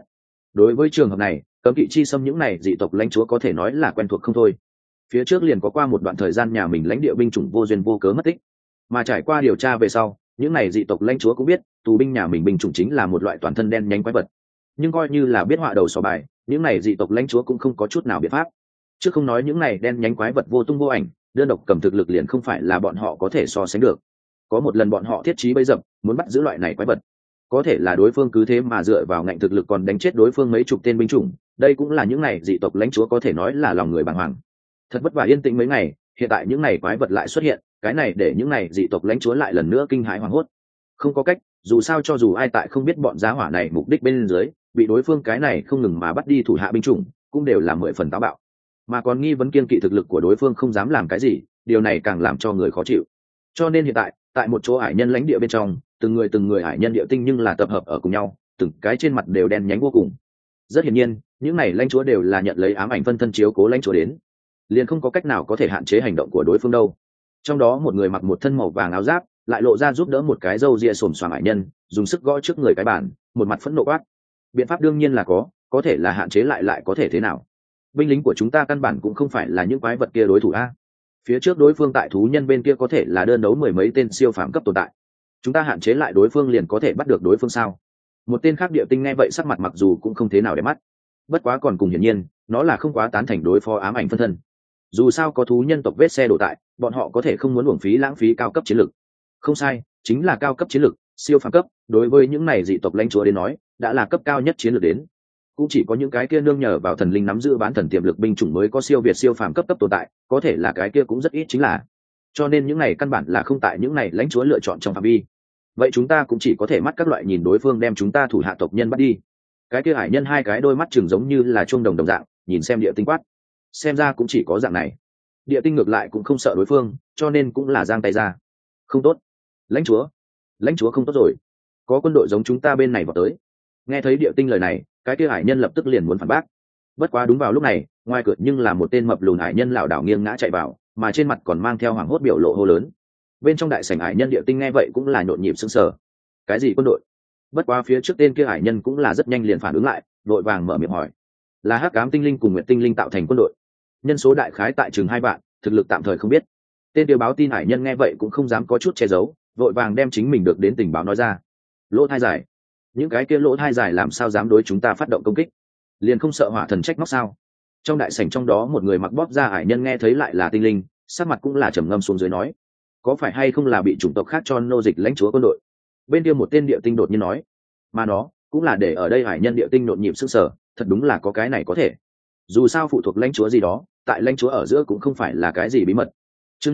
A: Đối với trường hợp này, cấm kỵ chi xâm những này dị tộc lãnh chúa có thể nói là quen thuộc không thôi. Phía trước liền có qua một đoạn thời gian nhà mình lãnh địa binh chủng vô duyên vô cớ mất tích, mà trải qua điều tra về sau, những này dị tộc lãnh chúa cũng biết tù binh nhà mình binh chủng chính là một loại toàn thân đen nhánh quái vật. Nhưng coi như là biết họa đầu sò bài, những này dị tộc lãnh chúa cũng không có chút nào biện pháp. Chứ không nói những này đen nhánh quái vật vô tung vô ảnh, đơn độc cầm thực lực liền không phải là bọn họ có thể so sánh được. Có một lần bọn họ thiết trí bấy dập, muốn bắt giữ loại này quái vật, có thể là đối phương cứ thế mà dựa vào ngạnh thực lực còn đánh chết đối phương mấy chục tên binh chủng. Đây cũng là những này dị tộc lãnh chúa có thể nói là lòng người bàng hoàng. Thật vất vả yên tĩnh mấy ngày, hiện tại những này quái vật lại xuất hiện, cái này để những này dị tộc lãnh chúa lại lần nữa kinh hãi hoảng hốt. Không có cách, dù sao cho dù ai tại không biết bọn giá hỏa này mục đích bên dưới, bị đối phương cái này không ngừng mà bắt đi thủ hạ binh chủng, cũng đều là 10 phần táo bạo, mà còn nghi vấn kiên kỵ thực lực của đối phương không dám làm cái gì, điều này càng làm cho người khó chịu. Cho nên hiện tại một chỗ hải nhân lãnh địa bên trong, từng người hải nhân địa tinh nhưng là tập hợp ở cùng nhau, từng cái trên mặt đều đen nhánh vô cùng. Rất hiển nhiên, những này lãnh chúa đều là nhận lấy ám ảnh phân thân chiếu cố lãnh chúa đến, liền không có cách nào có thể hạn chế hành động của đối phương đâu. Trong đó một người mặc một thân màu vàng áo giáp, lại lộ ra giúp đỡ một cái râu ria xồm xoàm hải nhân, dùng sức gõ trước người cái bàn, một mặt phẫn nộ quát: biện pháp đương nhiên là có thể là hạn chế lại có thể thế nào? Binh lính của chúng ta căn bản cũng không phải là những quái vật kia đối thủ a. Phía trước đối phương tại thú nhân bên kia có thể là đơn đấu 10 mấy tên siêu phàm cấp tồn tại, chúng ta hạn chế lại đối phương liền có thể bắt được đối phương sao? Một tên khác địa tinh nghe vậy sắc mặt mặc dù cũng không thế nào để mắt, bất quá còn cùng hiển nhiên nó là không quá tán thành đối phó ám ảnh phân thân. Dù sao có thú nhân tộc vết xe đổ tại, bọn họ có thể không muốn uổng phí lãng phí cao cấp chiến lực. Không sai, chính là cao cấp chiến lực, siêu phàm cấp, đối với những này dị tộc lãnh chúa đến nói đã là cấp cao nhất chiến lược đến. Cũng chỉ có những cái kia nương nhờ vào thần linh nắm giữ bán thần tiềm lực binh chủng mới có siêu việt siêu phàm cấp tồn tại, có thể là cái kia cũng rất ít chính là. Cho nên những này căn bản là không tại những này lãnh chúa lựa chọn trong phạm vi. Vậy chúng ta cũng chỉ có thể mắt các loại nhìn đối phương đem chúng ta thủ hạ tộc nhân bắt đi. Cái kia hải nhân hai cái đôi mắt chừng giống như là chuông đồng dạng, nhìn xem địa tinh quát. Xem ra cũng chỉ có dạng này. Địa tinh ngược lại cũng không sợ đối phương, cho nên cũng là giang tay ra. Không tốt, lãnh chúa không tốt rồi, có quân đội giống chúng ta bên này vào tới. Nghe thấy địa tinh lời này, cái kia hải nhân lập tức liền muốn phản bác. Bất quá đúng vào lúc này, ngoài cửa nhưng là một tên mập lùn hải nhân lảo đảo nghiêng ngã chạy vào, mà trên mặt còn mang theo hoảng hốt biểu lộ hô lớn. Bên trong đại sảnh hải nhân địa tinh nghe vậy cũng là nhộn nhịp sững sờ. Cái gì quân đội? Bất quá phía trước tên kia hải nhân cũng là rất nhanh liền phản ứng lại, vội vàng mở miệng hỏi. Là hắc ám tinh linh cùng nguyệt tinh linh tạo thành quân đội, nhân số đại khái tại chừng 2 vạn, thực lực tạm thời không biết. Tên điều báo tin hải nhân nghe vậy cũng không dám có chút che giấu, vội vàng đem chính mình được đến tình báo nói ra. Lỗ thai dài, những cái kia lỗ thai dài làm sao dám đối chúng ta phát động công kích? Liền không sợ hỏa thần trách móc sao? Trong đại sảnh trong đó một người mặc bóp ra hải nhân nghe thấy lại là tinh linh, sắc mặt cũng là trầm ngâm xuống dưới nói. Có phải hay không là bị chủng tộc khác cho nô dịch lãnh chúa quân đội? Bên kia một tên địa tinh đột nhiên nói. Mà nó cũng là để ở đây hải nhân địa tinh nhộn nhịp sững sờ, thật đúng là có cái này có thể. Dù sao phụ thuộc lãnh chúa gì đó, tại lãnh chúa ở giữa cũng không phải là cái gì bí mật. Chương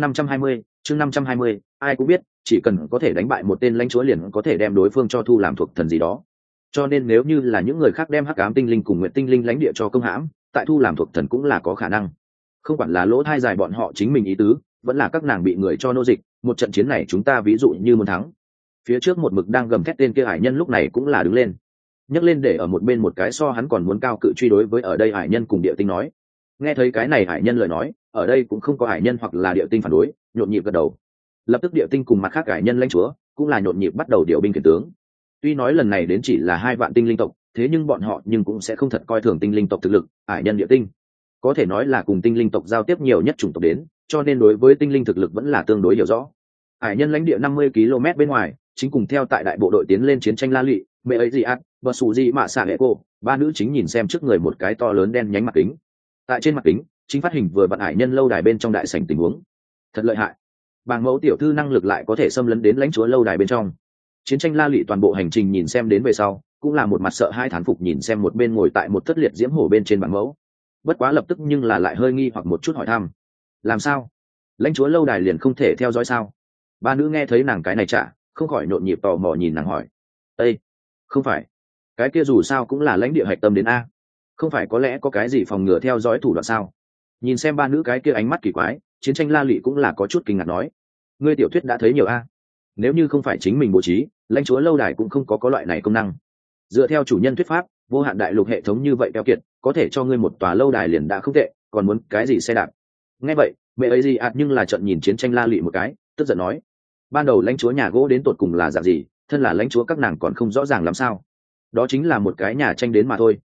A: 520, ai cũng biết, chỉ cần có thể đánh bại một tên lãnh chúa liền có thể đem đối phương cho thu làm thuộc thần gì đó. Cho nên nếu như là những người khác đem hắc ám tinh linh cùng nguyệt tinh linh lãnh địa cho công hãm, tại thu làm thuộc thần cũng là có khả năng. Không quản là lỗ thai dài bọn họ chính mình ý tứ, vẫn là các nàng bị người cho nô dịch, một trận chiến này chúng ta ví dụ như muốn thắng. Phía trước một mực đang gầm thét tên kia hải nhân lúc này cũng là đứng lên, nhấc lên để ở một bên một cái so hắn còn muốn cao cự truy đối với ở đây hải nhân cùng địa tinh nói. Nghe thấy cái này hải nhân lời nói, ở đây cũng không có hải nhân hoặc là địa tinh phản đối, nhộn nhịp gật đầu. Lập tức địa tinh cùng mặt khác hải nhân lãnh chúa cũng là nhộn nhịp bắt đầu điều binh khiển tướng. Tuy nói lần này đến chỉ là 2 vạn tinh linh tộc, thế nhưng bọn họ nhưng cũng sẽ không thật coi thường tinh linh tộc thực lực. Hải nhân địa tinh có thể nói là cùng tinh linh tộc giao tiếp nhiều nhất chủng tộc đến, cho nên đối với tinh linh thực lực vẫn là tương đối hiểu rõ. Hải nhân lãnh địa 50 km bên ngoài, chính cùng theo tại đại bộ đội tiến lên chiến tranh La Lụy, mẹ ấy gì ác, và sủ gì mà xạ lệ cô, ba nữ chính nhìn xem trước người một cái to lớn đen nhánh mặt kính. Tại trên mặt kính chính phát hình vừa bận hải nhân lâu đài bên trong đại sảnh tình huống. Thật lợi hại, bàng mẫu tiểu thư năng lực lại có thể xâm lấn đến lãnh chúa lâu đài bên trong. Chiến tranh La Lụy toàn bộ hành trình nhìn xem đến về sau, cũng là một mặt sợ hai thán phục nhìn xem một bên ngồi tại một thất liệt diễm hổ bên trên bàng mẫu. Bất quá lập tức nhưng là lại hơi nghi hoặc một chút hỏi thăm. Làm sao? Lãnh chúa lâu đài liền không thể theo dõi sao? Ba nữ nghe thấy nàng cái này trả, không khỏi nhộn nhịp tò mò nhìn nàng hỏi. Ê, không phải, cái kia dù sao cũng là lãnh địa hạch tâm đến a, không phải có lẽ có cái gì phòng ngừa theo dõi thủ đoạn sao? Nhìn xem ba nữ cái kia ánh mắt kỳ quái, chiến tranh La Lụy cũng là có chút kinh ngạc nói. Ngươi tiểu thuyết đã thấy nhiều a, nếu như không phải chính mình bố trí, lãnh chúa lâu đài cũng không có loại này công năng. Dựa theo chủ nhân thuyết pháp, vô hạn đại lục hệ thống như vậy keo kiệt, có thể cho ngươi một tòa lâu đài liền đã không tệ, còn muốn cái gì xe đạp? Nghe vậy mẹ ấy gì nhưng là trận nhìn chiến tranh La Lụy một cái, tức giận nói. Ban đầu lãnh chúa nhà gỗ đến tột cùng là dạng gì, thân là lãnh chúa các nàng còn không rõ ràng làm sao? Đó chính là một cái nhà tranh đến mà thôi,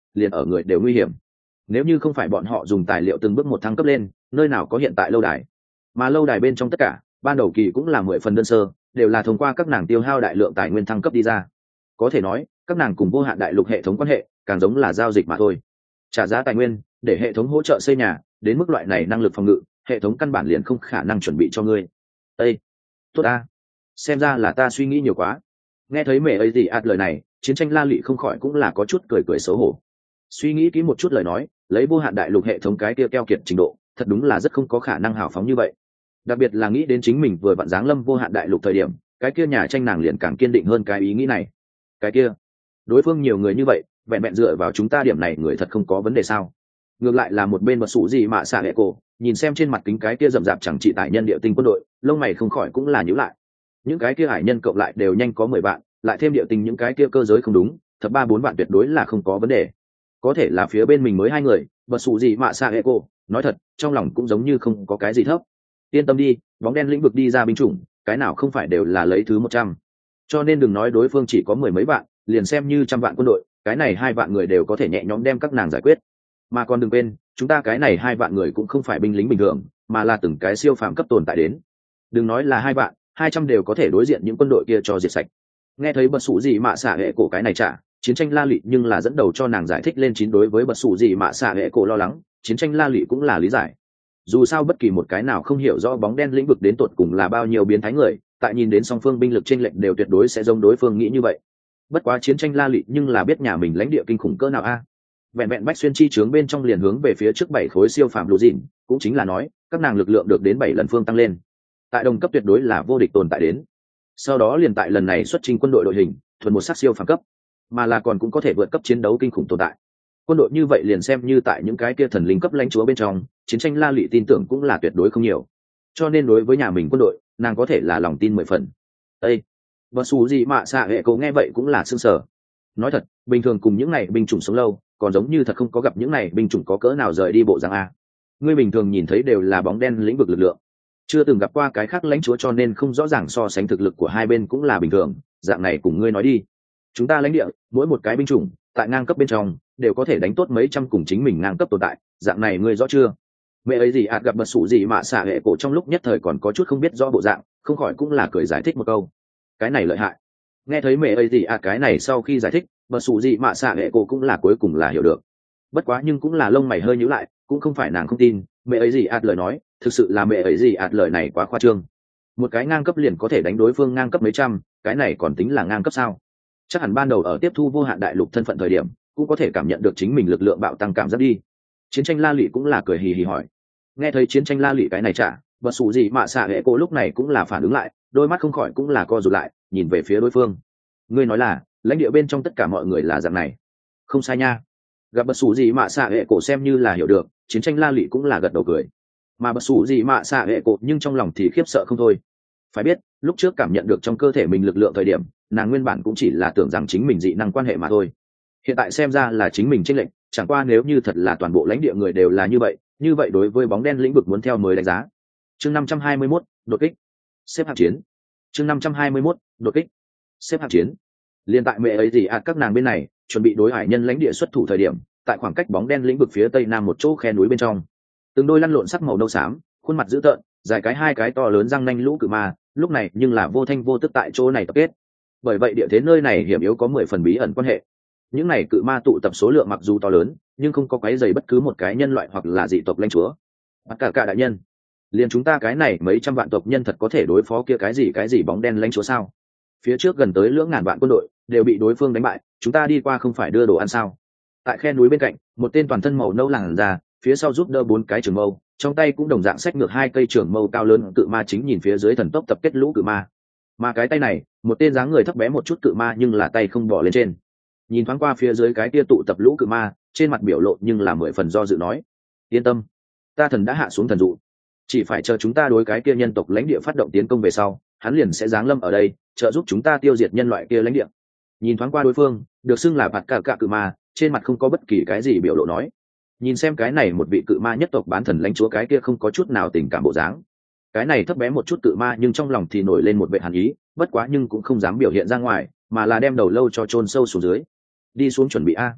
A: liền ở người đều nguy hiểm. Nếu như không phải bọn họ dùng tài liệu từng bước một thăng cấp lên, nơi nào có hiện tại lâu đài. Mà lâu đài bên trong tất cả ban đầu kỳ cũng là 10 phần đơn sơ, đều là thông qua các nàng tiêu hao đại lượng tài nguyên thăng cấp đi ra. Có thể nói các nàng cùng vô hạn đại lục hệ thống quan hệ càng giống là giao dịch mà thôi. Trả giá tài nguyên để hệ thống hỗ trợ xây nhà, đến mức loại này năng lực phòng ngự hệ thống căn bản liền không khả năng chuẩn bị cho ngươi. Ê, tốt a, xem ra là ta suy nghĩ nhiều quá. Nghe thấy mẹ ấy gì lời này, chiến tranh la lị không khỏi cũng là có chút cười cười xấu hổ. Suy nghĩ kỹ một chút lời nói, lấy vô hạn đại lục hệ thống cái kia keo kiệt trình độ, thật đúng là rất không có khả năng hào phóng như vậy. Đặc biệt là nghĩ đến chính mình vừa vặn giáng lâm vô hạn đại lục thời điểm, cái kia nhà tranh nàng liền càng kiên định hơn cái ý nghĩ này. Cái kia, đối phương nhiều người như vậy, vẹn vẹn dựa vào chúng ta điểm này người thật không có vấn đề sao? Ngược lại là một bên bật sủ gì mà xạ hệ cổ, nhìn xem trên mặt kính cái kia rậm rạp chẳng trị tại nhân địa tinh quân đội, lông mày không khỏi cũng là nhíu lại. Những cái kia hải nhân cộng lại đều nhanh có 10 vạn, lại thêm địa tinh những cái kia cơ giới không đúng, thật 3-4 vạn tuyệt đối là không có vấn đề. Có thể là phía bên mình mới 2 người, bật sủ gì mà xạ hệ cổ, nói thật, trong lòng cũng giống như không có cái gì thấp. Yên tâm đi, bóng đen lĩnh vực đi ra binh chủng, cái nào không phải đều là lấy thứ 100. Cho nên đừng nói đối phương chỉ có 10 mấy vạn, liền xem như 100 vạn quân đội, cái này 2 vạn người đều có thể nhẹ nhõm đem các nàng giải quyết. Mà còn đừng quên, chúng ta cái này 2 vạn người cũng không phải binh lính bình thường, mà là từng cái siêu phàm cấp tồn tại đến. Đừng nói là 2 vạn, 200 đều có thể đối diện những quân đội kia cho diệt sạch. Nghe thấy bật sủ gì mà xả hệ cổ cái này trả, chiến tranh la lị nhưng là dẫn đầu cho nàng giải thích lên chín. Đối với bật sủ gì mà xả hệ cổ lo lắng, chiến tranh la lị cũng là lý giải. Dù sao bất kỳ một cái nào không hiểu rõ bóng đen lĩnh vực đến tột cùng là bao nhiêu biến thái người, tại nhìn đến song phương binh lực chênh lệch đều tuyệt đối sẽ giống đối phương nghĩ như vậy. Bất quá chiến tranh la lị nhưng là biết nhà mình lãnh địa kinh khủng cỡ nào a. Vẹn vẹn bách xuyên chi trướng bên trong liền hướng về phía trước 7 khối siêu phàm lũ dìn, cũng chính là nói các nàng lực lượng được đến 7 lần phương tăng lên, tại đồng cấp tuyệt đối là vô địch tồn tại đến. Sau đó liền tại lần này xuất trình quân đội đội hình thuần một sắc siêu phàm cấp, mà là còn cũng có thể vượt cấp chiến đấu kinh khủng tồn tại. Quân đội như vậy liền xem như tại những cái kia thần linh cấp lãnh chúa bên trong, chiến tranh la lị tin tưởng cũng là tuyệt đối không nhiều. Cho nên đối với nhà mình quân đội, nàng có thể là lòng tin 10 phần. Ê, và xù gì mà xạ hệ cậu nghe vậy cũng là sương sở. Nói thật, bình thường cùng những này binh chủng sống lâu, còn giống như thật không có gặp những này binh chủng có cỡ nào rời đi bộ dạng a. Ngươi bình thường nhìn thấy đều là bóng đen lĩnh vực lực lượng, chưa từng gặp qua cái khác lãnh chúa, cho nên không rõ ràng so sánh thực lực của hai bên cũng là bình thường. Dạng này cùng ngươi nói đi, chúng ta lãnh địa mỗi một cái binh chủng tại ngang cấp bên trong đều có thể đánh tốt mấy trăm cùng chính mình ngang cấp tồn tại, dạng này ngươi rõ chưa? Mẹ ấy gì gặp bật sủ gì mà xả hệ cổ trong lúc nhất thời còn có chút không biết rõ bộ dạng, không khỏi cũng là cười giải thích một câu. Cái này lợi hại. Nghe thấy mẹ ấy gì cái này sau khi giải thích, bật sủ gì mà xả hệ cổ cũng là cuối cùng là hiểu được. Bất quá nhưng cũng là lông mày hơi nhíu lại, cũng không phải nàng không tin, mẹ ấy gì lời nói, thực sự là mẹ ấy gì lời này quá khoa trương. Một cái ngang cấp liền có thể đánh đối phương ngang cấp mấy trăm, cái này còn tính là ngang cấp sao? Chắc hẳn ban đầu ở tiếp thu vô hạn đại lục thân phận thời điểm, cũng có thể cảm nhận được chính mình lực lượng bạo tăng cảm giác đi. Chiến tranh la lị cũng là cười hì hì hỏi. Nghe thấy chiến tranh la lị cái này trả, bật sủ gì mà xạ hệ cô lúc này cũng là phản ứng lại, đôi mắt không khỏi cũng là co rụt lại, nhìn về phía đối phương. Ngươi nói là lãnh địa bên trong tất cả mọi người là dạng này? Không sai nha. Gặp bật sủ gì mà xạ hệ cổ xem như là hiểu được, chiến tranh la lị cũng là gật đầu cười. Mà bật sủ gì mà xạ hệ cổ nhưng trong lòng thì khiếp sợ không thôi. Phải biết, lúc trước cảm nhận được trong cơ thể mình lực lượng thời điểm, nàng nguyên bản cũng chỉ là tưởng rằng chính mình dị năng quan hệ mà thôi. Hiện tại xem ra là chính mình chênh lệch, chẳng qua nếu như thật là toàn bộ lãnh địa người đều là như vậy đối với bóng đen lĩnh vực muốn theo mới đánh giá. Chương 521, đột kích. Xếp hạng chiến. Chương 521, đột kích. Xếp hạng chiến. Liên tại mẹ ấy gì các nàng bên này, chuẩn bị đối hải nhân lãnh địa xuất thủ thời điểm, tại khoảng cách bóng đen lĩnh vực phía tây nam một chỗ khe núi bên trong, từng đôi lăn lộn sắc màu nâu xám, khuôn mặt dữ tợn, dài cái hai cái to lớn răng nanh lũ cự ma, lúc này nhưng là vô thanh vô tức tại chỗ này tập kết. Bởi vậy địa thế nơi này hiểm yếu có 10 phần bí ẩn quan hệ. Những này cự ma tụ tập số lượng mặc dù to lớn, nhưng không có quấy rầy bất cứ một cái nhân loại hoặc là dị tộc lãnh chúa. Cả đại nhân, liền chúng ta cái này mấy trăm vạn tộc nhân thật có thể đối phó kia cái gì bóng đen lãnh chúa sao? Phía trước gần tới lưỡng ngàn vạn quân đội đều bị đối phương đánh bại, chúng ta đi qua không phải đưa đồ ăn sao? Tại khe núi bên cạnh, một tên toàn thân màu nâu làn da, phía sau giúp đỡ 4 cái trường mâu, trong tay cũng đồng dạng xách ngược 2 cây trường mâu cao lớn cự ma chính nhìn phía dưới thần tốc tập kết lũ cự ma. Mà cái tay này, một tên dáng người thấp bé một chút cự ma nhưng là tay không bỏ lên trên. Nhìn thoáng qua phía dưới cái kia tụ tập lũ cự ma, trên mặt biểu lộ nhưng là 10 phần do dự nói: yên tâm, ta thần đã hạ xuống thần dụ, chỉ phải chờ chúng ta đối cái kia nhân tộc lãnh địa phát động tiến công về sau, hắn liền sẽ giáng lâm ở đây, trợ giúp chúng ta tiêu diệt nhân loại kia lãnh địa. Nhìn thoáng qua đối phương, được xưng là bạt cả cự ma, trên mặt không có bất kỳ cái gì biểu lộ nói: nhìn xem cái này một vị cự ma nhất tộc bán thần lãnh chúa cái kia không có chút nào tình cảm bộ dáng. Cái này thấp bé một chút cự ma nhưng trong lòng thì nổi lên một vệ hàn ý, bất quá nhưng cũng không dám biểu hiện ra ngoài, mà là đem đầu lâu cho chôn sâu xuống dưới. Đi xuống chuẩn bị a.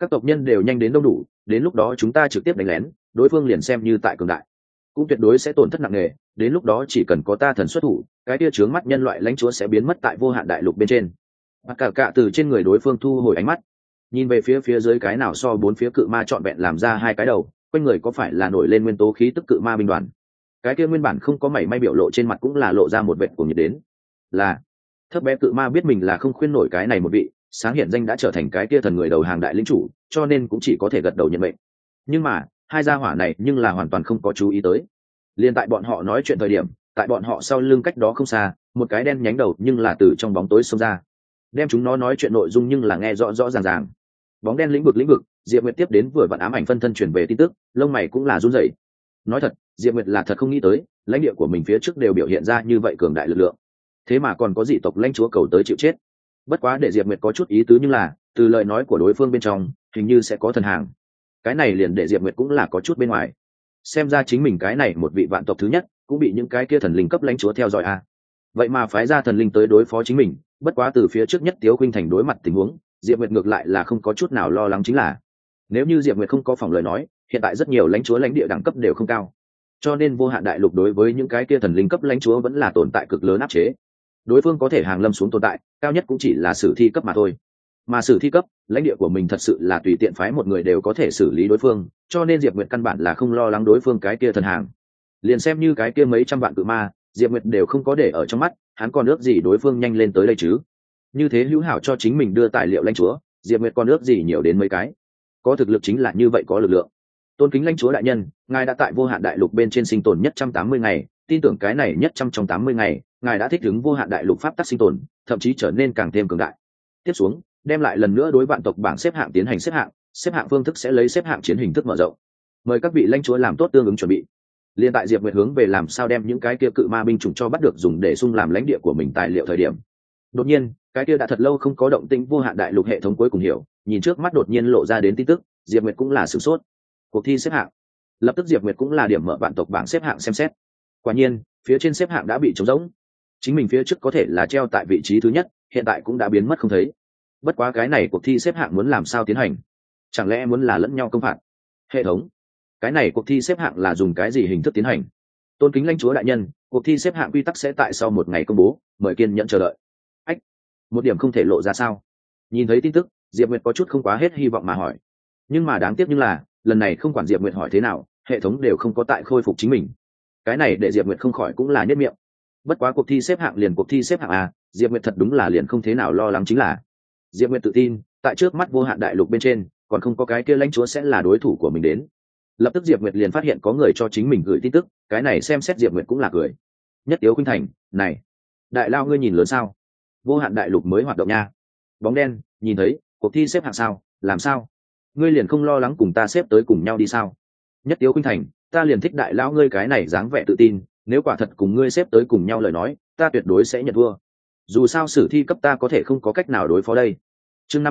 A: các tộc nhân đều nhanh đến đông đủ, đến lúc đó chúng ta trực tiếp đánh lén, đối phương liền xem như tại cường đại cũng tuyệt đối sẽ tổn thất nặng nề, đến lúc đó chỉ cần có ta thần xuất thủ, cái tia chướng mắt nhân loại lãnh chúa sẽ biến mất tại vô hạn đại lục bên trên. Và cả từ trên người đối phương thu hồi ánh mắt, nhìn về phía dưới cái nào so bốn phía cự ma trọn vẹn làm ra hai cái đầu, quanh người có phải là nổi lên nguyên tố khí tức cự ma binh đoàn. Cái kia nguyên bản không có mảy may biểu lộ trên mặt cũng là lộ ra một vệt của nhiệt đến. Là thấp bé cự ma biết mình là không khuyên nổi cái này một vị, sáng hiện danh đã trở thành cái kia thần người đầu hàng đại lĩnh chủ, cho nên cũng chỉ có thể gật đầu nhận mệnh. Nhưng mà hai gia hỏa này nhưng là hoàn toàn không có chú ý tới. Liên tại bọn họ nói chuyện thời điểm, tại bọn họ sau lưng cách đó không xa, một cái đen nhánh đầu nhưng là từ trong bóng tối xông ra, đem chúng nó nói chuyện nội dung nhưng là nghe rõ rõ ràng ràng. Bóng đen lĩnh vực, Diệp Nguyệt tiếp đến vừa vặn ám ảnh phân thân truyền về tin tức, lông mày cũng là run rẩy. Nói thật, Diệp Nguyệt là thật không nghĩ tới, lãnh địa của mình phía trước đều biểu hiện ra như vậy cường đại lực lượng, thế mà còn có dị tộc lãnh chúa cầu tới chịu chết. Bất quá để Diệp Nguyệt có chút ý tứ, nhưng là từ lời nói của đối phương bên trong hình như sẽ có thần hàng, cái này liền để Diệp Nguyệt cũng là có chút bên ngoài. Xem ra chính mình cái này một vị vạn tộc thứ nhất cũng bị những cái kia thần linh cấp lãnh chúa theo dõi à. Vậy mà phái ra thần linh tới đối phó chính mình. Bất quá từ phía trước nhất Tiếu Khuynh Thành đối mặt tình huống, Diệp Nguyệt ngược lại là không có chút nào lo lắng, chính là nếu như Diệp Nguyệt không có phòng lời nói, hiện tại rất nhiều lãnh chúa lãnh địa đẳng cấp đều không cao, cho nên vô hạn đại lục đối với những cái kia thần linh cấp lãnh chúa vẫn là tồn tại cực lớn áp chế. Đối phương có thể hàng lâm xuống tồn tại cao nhất cũng chỉ là sử thi cấp mà thôi, mà sử thi cấp lãnh địa của mình thật sự là tùy tiện phái một người đều có thể xử lý đối phương, cho nên Diệp Nguyệt căn bản là không lo lắng đối phương cái kia thần hàng. Liền xem như cái kia mấy trăm vạn cự ma, Diệp Nguyệt đều không có để ở trong mắt, hắn còn ước gì đối phương nhanh lên tới đây chứ. Như thế hữu hảo cho chính mình đưa tài liệu lãnh chúa, Diệp Nguyệt còn ước gì nhiều đến mấy cái. Có thực lực chính là như vậy, có lực lượng. Tôn kính lãnh chúa đại nhân, ngài đã tại vô hạn đại lục bên trên sinh tồn nhất 180 ngày, tin tưởng cái này nhất trăm trong 80 ngày, ngài đã thích ứng vô hạn đại lục pháp tắc sinh tồn, thậm chí trở nên càng thêm cường đại. Tiếp xuống, đem lại lần nữa đối vạn tộc bảng xếp hạng tiến hành xếp hạng phương thức sẽ lấy xếp hạng chiến hình thức mở rộng. Mời các vị lãnh chúa làm tốt tương ứng chuẩn bị. Liên tại Diệp Nguyệt hướng về làm sao đem những cái kia cự ma binh chủng cho bắt được dùng để xung làm lãnh địa của mình tài liệu thời điểm, đột nhiên cái kia đã thật lâu không có động tĩnh vô hạn đại lục hệ thống cuối cùng hiểu, nhìn trước mắt đột nhiên lộ ra đến tin tức, Diệp Nguyệt cũng là sửng sốt. Cuộc thi xếp hạng. Lập tức Diệp Nguyệt cũng là điểm mở vạn tộc bảng xếp hạng xem xét. Quả nhiên phía trên xếp hạng đã bị trống rỗng, chính mình phía trước có thể là treo tại vị trí thứ nhất, hiện tại cũng đã biến mất không thấy. Bất quá cái này cuộc thi xếp hạng muốn làm sao tiến hành? Chẳng lẽ muốn là lẫn nhau công phạt? Hệ thống, cái này cuộc thi xếp hạng là dùng cái gì hình thức tiến hành? Tôn kính lãnh chúa đại nhân, cuộc thi xếp hạng quy tắc sẽ tại sau một ngày công bố, mời kiên nhẫn chờ đợi. Ách, một điểm không thể lộ ra sao? Nhìn thấy tin tức, Diệp Nguyệt có chút không quá hết hy vọng mà hỏi. Nhưng mà đáng tiếc như là lần này không quản Diệp Nguyệt hỏi thế nào, hệ thống đều không có tại khôi phục chính mình. Cái này để Diệp Nguyệt không khỏi cũng là nhếch miệng. Bất quá cuộc thi xếp hạng liền cuộc thi xếp hạng à, Diệp Nguyệt thật đúng là liền không thế nào lo lắng, chính là Diệp Nguyệt tự tin, tại trước mắt vô hạn đại lục bên trên, còn không có cái kia lãnh chúa sẽ là đối thủ của mình đến. Lập tức Diệp Nguyệt liền phát hiện có người cho chính mình gửi tin tức, cái này xem xét Diệp Nguyệt cũng là cười. Nhất Tiếu Khuynh Thành, này, đại lao ngươi nhìn lớn sao? Vô hạn đại lục mới hoạt động nha. Bóng đen, nhìn thấy, cuộc thi xếp hạng sao, làm sao? Ngươi liền không lo lắng cùng ta xếp tới cùng nhau đi sao? Nhất Tiếu Khuynh Thành, ta liền thích đại lao ngươi cái này dáng vẻ tự tin, nếu quả thật cùng ngươi xếp tới cùng nhau lời nói, ta tuyệt đối sẽ nhận thua. Dù sao sử thi cấp ta có thể không có cách nào đối phó đây. Chương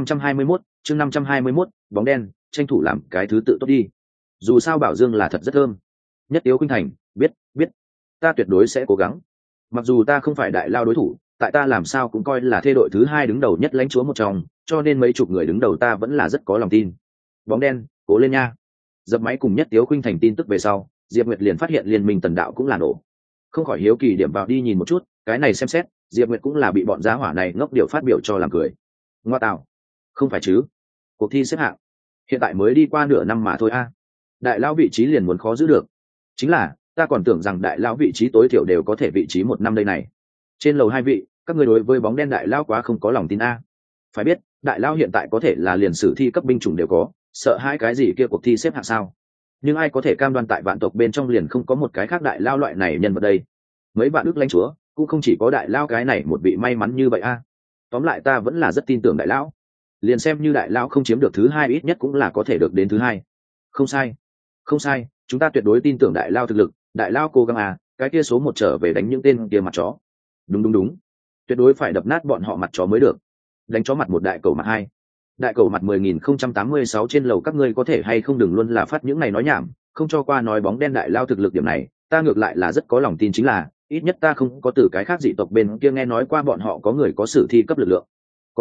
A: 521, bóng đen, tranh thủ làm cái thứ tự tốt đi. Dù sao bảo dương là thật rất thơm. Nhất Tiếu Khuynh Thành, biết, ta tuyệt đối sẽ cố gắng. Mặc dù ta không phải đại lao đối thủ, tại ta làm sao cũng coi là thê đội thứ hai đứng đầu nhất lãnh chúa một trong, cho nên mấy chục người đứng đầu ta vẫn là rất có lòng tin. Bóng đen, cố lên nha. Dập máy cùng Nhất Tiếu Khuynh Thành tin tức về sau, Diệp Nguyệt liền phát hiện liên minh tần đạo cũng là nổ. Không khỏi hiếu kỳ điểm vào đi nhìn một chút, cái này xem xét, Diệp Nguyệt cũng là bị bọn giá hỏa này ngốc điều phát biểu cho làm cười. Ngoa tạo, không phải chứ? Cuộc thi xếp hạng hiện tại mới đi qua nửa năm mà thôi a. Đại lao vị trí liền muốn khó giữ được. Chính là ta còn tưởng rằng đại lao vị trí tối thiểu đều có thể vị trí một năm đây này. Trên lầu hai vị, các người đối với bóng đen đại lao quá không có lòng tin a. Phải biết đại lao hiện tại có thể là liền sử thi cấp binh chủng đều có, sợ hai cái gì kia cuộc thi xếp hạng sao? Nhưng ai có thể cam đoan tại vạn tộc bên trong liền không có một cái khác đại lao loại này nhân vật đây? Mấy vạn ước lãnh chúa cũng không chỉ có đại lao cái này một vị may mắn như vậy a. Tóm lại ta vẫn là rất tin tưởng đại lão, liền xem như đại lao không chiếm được thứ hai ít nhất cũng là có thể được đến thứ hai. Không sai, chúng ta tuyệt đối tin tưởng đại lao thực lực, đại lao cố gắng à, cái kia số một trở về đánh những tên kia mặt chó. Đúng, tuyệt đối phải đập nát bọn họ mặt chó mới được. Đánh chó mặt một, đại cầu mặt hai. Đại cầu mặt 10.086 trên lầu, các ngươi có thể hay không đừng luôn là phát những này nói nhảm, không cho qua nói bóng đen đại lao thực lực điểm này, ta ngược lại là rất có lòng tin, chính là ít nhất ta không có từ cái khác dị tộc bên kia nghe nói qua bọn họ có người có sử thi cấp lực lượng. Có thể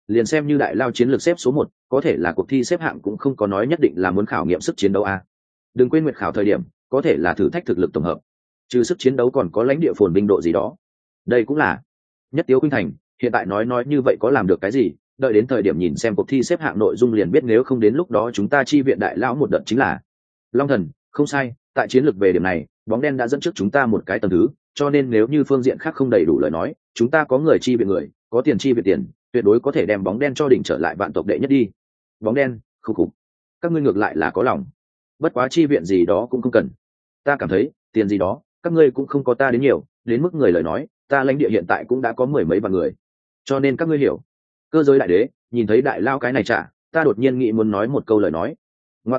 A: liền xem như đại lao chiến lược xếp số 1, có thể là cuộc thi xếp hạng cũng không có nói nhất định là muốn khảo nghiệm sức chiến đấu a. Đừng quên nguyệt khảo thời điểm có thể là thử thách thực lực tổng hợp, trừ sức chiến đấu còn có lãnh địa phồn binh độ gì đó. Đây cũng là Nhất Tiếu Khuynh Thành hiện tại nói như vậy có làm được cái gì, đợi đến thời điểm nhìn xem cuộc thi xếp hạng nội dung liền biết, nếu không đến lúc đó chúng ta chi viện đại lão một đợt chính là. Long Thần, không sai, tại chiến lược về điểm này bóng đen đã dẫn trước chúng ta một cái tầng thứ, cho nên nếu như phương diện khác không đầy đủ lời nói, chúng ta có người chi viện người, có tiền chi viện tiền, tuyệt đối có thể đem bóng đen cho đỉnh trở lại vạn tộc đệ nhất đi. Bóng đen không khủng, các ngươi ngược lại là có lòng, bất quá chi viện gì đó cũng không cần. Ta cảm thấy tiền gì đó các ngươi cũng không có ta đến nhiều, đến mức người lời nói ta lãnh địa hiện tại cũng đã có mười mấy vạn người, cho nên các ngươi hiểu. Cơ giới đại đế nhìn thấy đại lao cái này trả, ta đột nhiên nghĩ muốn nói một câu lời nói. Ngoa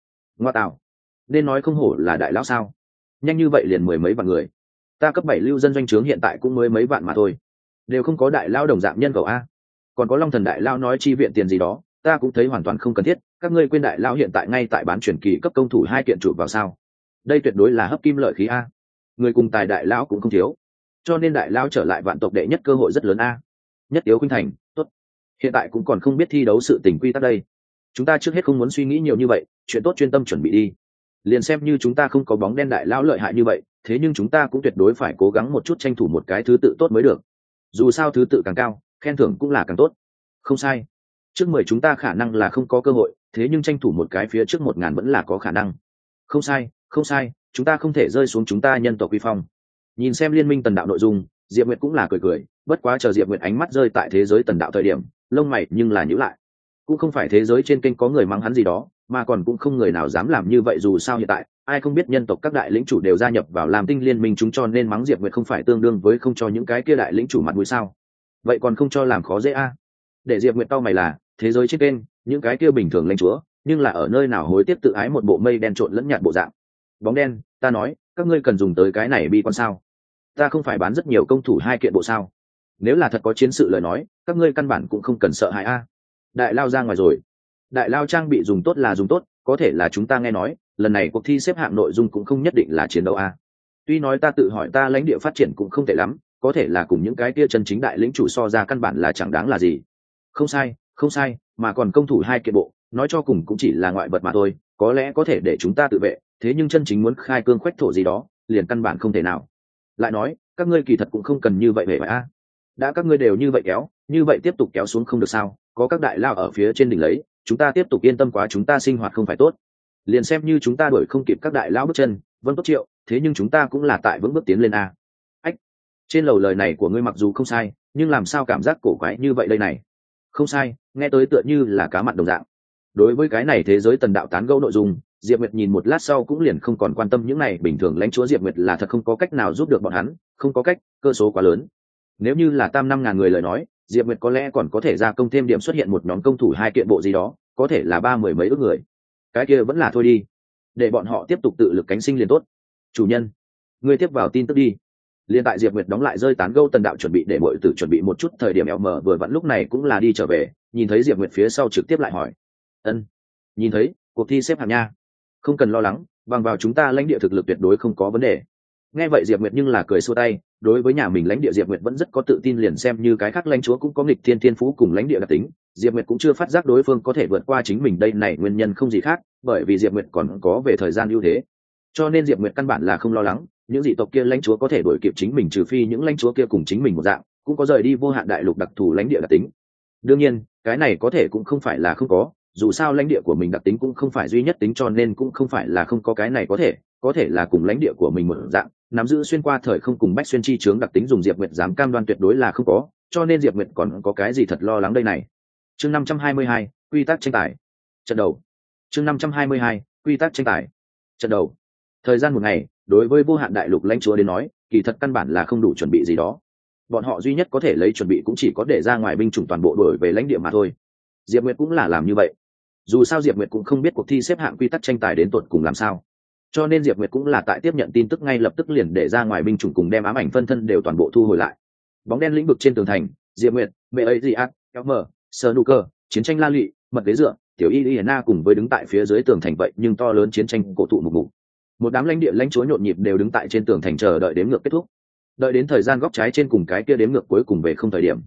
A: tào, nên nói không hổ là đại lão sao, nhanh như vậy liền mười mấy vạn người. Ta cấp 7 lưu dân doanh trướng hiện tại cũng mới mấy vạn mà thôi, đều không có đại lao đồng dạng nhân khẩu a. Còn có Long Thần đại lao nói chi viện tiền gì đó, ta cũng thấy hoàn toàn không cần thiết. Các ngươi quên đại lao hiện tại ngay tại bán truyền kỳ cấp công thủ 2 kiện trụ vào sao? Đây tuyệt đối là hấp kim lợi khí a. Người cùng tài đại lao cũng không thiếu, cho nên đại lao trở lại vạn tộc đệ nhất cơ hội rất lớn a. Nhất Tiếu Khuynh Thành, tốt. Hiện tại cũng còn không biết thi đấu sự tình quy tắc đây. Chúng ta trước hết không muốn suy nghĩ nhiều như vậy, chuyện tốt chuyên tâm chuẩn bị đi. Liền xem như chúng ta không có bóng đen đại lao lợi hại như vậy, thế nhưng chúng ta cũng tuyệt đối phải cố gắng một chút tranh thủ một cái thứ tự tốt mới được. Dù sao thứ tự càng cao, khen thưởng cũng là càng tốt. Không sai. Trước 10 chúng ta khả năng là không có cơ hội, thế nhưng tranh thủ một cái phía trước 1000 vẫn là có khả năng. Không sai, chúng ta không thể rơi xuống chúng ta nhân tộc quy phong. Nhìn xem liên minh tần đạo nội dung, Diệp Nguyệt cũng là cười, bất quá chờ Diệp Nguyệt ánh mắt rơi tại thế giới tần đạo thời điểm, lông mày nhưng là nhíu lại. Cũng không phải thế giới trên kênh có người mắng hắn gì đó, mà còn cũng không người nào dám làm như vậy, dù sao hiện tại ai không biết nhân tộc các đại lĩnh chủ đều gia nhập vào Lam Tinh liên minh, chúng cho nên mắng Diệp Nguyệt không phải tương đương với không cho những cái kia đại lĩnh chủ mặt mũi sao? Vậy còn không cho làm khó dễ a. Để Diệp Nguyệt tao mày là, thế giới trên kênh, những cái kia bình thường lãnh chúa, nhưng là ở nơi nào hối tiếc tự ái một bộ mây đen trộn lẫn nhạt bộ dạng. Bóng đen, ta nói, các ngươi cần dùng tới cái này bi con sao? Ta không phải bán rất nhiều công thủ 2 kiện bộ sao? Nếu là thật có chiến sự lời nói, các ngươi căn bản cũng không cần sợ hãi a. Đại lao ra ngoài rồi. Đại lao trang bị dùng tốt là dùng tốt, có thể là chúng ta nghe nói lần này cuộc thi xếp hạng nội dung cũng không nhất định là chiến đấu a. Tuy nói ta tự hỏi ta lãnh địa phát triển cũng không tệ lắm, có thể là cùng những cái kia chân chính đại lĩnh chủ so ra căn bản là chẳng đáng là gì. Không sai, mà còn công thủ 2 kiện bộ, nói cho cùng cũng chỉ là ngoại vật mà thôi, có lẽ có thể để chúng ta tự vệ, thế nhưng chân chính muốn khai cương khoách thổ gì đó, liền căn bản không thể nào. Lại nói, các ngươi kỳ thật cũng không cần như vậy về a. Đã các ngươi đều như vậy kéo, như vậy tiếp tục kéo xuống không được sao? Có các đại lao ở phía trên đỉnh lấy, chúng ta tiếp tục yên tâm quá, chúng ta sinh hoạt không phải tốt. Liền xem như chúng ta đuổi không kịp các đại lao bước chân, vâng tốt triệu, thế nhưng chúng ta cũng là tại vững bước tiến lên a. Ách, trên lầu lời này của ngươi mặc dù không sai, nhưng làm sao cảm giác cổ quái như vậy đây này? Không sai, nghe tới tựa như là cá mặn đồng dạng. Đối với cái này thế giới tần đạo tán gẫu nội dung, Diệp Nguyệt nhìn một lát sau cũng liền không còn quan tâm những này, bình thường lãnh chúa Diệp Nguyệt là thật không có cách nào giúp được bọn hắn, không có cách, cơ số quá lớn. Nếu như là tam 5.000 người lời nói, Diệp Nguyệt có lẽ còn có thể ra công thêm điểm, xuất hiện một nhóm công thủ 2 kiện bộ gì đó, có thể là 30 mấy ước người. Cái kia vẫn là thôi đi, để bọn họ tiếp tục tự lực cánh sinh liền tốt. Chủ nhân, ngươi tiếp vào tin tức đi. Liên tại Diệp Nguyệt đóng lại rơi tán gẫu tần đạo chuẩn bị để mọi tử chuẩn bị một chút thời điểm, eo mở vừa vặn lúc này cũng là đi trở về, nhìn thấy Diệp Nguyệt phía sau trực tiếp lại hỏi. Ân, nhìn thấy cuộc thi xếp hạng nha. Không cần lo lắng, bằng vào chúng ta lãnh địa thực lực tuyệt đối không có vấn đề. Nghe vậy Diệp Nguyệt nhưng là cười xua tay, đối với nhà mình lãnh địa Diệp Nguyệt vẫn rất có tự tin, liền xem như cái khác lãnh chúa cũng có nghịch thiên thiên phú cùng lãnh địa đặc tính, Diệp Nguyệt cũng chưa phát giác đối phương có thể vượt qua chính mình, đây này nguyên nhân không gì khác, bởi vì Diệp Nguyệt còn có về thời gian ưu thế. Cho nên Diệp Nguyệt căn bản là không lo lắng, những dị tộc kia lãnh chúa có thể đuổi kịp chính mình, trừ phi những lãnh chúa kia cùng chính mình một dạng, cũng có rời đi vô hạn đại lục đặc thù lãnh địa đặc tính. Đương nhiên, cái này có thể cũng không phải là không có, dù sao lãnh địa của mình đặc tính cũng không phải duy nhất tính, cho nên cũng không phải là không có cái này có thể là cùng lãnh địa của mình một dạng, nắm giữ xuyên qua thời không cùng bách xuyên chi chướng đặc tính dùng Diệp Nguyệt dám cam đoan tuyệt đối là không có, cho nên Diệp Nguyệt còn có cái gì thật lo lắng đây này. Chương 522, quy tắc tranh tài. Trận đầu. Chương 522, quy tắc tranh tài. Trận đầu. Thời gian một ngày, đối với vô hạn đại lục lãnh chúa đến nói, kỳ thật căn bản là không đủ chuẩn bị gì đó. Bọn họ duy nhất có thể lấy chuẩn bị cũng chỉ có để ra ngoài binh chủng toàn bộ đổi về lãnh địa mà thôi. Diệp Nguyệt cũng là làm như vậy. Dù sao Diệp Nguyệt cũng không biết cuộc thi xếp hạng quy tắc tranh tài đến tột cùng làm sao, cho nên Diệp Nguyệt cũng là tại tiếp nhận tin tức ngay lập tức liền để ra ngoài binh chủng cùng đem ám ảnh phân thân đều toàn bộ thu hồi lại. Bóng đen lĩnh vực trên tường thành, Diệp Nguyệt, Beatrice, Elmer, Snooker, chiến tranh la lụy, mật ghế dựa, tiểu Iliana cùng với đứng tại phía dưới tường thành vậy nhưng to lớn chiến tranh cổ thụ mục mục. Một đám lãnh địa lãnh chúa nhộn nhịp đều đứng tại trên tường thành chờ đợi đếm ngược kết thúc. Đợi đến thời gian góc trái trên cùng cái kia đếm ngược cuối cùng về không thời điểm,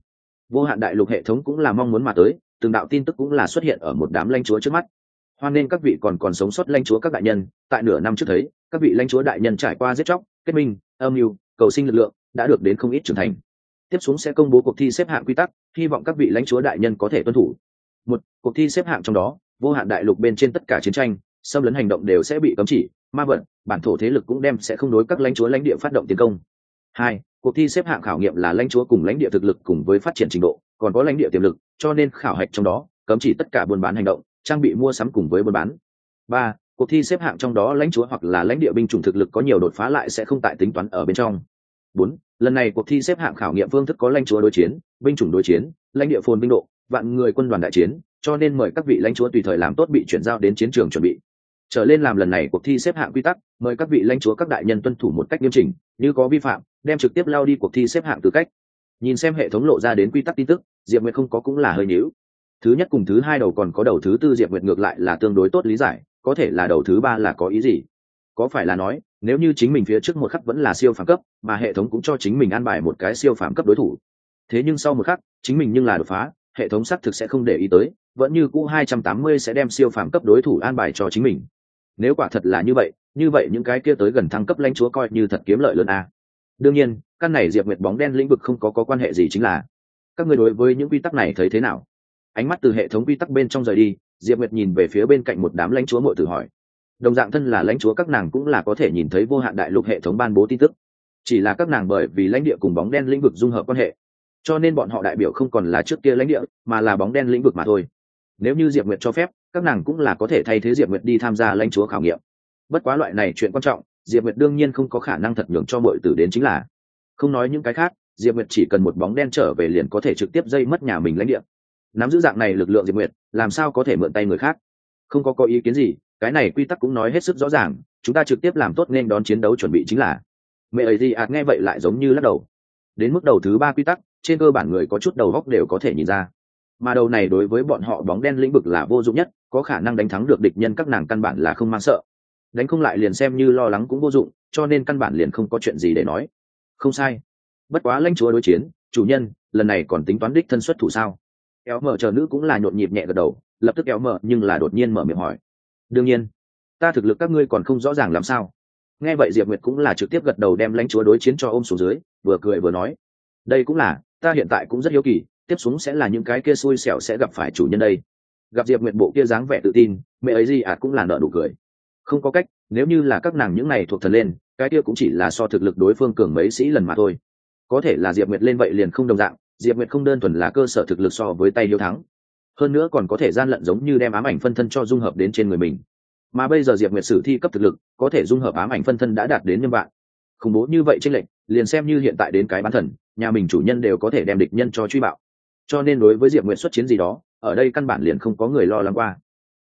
A: Vô hạn đại lục hệ thống cũng là mong muốn mà tới, từng đạo tin tức cũng là xuất hiện ở một đám lãnh chúa trước mắt. Hoan nên các vị còn sống sót lãnh chúa các đại nhân, tại nửa năm trước thấy các vị lãnh chúa đại nhân trải qua giết chóc, kết minh, âm mưu, cầu sinh lực lượng đã được đến không ít trưởng thành. Tiếp xuống sẽ công bố cuộc thi xếp hạng quy tắc, hy vọng các vị lãnh chúa đại nhân có thể tuân thủ. Một, cuộc thi xếp hạng trong đó, vô hạn đại lục bên trên tất cả chiến tranh, xâm lấn hành động đều sẽ bị cấm chỉ, ma vật, bản thổ thế lực cũng đem sẽ không đối các lãnh chúa lãnh địa phát động tiến công. Hai, cuộc thi xếp hạng khảo nghiệm là lãnh chúa cùng lãnh địa thực lực cùng với phát triển trình độ, còn có lãnh địa tiềm lực, cho nên khảo hạch trong đó cấm chỉ tất cả buôn bán hành động, trang bị mua sắm cùng với buôn bán. Ba, cuộc thi xếp hạng trong đó lãnh chúa hoặc là lãnh địa binh chủng thực lực có nhiều đột phá lại sẽ không tại tính toán ở bên trong. Bốn, lần này cuộc thi xếp hạng khảo nghiệm phương thức có lãnh chúa đối chiến, binh chủng đối chiến, lãnh địa phồn binh độ, vạn người quân đoàn đại chiến, cho nên mời các vị lãnh chúa tùy thời làm tốt bị chuyển giao đến chiến trường chuẩn bị. Trở lên làm lần này cuộc thi xếp hạng quy tắc, mời các vị lãnh chúa các đại nhân tuân thủ một cách nghiêm chỉnh, như có vi phạm, đem trực tiếp lao đi cuộc thi xếp hạng tư cách. Nhìn xem hệ thống lộ ra đến quy tắc tin tức, Diệp Nguyệt không có cũng là hơi nhíu. Thứ nhất cùng thứ hai đầu còn có đầu thứ tư Diệp Nguyệt ngược lại là tương đối tốt lý giải, có thể là đầu thứ ba là có ý gì? Có phải là nói, nếu như chính mình phía trước một khắc vẫn là siêu phàm cấp, mà hệ thống cũng cho chính mình an bài một cái siêu phàm cấp đối thủ. Thế nhưng sau một khắc, chính mình nhưng là đột phá, hệ thống xác thực sẽ không để ý tới, vẫn như cũ 280 sẽ đem siêu phàm cấp đối thủ an bài cho chính mình. Nếu quả thật là như vậy những cái kia tới gần thăng cấp lãnh chúa coi như thật kiếm lợi lớn a. Đương nhiên, căn này Diệp Nguyệt bóng đen lĩnh vực không có quan hệ gì chính là. Các người đối với những quy tắc này thấy thế nào? Ánh mắt từ hệ thống quy tắc bên trong rời đi, Diệp Nguyệt nhìn về phía bên cạnh một đám lãnh chúa muội tử hỏi. Đồng dạng thân là lãnh chúa các nàng cũng là có thể nhìn thấy vô hạn đại lục hệ thống ban bố tin tức. Chỉ là các nàng bởi vì lãnh địa cùng bóng đen lĩnh vực dung hợp quan hệ, cho nên bọn họ đại biểu không còn là trước kia lãnh địa, mà là bóng đen lĩnh vực mà thôi. Nếu như Diệp Nguyệt cho phép, các nàng cũng là có thể thay thế Diệp Nguyệt đi tham gia lãnh chúa khảo nghiệm. Bất quá loại này chuyện quan trọng, Diệp Nguyệt đương nhiên không có khả năng thật nhường cho muội tử đến chính là. Không nói những cái khác, Diệp Nguyệt chỉ cần một bóng đen trở về liền có thể trực tiếp dây mất nhà mình lãnh địa. Nắm giữ dạng này lực lượng Diệp Nguyệt, làm sao có thể mượn tay người khác? Không có ý kiến gì, cái này quy tắc cũng nói hết sức rõ ràng, chúng ta trực tiếp làm tốt nên đón chiến đấu chuẩn bị chính là. Mẹ ấy gì nghe vậy lại giống như lắc đầu. Đến mức đầu thứ ba quy tắc, trên cơ bản người có chút đầu óc đều có thể nhìn ra. Mà đầu này đối với bọn họ bóng đen lĩnh vực là vô dụng nhất, có khả năng đánh thắng được địch nhân các nàng căn bản là không mang sợ. Đánh không lại liền xem như lo lắng cũng vô dụng, cho nên căn bản liền không có chuyện gì để nói. Không sai. Bất quá lãnh chúa đối chiến, chủ nhân, lần này còn tính toán đích thân xuất thủ sao? Kéo mở chờ nữ cũng là nhộn nhịp nhẹ gật đầu, lập tức kéo mở nhưng là đột nhiên mở miệng hỏi. Đương nhiên, ta thực lực các ngươi còn không rõ ràng làm sao? Nghe vậy Diệp Nguyệt cũng là trực tiếp gật đầu đem lãnh chúa đối chiến cho ôm xuống dưới, vừa cười vừa nói. Đây cũng là, ta hiện tại cũng rất hiếu kỳ, tiếp xuống sẽ là những cái kia xui xẻo sẽ gặp phải chủ nhân đây. Gặp Diệp Nguyệt bộ kia dáng vẻ tự tin, mẹ ấy gì cũng là nở nụ cười. Không có cách, nếu như là các nàng những này thuộc thần lên, cái kia cũng chỉ là so thực lực đối phương cường mấy sĩ lần mà thôi. Có thể là Diệp Nguyệt lên vậy liền không đồng dạng, Diệp Nguyệt không đơn thuần là cơ sở thực lực so với tay hiếu thắng, hơn nữa còn có thể gian lận giống như đem ám ảnh phân thân cho dung hợp đến trên người mình. Mà bây giờ Diệp Nguyệt sử thi cấp thực lực, có thể dung hợp ám ảnh phân thân đã đạt đến nhân vạn. Khủng bố như vậy chênh lệch, liền xem như hiện tại đến cái bán thần, nhà mình chủ nhân đều có thể đem địch nhân cho truy bạo. Cho nên đối với Diệp Nguyệt xuất chiến gì đó, ở đây căn bản liền không có người lo lắng qua.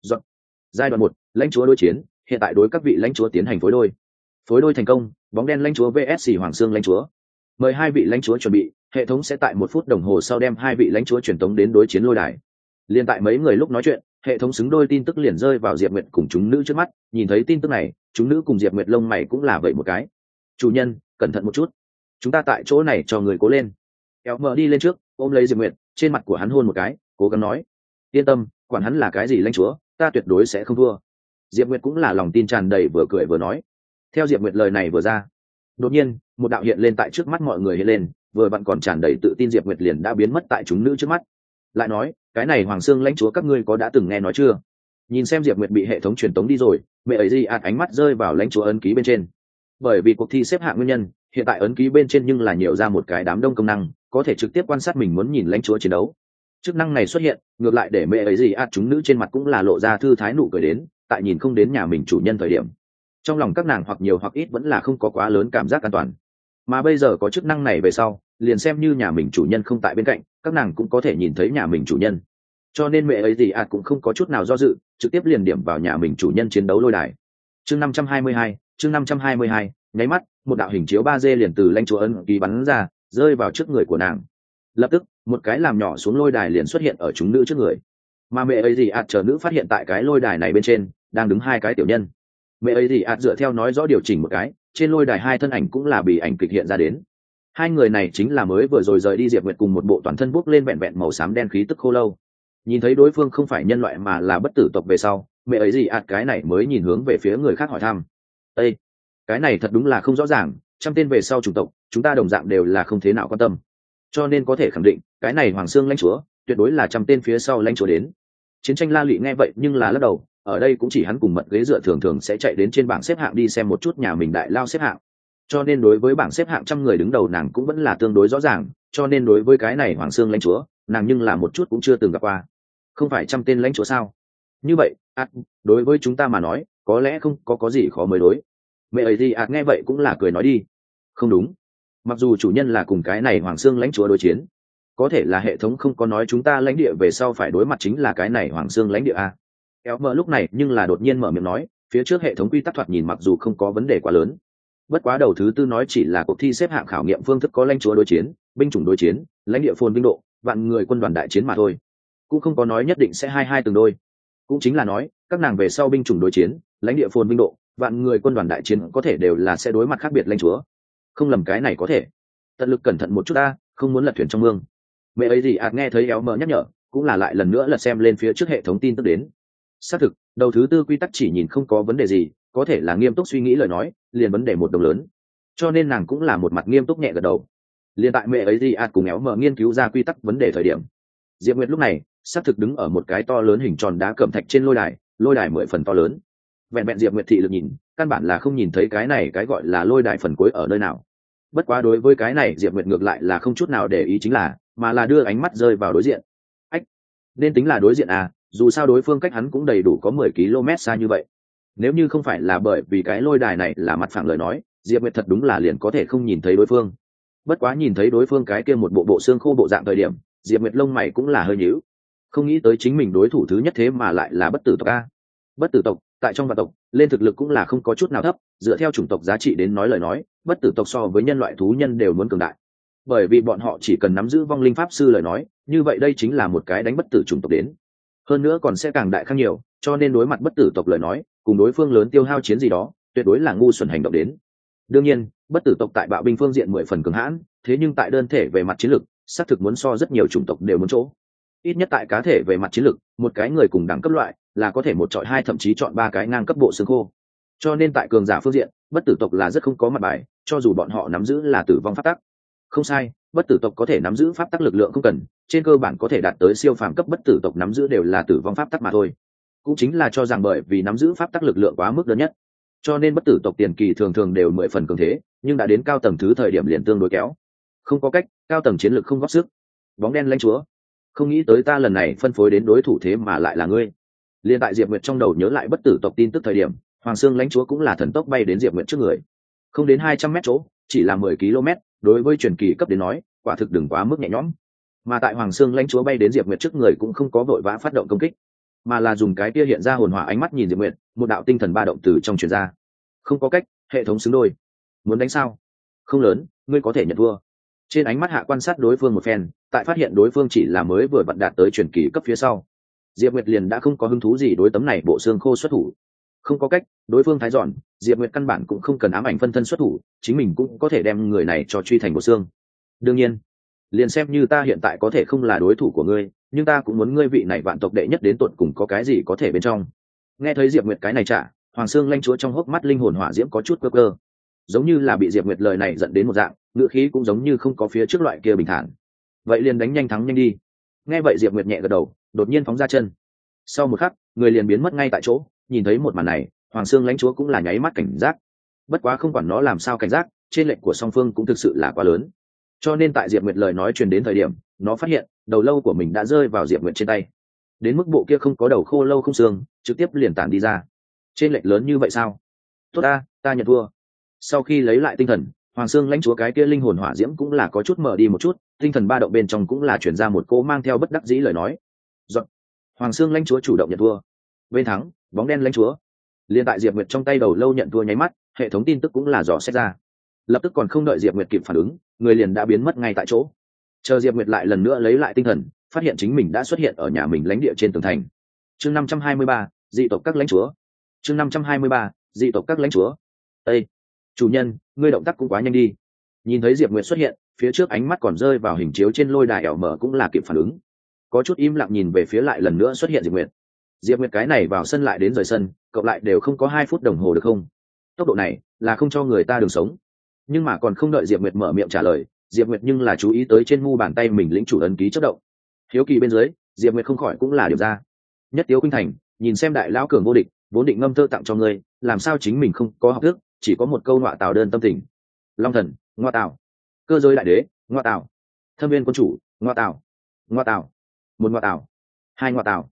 A: Giai đoạn 1, lãnh chúa đối chiến, hiện tại đối các vị lãnh chúa tiến hành phối đôi. Phối đôi thành công, bóng đen lãnh chúa vs Hoàng Xương lãnh chúa. Mời hai vị lãnh chúa chuẩn bị, hệ thống sẽ tại 1 phút đồng hồ sau đem hai vị lãnh chúa truyền tống đến đối chiến lôi đài. Liên tại mấy người lúc nói chuyện, hệ thống xứng đôi tin tức liền rơi vào Diệp Nguyệt cùng chúng nữ trước mắt, nhìn thấy tin tức này, chúng nữ cùng Diệp Nguyệt lông mày cũng là vậy một cái. Chủ nhân, cẩn thận một chút, chúng ta tại chỗ này cho người cố lên. Kéo mở đi lên trước, ôm lấy Diệp Nguyệt, trên mặt của hắn hôn một cái, cố gắng nói: yên tâm, quản hắn là cái gì lãnh chúa, ta tuyệt đối sẽ không thua. Diệp Nguyệt cũng là lòng tin tràn đầy vừa cười vừa nói. Theo Diệp Nguyệt lời này vừa ra, đột nhiên một đạo hiện lên tại trước mắt mọi người hiện lên, vừa vặn còn tràn đầy tự tin Diệp Nguyệt liền đã biến mất tại chúng nữ trước mắt. Lại nói, cái này Hoàng Xương lãnh chúa các ngươi có đã từng nghe nói chưa? Nhìn xem Diệp Nguyệt bị hệ thống truyền tống đi rồi, mẹ ấy gì ánh mắt rơi vào lãnh chúa ấn ký bên trên. Bởi vì cuộc thi xếp hạng nguyên nhân, hiện tại ấn ký bên trên nhưng là nhiều ra một cái đám đông công năng, có thể trực tiếp quan sát mình muốn nhìn lãnh chúa chiến đấu. Chức năng này xuất hiện, ngược lại để mẹ ấy gì chúng nữ trên mặt cũng là lộ ra thư thái nụ cười đến, tại nhìn không đến nhà mình chủ nhân thời điểm. Trong lòng các nàng hoặc nhiều hoặc ít vẫn là không có quá lớn cảm giác an toàn. Mà bây giờ có chức năng này về sau, liền xem như nhà mình chủ nhân không tại bên cạnh, các nàng cũng có thể nhìn thấy nhà mình chủ nhân. Cho nên mẹ ấy gì cũng không có chút nào do dự, trực tiếp liền điểm vào nhà mình chủ nhân chiến đấu lôi đài. Chương 522, nháy mắt, một đạo hình chiếu 3D liền từ lãnh chúa ấn ký bắn ra, rơi vào trước người của nàng. Lập tức, một cái làm nhỏ xuống lôi đài liền xuất hiện ở chúng nữ trước người. Mà mẹ ấy gì chờ nữ phát hiện tại cái lôi đài này bên trên, đang đứng hai cái tiểu nhân. Mẹ ấy gì dựa theo nói rõ điều chỉnh một cái, trên lôi đài hai thân ảnh cũng là bị ảnh kịch hiện ra đến. Hai người này chính là mới vừa rồi rời đi Diệp Nguyệt cùng một bộ toàn thân bốc lên vẹn vẹn màu xám đen khí tức khô lâu. Nhìn thấy đối phương không phải nhân loại mà là bất tử tộc về sau, mẹ ấy gì cái này mới nhìn hướng về phía người khác hỏi thăm. Ê, cái này thật đúng là không rõ ràng, trăm tên về sau chủng tộc chúng ta đồng dạng đều là không thế nào quan tâm, cho nên có thể khẳng định cái này Hoàng Xương lãnh chúa tuyệt đối là trăm tên phía sau lãnh chúa đến. Chiến tranh La Lụy nghe vậy nhưng là lắc đầu, ở đây cũng chỉ hắn cùng mật ghế dựa thường thường sẽ chạy đến trên bảng xếp hạng đi xem một chút nhà mình đại lao xếp hạng, cho nên đối với bảng xếp hạng trăm người đứng đầu nàng cũng vẫn là tương đối rõ ràng, cho nên đối với cái này Hoàng Xương lãnh chúa nàng nhưng là một chút cũng chưa từng gặp qua. Không phải trăm tên lãnh chúa sao? Như vậy đối với chúng ta mà nói có lẽ không có gì khó mới đối. Mẹ ấy gì nghe vậy cũng là cười nói đi. Không đúng, mặc dù chủ nhân là cùng cái này Hoàng Xương lãnh chúa đối chiến, có thể là hệ thống không có nói chúng ta lãnh địa về sau phải đối mặt chính là cái này Hoàng Xương lãnh địa a. Kéo mờ lúc này nhưng là đột nhiên mở miệng nói, phía trước hệ thống quy tắc thoạt nhìn mặc dù không có vấn đề quá lớn, bất quá đầu thứ tư nói chỉ là cuộc thi xếp hạng khảo nghiệm phương thức có lãnh chúa đối chiến, binh chủng đối chiến, lãnh địa phồn vinh độ, vạn người quân đoàn đại chiến mà thôi, cũng không có nói nhất định sẽ hai từng đôi. Cũng chính là nói các nàng về sau binh chủng đối chiến, lãnh địa phồn vinh độ, vạn người quân đoàn đại chiến có thể đều là sẽ đối mặt khác biệt lãnh chúa. Không lầm cái này có thể tận lực cẩn thận một chút ta, không muốn lật thuyền trong mương. Mẹ ấy gì nghe thấy éo mờ nhắc nhở cũng là lại lần nữa lật xem lên phía trước hệ thống tin tức đến. Xác thực đầu thứ tư quy tắc chỉ nhìn không có vấn đề gì, có thể là nghiêm túc suy nghĩ lời nói liền vấn đề một đồng lớn, cho nên nàng cũng là một mặt nghiêm túc nhẹ gật đầu. Liên tại mẹ ấy gì cùng éo mờ nghiên cứu ra quy tắc vấn đề thời điểm, Diệp Nguyệt lúc này xác thực đứng ở một cái to lớn hình tròn đá cẩm thạch trên lôi đài 10 phần to lớn. Vẹn vẹn Diệp Nguyệt thị lực nhìn căn bản là không nhìn thấy cái này cái gọi là lôi đài phần cuối ở nơi nào. Bất quá đối với cái này Diệp Nguyệt ngược lại là không chút nào để ý chính là, mà là đưa ánh mắt rơi vào đối diện. Nên tính là đối diện à, dù sao đối phương cách hắn cũng đầy đủ có 10 km xa như vậy. Nếu như không phải là bởi vì cái lôi đài này là mặt phẳng lời nói, Diệp Nguyệt thật đúng là liền có thể không nhìn thấy đối phương. Bất quá nhìn thấy đối phương cái kia một bộ xương khô bộ dạng thời điểm, Diệp Nguyệt lông mày cũng là hơi nhíu. Không nghĩ tới chính mình đối thủ thứ nhất thế mà lại là bất tử tộc a. Bất tử tộc tại trong vạn tộc lên thực lực cũng là không có chút nào thấp, dựa theo chủng tộc giá trị đến nói lời nói, bất tử tộc so với nhân loại thú nhân đều muốn cường đại, bởi vì bọn họ chỉ cần nắm giữ vong linh pháp sư lời nói, như vậy đây chính là một cái đánh bất tử chủng tộc đến, hơn nữa còn sẽ càng đại khác nhiều, cho nên đối mặt bất tử tộc lời nói cùng đối phương lớn tiêu hao chiến gì đó tuyệt đối là ngu xuẩn hành động đến. Đương nhiên bất tử tộc tại bạo binh phương diện 10 phần cường hãn, thế nhưng tại đơn thể về mặt chiến lược xác thực muốn so rất nhiều chủng tộc đều muốn chỗ. Ít nhất tại cá thể về mặt chiến lược, một cái người cùng đẳng cấp loại là có thể một chọi hai thậm chí chọn ba cái ngang cấp bộ xương khô, cho nên tại cường giả phương diện bất tử tộc là rất không có mặt bài, cho dù bọn họ nắm giữ là tử vong pháp tắc. Không sai, bất tử tộc có thể nắm giữ pháp tắc lực lượng không cần, trên cơ bản có thể đạt tới siêu phàm cấp bất tử tộc nắm giữ đều là tử vong pháp tắc mà thôi. Cũng chính là cho rằng bởi vì nắm giữ pháp tắc lực lượng quá mức lớn nhất, cho nên bất tử tộc tiền kỳ thường thường đều 10 phần cường thế, nhưng đã đến cao tầng thứ thời điểm liền tương đối kéo. Không có cách, cao tầng chiến lược không góp sức. Bóng đen lãnh chúa, không nghĩ tới ta lần này phân phối đến đối thủ thế mà lại là ngươi. Liên tại Diệp Nguyệt trong đầu nhớ lại bất tử tộc tin tức thời điểm, Hoàng Xương lãnh chúa cũng là thần tốc bay đến Diệp Nguyệt trước người. Không đến 200 mét chỗ, chỉ là 10 km, đối với truyền kỳ cấp đến nói, quả thực đừng quá mức nhẹ nhõm. Mà tại Hoàng Xương lãnh chúa bay đến Diệp Nguyệt trước người cũng không có vội vã phát động công kích, mà là dùng cái kia hiện ra hồn hỏa ánh mắt nhìn Diệp Nguyệt, một đạo tinh thần ba động từ trong truyền ra. Không có cách, hệ thống xứng đôi. Muốn đánh sao? Không lớn, ngươi có thể nhận thua. Trên ánh mắt hạ quan sát đối phương một phen, tại phát hiện đối phương chỉ là mới vừa vặn đạt tới truyền kỳ cấp phía sau, Diệp Nguyệt liền đã không có hứng thú gì đối tấm này bộ xương khô xuất thủ. Không có cách, đối phương thái giòn, Diệp Nguyệt căn bản cũng không cần ám ảnh phân thân xuất thủ, chính mình cũng có thể đem người này cho truy thành bộ xương. Đương nhiên, liền xem như ta hiện tại có thể không là đối thủ của ngươi, nhưng ta cũng muốn ngươi vị này vạn tộc đệ nhất đến tận cùng có cái gì có thể bên trong. Nghe thấy Diệp Nguyệt cái này trả, Hoàng Xương lãnh chúa trong hốc mắt linh hồn hỏa diễm có chút cơ, giống như là bị Diệp Nguyệt lời này giận đến một dạng, ngữ khí cũng giống như không có phía trước loại kia bình thản. Vậy liền đánh nhanh thắng nhanh đi. Nghe vậy Diệp Nguyệt nhẹ gật đầu, đột nhiên phóng ra chân. Sau một khắc, người liền biến mất ngay tại chỗ. Nhìn thấy một màn này, Hoàng Xương lãnh chúa cũng là nháy mắt cảnh giác. Bất quá không quản nó làm sao cảnh giác, trên lệnh của song phương cũng thực sự là quá lớn. Cho nên tại Diệp Nguyệt lời nói truyền đến thời điểm, nó phát hiện đầu lâu của mình đã rơi vào Diệp Nguyệt trên tay. Đến mức bộ kia không có đầu khô lâu không xương, trực tiếp liền tản đi ra. Trên lệnh lớn như vậy sao? Tốt ta nhận thua. Sau khi lấy lại tinh thần, Hoàng Xương lãnh chúa cái kia linh hồn hỏa diễm cũng là có chút mở đi một chút, tinh thần ba động bên trong cũng là chuyển ra một cỗ mang theo bất đắc dĩ lời nói. Dọn. Hoàng Xương lãnh chúa chủ động nhận thua. Bên thắng, bóng đen lãnh chúa. Liên tại Diệp Nguyệt trong tay đầu lâu nhận thua nháy mắt, hệ thống tin tức cũng là dò xét ra. Lập tức còn không đợi Diệp Nguyệt kịp phản ứng, người liền đã biến mất ngay tại chỗ. Chờ Diệp Nguyệt lại lần nữa lấy lại tinh thần, phát hiện chính mình đã xuất hiện ở nhà mình lãnh địa trên tường thành. Chương 523, dị tộc các lãnh chúa. Chương 523, dị tộc các lãnh chúa. Ê, chủ nhân, ngươi động tác cũng quá nhanh đi. Nhìn thấy Diệp Nguyệt xuất hiện, phía trước ánh mắt còn rơi vào hình chiếu trên lôi đài ẻo mở cũng là kịp phản ứng, có chút im lặng nhìn về phía lại lần nữa xuất hiện Diệp Nguyệt. Diệp Nguyệt cái này vào sân lại đến rời sân, cộng lại đều không có 2 phút đồng hồ được không? Tốc độ này là không cho người ta đường sống. Nhưng mà còn không đợi Diệp Nguyệt mở miệng trả lời, Diệp Nguyệt nhưng là chú ý tới trên mu bàn tay mình lĩnh chủ ấn ký chớp động. Hiếu kỳ bên dưới, Diệp Nguyệt không khỏi cũng là điểm ra. Nhất Tiếu Khuynh Thành, nhìn xem đại lão cường vô địch, vốn định ngâm thơ tặng cho ngươi, làm sao chính mình không có học thức, chỉ có một câu ngọa tào đơn tâm tình. Long thần, ngọa tào. Cơ giới đại đế, ngọa tào. Thâm viên quân chủ, ngọa tào. Ngọa tào. Một ngọa tào. Hai ngọa tào.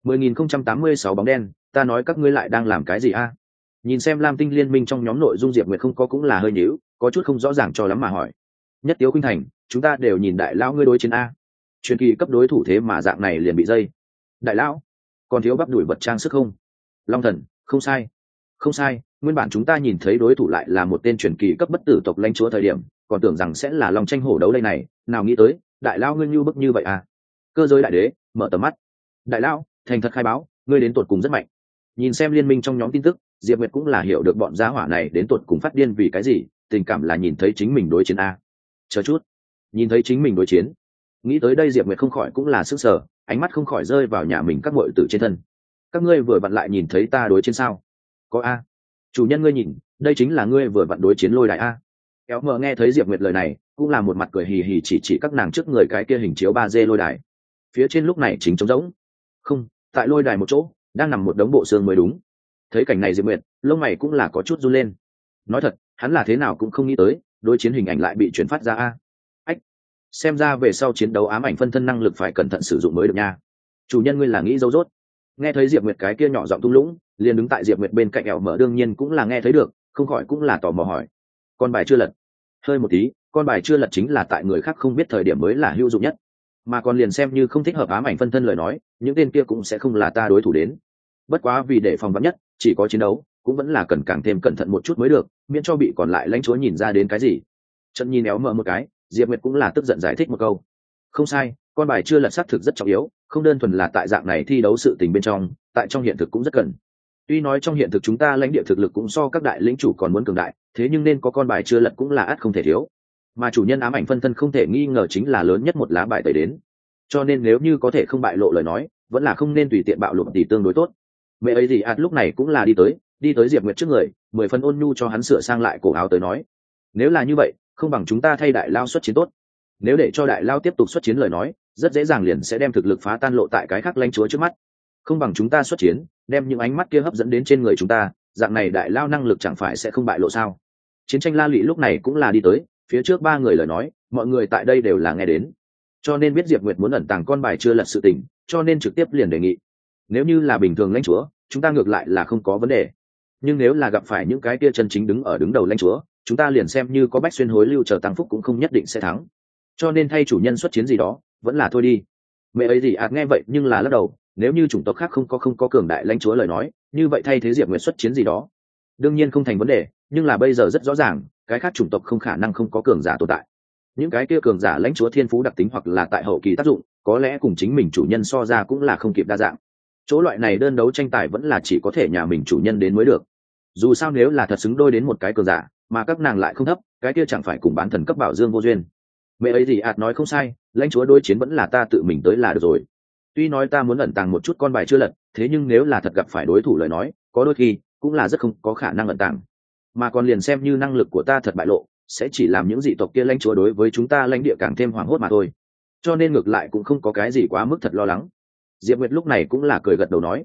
A: 10.086 bóng đen, ta nói các ngươi lại đang làm cái gì a? Nhìn xem Lam Tinh Liên Minh trong nhóm nội dung Diệp Nguyệt không có cũng là hơi nhíu, có chút không rõ ràng cho lắm mà hỏi. Nhất Tiếu Khuynh Thành, chúng ta đều nhìn đại lão ngươi đối chiến a. Truyền kỳ cấp đối thủ thế mà dạng này liền bị dây. Đại lão, còn thiếu bắp đuổi vật trang sức không? Long thần, không sai. Không sai, nguyên bản chúng ta nhìn thấy đối thủ lại là một tên truyền kỳ cấp bất tử tộc lãnh chúa thời điểm, còn tưởng rằng sẽ là Long tranh hổ đấu đây này, nào nghĩ tới, đại lão ngươi như bức như vậy à? Cơ giới đại đế, mở tầm mắt. Đại lão, thành thật khai báo, ngươi đến tột cùng rất mạnh. Nhìn xem liên minh trong nhóm tin tức, Diệp Nguyệt cũng là hiểu được bọn gia hỏa này đến tột cùng phát điên vì cái gì, tình cảm là nhìn thấy chính mình đối chiến a. Chờ chút, nhìn thấy chính mình đối chiến. Nghĩ tới đây Diệp Nguyệt không khỏi cũng là sức sở, ánh mắt không khỏi rơi vào nhà mình các muội tử trên thân. Các ngươi vừa vặn lại nhìn thấy ta đối chiến sao? Có a. Chủ nhân ngươi nhìn, đây chính là ngươi vừa vặn đối chiến lôi đài a. Kéo mờ nghe thấy Diệp Nguyệt lời này, cũng là một mặt cười hì hì chỉ các nàng trước người cái kia hình chiếu 3D lôi đài. Phía trên lúc này chính trống rỗng. Không, tại lôi đài một chỗ, đang nằm một đống bộ xương mới đúng. Thấy cảnh này Diệp Nguyệt, lông mày cũng là có chút run lên. Nói thật, hắn là thế nào cũng không nghĩ tới, đối chiến hình ảnh lại bị chuyển phát ra a. Ách, xem ra về sau chiến đấu ám ảnh phân thân năng lực phải cẩn thận sử dụng mới được nha. Chủ nhân ngươi là nghĩ dấu rốt. Nghe thấy Diệp Nguyệt cái kia nhỏ giọng thung lũng, liền đứng tại Diệp Nguyệt bên cạnh ẻo mở đương nhiên cũng là nghe thấy được, không khỏi cũng là tò mò hỏi. Con bài chưa lật. Hơi một tí, con bài chưa lật chính là tại người khác không biết thời điểm mới là hữu dụng nhất. Mà còn liền xem như không thích hợp ám ảnh phân thân lời nói, những tên kia cũng sẽ không là ta đối thủ đến. Bất quá vì để phòng vắn nhất, chỉ có chiến đấu cũng vẫn là cần càng thêm cẩn thận một chút mới được, miễn cho bị còn lại lãnh chúa nhìn ra đến cái gì. Trận nhìn éo mở một cái, Diệp Nguyệt cũng là tức giận giải thích một câu. Không sai, con bài chưa lật xác thực rất trọng yếu, không đơn thuần là tại dạng này thi đấu sự tình bên trong, tại trong hiện thực cũng rất cần. Tuy nói trong hiện thực chúng ta lãnh địa thực lực cũng so các đại lĩnh chủ còn muốn cường đại, thế nhưng nên có con bài chưa lật cũng là ắt không thể thiếu. Mà chủ nhân ám ảnh phân thân không thể nghi ngờ chính là lớn nhất một lá bài tẩy đến. Cho nên nếu như có thể không bại lộ lời nói, vẫn là không nên tùy tiện bạo lộ thì tương đối tốt. Mẹ ấy gì lúc này cũng là đi tới Diệp Nguyệt trước người, 10 phần ôn nhu cho hắn sửa sang lại cổ áo tới nói, nếu là như vậy, không bằng chúng ta thay đại lao xuất chiến tốt. Nếu để cho đại lao tiếp tục xuất chiến lời nói, rất dễ dàng liền sẽ đem thực lực phá tan lộ tại cái khác lãnh chúa trước mắt. Không bằng chúng ta xuất chiến, đem những ánh mắt kia hấp dẫn đến trên người chúng ta, dạng này đại lao năng lực chẳng phải sẽ không bại lộ sao? Chiến tranh La Lụy lúc này cũng là đi tới, phía trước 3 người lời nói, mọi người tại đây đều là nghe đến, cho nên biết Diệp Nguyệt muốn ẩn tàng con bài chưa lật sự tình, cho nên trực tiếp liền đề nghị. Nếu như là bình thường lãnh chúa, chúng ta ngược lại là không có vấn đề, nhưng nếu là gặp phải những cái kia chân chính đứng đầu lãnh chúa, chúng ta liền xem như có bách xuyên hối lưu chờ tăng phúc cũng không nhất định sẽ thắng. Cho nên thay chủ nhân xuất chiến gì đó, vẫn là thôi đi. Mẹ ấy gì nghe vậy nhưng là lắc đầu, nếu như chủng tộc khác không có cường đại lãnh chúa lời nói, như vậy thay thế Diệp Nguyệt xuất chiến gì đó, đương nhiên không thành vấn đề, nhưng là bây giờ rất rõ ràng, cái khác chủng tộc không khả năng không có cường giả tồn tại. Những cái kia cường giả lãnh chúa thiên phú đặc tính hoặc là tại hậu kỳ tác dụng, có lẽ cùng chính mình chủ nhân so ra cũng là không kịp đa dạng. Chỗ loại này đơn đấu tranh tài vẫn là chỉ có thể nhà mình chủ nhân đến mới được. Dù sao nếu là thật xứng đôi đến một cái cường giả, mà các nàng lại không thấp, cái kia chẳng phải cùng bán thần cấp bảo dương vô duyên. Mẹ ấy gì nói không sai, lãnh chúa đối chiến vẫn là ta tự mình tới là được rồi. Tuy nói ta muốn ẩn tàng một chút con bài chưa lật, thế nhưng nếu là thật gặp phải đối thủ lời nói, có đôi khi cũng là rất không có khả năng ẩn tàng. Mà còn liền xem như năng lực của ta thật bại lộ, sẽ chỉ làm những dị tộc kia lãnh chúa đối với chúng ta lãnh địa càng thêm hoảng hốt mà thôi. Cho nên ngược lại cũng không có cái gì quá mức thật lo lắng. Diệp Nguyệt lúc này cũng là cười gật đầu nói.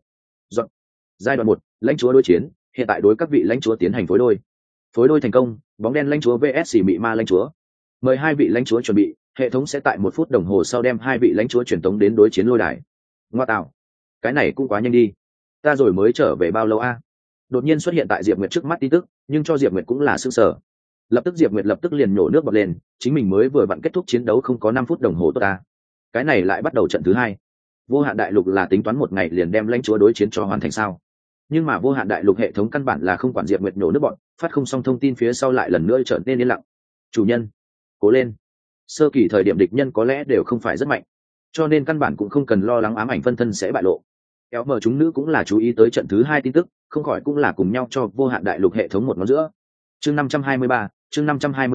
A: Giai đoạn 1, lãnh chúa đối chiến, hiện tại đối các vị lãnh chúa tiến hành phối đôi. Phối đôi thành công, bóng đen lãnh chúa vs mị ma lãnh chúa. Mời 2 vị lãnh chúa chuẩn bị, hệ thống sẽ tại 1 phút đồng hồ sau đem 2 vị lãnh chúa truyền tống đến đối chiến lôi đài. Ngoa tạo, cái này cũng quá nhanh đi. Ta rồi mới trở về bao lâu a? Đột nhiên xuất hiện tại Diệp Nguyệt trước mắt tin tức, nhưng cho Diệp Nguyệt cũng là sửng sở. Lập tức Diệp Nguyệt lập tức liền nhổ nước bọt lên, chính mình mới vừa vặn kết thúc chiến đấu không có 5 phút đồng hồ tốt ta. Cái này lại bắt đầu trận thứ 2. Vô hạn đại lục là tính toán một ngày liền đem lãnh chúa đối chiến cho hoàn thành sao? Nhưng mà vô hạn đại lục hệ thống căn bản là không quản Diệp Nguyệt nhổ nước bọt, phát không xong thông tin phía sau lại lần nữa trở nên yên lặng. Chủ nhân, cố lên. Sơ kỳ thời điểm địch nhân có lẽ đều không phải rất mạnh, cho nên căn bản cũng không cần lo lắng ám ảnh phân thân sẽ bại lộ. Kéo mở chúng nữ cũng là chú ý tới trận thứ 2 tin tức, không khỏi cũng là cùng nhau cho vô hạn đại lục hệ thống một ngón giữa. Chương 523,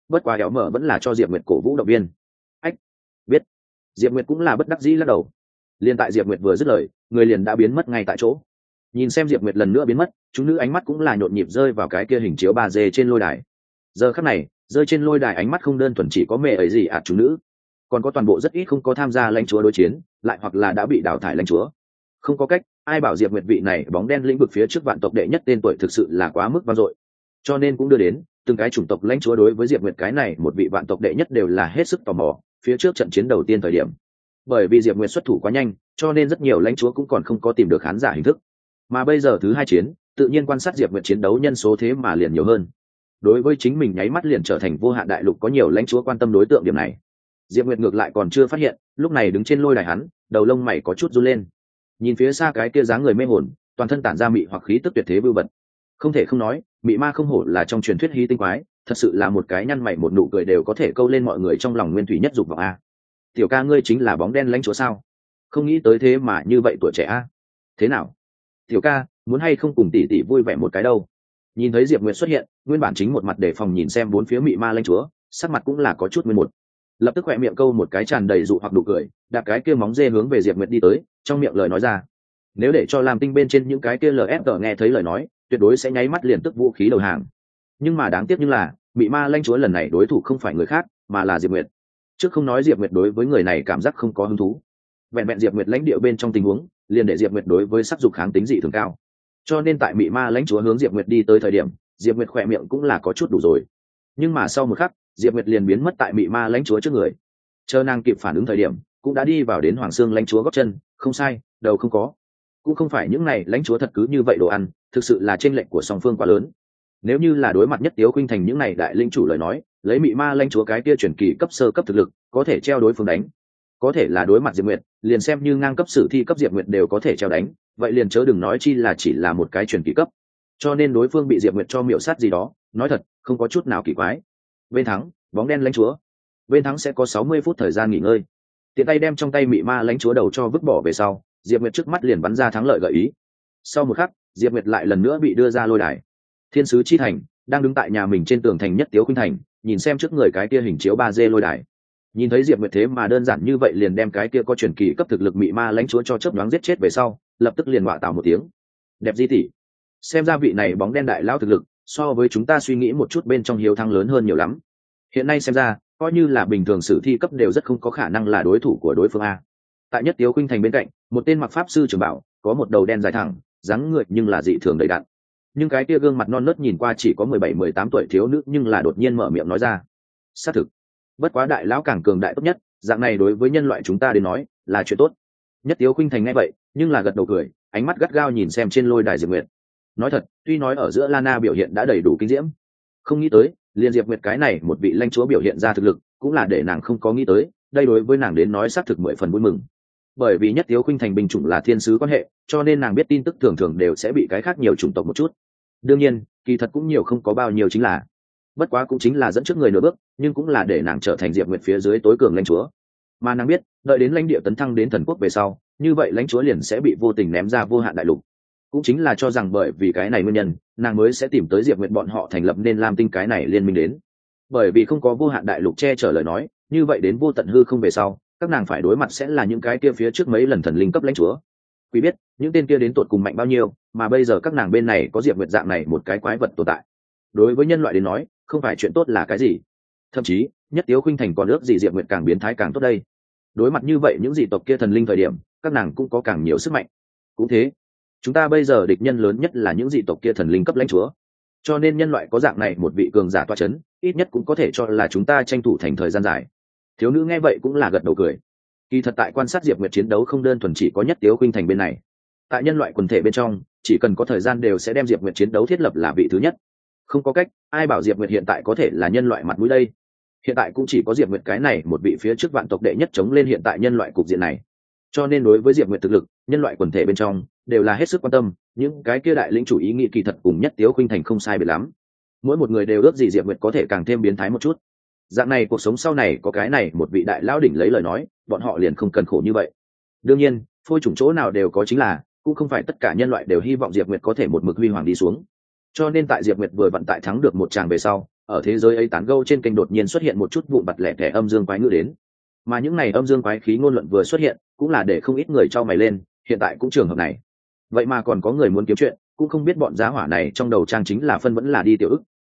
A: bất quá éo mở vẫn là cho diệp nguyệt cổ vũ động viên. Ách, biết. Diệp nguyệt cũng là bất đắc dĩ lắc đầu. Liên tại diệp nguyệt vừa dứt lời, người liền đã biến mất ngay tại chỗ. Nhìn xem diệp nguyệt lần nữa biến mất, chúng nữ ánh mắt cũng là nhộn nhịp rơi vào cái kia hình chiếu 3D trên lôi đài. Giờ khắc này, rơi trên lôi đài ánh mắt không đơn thuần chỉ có mẹ ấy gì chúng nữ, còn có toàn bộ rất ít không có tham gia lãnh chúa đối chiến, lại hoặc là đã bị đào thải lãnh chúa. Không có cách, ai bảo diệp nguyệt vị này bóng đen lĩnh vực phía trước vạn tộc đệ nhất tên tuổi thực sự là quá mức vang dội, cho nên cũng đưa đến từng cái chủng tộc lãnh chúa đối với diệp nguyệt cái này một vị vạn tộc đệ nhất đều là hết sức tò mò. Phía trước trận chiến đầu tiên thời điểm, bởi vì diệp nguyệt xuất thủ quá nhanh, cho nên rất nhiều lãnh chúa cũng còn không có tìm được khán giả hình thức, mà bây giờ thứ hai chiến, tự nhiên quan sát diệp nguyệt chiến đấu nhân số thế mà liền nhiều hơn. Đối với chính mình nháy mắt liền trở thành vô hạn đại lục có nhiều lãnh chúa quan tâm đối tượng điểm này, diệp nguyệt ngược lại còn chưa phát hiện. Lúc này đứng trên lôi đài hắn, đầu lông mày có chút run lên, nhìn phía xa cái kia dáng người mê hồn, toàn thân tản ra mị hoặc khí tức tuyệt thế vưu vật. Không thể không nói, mị ma không hổ là trong truyền thuyết hí tinh quái, thật sự là một cái nhăn mày một nụ cười đều có thể câu lên mọi người trong lòng nguyên thủy nhất dục vọng a. Tiểu ca ngươi chính là bóng đen lãnh chúa sao? Không nghĩ tới thế mà như vậy tuổi trẻ a. Thế nào tiểu ca, muốn hay không cùng tỷ tỷ vui vẻ một cái đâu? Nhìn thấy diệp nguyệt xuất hiện, nguyên bản chính một mặt để phòng nhìn xem bốn phía mị ma lãnh chúa, sắc mặt cũng là có chút nguyên một, lập tức khỏe miệng câu một cái tràn đầy dụ hoặc nụ cười, đạp cái kia móng dê hướng về diệp nguyệt đi tới, trong miệng lời nói ra. Nếu để cho làm tinh bên trên những cái kia lfg nghe thấy lời nói, tuyệt đối sẽ nháy mắt liền tức vũ khí đầu hàng. Nhưng mà đáng tiếc như là mị ma lãnh chúa lần này đối thủ không phải người khác, mà là diệp nguyệt. Trước không nói diệp nguyệt đối với người này cảm giác không có hứng thú, vẹn vẹn diệp nguyệt lãnh địa bên trong tình huống liền để diệp nguyệt đối với sắc dục kháng tính dị thường cao, cho nên tại mị ma lãnh chúa hướng diệp nguyệt đi tới thời điểm, diệp nguyệt khỏe miệng cũng là có chút đủ rồi. Nhưng mà sau một khắc, diệp nguyệt liền biến mất tại mị ma lãnh chúa trước người. Chờ nàng kịp phản ứng thời điểm, cũng đã đi vào đến hoàng xương lãnh chúa gót chân. Không sai, đầu không có. Cũng không phải những này lãnh chúa thật cứ như vậy đồ ăn, thực sự là chênh lệch của song phương quá lớn. Nếu như là đối mặt nhất Tiếu Khuynh Thành những này đại linh chủ lời nói, lấy mị ma lãnh chúa cái kia chuyển kỳ cấp sơ cấp thực lực, có thể treo đối phương đánh. Có thể là đối mặt Diệp Nguyệt, liền xem như ngang cấp sử thi cấp Diệp Nguyệt đều có thể treo đánh, vậy liền chớ đừng nói chi là chỉ là một cái chuyển kỳ cấp. Cho nên đối phương bị Diệp Nguyệt cho miểu sát gì đó, nói thật, không có chút nào kỳ quái. Bên thắng, bóng đen lãnh chúa. Bên thắng sẽ có 60 phút thời gian nghỉ ngơi. Tiện tay đem trong tay mị ma lãnh chúa đầu cho vứt bỏ về sau, Diệp Nguyệt trước mắt liền bắn ra thắng lợi gợi ý. Sau một khắc, Diệp Nguyệt lại lần nữa bị đưa ra lôi đài. Thiên sứ chi thành đang đứng tại nhà mình trên tường thành nhất Tiếu Khuynh Thành, nhìn xem trước người cái kia hình chiếu 3D lôi đài. Nhìn thấy Diệp Nguyệt thế mà đơn giản như vậy liền đem cái kia có truyền kỳ cấp thực lực mị ma lãnh chúa cho chớp nhoáng giết chết về sau, lập tức liền họa tạo một tiếng. Đẹp di tỷ, xem ra vị này bóng đen đại lao thực lực so với chúng ta suy nghĩ một chút bên trong hiếu thắng lớn hơn nhiều lắm. Hiện nay xem ra, coi như là bình thường sử thi cấp đều rất không có khả năng là đối thủ của đối phương a. Tại nhất Tiếu Khuynh Thành bên cạnh, một tên mặc pháp sư trưởng bảo, có một đầu đen dài thẳng, dáng người nhưng là dị thường đầy đặn. Nhưng cái kia gương mặt non nớt nhìn qua chỉ có 17-18 tuổi thiếu nữ, nhưng là đột nhiên mở miệng nói ra. Xác thực, bất quá đại lão càng cường đại tốt nhất, dạng này đối với nhân loại chúng ta đến nói là chuyện tốt. Nhất Tiếu Khuynh Thành nghe vậy, nhưng là gật đầu cười, ánh mắt gắt gao nhìn xem trên lôi đài Diệp Nguyệt. Nói thật, tuy nói ở giữa Lana biểu hiện đã đầy đủ kinh diễm, không nghĩ tới liền Diệp Nguyệt cái này một vị lãnh chúa biểu hiện ra thực lực, cũng là để nàng không có nghĩ tới. Đây đối với nàng đến nói xác thực 10 phần vui mừng. Bởi vì nhất Tiếu Khuynh Thành binh chủng là thiên sứ quan hệ, cho nên nàng biết tin tức thường thường đều sẽ bị cái khác nhiều chủng tộc một chút. Đương nhiên, kỳ thật cũng nhiều không có bao nhiêu chính là, bất quá cũng chính là dẫn trước người nửa bước, nhưng cũng là để nàng trở thành Diệp Nguyệt phía dưới tối cường lãnh chúa. Mà nàng biết, đợi đến lãnh địa tấn thăng đến thần quốc về sau, như vậy lãnh chúa liền sẽ bị vô tình ném ra vô hạn đại lục. Cũng chính là cho rằng bởi vì cái này nguyên nhân, nàng mới sẽ tìm tới Diệp Nguyệt bọn họ thành lập nên Lam Tinh cái này liên minh đến. Bởi vì không có vô hạn đại lục che chở lời nói, như vậy đến vô tận hư không về sau, các nàng phải đối mặt sẽ là những cái kia phía trước mấy lần thần linh cấp lãnh chúa. Quý biết, những tên kia đến tột cùng mạnh bao nhiêu, mà bây giờ các nàng bên này có Diệp Nguyệt dạng này một cái quái vật tồn tại. Đối với nhân loại đến nói, không phải chuyện tốt là cái gì. Thậm chí, nhất Tiếu Khuynh Thành còn ước gì Diệp Nguyệt càng biến thái càng tốt đây. Đối mặt như vậy những dị tộc kia thần linh thời điểm, các nàng cũng có càng nhiều sức mạnh. Cũng thế, chúng ta bây giờ địch nhân lớn nhất là những dị tộc kia thần linh cấp lãnh chúa. Cho nên nhân loại có dạng này một vị cường giả toa chấn, ít nhất cũng có thể cho là chúng ta tranh thủ thành thời gian dài. Thiếu nữ nghe vậy cũng là gật đầu cười. Kỳ thật tại quan sát Diệp Nguyệt chiến đấu không đơn thuần chỉ có nhất Tiếu Khuynh Thành bên này. Tại nhân loại quần thể bên trong, chỉ cần có thời gian đều sẽ đem Diệp Nguyệt chiến đấu thiết lập là vị thứ nhất. Không có cách, ai bảo Diệp Nguyệt hiện tại có thể là nhân loại mặt mũi đây. Hiện tại cũng chỉ có Diệp Nguyệt cái này một vị phía trước vạn tộc đệ nhất chống lên hiện tại nhân loại cục diện này. Cho nên đối với Diệp Nguyệt thực lực, nhân loại quần thể bên trong đều là hết sức quan tâm, những cái kia đại lĩnh chủ ý nghĩ kỳ thật cùng nhất Tiếu Khuynh Thành không sai biệt lắm. Mỗi một người đều ước gì Diệp Nguyệt có thể càng thêm biến thái một chút. Dạng này cuộc sống sau này có cái này một vị đại lão đỉnh lấy lời nói, bọn họ liền không cần khổ như vậy. Đương nhiên, phôi chủng chỗ nào đều có chính là, cũng không phải tất cả nhân loại đều hy vọng Diệp Nguyệt có thể một mực huy hoàng đi xuống. Cho nên tại Diệp Nguyệt vừa vận tại thắng được một tràng về sau, ở thế giới ấy tán gẫu trên kênh đột nhiên xuất hiện một chút vụn vặt lẻ tẻ âm dương quái ngữ đến, mà những này âm dương quái khí ngôn luận vừa xuất hiện cũng là để không ít người trao mày lên. Hiện tại cũng trường hợp này, vậy mà còn có người muốn kiếm chuyện, cũng không biết bọn giá hỏa này trong đầu trang chính là phân vẫn là đi tiểu ức.